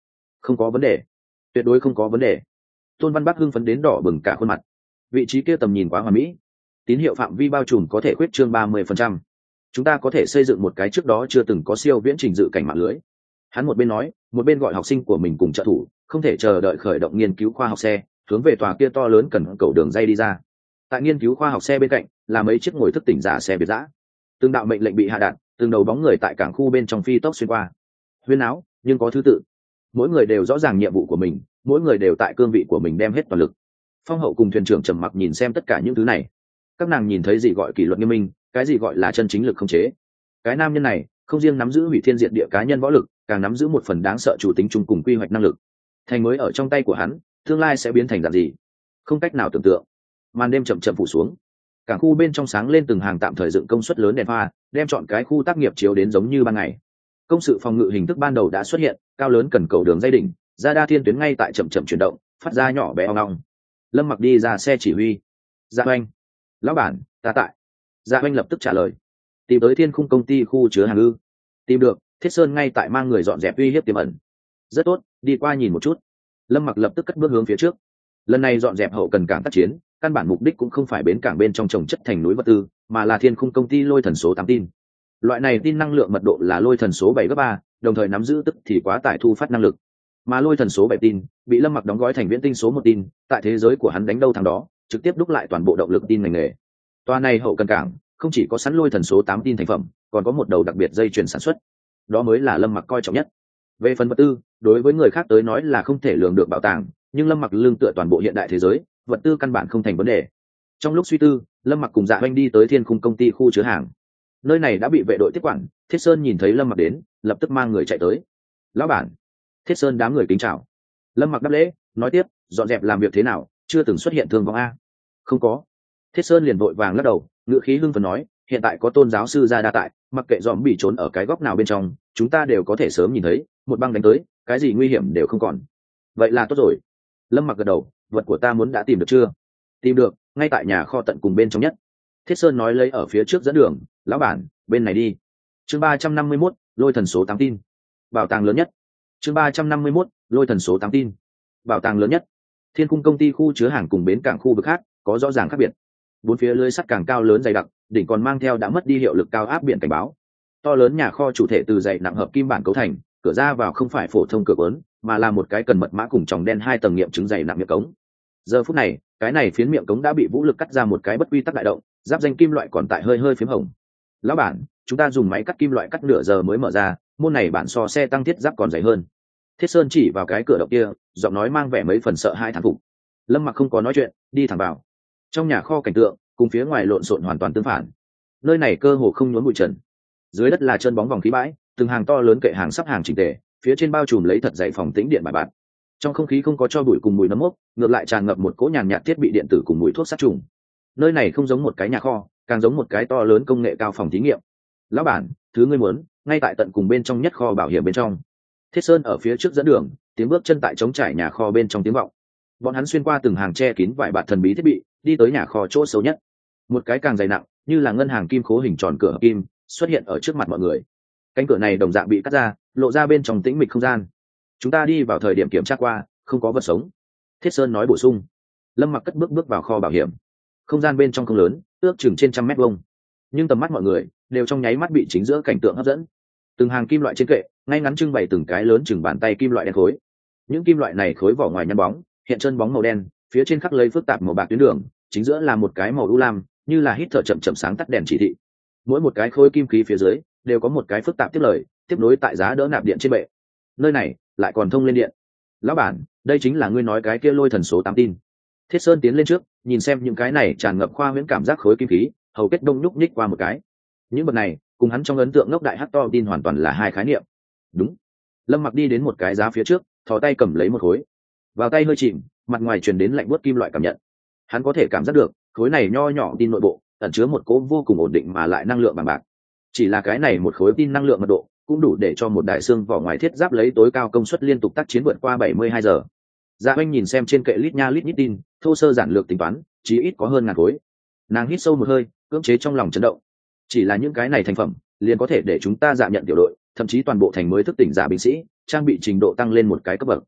Không có vấn đề, tuyệt đối không có vấn đề. Tôn Văn Bắc hưng phấn đến đỏ bừng cả khuôn mặt. Vị trí kia tầm nhìn quá hoàn mỹ, tín hiệu phạm vi bao trùm có thể khuyết trương ba mươi phần trăm. Chúng ta có thể xây dựng một cái trước đó chưa từng có siêu viễn trình dự cảnh mạng lưới. Hắn một bên nói, một bên gọi học sinh của mình cùng trợ thủ, không thể chờ đợi khởi động nghiên cứu khoa học xe, hướng về tòa kia to lớn cần cầu đường dây đi ra. Tại nghiên cứu khoa học xe bên cạnh là mấy chiếc ngồi thức tỉnh giả xe biệt dã. Từng đạo mệnh lệnh bị hạ đạn, từng đầu bóng người tại cảng khu bên trong phi tốc xuyên qua. Huyên áo, nhưng có thứ tự. Mỗi người đều rõ ràng nhiệm vụ của mình, mỗi người đều tại cương vị của mình đem hết toàn lực. Phong Hậu cùng thuyền trưởng trầm mặc nhìn xem tất cả những thứ này. Các nàng nhìn thấy gì gọi kỷ luật nghiêm minh, cái gì gọi là chân chính lực không chế. Cái nam nhân này không riêng nắm giữ hủy thiên diệt địa cá nhân võ lực, càng nắm giữ một phần đáng sợ chủ tính chung cùng quy hoạch năng lực. Thành mới ở trong tay của hắn, tương lai sẽ biến thành dạng gì, không cách nào tưởng tượng. Màn đêm chậm chậm phủ xuống, cảng khu bên trong sáng lên từng hàng tạm thời dựng công suất lớn đèn pha, đem chọn cái khu tác nghiệp chiếu đến giống như ban ngày. Công sự phòng ngự hình thức ban đầu đã xuất hiện, cao lớn cần cầu đường dây đỉnh, ra đa thiên tuyến ngay tại chậm chậm chuyển động, phát ra nhỏ bé ong ong. Lâm Mặc đi ra xe chỉ huy. Dạ oanh, lão bản, ta tại. Dạ oanh lập tức trả lời. Tìm tới Thiên Khung công ty khu chứa hàng ư? Tìm được, Thiết Sơn ngay tại mang người dọn dẹp uy hiếp tiềm ẩn. Rất tốt, đi qua nhìn một chút. Lâm Mặc lập tức cất bước hướng phía trước. Lần này dọn dẹp hậu cần cảng tác chiến, căn bản mục đích cũng không phải bến cảng bên trong trồng chất thành núi vật tư, mà là Thiên Khung công ty lôi thần số tám tin. Loại này tin năng lượng mật độ là lôi thần số bảy gấp ba, đồng thời nắm giữ tức thì quá tải thu phát năng lực. Mà lôi thần số bảy tin bị Lâm Mặc đóng gói thành viễn tinh số một tin, tại thế giới của hắn đánh đâu thằng đó, trực tiếp đúc lại toàn bộ động lực tin ngành nghề. Toa này hậu cần cảng không chỉ có sẵn lôi thần số tám tin thành phẩm, còn có một đầu đặc biệt dây chuyền sản xuất. Đó mới là Lâm Mặc coi trọng nhất. Về phần vật tư, đối với người khác tới nói là không thể lường được bảo tàng, nhưng Lâm Mặc lương tựa toàn bộ hiện đại thế giới, vật tư căn bản không thành vấn đề. Trong lúc suy tư, Lâm Mặc cùng Dạ Hoành đi tới Thiên Khung công ty khu chứa hàng. Nơi này đã bị vệ đội tiếp quản, Thiết Sơn nhìn thấy Lâm Mặc đến, lập tức mang người chạy tới. Lão bản. Thiết Sơn đám người kính chào. Lâm Mặc đáp lễ, nói tiếp, dọn dẹp làm việc thế nào, chưa từng xuất hiện thương vong a? Không có. Thiết Sơn liền vội vàng lắc đầu, ngữ khí hưng phấn nói, hiện tại có Tôn giáo sư ra đa tại, mặc kệ dòm bị trốn ở cái góc nào bên trong, chúng ta đều có thể sớm nhìn thấy, một băng đánh tới, cái gì nguy hiểm đều không còn. Vậy là tốt rồi. Lâm Mặc gật đầu, vật của ta muốn đã tìm được chưa? Tìm được, ngay tại nhà kho tận cùng bên trong nhất. Thiết Sơn nói lấy ở phía trước dẫn đường, lão bản, bên này đi. Chương ba trăm năm mươi mốt, lôi thần số tám tin. Bảo tàng lớn nhất. Chương ba trăm năm mươi mốt, lôi thần số tám tin. Bảo tàng lớn nhất. Thiên Khung công ty khu chứa hàng cùng bến cảng khu vực khác có rõ ràng khác biệt. Bốn phía lưới sắt càng cao lớn dày đặc, đỉnh còn mang theo đã mất đi hiệu lực cao áp biển cảnh báo. To lớn nhà kho chủ thể từ dày nặng hợp kim bản cấu thành, cửa ra vào không phải phổ thông cửa lớn, mà là một cái cần mật mã cùng tròng đen hai tầng nghiệm chứng dày nặng miệng cống. Giờ phút này, cái này phiến miệng cống đã bị vũ lực cắt ra một cái bất quy tắc đại động, giáp danh kim loại còn tại hơi hơi phím hồng. Lão bản, chúng ta dùng máy cắt kim loại cắt nửa giờ mới mở ra, môn này bản so xe tăng thiết giáp còn dày hơn. Thiết Sơn chỉ vào cái cửa động kia, giọng nói mang vẻ mấy phần sợ hai thán phục. Lâm Mặc không có nói chuyện, đi thẳng vào. Trong nhà kho cảnh tượng cùng phía ngoài lộn xộn hoàn toàn tương phản. Nơi này cơ hồ không nhốn bụi trần, dưới đất là chân bóng vòng khí bãi, từng hàng to lớn kệ hàng sắp hàng chỉnh tề, phía trên bao trùm lấy thật dày phòng tĩnh điện bài bạt. Trong không khí không có cho bụi cùng mùi nấm mốc, ngược lại tràn ngập một cỗ nhàn nhạt thiết bị điện tử cùng mùi thuốc sát trùng. Nơi này không giống một cái nhà kho, càng giống một cái to lớn công nghệ cao phòng thí nghiệm. Lão bản, thứ ngươi muốn, ngay tại tận cùng bên trong nhất kho bảo hiểm bên trong. Thiết Sơn ở phía trước dẫn đường, tiếng bước chân tại trống trải nhà kho bên trong tiếng vọng. Bọn hắn xuyên qua từng hàng che kín vải bạt thần bí thiết bị, đi tới nhà kho chỗ xấu nhất. Một cái càng dày nặng, như là ngân hàng kim khố hình tròn cửa hợp kim, xuất hiện ở trước mặt mọi người. Cánh cửa này đồng dạng bị cắt ra, lộ ra bên trong tĩnh mịch không gian. Chúng ta đi vào thời điểm kiểm tra qua, không có vật sống. Thiết Sơn nói bổ sung. Lâm Mặc cất bước bước vào kho bảo hiểm. Không gian bên trong không lớn, ước chừng trên trăm mét vuông, nhưng tầm mắt mọi người đều trong nháy mắt bị chính giữa cảnh tượng hấp dẫn. Từng hàng kim loại trên kệ ngay ngắn trưng bày từng cái lớn chừng bàn tay kim loại đen khối. Những kim loại này khối vỏ ngoài nhăn bóng, hiện chân bóng màu đen, phía trên khắc lấy phức tạp màu bạc tuyến đường, chính giữa là một cái màu u lam, như là hít thở chậm chậm sáng tắt đèn chỉ thị. Mỗi một cái khối kim khí phía dưới đều có một cái phức tạp tiếp lời, tiếp nối tại giá đỡ nạp điện trên bệ. Nơi này lại còn thông lên điện. Lão bản, đây chính là ngươi nói cái kia lôi thần số tám tin. Thiết Sơn tiến lên trước, nhìn xem những cái này tràn ngập khoa huyễn cảm giác khối kim khí, hầu kết đông nhúc nhích qua một cái. Những vật này cùng hắn trong ấn tượng ngốc đại hắc to tin hoàn toàn là hai khái niệm. Đúng. Lâm Mặc đi đến một cái giá phía trước, thò tay cầm lấy một khối, vào tay hơi chìm, mặt ngoài truyền đến lạnh buốt kim loại cảm nhận. Hắn có thể cảm giác được khối này nho nhỏ tin nội bộ ẩn chứa một cỗ vô cùng ổn định mà lại năng lượng bằng bạc. Chỉ là cái này một khối tin năng lượng mật độ cũng đủ để cho một đại xương vỏ ngoài thiết giáp lấy tối cao công suất liên tục tác chiến vượt qua bảy mươi hai giờ. Dạ Oanh nhìn xem trên kệ lít nha lít nhít tin, thô sơ giản lược tính toán, chí ít có hơn ngàn khối. Nàng hít sâu một hơi, cưỡng chế trong lòng chấn động. Chỉ là những cái này thành phẩm liền có thể để chúng ta dạ nhận tiểu đội, thậm chí toàn bộ thành mới thức tỉnh giả binh sĩ trang bị trình độ tăng lên một cái cấp bậc.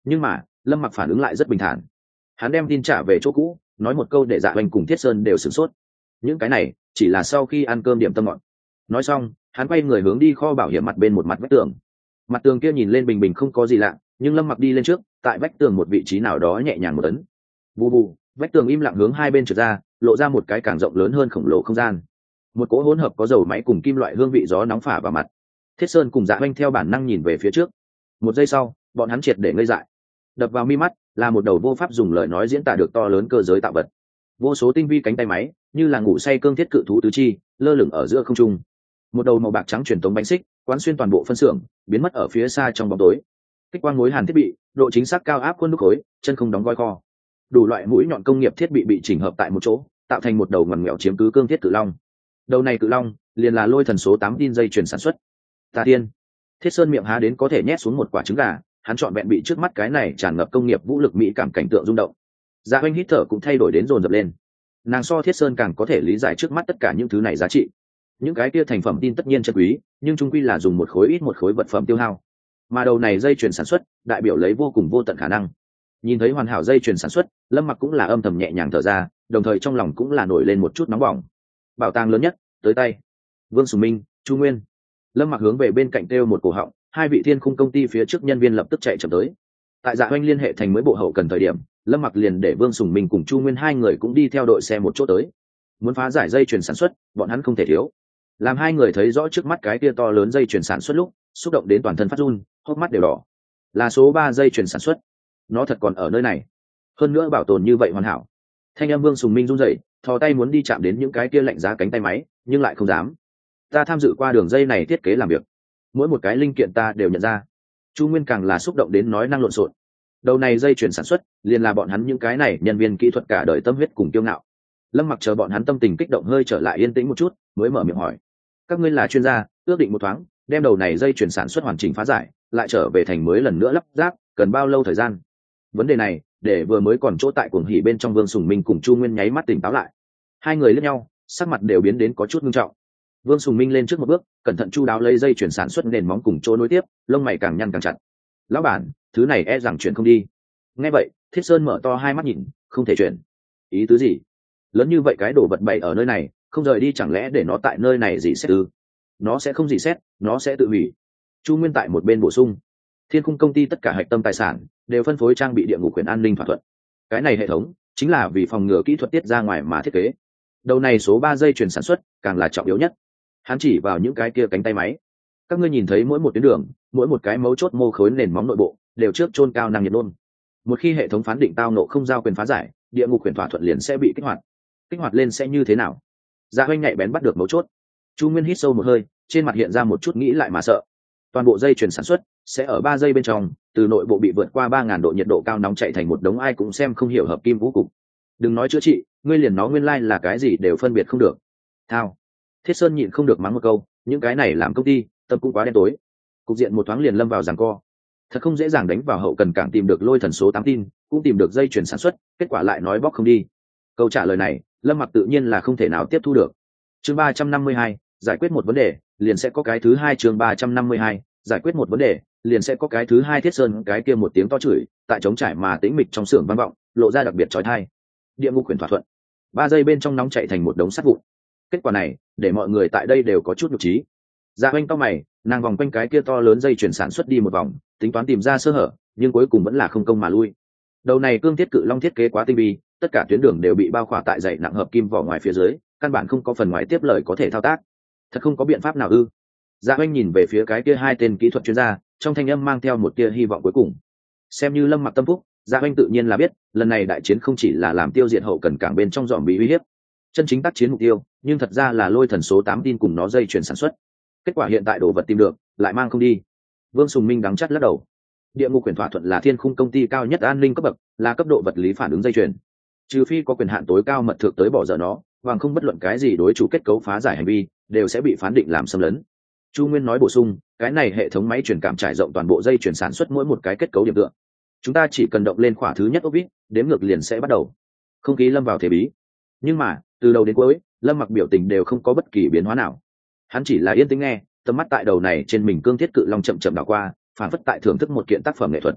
Nhưng mà lâm mặc phản ứng lại rất bình thản, hắn đem tin trả về chỗ cũ, nói một câu để Dạ Oanh cùng Thiết Sơn đều sửng sốt. Những cái này chỉ là sau khi ăn cơm điểm tâm ngọt. Nói xong hắn quay người hướng đi kho bảo hiểm mặt bên một mặt vách tường. Mặt tường kia nhìn lên bình bình không có gì lạ, nhưng lâm mặc đi lên trước, tại vách tường một vị trí nào đó nhẹ nhàng một ấn. Bù bù, vách tường im lặng hướng hai bên trượt ra, lộ ra một cái càng rộng lớn hơn khổng lồ không gian. Một cỗ hỗn hợp có dầu máy cùng kim loại hương vị gió nóng phả vào mặt. Thiết Sơn cùng Dạ Oanh theo bản năng nhìn về phía trước. Một giây sau bọn hắn triệt để ngây dại. Đập vào mi mắt là một đầu vô pháp dùng lời nói diễn tả được to lớn cơ giới tạo vật. Vô số tinh vi cánh tay máy như là ngủ say cương thiết cự thú tứ chi lơ lửng ở giữa không trung. Một đầu màu bạc trắng truyền tống bánh xích quán xuyên toàn bộ phân xưởng, biến mất ở phía xa trong bóng tối. Kích quang mối hàn thiết bị, độ chính xác cao áp khuôn đúc khối, chân không đóng gói kho. Đủ loại mũi nhọn công nghiệp thiết bị bị chỉnh hợp tại một chỗ, tạo thành một đầu ngoằn nghèo chiếm cứ cương thiết cự long. Đầu này cự long liền là lôi thần số tám tin dây chuyển sản xuất. Tà tiên. Thiết Sơn miệng há đến có thể nhét xuống một quả trứng gà, hắn trọn vẹn bị trước mắt cái này tràn ngập công nghiệp vũ lực mỹ cảm cảnh tượng rung động. Dạ Oanh hít thở cũng thay đổi đến dồn dập lên. Nàng so Thiết Sơn càng có thể lý giải trước mắt tất cả những thứ này giá trị. Những cái kia thành phẩm tin tất nhiên chân quý, nhưng chung quy là dùng một khối ít một khối vật phẩm tiêu hao. Mà đầu này dây chuyền sản xuất, đại biểu lấy vô cùng vô tận khả năng. Nhìn thấy hoàn hảo dây chuyền sản xuất, Lâm Mặc cũng là âm thầm nhẹ nhàng thở ra, đồng thời trong lòng cũng là nổi lên một chút nóng bỏng. Bảo tàng lớn nhất, tới tay. Vương Sùng Minh, Chu Nguyên. Lâm Mặc hướng về bên cạnh kêu một cổ họng, hai vị thiên khung công ty phía trước nhân viên lập tức chạy chậm tới. Tại Dạ Oanh liên hệ thành mới bộ hậu cần thời điểm, Lâm Mặc liền để Vương Sùng Minh cùng Chu Nguyên hai người cũng đi theo đội xe một chỗ tới. Muốn phá giải dây chuyền sản xuất, bọn hắn không thể thiếu. Làm hai người thấy rõ trước mắt cái kia to lớn dây chuyền sản xuất lúc, xúc động đến toàn thân phát run, hốc mắt đều đỏ. Là số ba dây chuyền sản xuất, nó thật còn ở nơi này, hơn nữa bảo tồn như vậy hoàn hảo. Thanh âm Vương Sùng Minh run rẩy, thò tay muốn đi chạm đến những cái kia lạnh giá cánh tay máy, nhưng lại không dám. Ta tham dự qua đường dây này thiết kế làm việc, mỗi một cái linh kiện ta đều nhận ra. Chu Nguyên càng là xúc động đến nói năng lộn xộn. Đầu này dây chuyển sản xuất liền là bọn hắn những cái này nhân viên kỹ thuật cả đời tâm huyết cùng kiêu ngạo. Lâm Mặc chờ bọn hắn tâm tình kích động hơi trở lại yên tĩnh một chút, mới mở miệng hỏi: các ngươi là chuyên gia, ước định một thoáng đem đầu này dây chuyển sản xuất hoàn chỉnh phá giải, lại trở về thành mới lần nữa lắp ráp, cần bao lâu thời gian? Vấn đề này để vừa mới còn chỗ tại cuồng hỉ bên trong Vương Sùng Minh cùng Chu Nguyên nháy mắt tỉnh táo lại. Hai người liếc nhau, sắc mặt đều biến đến có chút nghiêm trọng. Vương Sùng Minh lên trước một bước, cẩn thận chu đáo lấy dây chuyển sản xuất nền móng cùng chỗ nối tiếp, lông mày càng nhăn càng chặt. Lão bản, thứ này e rằng chuyển không đi. Nghe vậy, Thiết Sơn mở to hai mắt nhìn, không thể chuyển. Ý tứ gì? Lớn như vậy cái đồ vật bày ở nơi này, không rời đi chẳng lẽ để nó tại nơi này gì xét ư? Nó sẽ không gì xét, nó sẽ tự hủy. Chu Nguyên tại một bên bổ sung: Thiên Khung công ty tất cả hạch tâm tài sản đều phân phối trang bị địa ngục quyền an ninh thỏa thuận. Cái này hệ thống chính là vì phòng ngừa kỹ thuật tiết ra ngoài mà thiết kế. Đầu này số ba dây chuyển sản xuất càng là trọng yếu nhất. Hắn chỉ vào những cái kia cánh tay máy. Các ngươi nhìn thấy mỗi một tuyến đường, mỗi một cái mấu chốt mô khối nền móng nội bộ đều trước chôn cao năng nhiệt nôn. Một khi hệ thống phán định tao nộ không giao quyền phá giải, địa ngục quyền thỏa thuận liền sẽ bị kích hoạt. Kích hoạt lên sẽ như thế nào? Dạ Oanh nhạy bén bắt được mấu chốt. Chu Nguyên hít sâu một hơi, trên mặt hiện ra một chút nghĩ lại mà sợ. Toàn bộ dây chuyển sản xuất sẽ ở ba giây bên trong, từ nội bộ bị vượt qua ba ngàn độ nhiệt độ cao nóng chạy thành một đống ai cũng xem không hiểu hợp kim vũ cục. Đừng nói chữa trị, ngươi liền nó nguyên lai là cái gì đều phân biệt không được. Thao. Thiết Sơn nhịn không được mắng một câu, những cái này làm công ty tâm cũng quá đen tối. Cục diện một thoáng liền lâm vào giằng co. Thật không dễ dàng đánh vào hậu cần cảng tìm được lôi thần số tám tin, cũng tìm được dây chuyển sản xuất, kết quả lại nói bóc không đi. Câu trả lời này, Lâm Mặc tự nhiên là không thể nào tiếp thu được. Chương ba trăm năm mươi hai, giải quyết một vấn đề, liền sẽ có cái thứ hai. Chương ba trăm năm mươi hai, giải quyết một vấn đề, liền sẽ có cái thứ hai. Thiết Sơn cái kia một tiếng to chửi, tại trống trải mà tĩnh mịch trong xưởng vang vọng, lộ ra đặc biệt chói tai. Địa ngục quyền thỏa thuận. Ba giây bên trong nóng chạy thành một đống sắt vụn. Kết quả này, để mọi người tại đây đều có chút nhục trí. Dạ Oanh cau mày, nàng vòng quanh cái kia to lớn dây chuyển sản xuất đi một vòng, tính toán tìm ra sơ hở, nhưng cuối cùng vẫn là không công mà lui. Đầu này cương thiết cự long thiết kế quá tinh vi, tất cả tuyến đường đều bị bao khỏa tại dày nặng hợp kim vỏ ngoài phía dưới, căn bản không có phần ngoài tiếp lời có thể thao tác. Thật không có biện pháp nào ư? Dạ Oanh nhìn về phía cái kia hai tên kỹ thuật chuyên gia, trong thanh âm mang theo một tia hy vọng cuối cùng. Xem như Lâm Mặc tâm phúc, Dạ Oanh tự nhiên là biết, lần này đại chiến không chỉ là làm tiêu diệt hậu cần cảng bên trong dòm bị uy hiếp, chân chính tác chiến mục tiêu, nhưng thật ra là lôi thần số tám tin cùng nó dây chuyển sản xuất. Kết quả hiện tại đồ vật tìm được, lại mang không đi. Vương Sùng Minh đắng chắt lắc đầu. Địa ngục quyền thỏa thuận là Thiên Khung công ty cao nhất an ninh cấp bậc, là cấp độ vật lý phản ứng dây chuyền. Trừ phi có quyền hạn tối cao mật thực tới bỏ dở nó, bằng không bất luận cái gì đối chủ kết cấu phá giải hành vi, đều sẽ bị phán định làm xâm lấn. Chu Nguyên nói bổ sung, cái này hệ thống máy truyền cảm trải rộng toàn bộ dây chuyển sản xuất mỗi một cái kết cấu điểm tựa. Chúng ta chỉ cần động lên khỏa thứ nhất ốp vít, đếm ngược liền sẽ bắt đầu. Không khí lâm vào thế bí. Nhưng mà, từ đầu đến cuối, Lâm Mặc biểu tình đều không có bất kỳ biến hóa nào. Hắn chỉ là yên tĩnh nghe, tầm mắt tại đầu này trên mình cương thiết cự long chậm chậm đảo qua, phản phất tại thưởng thức một kiện tác phẩm nghệ thuật.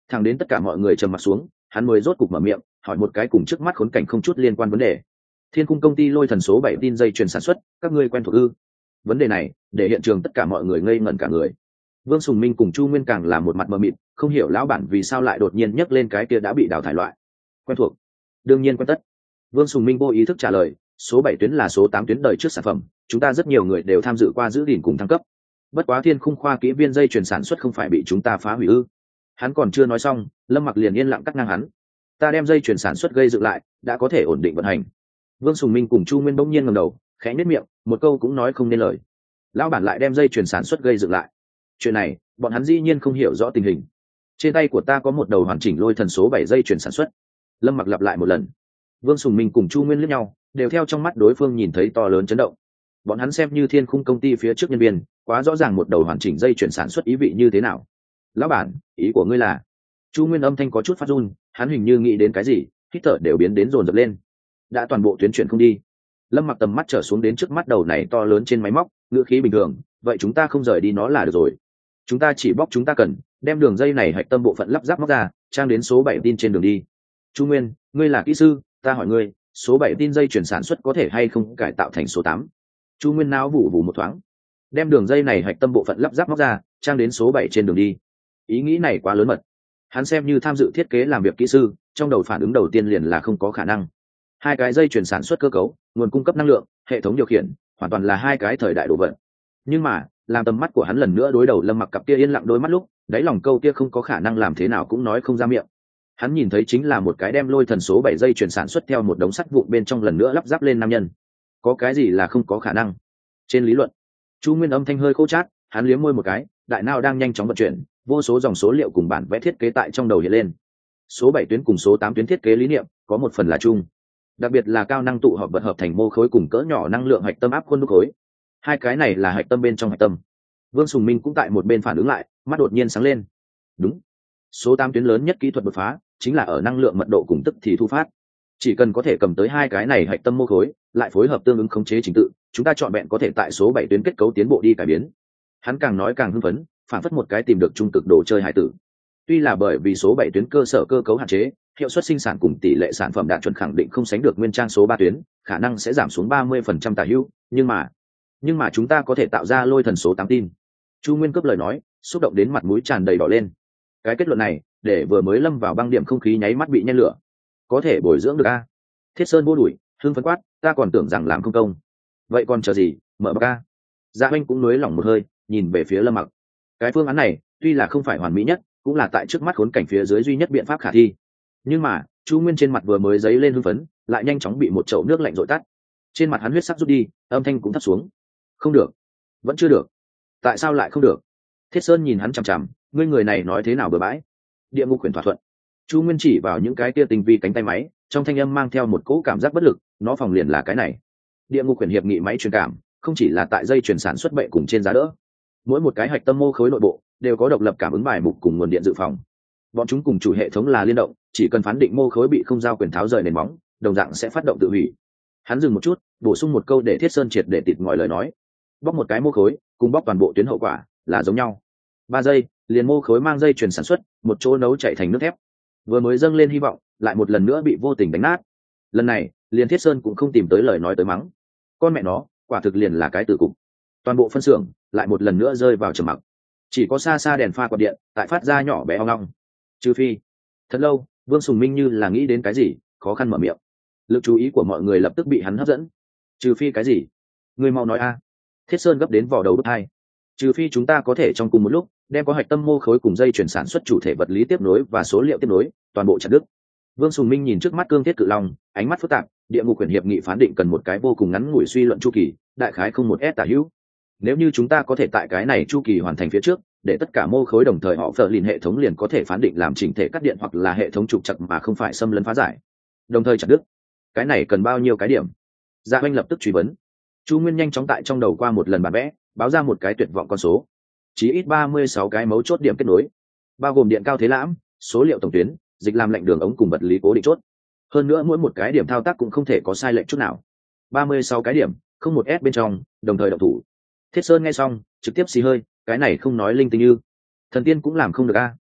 Thẳng đến tất cả mọi người trầm mặt xuống, hắn mới rốt cục mở miệng hỏi một cái cùng trước mắt khốn cảnh không chút liên quan vấn đề. Thiên Cung công ty lôi thần số bảy tin dây chuyền sản xuất, các ngươi quen thuộc ư? Vấn đề này để hiện trường tất cả mọi người ngây ngẩn cả người. Vương Sùng Minh cùng Chu Nguyên càng là một mặt mờ mịt, không hiểu lão bản vì sao lại đột nhiên nhắc lên cái kia đã bị đào thải loại. Quen thuộc? Đương nhiên quen tất. Vương Sùng Minh vô ý thức trả lời, số bảy tuyến là số tám tuyến đời trước sản phẩm, chúng ta rất nhiều người đều tham dự qua giữ gìn cùng thăng cấp. Bất quá Thiên Khung khoa kỹ viên dây chuyền sản xuất không phải bị chúng ta phá hủy ư? Hắn còn chưa nói xong, Lâm Mặc liền yên lặng cắt ngang hắn. Ta đem dây chuyền sản xuất gây dựng lại, đã có thể ổn định vận hành. Vương Sùng Minh cùng Chu Nguyên bỗng nhiên ngẩng đầu, khẽ nhếch miệng, một câu cũng nói không nên lời. Lão bản lại đem dây chuyền sản xuất gây dựng lại. Chuyện này, bọn hắn dĩ nhiên không hiểu rõ tình hình. Trên tay của ta có một đầu hoàn chỉnh lôi thần số bảy dây chuyền sản xuất. Lâm Mặc lặp lại một lần. Vương Sùng Minh cùng Chu Nguyên liếc nhau, đều theo trong mắt đối phương nhìn thấy to lớn chấn động. Bọn hắn xem như Thiên Khung công ty phía trước nhân viên, quá rõ ràng một đầu hoàn chỉnh dây chuyền sản xuất ý vị như thế nào. Lão bản, ý của ngươi là? Chu Nguyên âm thanh có chút phát run, hắn hình như nghĩ đến cái gì, hít thở đều biến đến dồn dập lên. Đã toàn bộ tuyến chuyển không đi. Lâm Mặc tầm mắt trở xuống đến trước mắt đầu này to lớn trên máy móc, ngữ khí bình thường, vậy chúng ta không rời đi nó là được rồi. Chúng ta chỉ bóc chúng ta cần, đem đường dây này hạch tâm bộ phận lắp ráp móc ra, trang đến số bảy tin trên đường đi. Chu Nguyên, ngươi là kỹ sư, ta hỏi ngươi, số bảy tin dây chuyển sản xuất có thể hay không cải tạo thành số tám? Chu Nguyên não vụ vụ một thoáng. Đem đường dây này hạch tâm bộ phận lắp ráp móc ra, trang đến số bảy trên đường đi. Ý nghĩ này quá lớn mật. Hắn xem như tham dự thiết kế làm việc kỹ sư, trong đầu phản ứng đầu tiên liền là không có khả năng. Hai cái dây chuyển sản xuất cơ cấu, nguồn cung cấp năng lượng, hệ thống điều khiển, hoàn toàn là hai cái thời đại đồ vật. Nhưng mà, làm tầm mắt của hắn lần nữa đối đầu Lâm Mặc cặp kia yên lặng đôi mắt lúc, đáy lòng câu kia không có khả năng làm thế nào cũng nói không ra miệng. Hắn nhìn thấy chính là một cái đem lôi thần số bảy dây chuyển sản xuất theo một đống sắt vụn bên trong lần nữa lắp ráp lên nam nhân. Có cái gì là không có khả năng? Trên lý luận. Chu Nguyên âm thanh hơi khô chát, hắn liếm môi một cái, đại não đang nhanh chóng vận chuyển, vô số dòng số liệu cùng bản vẽ thiết kế tại trong đầu hiện lên. Số bảy tuyến cùng số tám tuyến thiết kế lý niệm có một phần là chung, đặc biệt là cao năng tụ hợp vật hợp thành mô khối cùng cỡ nhỏ năng lượng hạch tâm áp khuôn đúc khối. Hai cái này là hạch tâm bên trong hạch tâm. Vương Sùng Minh cũng tại một bên phản ứng lại, mắt đột nhiên sáng lên. Đúng, số tám tuyến lớn nhất kỹ thuật đột phá chính là ở năng lượng mật độ cùng tức thì thu phát. Chỉ cần có thể cầm tới hai cái này hạch tâm mô khối, lại phối hợp tương ứng khống chế trình tự, chúng ta chọn vẹn có thể tại số bảy tuyến kết cấu tiến bộ đi cải biến. Hắn càng nói càng hưng phấn, phản phất một cái tìm được trung cực đồ chơi hải tử. Tuy là bởi vì số bảy tuyến cơ sở cơ cấu hạn chế, hiệu suất sinh sản cùng tỷ lệ sản phẩm đạt chuẩn khẳng định không sánh được nguyên trang số ba tuyến, khả năng sẽ giảm xuống ba mươi phần trăm tả hữu, nhưng mà, nhưng mà chúng ta có thể tạo ra lôi thần số tám tin. Chu Nguyên cướp lời nói, xúc động đến mặt mũi tràn đầy đỏ lên. Cái kết luận này, để vừa mới lâm vào băng điểm không khí nháy mắt bị nhen lửa. Có thể bồi dưỡng được a? Thiết Sơn vô đuổi, hưng phấn quát, ta còn tưởng rằng làm không công. Vậy còn chờ gì, mở bạc a. Dạ Anh cũng nuối lỏng một hơi, nhìn về phía Lâm Mặc. Cái phương án này, tuy là không phải hoàn mỹ nhất, cũng là tại trước mắt khốn cảnh phía dưới duy nhất biện pháp khả thi. Nhưng mà, Chu Nguyên trên mặt vừa mới dấy lên hưng phấn, lại nhanh chóng bị một chậu nước lạnh dội tắt. Trên mặt hắn huyết sắc rút đi, âm thanh cũng thấp xuống. Không được, vẫn chưa được. Tại sao lại không được? Thiết Sơn nhìn hắn chằm chằm, ngươi người này nói thế nào bừa bãi? Địa ngục quyền thỏa thuận. Chu Nguyên chỉ vào những cái kia tinh vi cánh tay máy, trong thanh âm mang theo một cỗ cảm giác bất lực, nó phòng liền là cái này. Địa ngục quyền hiệp nghị máy truyền cảm, không chỉ là tại dây chuyển sản xuất bệ cùng trên giá đỡ, mỗi một cái hạch tâm mô khối nội bộ đều có độc lập cảm ứng bài mục cùng nguồn điện dự phòng. Bọn chúng cùng chủ hệ thống là liên động, chỉ cần phán định mô khối bị không giao quyền tháo rời nền móng, đồng dạng sẽ phát động tự hủy. Hắn dừng một chút, bổ sung một câu để Thiết Sơn triệt để tịt ngòi lời nói. Bóc một cái mô khối, cùng bóc toàn bộ tuyến hậu quả là giống nhau. Ba giây, liền mô khối mang dây chuyển sản xuất, một chỗ nấu chảy thành nước thép. Vừa mới dâng lên hy vọng, lại một lần nữa bị vô tình đánh nát. Lần này, liền Thiết Sơn cũng không tìm tới lời nói tới mắng. Con mẹ nó, quả thực liền là cái tử cục. Toàn bộ phân xưởng lại một lần nữa rơi vào trầm mặc. Chỉ có xa xa đèn pha quạt điện tại phát ra nhỏ bé ong ong. Trừ phi. Thật lâu, Vương Sùng Minh như là nghĩ đến cái gì, khó khăn mở miệng. Lực chú ý của mọi người lập tức bị hắn hấp dẫn. Trừ phi cái gì? Người mau nói a. Thiết Sơn gấp đến vỏ đầu đốt hai. Trừ phi chúng ta có thể trong cùng một lúc đem có hạch tâm mô khối cùng dây chuyển sản xuất chủ thể vật lý tiếp nối và số liệu tiếp nối, toàn bộ chặt đứt. Vương Sùng Minh nhìn trước mắt cương thiết cự long, ánh mắt phức tạp, địa ngục quyền hiệp nghị phán định cần một cái vô cùng ngắn ngủi suy luận chu kỳ, đại khái không một s tả hữu. Nếu như chúng ta có thể tại cái này chu kỳ hoàn thành phía trước, để tất cả mô khối đồng thời họ phờ lìn hệ thống liền có thể phán định làm chỉnh thể cắt điện hoặc là hệ thống trục chặt mà không phải xâm lấn phá giải. Đồng thời chặt đứt. Cái này cần bao nhiêu cái điểm? Dạ Anh lập tức truy vấn. Chu Nguyên nhanh chóng tại trong đầu qua một lần bản vẽ, báo ra một cái tuyệt vọng con số. Chỉ ít ba mươi sáu cái mấu chốt điểm kết nối, bao gồm điện cao thế lãm, số liệu tổng tuyến, dịch làm lệnh đường ống cùng vật lý cố định chốt. Hơn nữa mỗi một cái điểm thao tác cũng không thể có sai lệch chút nào. ba mươi sáu cái điểm, không một S bên trong, đồng thời động thủ. Thiết Sơn nghe xong, trực tiếp xì hơi, cái này không nói linh tinh như. Thần tiên cũng làm không được a.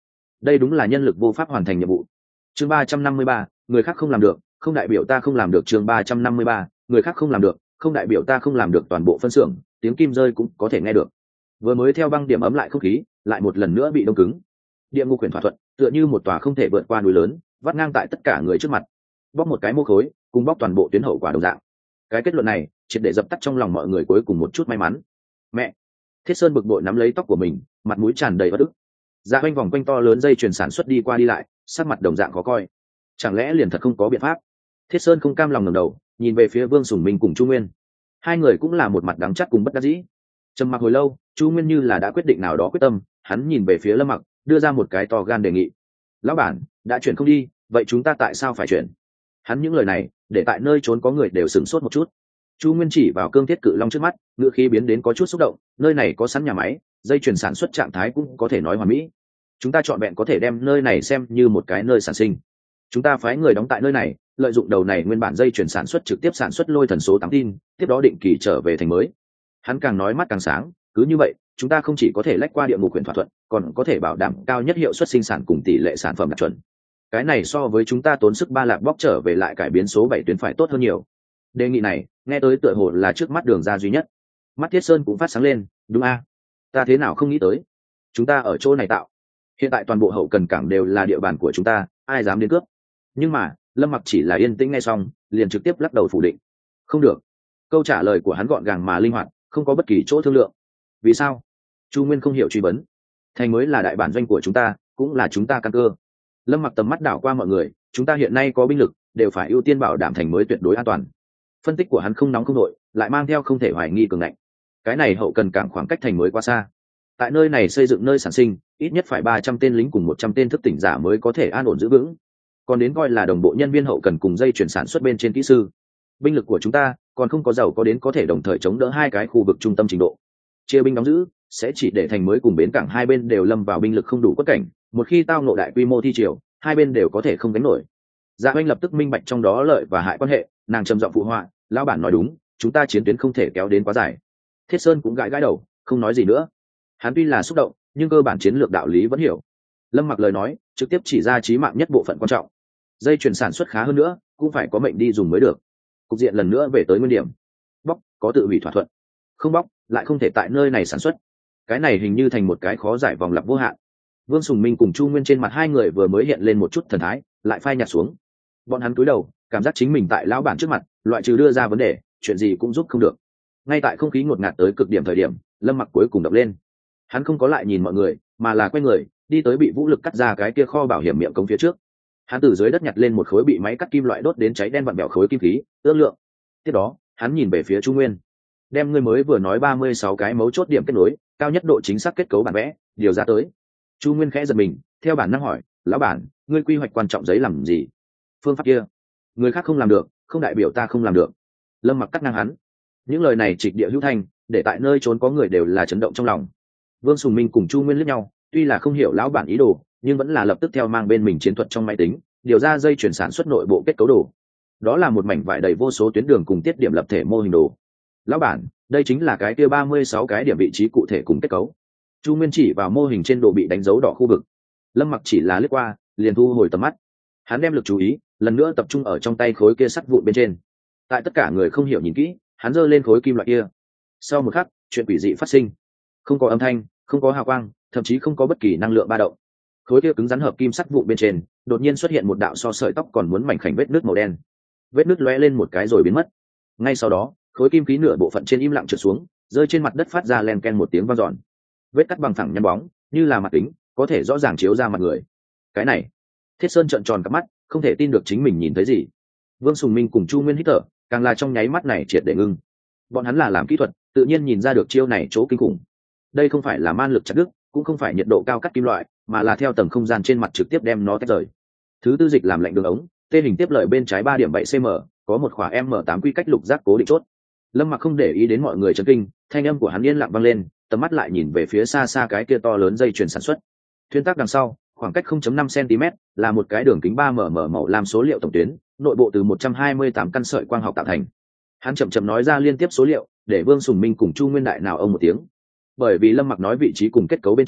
đây đúng là nhân lực vô pháp hoàn thành nhiệm vụ. Chương ba trăm năm mươi ba, người khác không làm được không đại biểu ta không làm được. Chương ba trăm năm mươi ba, người khác không làm được không đại biểu ta không làm được. Toàn bộ phân xưởng tiếng kim rơi cũng có thể nghe được. Vừa mới theo băng điểm ấm lại không khí lại một lần nữa bị đông cứng. Địa ngục quyển thỏa thuận tựa như một tòa không thể vượt qua núi lớn, vắt ngang tại tất cả người trước mặt, bóc một cái mô khối cùng bóc toàn bộ tuyến hậu quả đồng dạng. Cái kết luận này triệt để dập tắt trong lòng mọi người cuối cùng một chút may mắn. Mẹ! Thiết Sơn bực bội nắm lấy tóc của mình, mặt mũi tràn đầy bất ức. Dạ quanh vòng quanh to lớn dây chuyền sản xuất đi qua đi lại, sắc mặt đồng dạng khó coi. Chẳng lẽ liền thật không có biện pháp? Thiết Sơn không cam lòng ngẩng đầu, nhìn về phía Vương Sùng Minh cùng Chu Nguyên. Hai người cũng là một mặt đắng chắt cùng bất đắc dĩ. Trầm mặc hồi lâu, Chu Nguyên như là đã quyết định nào đó quyết tâm, hắn nhìn về phía Lâm Mặc, đưa ra một cái to gan đề nghị. Lão bản, đã chuyển không đi, vậy chúng ta tại sao phải chuyển? Hắn những lời này, để tại nơi trốn có người đều sửng sốt một chút. Chu Nguyên chỉ vào cương thiết cự long trước mắt, ngựa khí biến đến có chút xúc động. Nơi này có sẵn nhà máy, dây chuyển sản xuất trạng thái cũng có thể nói hoàn mỹ. Chúng ta chọn vẹn có thể đem nơi này xem như một cái nơi sản sinh. Chúng ta phái người đóng tại nơi này, lợi dụng đầu này nguyên bản dây chuyển sản xuất trực tiếp sản xuất lôi thần số tám tin, tiếp đó định kỳ trở về thành mới. Hắn càng nói mắt càng sáng, cứ như vậy, chúng ta không chỉ có thể lách qua địa ngục quyền thỏa thuận, còn có thể bảo đảm cao nhất hiệu suất sinh sản cùng tỷ lệ sản phẩm đạt chuẩn. Cái này so với chúng ta tốn sức ba lạc bóc trở về lại cải biến số bảy tuyến phải tốt hơn nhiều. Đề nghị này, nghe tới tựa hồ là trước mắt đường ra duy nhất. Mắt Thiết Sơn cũng phát sáng lên, đúng a? Ta thế nào không nghĩ tới? Chúng ta ở chỗ này tạo. Hiện tại toàn bộ hậu cần cảng đều là địa bàn của chúng ta, ai dám đến cướp? Nhưng mà, Lâm Mặc chỉ là yên tĩnh nghe xong, liền trực tiếp lắc đầu phủ định. Không được. Câu trả lời của hắn gọn gàng mà linh hoạt, không có bất kỳ chỗ thương lượng. Vì sao? Chu Nguyên không hiểu truy vấn. Thành mới là đại bản doanh của chúng ta, cũng là chúng ta căn cơ. Lâm Mặc tầm mắt đảo qua mọi người, chúng ta hiện nay có binh lực, đều phải ưu tiên bảo đảm thành mới tuyệt đối an toàn. Phân tích của hắn không nóng không nội, lại mang theo không thể hoài nghi cường ngạnh. Cái này hậu cần cảng khoảng cách thành mới quá xa. Tại nơi này xây dựng nơi sản sinh, ít nhất phải ba trăm tên lính cùng một trăm tên thức tỉnh giả mới có thể an ổn giữ vững. Còn đến coi là đồng bộ nhân viên hậu cần cùng dây chuyển sản xuất bên trên kỹ sư. Binh lực của chúng ta còn không có giàu có đến có thể đồng thời chống đỡ hai cái khu vực trung tâm trình độ. Chia binh đóng giữ sẽ chỉ để thành mới cùng bến cảng hai bên đều lâm vào binh lực không đủ quất cảnh, một khi tao ngộ đại quy mô thi triều, hai bên đều có thể không đánh nổi. Dạ Oanh lập tức minh bạch trong đó lợi và hại quan hệ, nàng trầm giọng phụ họa, lão bản nói đúng, chúng ta chiến tuyến không thể kéo đến quá dài. Thiết Sơn cũng gãi gãi đầu, không nói gì nữa. Hắn tuy là xúc động, nhưng cơ bản chiến lược đạo lý vẫn hiểu. Lâm Mặc lời nói trực tiếp chỉ ra chí mạng nhất bộ phận quan trọng. Dây chuyển sản xuất khá hơn nữa, cũng phải có mệnh đi dùng mới được. Cục diện lần nữa về tới nguyên điểm. Bóc có tự hủy thỏa thuận, không bóc lại không thể tại nơi này sản xuất. Cái này hình như thành một cái khó giải vòng lặp vô hạn. Vương Sùng Minh cùng Chu Nguyên trên mặt hai người vừa mới hiện lên một chút thần thái, lại phai nhạt xuống. Bọn hắn cúi đầu, cảm giác chính mình tại lão bản trước mặt, loại trừ đưa ra vấn đề, chuyện gì cũng giúp không được. Ngay tại không khí ngột ngạt tới cực điểm thời điểm, Lâm Mặc cuối cùng đập lên. Hắn không có lại nhìn mọi người, mà là quay người, đi tới bị vũ lực cắt ra cái kia kho bảo hiểm miệng cống phía trước. Hắn từ dưới đất nhặt lên một khối bị máy cắt kim loại đốt đến cháy đen vặn bẹo khối kim khí, ước lượng. Tiếp đó, hắn nhìn về phía Chu Nguyên. Đem ngươi mới vừa nói ba mươi sáu cái mấu chốt điểm kết nối, cao nhất độ chính xác kết cấu bản vẽ, điều ra tới. Chu Nguyên khẽ giật mình, theo bản năng hỏi, lão bản, ngươi quy hoạch quan trọng giấy làm gì? Phương pháp kia, người khác không làm được, không đại biểu ta không làm được. Lâm Mặc cắt ngang hắn. Những lời này trịch địa hữu thanh, để tại nơi trốn có người đều là chấn động trong lòng. Vương Sùng Minh cùng Chu Nguyên liếc nhau, tuy là không hiểu lão bản ý đồ, nhưng vẫn là lập tức theo mang bên mình chiến thuật trong máy tính, điều ra dây chuyển sản xuất nội bộ kết cấu đồ. Đó là một mảnh vải đầy vô số tuyến đường cùng tiết điểm lập thể mô hình đồ. Lão bản, đây chính là cái kia ba mươi sáu cái điểm vị trí cụ thể cùng kết cấu. Chu Nguyên chỉ vào mô hình trên đồ bị đánh dấu đỏ khu vực. Lâm Mặc chỉ là lướt qua, liền thu hồi tầm mắt. Hắn đem lực chú ý lần nữa tập trung ở trong tay khối kia sắt vụn bên trên. Tại tất cả người không hiểu nhìn kỹ, hắn giơ lên khối kim loại kia. Sau một khắc, chuyện quỷ dị phát sinh. Không có âm thanh, không có hào quang, thậm chí không có bất kỳ năng lượng ba động. Khối kia cứng rắn hợp kim sắt vụn bên trên, đột nhiên xuất hiện một đạo so sợi tóc còn muốn mảnh khảnh vết nước màu đen. Vết nước lóe lên một cái rồi biến mất. Ngay sau đó, khối kim khí nửa bộ phận trên im lặng trượt xuống, rơi trên mặt đất phát ra len ken một tiếng vang dọn. Vết cắt bằng phẳng nhăn bóng, như là mặt kính, có thể rõ ràng chiếu ra mặt người. Cái này, Thiết Sơn trợn tròn cặp mắt, không thể tin được chính mình nhìn thấy gì. Vương Sùng Minh cùng Chu Nguyên hít thở, càng là trong nháy mắt này triệt để ngưng. Bọn hắn là làm kỹ thuật, tự nhiên nhìn ra được chiêu này chỗ kinh khủng. Đây không phải là man lực chặt đứt, cũng không phải nhiệt độ cao cắt kim loại, mà là theo tầng không gian trên mặt trực tiếp đem nó tách rời. Thứ tư dịch làm lạnh đường ống, tê hình tiếp lợi bên trái ba điểm bảy cm, có một khỏa M tám quy cách lục giác cố định chốt. Lâm Mặc không để ý đến mọi người chấn kinh, thanh âm của hắn yên lặng vang lên, tầm mắt lại nhìn về phía xa xa cái kia to lớn dây chuyền sản xuất. Thuyên tắc đằng sau, khoảng cách không phẩy năm xăng-ti mét, là một cái đường kính ba mm màu lam số liệu tổng tuyến, nội bộ từ một trăm hai mươi tám căn sợi quang học tạo thành. Hắn chậm chậm nói ra liên tiếp số liệu, để Vương Sùng Minh cùng Chu Nguyên đại nào ông một tiếng. Bởi vì Lâm Mặc nói vị trí cùng kết cấu bên trong,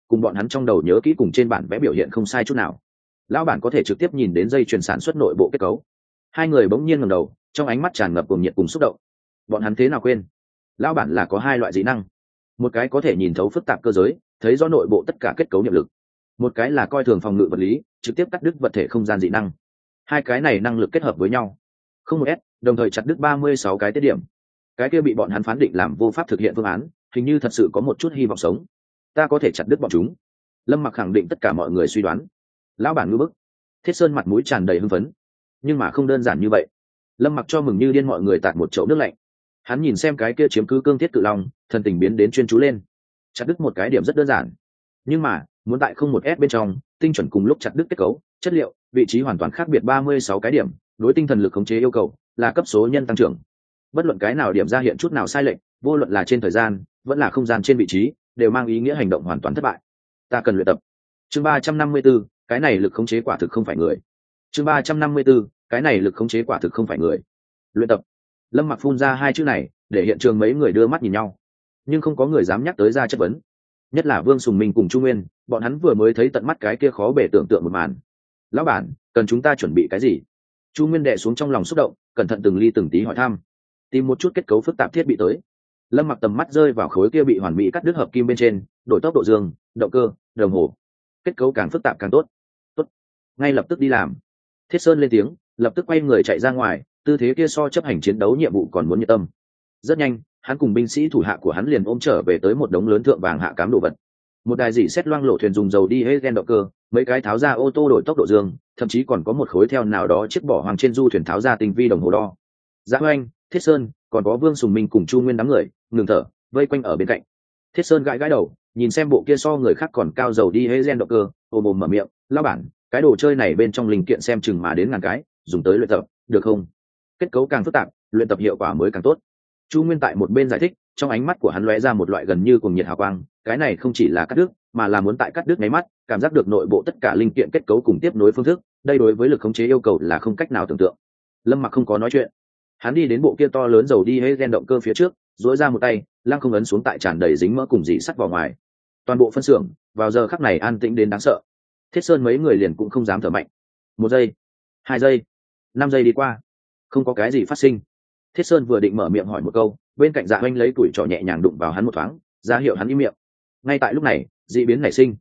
cùng bọn hắn trong đầu nhớ kỹ cùng trên bản vẽ biểu hiện không sai chút nào. Lão bản có thể trực tiếp nhìn đến dây chuyền sản xuất nội bộ kết cấu. Hai người bỗng nhiên ngẩng đầu, trong ánh mắt tràn ngập cuồng nhiệt cùng xúc động. Bọn hắn thế nào quên? Lão bản là có hai loại dị năng, một cái có thể nhìn thấu phức tạp cơ giới, thấy rõ nội bộ tất cả kết cấu niệm lực, một cái là coi thường phòng ngự vật lý, trực tiếp cắt đứt vật thể không gian dị năng. Hai cái này năng lực kết hợp với nhau, không một s đồng thời chặt đứt ba mươi sáu cái tiết điểm. Cái kia bị bọn hắn phán định làm vô pháp thực hiện phương án, hình như thật sự có một chút hy vọng sống. Ta có thể chặt đứt bọn chúng. Lâm Mặc khẳng định tất cả mọi người suy đoán. Lão bản ngư bức. Thiết Sơn mặt mũi tràn đầy hưng phấn, nhưng mà không đơn giản như vậy. Lâm Mặc cho mừng như điên mọi người tạt một chậu nước lạnh. Hắn nhìn xem cái kia chiếm cứ cương thiết cự long, thần tình biến đến chuyên chú lên. Chặt đứt một cái điểm rất đơn giản, nhưng mà muốn tại không một s bên trong tinh chuẩn cùng lúc chặt đứt kết cấu, chất liệu, vị trí hoàn toàn khác biệt ba mươi sáu cái điểm, đối tinh thần lực khống chế yêu cầu là cấp số nhân tăng trưởng. Bất luận cái nào điểm ra hiện chút nào sai lệch, vô luận là trên thời gian vẫn là không gian trên vị trí, đều mang ý nghĩa hành động hoàn toàn thất bại. Ta cần luyện tập. Chương ba trăm năm mươi 34, cái này lực khống chế quả thực không phải người. Chương ba trăm năm mươi 34, cái này lực khống chế quả thực không phải người. Luyện tập. Lâm Mặc phun ra hai chữ này, để hiện trường mấy người đưa mắt nhìn nhau, nhưng không có người dám nhắc tới ra chất vấn. Nhất là Vương Sùng Minh cùng Chu Nguyên, bọn hắn vừa mới thấy tận mắt cái kia khó bề tưởng tượng một màn. Lão bản, cần chúng ta chuẩn bị cái gì? Chu Nguyên đè xuống trong lòng xúc động, cẩn thận từng ly từng tí hỏi thăm. Tìm một chút kết cấu phức tạp thiết bị tới. Lâm Mặc tầm mắt rơi vào khối kia bị hoàn mỹ cắt đứt hợp kim bên trên, đổi tốc độ dương, động cơ, đồng hồ. Kết cấu càng phức tạp càng tốt. Tốt. Ngay lập tức đi làm. Thiết Sơn lên tiếng, lập tức quay người chạy ra ngoài, tư thế kia so chấp hành chiến đấu nhiệm vụ còn muốn nhiệt tâm. Rất nhanh, hắn cùng binh sĩ thủ hạ của hắn liền ôm trở về tới một đống lớn thượng vàng hạ cám đồ vật. Một đài dỉ xét loang lổ thuyền dùng dầu đi hết gen động cơ, mấy cái tháo ra ô tô đổi tốc độ dương, thậm chí còn có một khối theo nào đó chiếc bỏ hoàng trên du thuyền tháo ra tinh vi đồng hồ đo. Giã Oanh, Thiết Sơn, còn có Vương Sùng Minh cùng Chu Nguyên đám người ngừng thở, vây quanh ở bên cạnh. Thiết Sơn gãi gãi đầu, nhìn xem bộ kia so người khác còn cao dầu đi hết gen động cơ, ôm ôm mở miệng, "Lão bản, cái đồ chơi này bên trong linh kiện xem chừng mà đến ngàn cái, dùng tới luyện tập, được không? Kết cấu càng phức tạp, luyện tập hiệu quả mới càng tốt." Chu Nguyên tại một bên giải thích, trong ánh mắt của hắn lóe ra một loại gần như cuồng nhiệt hào quang, cái này không chỉ là cắt đứt, mà là muốn tại cắt đứt máy mắt, cảm giác được nội bộ tất cả linh kiện kết cấu cùng tiếp nối phương thức, đây đối với lực khống chế yêu cầu là không cách nào tưởng tượng. Lâm Mặc không có nói chuyện, hắn đi đến bộ kia to lớn dầu đi hết gen động cơ phía trước, duỗi ra một tay, lăng không ấn xuống tại tràn đầy dính mỡ cùng dỉ sắt vào ngoài. Toàn bộ phân xưởng vào giờ khắc này an tĩnh đến đáng sợ. Thiết Sơn mấy người liền cũng không dám thở mạnh. Một giây, hai giây, năm giây đi qua, không có cái gì phát sinh. Thiết Sơn vừa định mở miệng hỏi một câu, bên cạnh Dạ Oanh lấy tuổi trò nhẹ nhàng đụng vào hắn một thoáng, ra hiệu hắn im miệng. Ngay tại lúc này, dị biến nảy sinh.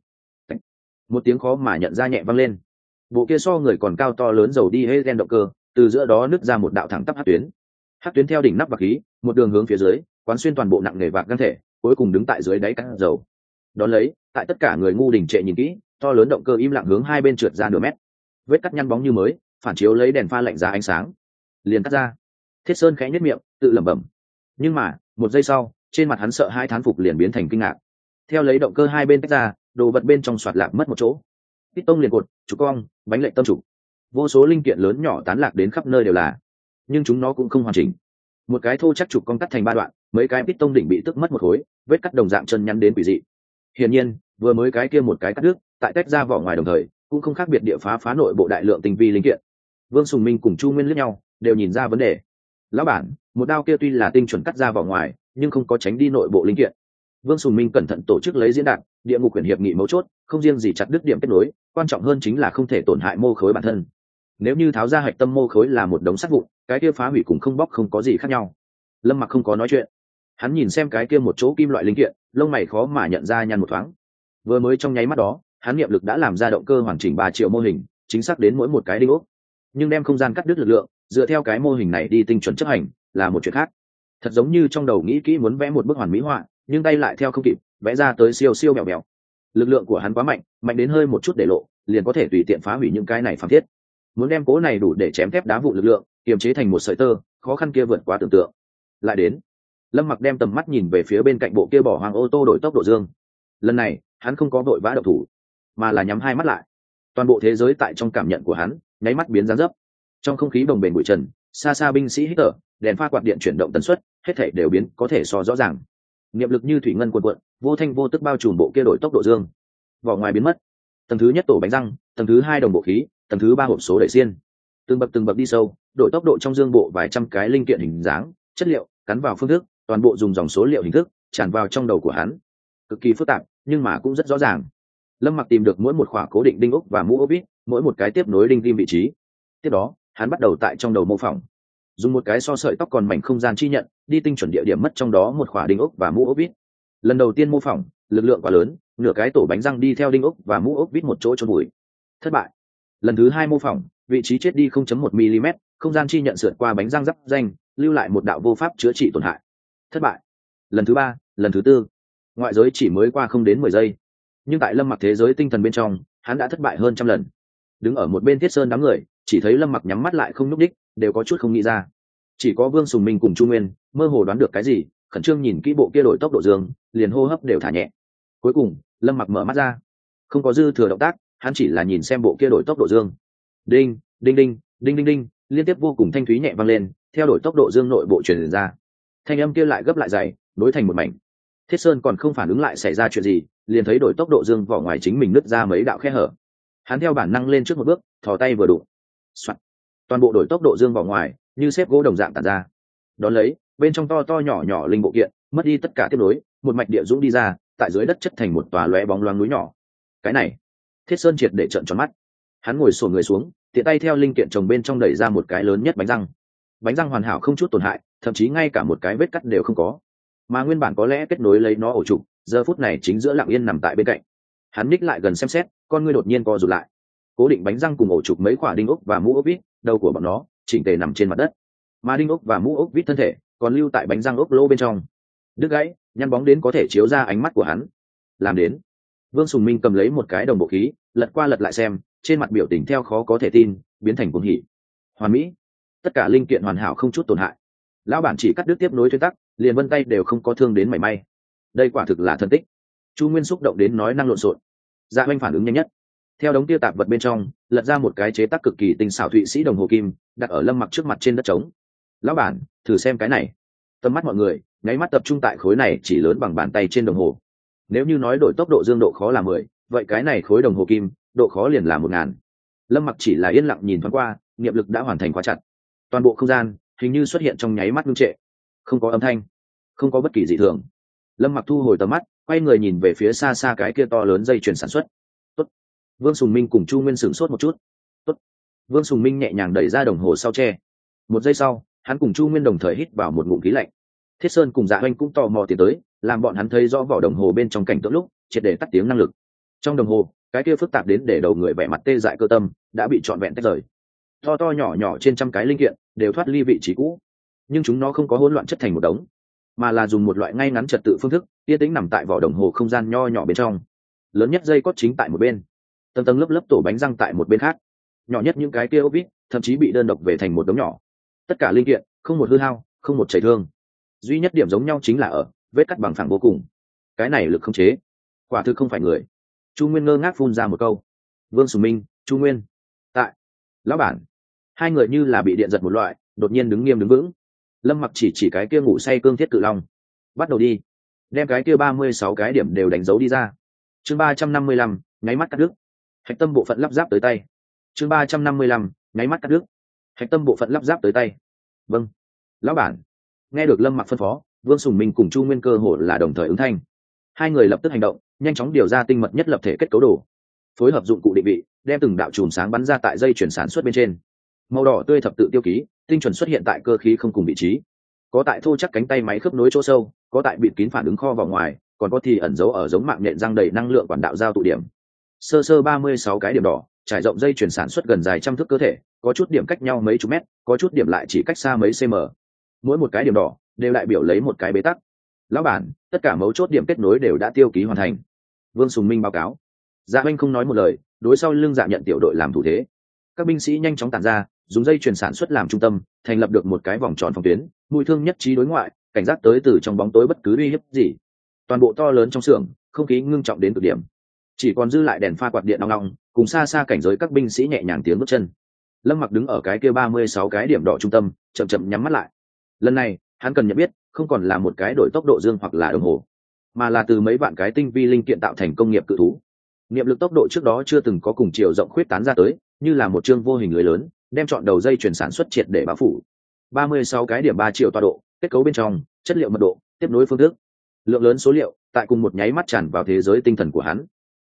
Một tiếng khó mà nhận ra nhẹ vang lên. Bộ kia so người còn cao to lớn dầu đi hết gen động cơ, từ giữa đó nứt ra một đạo thẳng tắp hắc tuyến. Hắc tuyến theo đỉnh nắp bạc khí, một đường hướng phía dưới, quán xuyên toàn bộ nặng nề vạc gan thể, cuối cùng đứng tại dưới đáy cắt dầu. Đón lấy, tại tất cả người ngu đình trệ nhìn kỹ, to lớn động cơ im lặng hướng hai bên trượt ra nửa mét. Vết cắt nhăn bóng như mới, phản chiếu lấy đèn pha lạnh giá ánh sáng. Liền cắt ra. Thiết Sơn khẽ nhếch miệng, tự lẩm bẩm. Nhưng mà, một giây sau, trên mặt hắn sợ hai thán phục liền biến thành kinh ngạc. Theo lấy động cơ hai bên tách ra, đồ vật bên trong xoạt lạc mất một chỗ. Piston liền cột, trục cong, bánh lệnh tâm trục. Vô số linh kiện lớn nhỏ tán lạc đến khắp nơi đều là, nhưng chúng nó cũng không hoàn chỉnh. Một cái thô chắc trục cong cắt thành ba đoạn, mấy cái piston đỉnh bị tức mất một khối, vết cắt đồng dạng chân nhắn đến quỷ dị. Hiển nhiên, vừa mới cái kia một cái cắt đứt, tại tách ra vỏ ngoài đồng thời, cũng không khác biệt địa phá phá nội bộ đại lượng tinh vi linh kiện. Vương Sùng Minh cùng Chu Nguyên liếc nhau, đều nhìn ra vấn đề. Lão bản, một đao kia tuy là tinh chuẩn cắt ra vỏ ngoài, nhưng không có tránh đi nội bộ linh kiện. Vương Sùng Minh cẩn thận tổ chức lấy diễn đàn, địa ngục quyển hiệp nghị mấu chốt, không riêng gì chặt đứt điểm kết nối, quan trọng hơn chính là không thể tổn hại mô khối bản thân. Nếu như tháo ra hạch tâm mô khối là một đống sắt vụn, cái kia phá hủy cùng không bóc không có gì khác nhau. Lâm Mặc không có nói chuyện, hắn nhìn xem cái kia một chỗ kim loại linh kiện, lông mày khó mà nhận ra nhăn một thoáng. Vừa mới trong nháy mắt đó, hắn niệm lực đã làm ra động cơ hoàn chỉnh ba triệu mô hình, chính xác đến mỗi một cái đinh ốc. Nhưng đem không gian cắt đứt lực lượng, dựa theo cái mô hình này đi tinh chuẩn chấp hành, là một chuyện khác. Thật giống như trong đầu nghĩ kỹ muốn vẽ một bức hoàn mỹ họa, nhưng tay lại theo không kịp, vẽ ra tới siêu siêu bèo bèo. Lực lượng của hắn quá mạnh, mạnh đến hơi một chút để lộ, liền có thể tùy tiện phá hủy những cái này phàm thiết. Muốn đem cố này đủ để chém thép đá vụ lực lượng, kiềm chế thành một sợi tơ, khó khăn kia vượt quá tưởng tượng. Lại đến, Lâm Mặc đem tầm mắt nhìn về phía bên cạnh bộ kia bỏ hoang ô tô đổi tốc độ dương. Lần này, hắn không có vội vã động thủ, mà là nhắm hai mắt lại. Toàn bộ thế giới tại trong cảm nhận của hắn, nháy mắt biến dáng dấp. Trong không khí bồng bềnh bụi trần, xa xa binh sĩ hít thở, đèn pha quạt điện chuyển động tần suất, hết thảy đều biến có thể so rõ ràng. Niệm lực như thủy ngân cuồn cuộn, vô thanh vô tức bao trùm bộ kia đổi tốc độ dương. Vỏ ngoài biến mất. Tầng thứ nhất tổ bánh răng, tầng thứ hai đồng bộ khí, tầng thứ ba hộp số đẩy xiên. Từng bậc từng bậc đi sâu, đổi tốc độ trong dương bộ vài trăm cái linh kiện hình dáng, chất liệu, cắn vào phương thức, toàn bộ dùng dòng số liệu hình thức tràn vào trong đầu của hắn. Cực kỳ phức tạp, nhưng mà cũng rất rõ ràng. Lâm Mặc tìm được mỗi một khóa cố định đinh ốc và mũ ốc vít, mỗi một cái tiếp nối đinh kim vị trí. Tiếp đó hắn bắt đầu tại trong đầu mô phỏng, dùng một cái so sợi tóc còn mảnh không gian chi nhận đi tinh chuẩn địa điểm mất trong đó một khóa đinh ốc và mũ ốc vít. Lần đầu tiên mô phỏng, lực lượng quá lớn, nửa cái tổ bánh răng đi theo đinh ốc và mũ ốc vít một chỗ chôn bụi. Thất bại. Lần thứ hai mô phỏng, vị trí chết đi không phẩy một mi-li-mét, không gian chi nhận sượt qua bánh răng giáp danh, lưu lại một đạo vô pháp chữa trị tổn hại. Thất bại. Lần thứ ba, lần thứ tư, ngoại giới chỉ mới qua không đến mười giây, nhưng tại Lâm Mặc thế giới tinh thần bên trong, hắn đã thất bại hơn trăm lần. Đứng ở một bên Thiết Sơn đám người, chỉ thấy Lâm Mặc nhắm mắt lại không nhúc đích, đều có chút không nghĩ ra. Chỉ có Vương Sùng Minh cùng Chu Nguyên mơ hồ đoán được cái gì, khẩn trương nhìn kỹ bộ kia đổi tốc độ dương, liền hô hấp đều thả nhẹ. Cuối cùng Lâm Mặc mở mắt ra, không có dư thừa động tác, hắn chỉ là nhìn xem bộ kia đổi tốc độ dương. Đinh đinh đinh đinh đinh đinh, liên tiếp vô cùng thanh thúy nhẹ vang lên, theo đổi tốc độ dương nội bộ truyền ra. Thanh âm kia lại gấp lại dày, nối thành một mảnh. Thiết Sơn còn không phản ứng lại xảy ra chuyện gì, liền thấy đổi tốc độ dương vỏ ngoài chính mình nứt ra mấy đạo khe hở. Hắn theo bản năng lên trước một bước, thò tay vừa đụng, soạt, toàn bộ đổi tốc độ dương vỏ ngoài như xếp gỗ đồng dạng tản ra. Đón lấy, bên trong to to nhỏ nhỏ linh bộ kiện mất đi tất cả tiếp nối, một mạch địa dũng đi ra, tại dưới đất chất thành một tòa lóe bóng loáng núi nhỏ. Cái này, Thiết Sơn triệt để trợn tròn mắt. Hắn ngồi xổm người xuống, tiện tay theo linh kiện chồng bên trong đẩy ra một cái lớn nhất bánh răng. Bánh răng hoàn hảo không chút tổn hại, thậm chí ngay cả một cái vết cắt đều không có. Mà nguyên bản có lẽ kết nối lấy nó ổ trục, giờ phút này chính giữa lặng yên nằm tại bên cạnh. Hắn ních lại gần xem xét, con ngươi đột nhiên co rụt lại. Cố định bánh răng cùng ổ trục mấy quả đinh ốc và mũ ốc vít, đầu của bọn nó chỉnh tề nằm trên mặt đất. Mà đinh ốc và mũ ốc vít thân thể còn lưu tại bánh răng ốc lỗ bên trong. Đứt gãy, nhăn bóng đến có thể chiếu ra ánh mắt của hắn. Làm đến. Vương Sùng Minh cầm lấy một cái đồng bộ khí, lật qua lật lại xem, trên mặt biểu tình theo khó có thể tin biến thành cuồng hỉ. Hoàn mỹ, tất cả linh kiện hoàn hảo không chút tổn hại. Lão bản chỉ cắt đứt tiếp nối thuyên tắc, liền vân tay đều không có thương đến mảy may. Đây quả thực là thần tích. Chu Nguyên xúc động đến nói năng lộn xộn. Dạ Oanh phản ứng nhanh nhất, theo đống tiêu tạp vật bên trong lật ra một cái chế tác cực kỳ tinh xảo thụy sĩ đồng hồ kim, đặt ở Lâm Mặc trước mặt trên đất trống. Lão bản, thử xem cái này. Tầm mắt mọi người nháy mắt tập trung tại khối này chỉ lớn bằng bàn tay trên đồng hồ. Nếu như nói đổi tốc độ dương độ khó là mười, vậy cái này khối đồng hồ kim độ khó liền là một ngàn. Lâm Mặc chỉ là yên lặng nhìn thoáng qua, niệm lực đã hoàn thành khóa chặt. Toàn bộ không gian hình như xuất hiện trong nháy mắt ngưng trệ, không có âm thanh, không có bất kỳ dị thường. Lâm Mặc thu hồi tầm mắt, quay người nhìn về phía xa xa cái kia to lớn dây chuyền sản xuất. Tốt. Vương Sùng Minh cùng Chu Nguyên sửng sốt một chút. Tốt. Vương Sùng Minh nhẹ nhàng đẩy ra đồng hồ sau tre. Một giây sau, hắn cùng Chu Nguyên đồng thời hít vào một ngụm khí lạnh. Thiết Sơn cùng Dạ Oanh cũng tò mò tiến tới, làm bọn hắn thấy rõ vỏ đồng hồ bên trong cảnh tượng lúc, triệt để tắt tiếng năng lực. Trong đồng hồ, cái kia phức tạp đến để đầu người vẻ mặt tê dại cơ tâm đã bị trọn vẹn tách rời. To to nhỏ nhỏ trên trăm cái linh kiện đều thoát ly vị trí cũ, nhưng chúng nó không có hỗn loạn chất thành một đống, mà là dùng một loại ngay ngắn trật tự phương thức, yên tĩnh nằm tại vỏ đồng hồ không gian nho nhỏ bên trong. Lớn nhất dây cót chính tại một bên, tầng tầng lớp lớp tổ bánh răng tại một bên khác, nhỏ nhất những cái kia ốc vít thậm chí bị đơn độc về thành một đống nhỏ. Tất cả linh kiện không một hư hao, không một chảy thương, duy nhất điểm giống nhau chính là ở vết cắt bằng phẳng vô cùng. Cái này lực không chế, quả thực không phải người. Chu Nguyên ngơ ngác phun ra một câu. Vương Sùng Minh, Chu Nguyên, tại lão bản. Hai người như là bị điện giật một loại, đột nhiên đứng nghiêm đứng vững. Lâm Mặc chỉ chỉ cái kia ngủ say cương thiết cự long. Bắt đầu đi, đem cái kia ba mươi sáu cái điểm đều đánh dấu đi ra. Chương ba trăm năm mươi lăm, nháy mắt cắt đứt. Hạch tâm bộ phận lắp ráp tới tay. Chương ba trăm năm mươi lăm, nháy mắt cắt đứt. Hạch tâm bộ phận lắp ráp tới tay. Vâng, lão bản. Nghe được Lâm Mặc phân phó, Vương Sùng Minh cùng Chu Nguyên cơ hồ là đồng thời ứng thanh. Hai người lập tức hành động, nhanh chóng điều ra tinh mật nhất lập thể kết cấu đồ, phối hợp dụng cụ định vị, đem từng đạo chùm sáng bắn ra tại dây chuyển sản xuất bên trên. Màu đỏ tươi thập tự tiêu ký tinh chuẩn xuất hiện tại cơ khí không cùng vị trí, có tại thô chắc cánh tay máy khớp nối chỗ sâu, có tại bịt kín phản ứng kho vào ngoài, còn có thì ẩn giấu ở giống mạng nhện răng đầy năng lượng quản đạo giao tụ điểm. Sơ sơ ba mươi sáu cái điểm đỏ trải rộng dây chuyển sản xuất gần dài trăm thước cơ thể, có chút điểm cách nhau mấy chục mét, có chút điểm lại chỉ cách xa mấy cm. Mỗi một cái điểm đỏ đều đại biểu lấy một cái bế tắc. Lão bản, tất cả mấu chốt điểm kết nối đều đã tiêu ký hoàn thành. Vương Sùng Minh báo cáo. Dạ Oanh không nói một lời, đối sau lưng Dạ Nhận tiểu đội làm thủ thế. Các binh sĩ nhanh chóng tản ra, dùng dây chuyền sản xuất làm trung tâm, thành lập được một cái vòng tròn phòng tuyến, mũi thương nhất trí đối ngoại, cảnh giác tới từ trong bóng tối bất cứ uy hiếp gì. Toàn bộ to lớn trong xưởng, không khí ngưng trọng đến cực điểm. Chỉ còn dư lại đèn pha quạt điện ong ong, cùng xa xa cảnh giới các binh sĩ nhẹ nhàng tiếng bước chân. Lâm Mặc đứng ở cái kia ba mươi sáu cái điểm đỏ trung tâm, chậm chậm nhắm mắt lại. Lần này, hắn cần nhận biết, không còn là một cái đổi tốc độ dương hoặc là đồng hồ, mà là từ mấy vạn cái tinh vi linh kiện tạo thành công nghiệp cự thú. Niệm lực tốc độ trước đó chưa từng có cùng chiều rộng khuyết tán ra tới, như là một chương vô hình lưới lớn, đem chọn đầu dây chuyển sản xuất triệt để bao phủ. ba mươi sáu cái điểm ba triệu tọa độ, kết cấu bên trong, chất liệu mật độ, tiếp nối phương thức, lượng lớn số liệu, tại cùng một nháy mắt tràn vào thế giới tinh thần của hắn.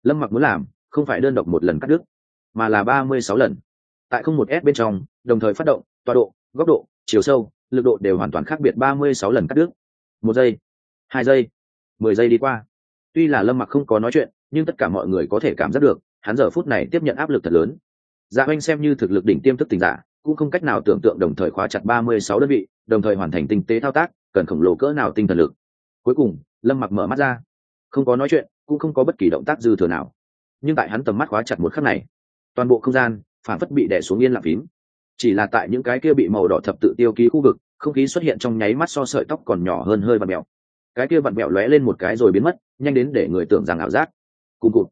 Lâm Mặc muốn làm không phải đơn độc một lần cắt đứt, mà là ba mươi sáu lần, tại không một s bên trong đồng thời phát động, tọa độ, góc độ, chiều sâu, lực độ đều hoàn toàn khác biệt. ba mươi sáu lần cắt đứt, một giây, hai giây, mười giây đi qua. Tuy là Lâm Mặc không có nói chuyện, nhưng tất cả mọi người có thể cảm giác được hắn giờ phút này tiếp nhận áp lực thật lớn. Dạ Oanh xem như thực lực đỉnh tiêm thức tỉnh giả, cũng không cách nào tưởng tượng đồng thời khóa chặt ba mươi sáu đơn vị, đồng thời hoàn thành tinh tế thao tác, cần khổng lồ cỡ nào tinh thần lực. Cuối cùng, Lâm Mặc mở mắt ra, không có nói chuyện, cũng không có bất kỳ động tác dư thừa nào. Nhưng tại hắn tầm mắt khóa chặt một khắc này, toàn bộ không gian phản phất bị đè xuống yên lặng phím. Chỉ là tại những cái kia bị màu đỏ thập tự tiêu ký khu vực, không khí xuất hiện trong nháy mắt so sợi tóc còn nhỏ hơn hơi vặn mèo. Cái kia vặn mèo lóe lên một cái rồi biến mất, nhanh đến để người tưởng rằng ảo giác. Cùng cụt,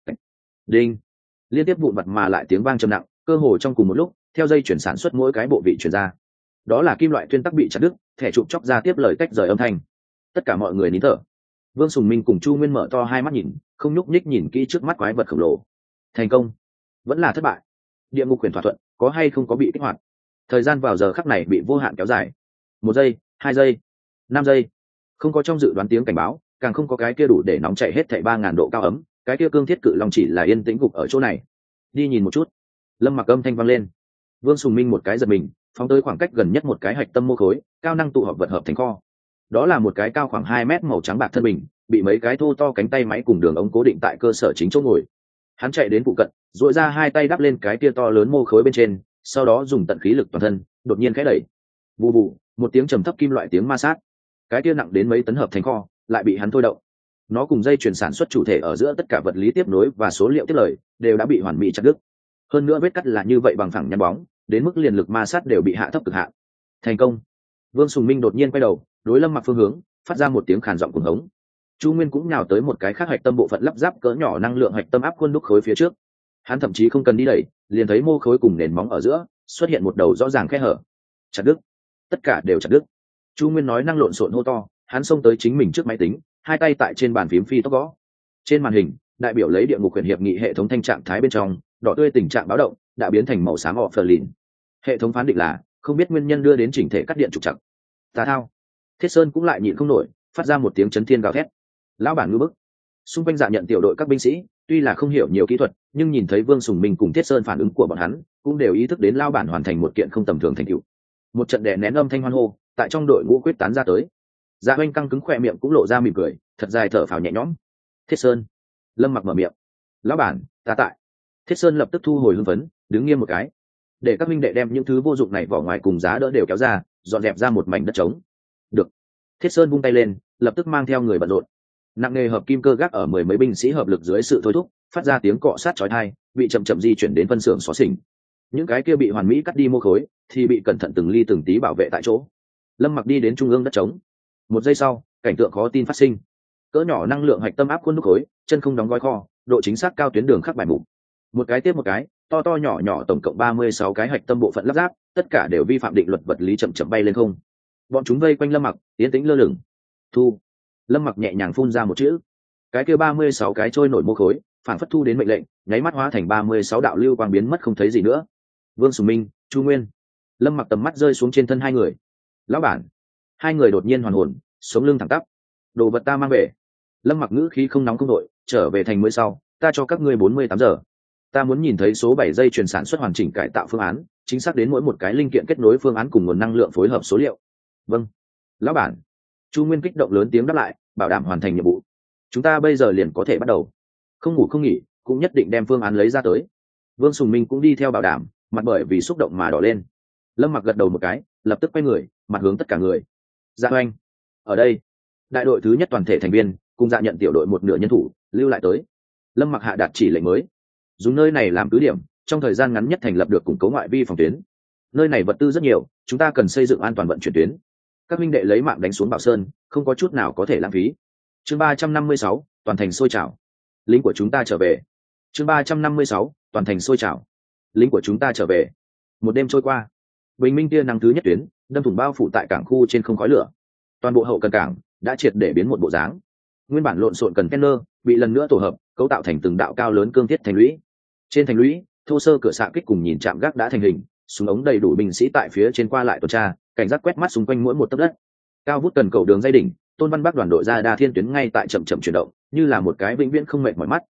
đinh, liên tiếp vụn vặt mà lại tiếng vang trầm nặng, cơ hồ trong cùng một lúc, theo dây chuyển sản xuất mỗi cái bộ vị chuyển ra. Đó là kim loại tuyên tắc bị chặt đứt, thẻ chụp chóc ra tiếp lời tách rời âm thanh. Tất cả mọi người nín thở. Vương Sùng Minh cùng Chu Nguyên mở to hai mắt nhìn, không nhúc nhích nhìn kỹ trước mắt quái vật khổng lồ. Thành công, vẫn là thất bại. Địa ngục quyền thỏa thuận có hay không có bị kích hoạt? Thời gian vào giờ khắc này bị vô hạn kéo dài. Một giây, hai giây, năm giây. Không có trong dự đoán tiếng cảnh báo, càng không có cái kia đủ để nóng chảy hết thảy ba ngàn độ cao ấm. Cái kia cương thiết cự long chỉ là yên tĩnh gục ở chỗ này. Đi nhìn một chút. Lâm Mặc âm thanh vang lên. Vương Sùng Minh một cái giật mình, phóng tới khoảng cách gần nhất một cái hạch tâm mô khối, cao năng tụ họp vật hợp thành kho. Đó là một cái cao khoảng hai mét màu trắng bạc thân bình, bị mấy cái thô to cánh tay máy cùng đường ống cố định tại cơ sở chính chỗ ngồi. Hắn chạy đến phụ cận, duỗi ra hai tay đắp lên cái kia to lớn mô khối bên trên, sau đó dùng tận khí lực toàn thân, đột nhiên khẽ đẩy. Bù bù, một tiếng trầm thấp kim loại tiếng ma sát. Cái kia nặng đến mấy tấn hợp thành kho, lại bị hắn thôi động. Nó cùng dây chuyển sản xuất chủ thể ở giữa tất cả vật lý tiếp nối và số liệu tiếp lời đều đã bị hoàn mỹ chặt đứt. Hơn nữa vết cắt là như vậy bằng phẳng nhăn bóng, đến mức liền lực ma sát đều bị hạ thấp cực hạn. Thành công. Vương Sùng Minh đột nhiên quay đầu, đối Lâm Mặc phương hướng phát ra một tiếng khàn giọng cuồng hống. Chu Nguyên cũng nhào tới một cái khác hạch tâm bộ phận lắp ráp cỡ nhỏ năng lượng hạch tâm áp khuôn đúc khối phía trước. Hắn thậm chí không cần đi đẩy, liền thấy mô khối cùng nền móng ở giữa xuất hiện một đầu rõ ràng khe hở. Chặt đứt, tất cả đều chặt đứt. Chu Nguyên nói năng lộn xộn hô to, hắn xông tới chính mình trước máy tính, hai tay tại trên bàn phím phi tốc gõ. Trên màn hình, đại biểu lấy địa ngục quyền hiệp nghị hệ thống thanh trạng thái bên trong, đỏ tươi tình trạng báo động đã biến thành màu xám họ phờ lìn. Hệ thống phán định là không biết nguyên nhân đưa đến chỉnh thể cắt điện trục trặc. Tà thao. Thiết Sơn cũng lại nhịn không nổi, phát ra một tiếng chấn thiên gào thét. Lão bản ngư bức. Xung quanh dạ nhận tiểu đội các binh sĩ tuy là không hiểu nhiều kỹ thuật, nhưng nhìn thấy Vương Sùng Minh cùng Thiết Sơn phản ứng của bọn hắn, cũng đều ý thức đến lão bản hoàn thành một kiện không tầm thường thành tựu. Một trận đè nén âm thanh hoan hô tại trong đội ngũ quyết tán ra tới. Dạ Oanh căng cứng khỏe miệng cũng lộ ra mỉm cười, thật dài thở phào nhẹ nhõm. Thiết Sơn. Lâm Mặc mở miệng. Lão bản, ta tại. Thiết Sơn lập tức thu hồi hưng phấn, đứng nghiêm một cái, để các minh đệ đem những thứ vô dụng này vỏ ngoài cùng giá đỡ đều kéo ra, dọn dẹp ra một mảnh đất trống. Được. Thiết Sơn vung tay lên, lập tức mang theo người bận rộn. Nặng nghề hợp kim cơ gác ở mười mấy binh sĩ hợp lực dưới sự thôi thúc, phát ra tiếng cọ sát chói tai, bị chậm chậm di chuyển đến phân xưởng xóa xỉnh. Những cái kia bị hoàn mỹ cắt đi mô khối, thì bị cẩn thận từng ly từng tí bảo vệ tại chỗ. Lâm Mặc đi đến trung ương đất trống. Một giây sau, cảnh tượng khó tin phát sinh. Cỡ nhỏ năng lượng hạch tâm áp khuôn đúc khối, chân không đóng gói kho, độ chính xác cao tuyến đường khắc bài mục. Một cái tiếp một cái, to to nhỏ nhỏ tổng cộng ba mươi sáu cái hạch tâm bộ phận lắp ráp, tất cả đều vi phạm định luật vật lý chậm chậm bay lên không. Bọn chúng vây quanh Lâm Mặc, tiến tĩnh lơ lửng. Thu. Lâm Mặc nhẹ nhàng phun ra một chữ. Cái kia ba mươi sáu cái trôi nổi mô khối, phản phất thu đến mệnh lệnh, nháy mắt hóa thành ba mươi sáu đạo lưu quang biến mất không thấy gì nữa. Vương Sùng Minh, Chu Nguyên. Lâm Mặc tầm mắt rơi xuống trên thân hai người. Lão bản. Hai người đột nhiên hoàn hồn, sống lưng thẳng tắp. Đồ vật ta mang về. Lâm Mặc ngữ khí không nóng không đội, trở về thành mới sau, ta cho các ngươi bốn mươi tám giờ. Ta muốn nhìn thấy số bảy dây chuyển sản xuất hoàn chỉnh cải tạo phương án, chính xác đến mỗi một cái linh kiện kết nối phương án cùng nguồn năng lượng phối hợp số liệu. Vâng. Lão bản. Chu Nguyên kích động lớn tiếng đáp lại, bảo đảm hoàn thành nhiệm vụ. Chúng ta bây giờ liền có thể bắt đầu. Không ngủ không nghỉ, cũng nhất định đem phương án lấy ra tới. Vương Sùng Minh cũng đi theo bảo đảm, mặt bởi vì xúc động mà đỏ lên. Lâm Mặc gật đầu một cái, lập tức quay người, mặt hướng tất cả người. Dạ Oanh. Ở đây, đại đội thứ nhất toàn thể thành viên cùng dạ nhận tiểu đội một nửa nhân thủ lưu lại tới. Lâm Mặc hạ đạt chỉ lệnh mới, dùng nơi này làm cứ điểm, trong thời gian ngắn nhất thành lập được củng cố ngoại vi phòng tuyến. Nơi này vật tư rất nhiều, chúng ta cần xây dựng an toàn vận chuyển tuyến. Các minh đệ lấy mạng đánh xuống Bảo Sơn, không có chút nào có thể lãng phí. Chương ba trăm năm mươi sáu, toàn thành sôi trào. Lính của chúng ta trở về. Chương ba trăm năm mươi sáu, toàn thành sôi trào. Lính của chúng ta trở về. Một đêm trôi qua, bình minh tia nắng thứ nhất tuyến đâm thủng bao phủ tại cảng khu trên không khói lửa. Toàn bộ hậu cần cảng đã triệt để biến một bộ dáng. Nguyên bản lộn xộn container bị lần nữa tổ hợp, cấu tạo thành từng đạo cao lớn cương thiết thành lũy. Trên thành lũy, thô sơ cửa xạ kích cùng nhìn chạm gác đã thành hình, súng ống đầy đủ binh sĩ tại phía trên qua lại tuần tra, cảnh giác quét mắt xung quanh mỗi một tấc đất. Cao vút cần cầu đường dây đỉnh, Tôn Văn Bắc đoàn đội ra đa thiên tuyến ngay tại chậm chậm chuyển động, như là một cái vĩnh viễn không mệt mỏi mắt,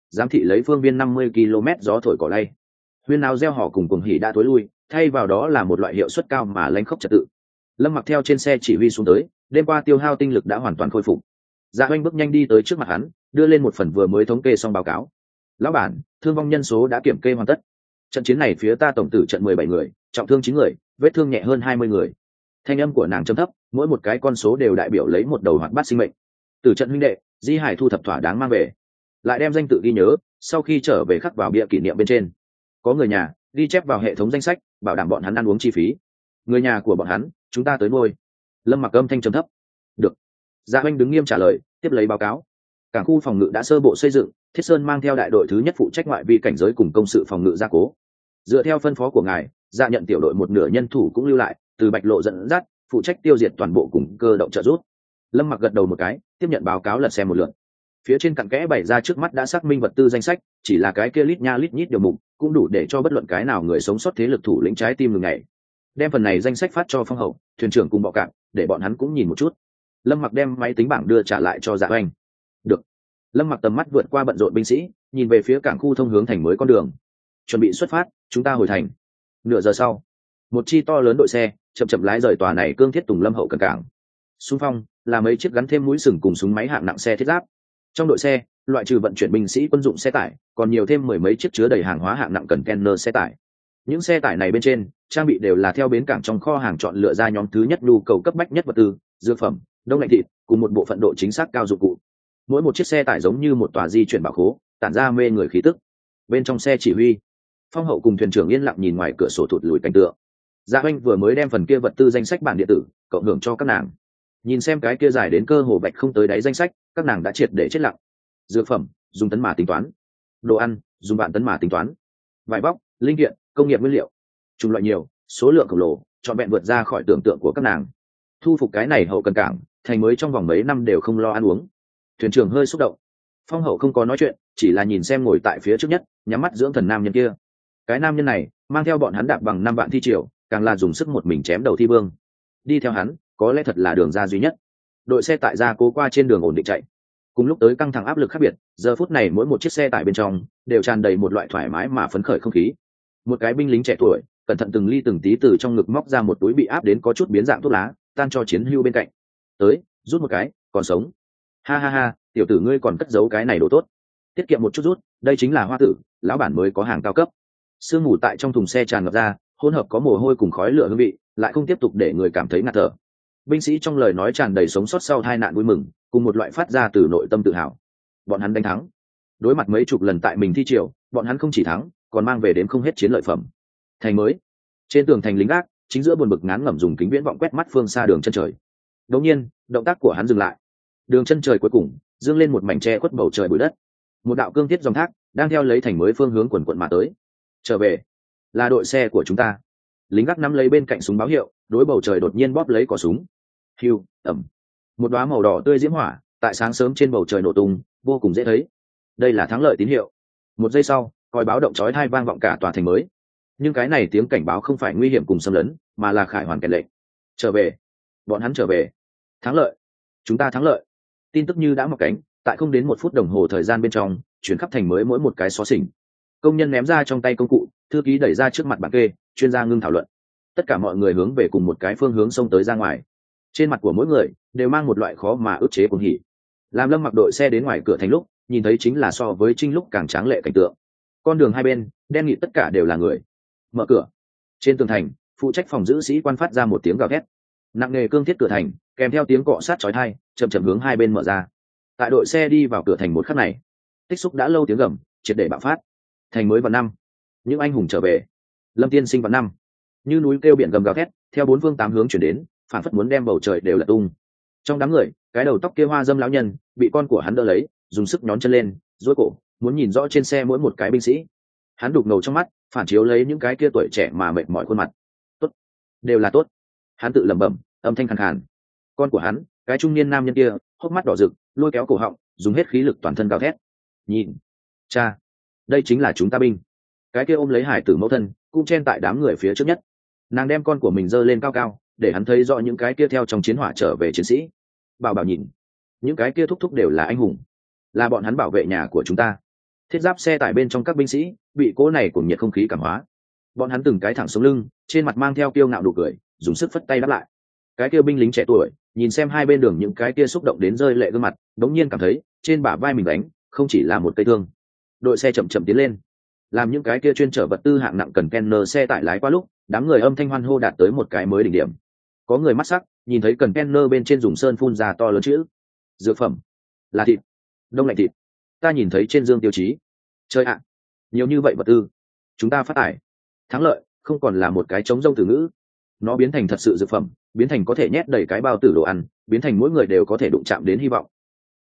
giám thị lấy phương viên năm mươi ki lô mét gió thổi cỏ lay. Huyên náo reo hò cùng cuồng hỉ đã tối lui, thay vào đó là một loại hiệu suất cao mà lãnh khốc trật tự. Lâm Mặc theo trên xe chỉ huy xuống tới, đêm qua tiêu hao tinh lực đã hoàn toàn khôi phục. Dạ Oanh bước nhanh đi tới trước mặt hắn, đưa lên một phần vừa mới thống kê xong báo cáo. Lão bản, thương vong nhân số đã kiểm kê hoàn tất. Trận chiến này phía ta tổng tử trận mười bảy người, trọng thương chín người, vết thương nhẹ hơn hai mươi người. Thanh âm của nàng trầm thấp, mỗi một cái con số đều đại biểu lấy một đầu hoạt bát sinh mệnh. Từ trận huynh đệ, Di Hải thu thập thỏa đáng mang về, lại đem danh tự ghi nhớ, sau khi trở về khắc vào bia kỷ niệm bên trên. Có người nhà, ghi chép vào hệ thống danh sách, bảo đảm bọn hắn ăn uống chi phí. Người nhà của bọn hắn, chúng ta tới nuôi. Lâm Mặc âm thanh trầm thấp. Được. Dạ Oanh đứng nghiêm trả lời, tiếp lấy báo cáo. Cảng khu phòng ngự đã sơ bộ xây dựng, Thiết Sơn mang theo đại đội thứ nhất phụ trách ngoại vi cảnh giới cùng công sự phòng ngự gia cố. Dựa theo phân phó của ngài, Dạ nhận tiểu đội một nửa nhân thủ cũng lưu lại, từ Bạch Lộ dẫn dắt, phụ trách tiêu diệt toàn bộ cùng cơ động trợ giúp. Lâm Mặc gật đầu một cái, tiếp nhận báo cáo lật xem một lượt. Phía trên cặn kẽ bày ra trước mắt đã xác minh vật tư danh sách, chỉ là cái kia lít nha lít nhít điều mục, cũng đủ để cho bất luận cái nào người sống sót thế lực thủ lĩnh trái tim ngừng ngày. Đem phần này danh sách phát cho Phong Hậu, thuyền trưởng cùng bọ cạp, để bọn hắn cũng nhìn một chút. Lâm Mặc đem máy tính bảng đưa trả lại cho Dạ Oanh. Được. Lâm Mặc tầm mắt vượt qua bận rộn binh sĩ, nhìn về phía cảng khu thông hướng thành mới con đường. Chuẩn bị xuất phát, chúng ta hồi thành. Nửa giờ sau, một chi to lớn đội xe chậm chậm lái rời tòa này cương thiết Tùng Lâm hậu cần cảng. Xung phong là mấy chiếc gắn thêm mũi sừng cùng súng máy hạng nặng xe thiết giáp. Trong đội xe, loại trừ vận chuyển binh sĩ quân dụng xe tải, còn nhiều thêm mười mấy chiếc chứa đầy hàng hóa hạng nặng container xe tải. Những xe tải này bên trên trang bị đều là theo bến cảng trong kho hàng chọn lựa ra nhóm thứ nhất nhu cầu cấp bách nhất vật tư, dược phẩm, đông lạnh thịt, cùng một bộ phận độ chính xác cao dụng cụ. Mỗi một chiếc xe tải giống như một tòa di chuyển bảo khố, tản ra mê người khí tức. Bên trong xe chỉ huy, Phong Hậu cùng thuyền trưởng yên lặng nhìn ngoài cửa sổ thụt lùi cảnh tượng. Dạ Oanh vừa mới đem phần kia vật tư danh sách bản điện tử cộng hưởng cho các nàng. Nhìn xem cái kia dài đến cơ hồ vạch không tới đáy danh sách, các nàng đã triệt để chết lặng. Dược phẩm dùng tấn mà tính toán, đồ ăn dùng vạn tấn mà tính toán, vải bóc, linh kiện, công nghiệp nguyên liệu, chủng loại nhiều, số lượng khổng lồ, trọn vẹn vượt ra khỏi tưởng tượng của các nàng. Thu phục cái này hậu cần cảng, thành mới trong vòng mấy năm đều không lo ăn uống. Thuyền trưởng hơi xúc động. Phong Hậu không có nói chuyện, chỉ là nhìn xem ngồi tại phía trước nhất, nhắm mắt dưỡng thần nam nhân kia. Cái nam nhân này mang theo bọn hắn đạp bằng năm vạn thi triều, càng là dùng sức một mình chém đầu thi vương. Đi theo hắn, có lẽ thật là đường ra duy nhất. Đội xe tại gia cố qua trên đường ổn định chạy. Cùng lúc tới căng thẳng áp lực khác biệt, giờ phút này mỗi một chiếc xe tải bên trong đều tràn đầy một loại thoải mái mà phấn khởi không khí. Một cái binh lính trẻ tuổi cẩn thận từng ly từng tí từ trong ngực móc ra một túi bị áp đến có chút biến dạng thuốc lá, tan cho chiến hưu bên cạnh. Tới, rút một cái, còn sống. Ha ha ha, tiểu tử ngươi còn cất giấu cái này đồ tốt. Tiết kiệm một chút rút, đây chính là hoa tử, lão bản mới có hàng cao cấp. Sương mù tại trong thùng xe tràn ngập ra, hỗn hợp có mồ hôi cùng khói lửa hương vị, lại không tiếp tục để người cảm thấy ngạt thở. Binh sĩ trong lời nói tràn đầy sống sót sau tai nạn vui mừng, cùng một loại phát ra từ nội tâm tự hào. Bọn hắn đánh thắng. Đối mặt mấy chục lần tại mình thi triều, bọn hắn không chỉ thắng, còn mang về đến không hết chiến lợi phẩm. Thành mới. Trên tường thành lính gác, chính giữa buồn bực ngán ngẩm dùng kính viễn vọng quét mắt phương xa đường chân trời. Đột nhiên, động tác của hắn dừng lại. Đường chân trời cuối cùng dương lên một mảnh tre khuất bầu trời bụi đất. Một đạo cương thiết dòng thác đang theo lấy thành mới phương hướng quần quận mà tới. Trở về, là đội xe của chúng ta. Lính gác nắm lấy bên cạnh súng báo hiệu, đối bầu trời đột nhiên bóp lấy cò súng. Hiu, ẩm. Một đóa màu đỏ tươi diễm hỏa tại sáng sớm trên bầu trời nổ tung, vô cùng dễ thấy. Đây là thắng lợi tín hiệu. Một giây sau, còi báo động chói tai vang vọng cả tòa thành mới. Nhưng cái này tiếng cảnh báo không phải nguy hiểm cùng xâm lấn, mà là khải hoàn kèn lệnh. Trở về, bọn hắn trở về. Thắng lợi, chúng ta thắng lợi. Tin tức như đã mọc cánh, tại không đến một phút đồng hồ thời gian bên trong, chuyển khắp thành mới mỗi một cái xó xỉnh. Công nhân ném ra trong tay công cụ, thư ký đẩy ra trước mặt bảng kê, chuyên gia ngưng thảo luận. Tất cả mọi người hướng về cùng một cái phương hướng xông tới ra ngoài. Trên mặt của mỗi người đều mang một loại khó mà ức chế cuồng hỉ. Làm Lâm Mặc đội xe đến ngoài cửa thành lúc, nhìn thấy chính là so với Trinh lúc càng tráng lệ cảnh tượng. Con đường hai bên đen nghịt, tất cả đều là người. Mở cửa. Trên tường thành, phụ trách phòng giữ sĩ quan phát ra một tiếng gào thét. Nặng nề cương thiết cửa thành, kèm theo tiếng cọ sát chói tai, chậm chậm hướng hai bên mở ra. Tại đội xe đi vào cửa thành một khắc này, tích xúc đã lâu tiếng gầm triệt để bạo phát. Thành mới vào năm, những anh hùng trở về. Lâm tiên sinh vào năm, như núi kêu biển gầm gào thét, theo bốn phương tám hướng chuyển đến, phản phất muốn đem bầu trời đều lật tung. Trong đám người, cái đầu tóc kia hoa dâm lão nhân bị con của hắn đỡ lấy, dùng sức nhón chân lên, duỗi cổ, muốn nhìn rõ trên xe mỗi một cái binh sĩ. Hắn đục ngầu trong mắt, phản chiếu lấy những cái kia tuổi trẻ mà mệt mỏi khuôn mặt. Tốt, đều là tốt. Hắn tự lẩm bẩm, âm thanh khàn khàn. Con của hắn, cái trung niên nam nhân kia, hốc mắt đỏ rực, lôi kéo cổ họng, dùng hết khí lực toàn thân gào thét. Nhìn, cha, đây chính là chúng ta binh. Cái kia ôm lấy hải tử mẫu thân, cũng chen tại đám người phía trước nhất. Nàng đem con của mình giơ lên cao cao, để hắn thấy rõ những cái kia theo trong chiến hỏa trở về chiến sĩ. Bảo bảo nhìn, những cái kia thúc thúc đều là anh hùng, là bọn hắn bảo vệ nhà của chúng ta. thiết giáp xe tải bên trong các binh sĩ bị cỗ này cùng nhiệt không khí cảm hóa, bọn hắn từng cái thẳng xuống lưng, trên mặt mang theo kiêu ngạo nụ cười, dùng sức phất tay đáp lại. Cái kia binh lính trẻ tuổi nhìn xem hai bên đường những cái kia xúc động đến rơi lệ gương mặt, đống nhiên cảm thấy trên bả vai mình đánh không chỉ là một cây thương. Đội xe chậm chậm tiến lên, làm những cái kia chuyên chở vật tư hạng nặng cần container xe tải lái qua lúc, đám người âm thanh hoan hô đạt tới một cái mới đỉnh điểm. Có người mắt sắc nhìn thấy cần container bên trên dùng sơn phun ra to lớn chữ dược phẩm, là thịt, đông lạnh thịt. Ta nhìn thấy trên dương tiêu chí, chơi ạ, nhiều như vậy vật tư, chúng ta phát tải. Thắng lợi không còn là một cái trống rông từ ngữ, nó biến thành thật sự dược phẩm, biến thành có thể nhét đầy cái bao tử đồ ăn, biến thành mỗi người đều có thể đụng chạm đến hy vọng,